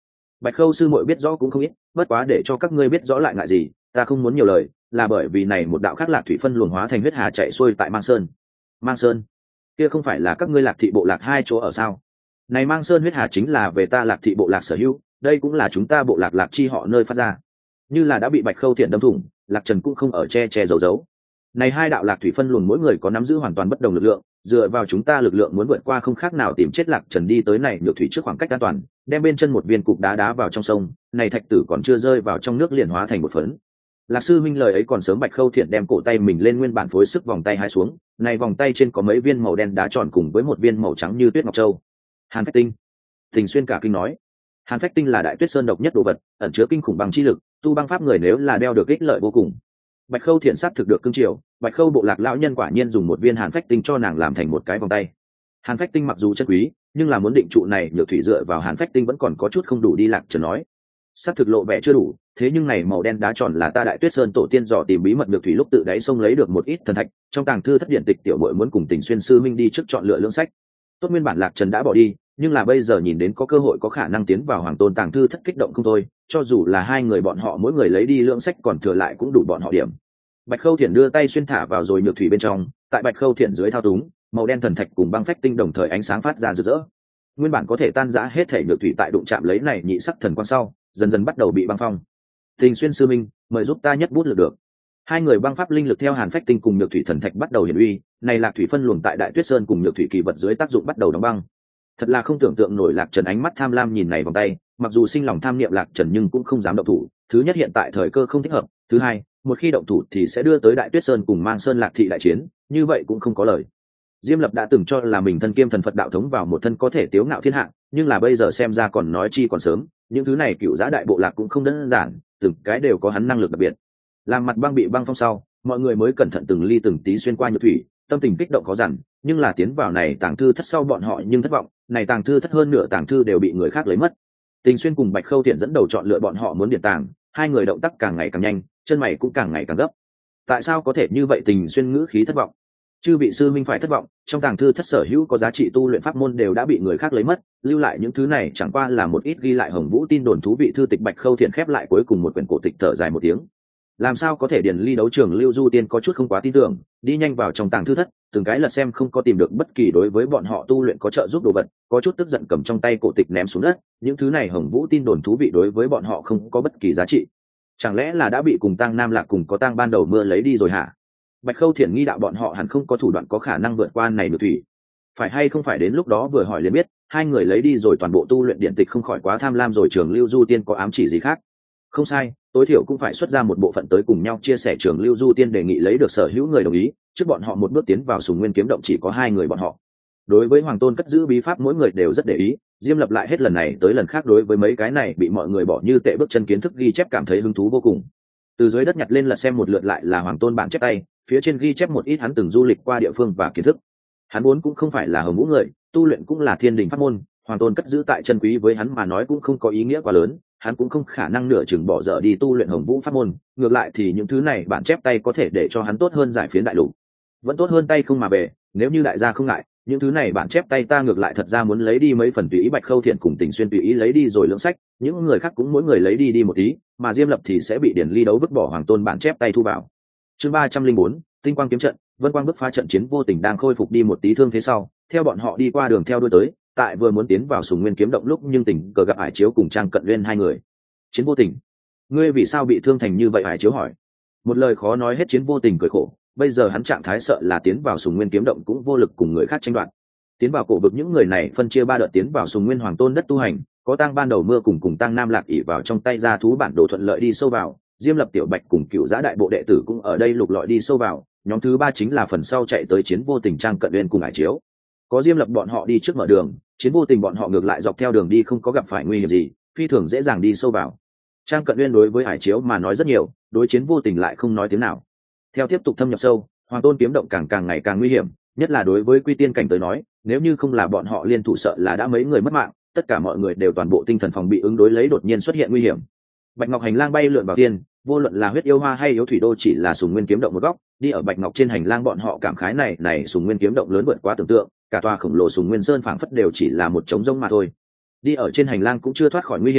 Bạch Khâu sư muội biết rõ cũng không ít, bất quá để cho các ngươi biết rõ lại ngại gì, ta không muốn nhiều lời, là bởi vì này một đạo khác lạc thủy phân luồng hóa thành huyết hà chạy xuôi tại Mang Sơn. Mang Sơn? Kia không phải là các ngươi Lạc thị bộ lạc hai chỗ ở sao? Này Mang Sơn huyết hà chính là về ta Lạc thị bộ lạc sở hữu, đây cũng là chúng ta bộ lạc Lạc chi họ nơi phát ra. Như là đã bị Bạch Khâu Thiện đâm thủng, Lạc Trần cũng không ở che che giấu giấu. Này hai đạo lạc thủy phân luồng mỗi người có nắm giữ hoàn toàn bất đồng lực lượng, dựa vào chúng ta lực lượng muốn vượt qua không khác nào tìm chết Lạc Trần đi tới này nhược thủy trước khoảng cách an toàn, đem bên chân một viên cục đá đá vào trong sông, này thạch tử còn chưa rơi vào trong nước liền hóa thành một phấn. Lạc sư minh lời ấy còn sớm. Bạch Khâu Thiện đem cổ tay mình lên nguyên bản phối sức vòng tay hai xuống, này vòng tay trên có mấy viên màu đen đá tròn cùng với một viên màu trắng như tuyết ngọc châu. Hàn Phách Tinh. Tình Xuyên cả kinh nói, Hàn Phách Tinh là Đại Tuyết Sơn độc nhất đồ vật, ẩn chứa kinh khủng băng chi lực, tu băng pháp người nếu là đeo được ích lợi vô cùng. Bạch Khâu Thiện sát thực được cương triều, Bạch Khâu bộ lạc lão nhân quả nhiên dùng một viên Hàn Phách Tinh cho nàng làm thành một cái vòng tay. Hàn Phách Tinh mặc dù chân quý, nhưng là muốn định trụ này nhược thủy dựa vào Hàn Phách Tinh vẫn còn có chút không đủ đi. Lạc Trần nói, sát thực lộ vẻ chưa đủ, thế nhưng này màu đen đá tròn là ta Đại Tuyết Sơn tổ tiên dò tìm bí mật nhược thủy lúc tự đáy sông lấy được một ít thần thạch, trong tàng thư thất điện tịch tiểu muội muốn cùng Tình Xuyên sư minh đi trước chọn lựa lưỡng sách. Tốt nguyên bản Lạc Trần đã bỏ đi, nhưng là bây giờ nhìn đến có cơ hội có khả năng tiến vào Hoàng Tôn tàng thư thất kích động không thôi, cho dù là hai người bọn họ mỗi người lấy đi lưỡng sách còn thừa lại cũng đủ bọn họ điểm. Bạch Khâu Thiện đưa tay xuyên thả vào rồi nhược thủy bên trong, tại Bạch Khâu Thiện dưới thao túng, màu đen thần thạch cùng băng phách tinh đồng thời ánh sáng phát ra rực rỡ. Nguyên bản có thể tan rã hết thể nhược thủy tại đụng chạm lấy này nhị sắc thần quang sau, dần dần bắt đầu bị băng phong. Tình Xuyên sư minh, mời giúp ta nhất bút lực được. Hai người băng pháp linh lực theo Hàn Phách Tinh cùng nhược thủy thần thạch bắt đầu hiển uy, này lạc thủy phân luồng tại Đại Tuyết Sơn cùng nhược thủy kỳ vật dưới tác dụng bắt đầu đóng băng. Thật là không tưởng tượng nổi. Lạc Trần ánh mắt tham lam nhìn này vòng tay, mặc dù sinh lòng tham niệm Lạc Trần nhưng cũng không dám động thủ. Thứ nhất, hiện tại thời cơ không thích hợp, thứ hai, một khi động thủ thì sẽ đưa tới Đại Tuyết Sơn cùng Mang Sơn Lạc thị đại chiến, như vậy cũng không có lời. Diêm Lập đã từng cho là mình thân kiêm thần Phật đạo thống vào một thân có thể tiếu ngạo thiên hạ, nhưng là bây giờ xem ra còn nói chi còn sớm, những thứ này cựu giá đại bộ lạc cũng không đơn giản, từng cái đều có hắn năng lực đặc biệt. Làm mặt băng bị băng phong sau, mọi người mới cẩn thận từng ly từng tí xuyên qua nhược thủy, tâm tình kích động khó dằn, nhưng là tiến vào này tàng thư thất sau bọn họ nhưng thất vọng, này tàng thư thất hơn nửa tàng thư đều bị người khác lấy mất. Tình Xuyên cùng Bạch Khâu Thiện dẫn đầu chọn lựa bọn họ muốn điện tàng, hai người động tác càng ngày càng nhanh, chân mày cũng càng ngày càng gấp. Tại sao có thể như vậy? Tình Xuyên ngữ khí thất vọng. Chư vị sư minh phải thất vọng, trong tàng thư thất sở hữu có giá trị tu luyện pháp môn đều đã bị người khác lấy mất, lưu lại những thứ này chẳng qua là một ít ghi lại Hồng Vũ tin đồn thú vị thư tịch. Bạch Khâu Thiện khép lại cuối cùng một quyển cổ tịch thở dài một tiếng. Làm sao có thể? Điền ly đấu trường Lưu Du Tiên có chút không quá tin tưởng, đi nhanh vào trong tàng thư thất, từng cái lật xem không có tìm được bất kỳ đối với bọn họ tu luyện có trợ giúp đồ vật, có chút tức giận cầm trong tay cổ tịch ném xuống đất. Những thứ này Hồng Vũ tin đồn thú vị đối với bọn họ không có bất kỳ giá trị, chẳng lẽ là đã bị cùng Tang Nam Lạc cùng có Tang ban đầu mưa lấy đi rồi hả? Bạch Khâu Thiện nghi đạo bọn họ hẳn không có thủ đoạn có khả năng vượt qua này nhược thủy, phải hay không phải đến lúc đó vừa hỏi liền biết. Hai người lấy đi rồi toàn bộ tu luyện điện tịch không khỏi quá tham lam rồi. Trường Lưu Du Tiên có ám chỉ gì khác? Không sai, tối thiểu cũng phải xuất ra một bộ phận tới cùng nhau chia sẻ. Trường Lưu Du Tiên đề nghị lấy được sở hữu người đồng ý, trước bọn họ một bước tiến vào Sùng Nguyên kiếm động chỉ có hai người bọn họ. Đối với Hoàng Tôn cất giữ bí pháp mỗi người đều rất để ý. Diêm Lập lại hết lần này tới lần khác đối với mấy cái này bị mọi người bỏ như tệ bước chân kiến thức ghi chép cảm thấy hứng thú vô cùng. Từ dưới đất nhặt lên lật xem một lượt lại là Hoàng Tôn bản chép tay, phía trên ghi chép một ít hắn từng du lịch qua địa phương và kiến thức. Hắn vốn cũng không phải là Hồng Vũ người, tu luyện cũng là thiên đình pháp môn, Hoàng Tôn cất giữ tại chân quý với hắn mà nói cũng không có ý nghĩa quá lớn, hắn cũng không khả năng nửa chừng bỏ dở đi tu luyện Hồng Vũ pháp môn. Ngược lại thì những thứ này bản chép tay có thể để cho hắn tốt hơn giải phiến đại lục, vẫn tốt hơn tay không mà về. Nếu như đại gia không ngại, những thứ này bản chép tay ta ngược lại thật ra muốn lấy đi mấy phần. Tùy ý Bạch Khâu Thiện cùng Tình Xuyên tùy ý lấy đi rồi lưỡng sách, những người khác cũng mỗi người lấy đi đi một tí, mà Diêm Lập thì sẽ bị Điển Ly đấu vứt bỏ Hoàng Tôn bản chép tay thu vào. Chương ba trăm linh bốn, Tinh Quang kiếm trận. Vân Quang bức phá trận. Chiến Vô Tình đang khôi phục đi một tí thương thế sau, theo bọn họ đi qua đường theo đuôi tới, tại vừa muốn tiến vào Sùng Nguyên kiếm động lúc nhưng tình cờ gặp Hải Chiếu cùng Trang Cận Uyên hai người. Chiến Vô Tình, ngươi vì sao bị thương thành như vậy? Hải Chiếu hỏi. Một lời khó nói hết. Chiến Vô Tình cười khổ, bây giờ hắn trạng thái sợ là tiến vào Sùng Nguyên kiếm động cũng vô lực cùng người khác tranh đoạt. Tiến vào cổ vực những người này phân chia ba đợt tiến vào Sùng Nguyên Hoàng Tôn đất tu hành, có Tang ban đầu mưa cùng cùng Tang Nam Lạc ỷ vào trong tay ra thú bản đồ thuận lợi đi sâu vào, Diêm Lập Tiểu Bạch cùng Cựu Giã đại bộ đệ tử cũng ở đây lục lọi đi sâu vào. Nhóm thứ ba chính là phần sau chạy tới Chiến Vô Tình, Trang Cận Uyên cùng Hải Chiếu. Có Diêm Lập bọn họ đi trước mở đường, Chiến Vô Tình bọn họ ngược lại dọc theo đường đi không có gặp phải nguy hiểm gì, phi thường dễ dàng đi sâu vào. Trang Cận Uyên đối với Hải Chiếu mà nói rất nhiều, đối Chiến Vô Tình lại không nói tiếng nào. Theo tiếp tục thâm nhập sâu, Hoàng Tôn kiếm động càng càng ngày càng nguy hiểm, nhất là đối với Quy Tiên cảnh tới nói, nếu như không là bọn họ liên thủ sợ là đã mấy người mất mạng. Tất cả mọi người đều toàn bộ tinh thần phòng bị ứng đối lấy đột nhiên xuất hiện nguy hiểm. Bạch Ngọc hành lang bay lượn vào tiên, vô luận là huyết yêu hoa hay yếu thủy đô chỉ là Sùng Nguyên kiếm động một góc. Đi ở Bạch Ngọc trên hành lang bọn họ cảm khái này này Sùng Nguyên kiếm động lớn vượt quá tưởng tượng, cả tòa khổng lồ Sùng Nguyên sơn phảng phất đều chỉ là một trống rỗng mà thôi. Đi ở trên hành lang cũng chưa thoát khỏi nguy hiểm,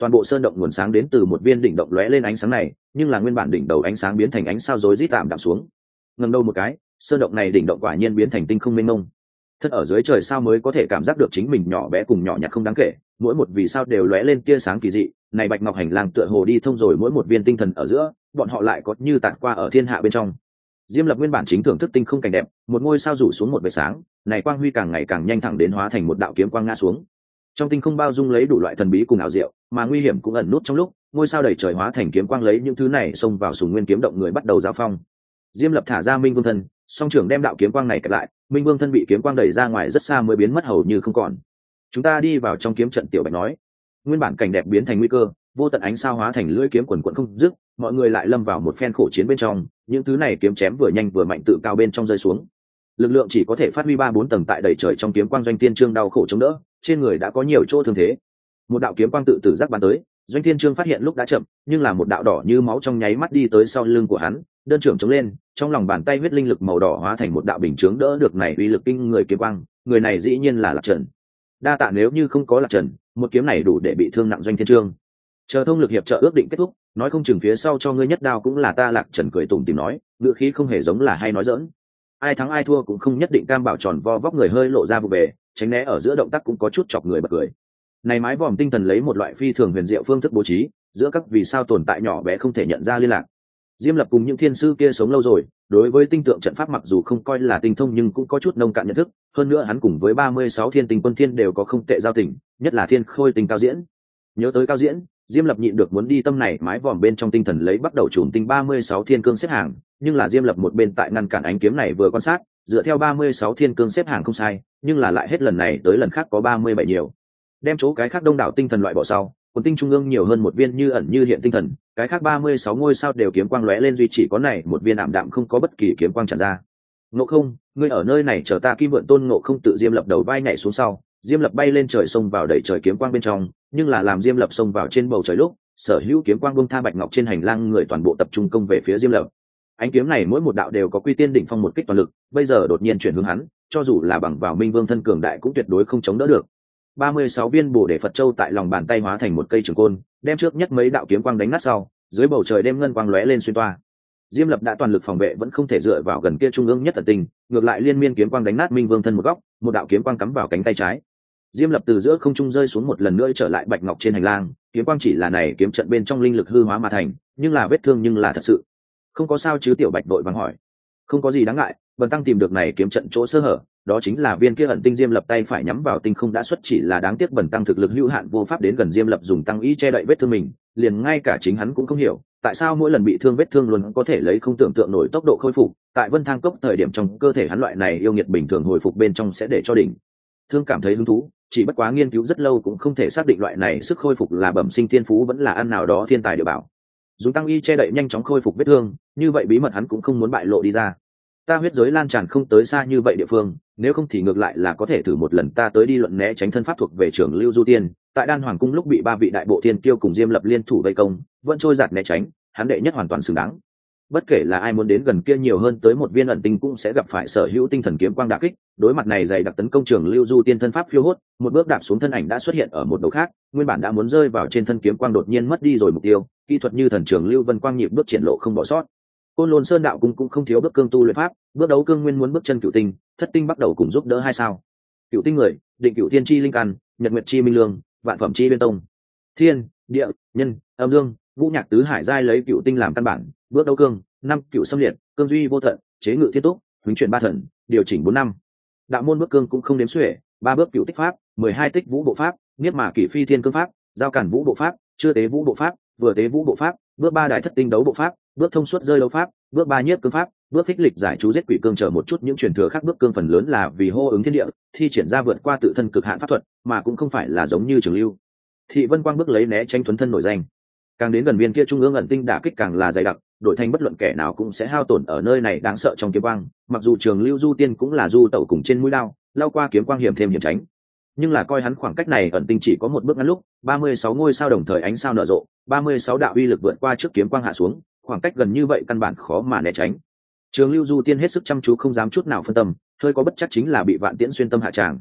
toàn bộ sơn động nguồn sáng đến từ một viên đỉnh động lóe lên ánh sáng này, nhưng là nguyên bản đỉnh đầu ánh sáng biến thành ánh sao rối rít tạm đạm xuống. Ngẩng đầu một cái, sơn động này đỉnh động quả nhiên biến thành tinh không mênh mông. Thật ở dưới trời sao mới có thể cảm giác được chính mình nhỏ bé cùng nhỏ nhặt không đáng kể, mỗi một vì sao đều lóe lên tia sáng kỳ dị. Này bạch ngọc hành lang tựa hồ đi thông rồi mỗi một viên tinh thần ở giữa, bọn họ lại có như tản qua ở thiên hạ bên trong. Diêm Lập nguyên bản chính thưởng thức tinh không cảnh đẹp, một ngôi sao rủ xuống một vệt sáng, này quang huy càng ngày càng nhanh thẳng đến hóa thành một đạo kiếm quang ngã xuống. Trong tinh không bao dung lấy đủ loại thần bí cùng ảo diệu, mà nguy hiểm cũng ẩn nút trong lúc, ngôi sao đầy trời hóa thành kiếm quang lấy những thứ này xông vào Sùng Nguyên kiếm động người bắt đầu giao phong. Diêm Lập thả ra Minh Vương thân, song trưởng đem đạo kiếm quang này kẹp lại, Minh Vương thân bị kiếm quang đẩy ra ngoài rất xa mới biến mất hầu như không còn. Chúng ta đi vào trong kiếm trận, Tiểu Bạch nói. Nguyên bản cảnh đẹp biến thành nguy cơ, vô tận ánh sao hóa thành lưỡi kiếm quần quần không dứt, mọi người lại lâm vào một phen khổ chiến bên trong, những thứ này kiếm chém vừa nhanh vừa mạnh tự cao bên trong rơi xuống. Lực lượng chỉ có thể phát huy ba bốn tầng tại đầy trời trong kiếm quang. Doanh Thiên Trương đau khổ chống đỡ, trên người đã có nhiều chỗ thương thế. Một đạo kiếm quang tự tử giác bắn tới, Doanh Thiên Trương phát hiện lúc đã chậm, nhưng là một đạo đỏ như máu trong nháy mắt đi tới sau lưng của hắn, đơn trưởng chống lên, trong lòng bàn tay huyết linh lực màu đỏ hóa thành một đạo bình chướng đỡ được này uy lực kinh người kiếm quang. Người này dĩ nhiên là Lạc Trần. Đa tạ, nếu như không có Lạc Trần, một kiếm này đủ để bị thương nặng Doanh Thiên Trương. Chờ thông lực hiệp trợ ước định kết thúc, nói không chừng phía sau cho ngươi nhất đao cũng là ta. Lạc Trần cười tủm tỉm nói, ngữ khí không hề giống là hay nói dỡn. Ai thắng ai thua cũng không nhất định cam bảo. Tròn vo vóc người hơi lộ ra vụ bề, tránh né ở giữa động tác cũng có chút chọc người bật cười. Này mái vòm tinh thần lấy một loại phi thường huyền diệu phương thức bố trí, giữa các vì sao tồn tại nhỏ bé không thể nhận ra liên lạc. Diêm Lập cùng những thiên sư kia sống lâu rồi, đối với tinh tượng trận pháp mặc dù không coi là tinh thông nhưng cũng có chút nông cạn nhận thức, hơn nữa hắn cùng với ba mươi sáu thiên tinh quân thiên đều có không tệ giao tình, nhất là thiên khôi tinh Cao Diễn. Nhớ tới Cao Diễn, Diêm Lập nhịn được muốn đi tâm này mái vòm bên trong tinh thần lấy bắt đầu chùm tinh ba mươi sáu thiên cương xếp hàng, nhưng là Diêm Lập một bên tại ngăn cản ánh kiếm này vừa quan sát, dựa theo ba mươi sáu thiên cương xếp hàng không sai, nhưng là lại hết lần này tới lần khác có ba mươi bảy nhiều. Đem chỗ cái khác đông đảo tinh thần loại bỏ sau, quần tinh trung ương nhiều hơn một viên như ẩn như hiện tinh thần, cái khác ba mươi sáu ngôi sao đều kiếm quang lóe lên, duy chỉ có này một viên ảm đạm không có bất kỳ kiếm quang tràn ra. Ngộ Không, ngươi ở nơi này chờ ta. Kim Vượn Tôn Ngộ Không tự Diêm Lập đầu vai nhảy xuống sau, Diêm Lập bay lên trời xông vào đẩy trời kiếm quang bên trong, nhưng là làm Diêm Lập xông vào trên bầu trời lúc, sở hữu kiếm quang bông tha bạch ngọc trên hành lang người toàn bộ tập trung công về phía Diêm Lập. Ánh kiếm này mỗi một đạo đều có quy tiên đỉnh phong một kích toàn lực, bây giờ đột nhiên chuyển hướng hắn, cho dù là bằng vào Minh Vương thân cường đại cũng tuyệt đối không chống đỡ được. ba mươi sáu viên Bồ Đề Phật Châu tại lòng bàn tay hóa thành một cây trường côn, đem trước nhất mấy đạo kiếm quang đánh nát sau, dưới bầu trời đêm ngân quang lóe lên xuyên toa. Diêm Lập đã toàn lực phòng vệ vẫn không thể dựa vào gần kia trung ương nhất tận tình, ngược lại liên miên kiếm quang đánh nát Minh Vương thân một góc, một đạo kiếm quang cắm vào cánh tay trái. Diêm Lập từ giữa không trung rơi xuống một lần nữa trở lại bạch ngọc trên hành lang, kiếm quang chỉ là này kiếm trận bên trong linh lực hư hóa mà thành, nhưng là vết thương nhưng là thật sự. Không có sao chứ? Tiểu Bạch đội vàng hỏi. Không có gì đáng ngại, Bần tăng tìm được này kiếm trận chỗ sơ hở, đó chính là viên kia ẩn tinh. Diêm Lập tay phải nhắm vào tinh không đã xuất, chỉ là đáng tiếc Bần tăng thực lực hữu hạn vô pháp đến gần. Diêm Lập dùng tăng ý che đậy vết thương mình, liền ngay cả chính hắn cũng không hiểu tại sao mỗi lần bị thương vết thương luôn có thể lấy không tưởng tượng nổi tốc độ khôi phục. Tại Vân Thang Cốc thời điểm trong cơ thể hắn loại này yêu nghiệt bình thường hồi phục bên trong sẽ để cho đỉnh thương cảm thấy hứng thú, chỉ bất quá nghiên cứu rất lâu cũng không thể xác định loại này sức khôi phục là bẩm sinh thiên phú vẫn là ăn nào đó thiên tài địa bảo. Dùng tăng y che đậy nhanh chóng khôi phục vết thương, như vậy bí mật hắn cũng không muốn bại lộ đi ra. Ta huyết giới lan tràn không tới xa như vậy địa phương, nếu không thì ngược lại là có thể thử một lần. Ta tới đi luận né tránh thân pháp thuộc về trưởng Lưu Du Tiên, tại Đan Hoàng cung lúc bị ba vị đại bộ thiên kiêu cùng Diêm Lập liên thủ vây công, vẫn trôi giạt né tránh, hắn đệ nhất hoàn toàn xứng đáng. Bất kể là ai muốn đến gần kia nhiều hơn tới một viên ẩn tinh cũng sẽ gặp phải sở hữu tinh thần kiếm quang đả kích. Đối mặt này dày đặc tấn công, trưởng Lưu Du Tiên thân pháp phiêu hốt, một bước đạp xuống thân ảnh đã xuất hiện ở một đầu khác, nguyên bản đã muốn rơi vào trên thân kiếm quang đột nhiên mất đi rồi mục tiêu, kỹ thuật như thần trưởng Lưu Vân Quang nhịp bước triển lộ không bỏ sót. Côn Lôn Sơn đạo cung cũng không thiếu bước cương tu luyện pháp, bước đấu cương nguyên muốn bước chân cửu tinh, thất tinh bắt đầu cùng giúp đỡ hai sao. Cửu tinh người, định cửu thiên chi linh căn, nhật nguyệt chi minh lương, vạn phẩm chi bên tông. Thiên, địa, nhân, âm dương, ngũ nhạc tứ hải giai lấy cửu tinh làm căn bản, bước đấu cương, năm cửu xâm liệt, cương duy vô tận, chế ngự thiên túc, huấn chuyển ba thần, điều chỉnh bốn năm. Đạo môn bước cương cũng không đếm xuể, ba bước cửu tích pháp, mười hai tích vũ bộ pháp, niết mà kỷ phi thiên cương pháp, giao cản vũ bộ pháp, chưa tế vũ bộ pháp, vừa tế vũ bộ pháp, bước ba đại thất tinh đấu bộ pháp, bước thông suốt rơi đấu pháp, bước ba nhiếp cương pháp, bước phích lịch giải chú giết quỷ cương, chờ một chút những truyền thừa khác. Bước cương phần lớn là vì hô ứng thiên địa, thi triển ra vượt qua tự thân cực hạn pháp thuật, mà cũng không phải là giống như Trường Lưu Thị Vân Quang bước lấy né tránh thuấn thân nổi danh. Càng đến gần viên kia trung ương ẩn tinh đả kích càng là dày đặc, đổi thành bất luận kẻ nào cũng sẽ hao tổn ở nơi này đáng sợ trong kiếm quang. Mặc dù Trường Lưu Du Tiên cũng là du tẩu cùng trên mũi lao, lao qua kiếm quang hiểm thêm hiểm tránh, nhưng là coi hắn khoảng cách này ẩn tinh chỉ có một bước ngắn lúc, ba mươi sáu ngôi sao đồng thời ánh sao nở rộ, ba mươi sáu đạo uy lực vượt qua trước kiếm quang hạ xuống, khoảng cách gần như vậy căn bản khó mà né tránh. Trường Lưu Du Tiên hết sức chăm chú không dám chút nào phân tâm, hơi có bất chắc chính là bị Vạn Tiễn xuyên tâm hạ tràng.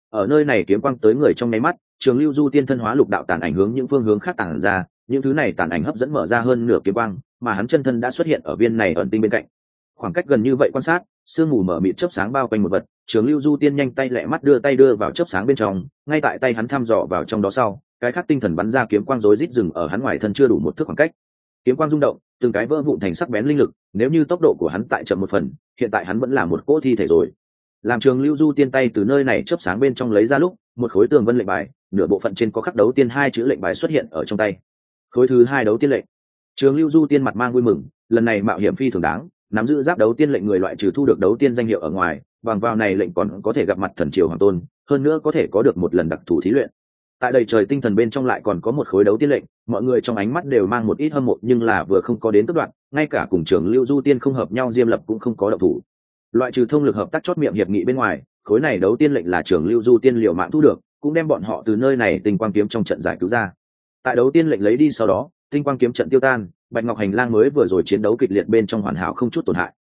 Ở nơi này kiếm quang tới người trong nháy mắt, Trường Lưu Du Tiên thân hóa lục đạo tàn ảnh hướng những phương hướng khác tản ra, những thứ này tàn ảnh hấp dẫn mở ra hơn nửa kiếm quang, mà hắn chân thân đã xuất hiện ở viên này ẩn tinh bên cạnh. Khoảng cách gần như vậy quan sát, sương mù mở mịt chớp sáng bao quanh một vật, Trường Lưu Du Tiên nhanh tay lẹ mắt đưa tay đưa vào chớp sáng bên trong, ngay tại tay hắn thăm dò vào trong đó sau, cái khác tinh thần bắn ra kiếm quang rối rít dừng ở hắn ngoài thân chưa đủ một thước khoảng cách. Kiếm quang rung động, từng cái vỡ vụn thành sắc bén linh lực, nếu như tốc độ của hắn tại chậm một phần, hiện tại hắn vẫn là một cỗ thi thể rồi. Làm Trường Lưu Du Tiên tay từ nơi này chớp sáng bên trong lấy ra lúc, một khối tường vân lệnh bài, nửa bộ phận trên có khắc đấu tiên hai chữ lệnh bài xuất hiện ở trong tay. Khối thứ hai đấu tiên lệnh. Trường Lưu Du Tiên mặt mang vui mừng, lần này mạo hiểm phi thường đáng, nắm giữ giáp đấu tiên lệnh người loại trừ thu được đấu tiên danh hiệu ở ngoài, bằng vào này lệnh còn có thể gặp mặt thần triều hoàng tôn, hơn nữa có thể có được một lần đặc thù thí luyện. Tại đầy trời tinh thần bên trong lại còn có một khối đấu tiên lệnh, mọi người trong ánh mắt đều mang một ít hâm mộ, nhưng là vừa không có đến cấp đoạn, ngay cả cùng Trường Lưu Du Tiên không hợp nhau Diêm Lập cũng không có động thủ. Loại trừ thông lực hợp tác chót miệng hiệp nghị bên ngoài, khối này đấu tiên lệnh là Trường Lưu Du Tiên liều mạng thu được, cũng đem bọn họ từ nơi này tinh quang kiếm trong trận giải cứu ra. Tại đấu tiên lệnh lấy đi sau đó, tinh quang kiếm trận tiêu tan, Bạch Ngọc hành lang mới vừa rồi chiến đấu kịch liệt bên trong hoàn hảo không chút tổn hại.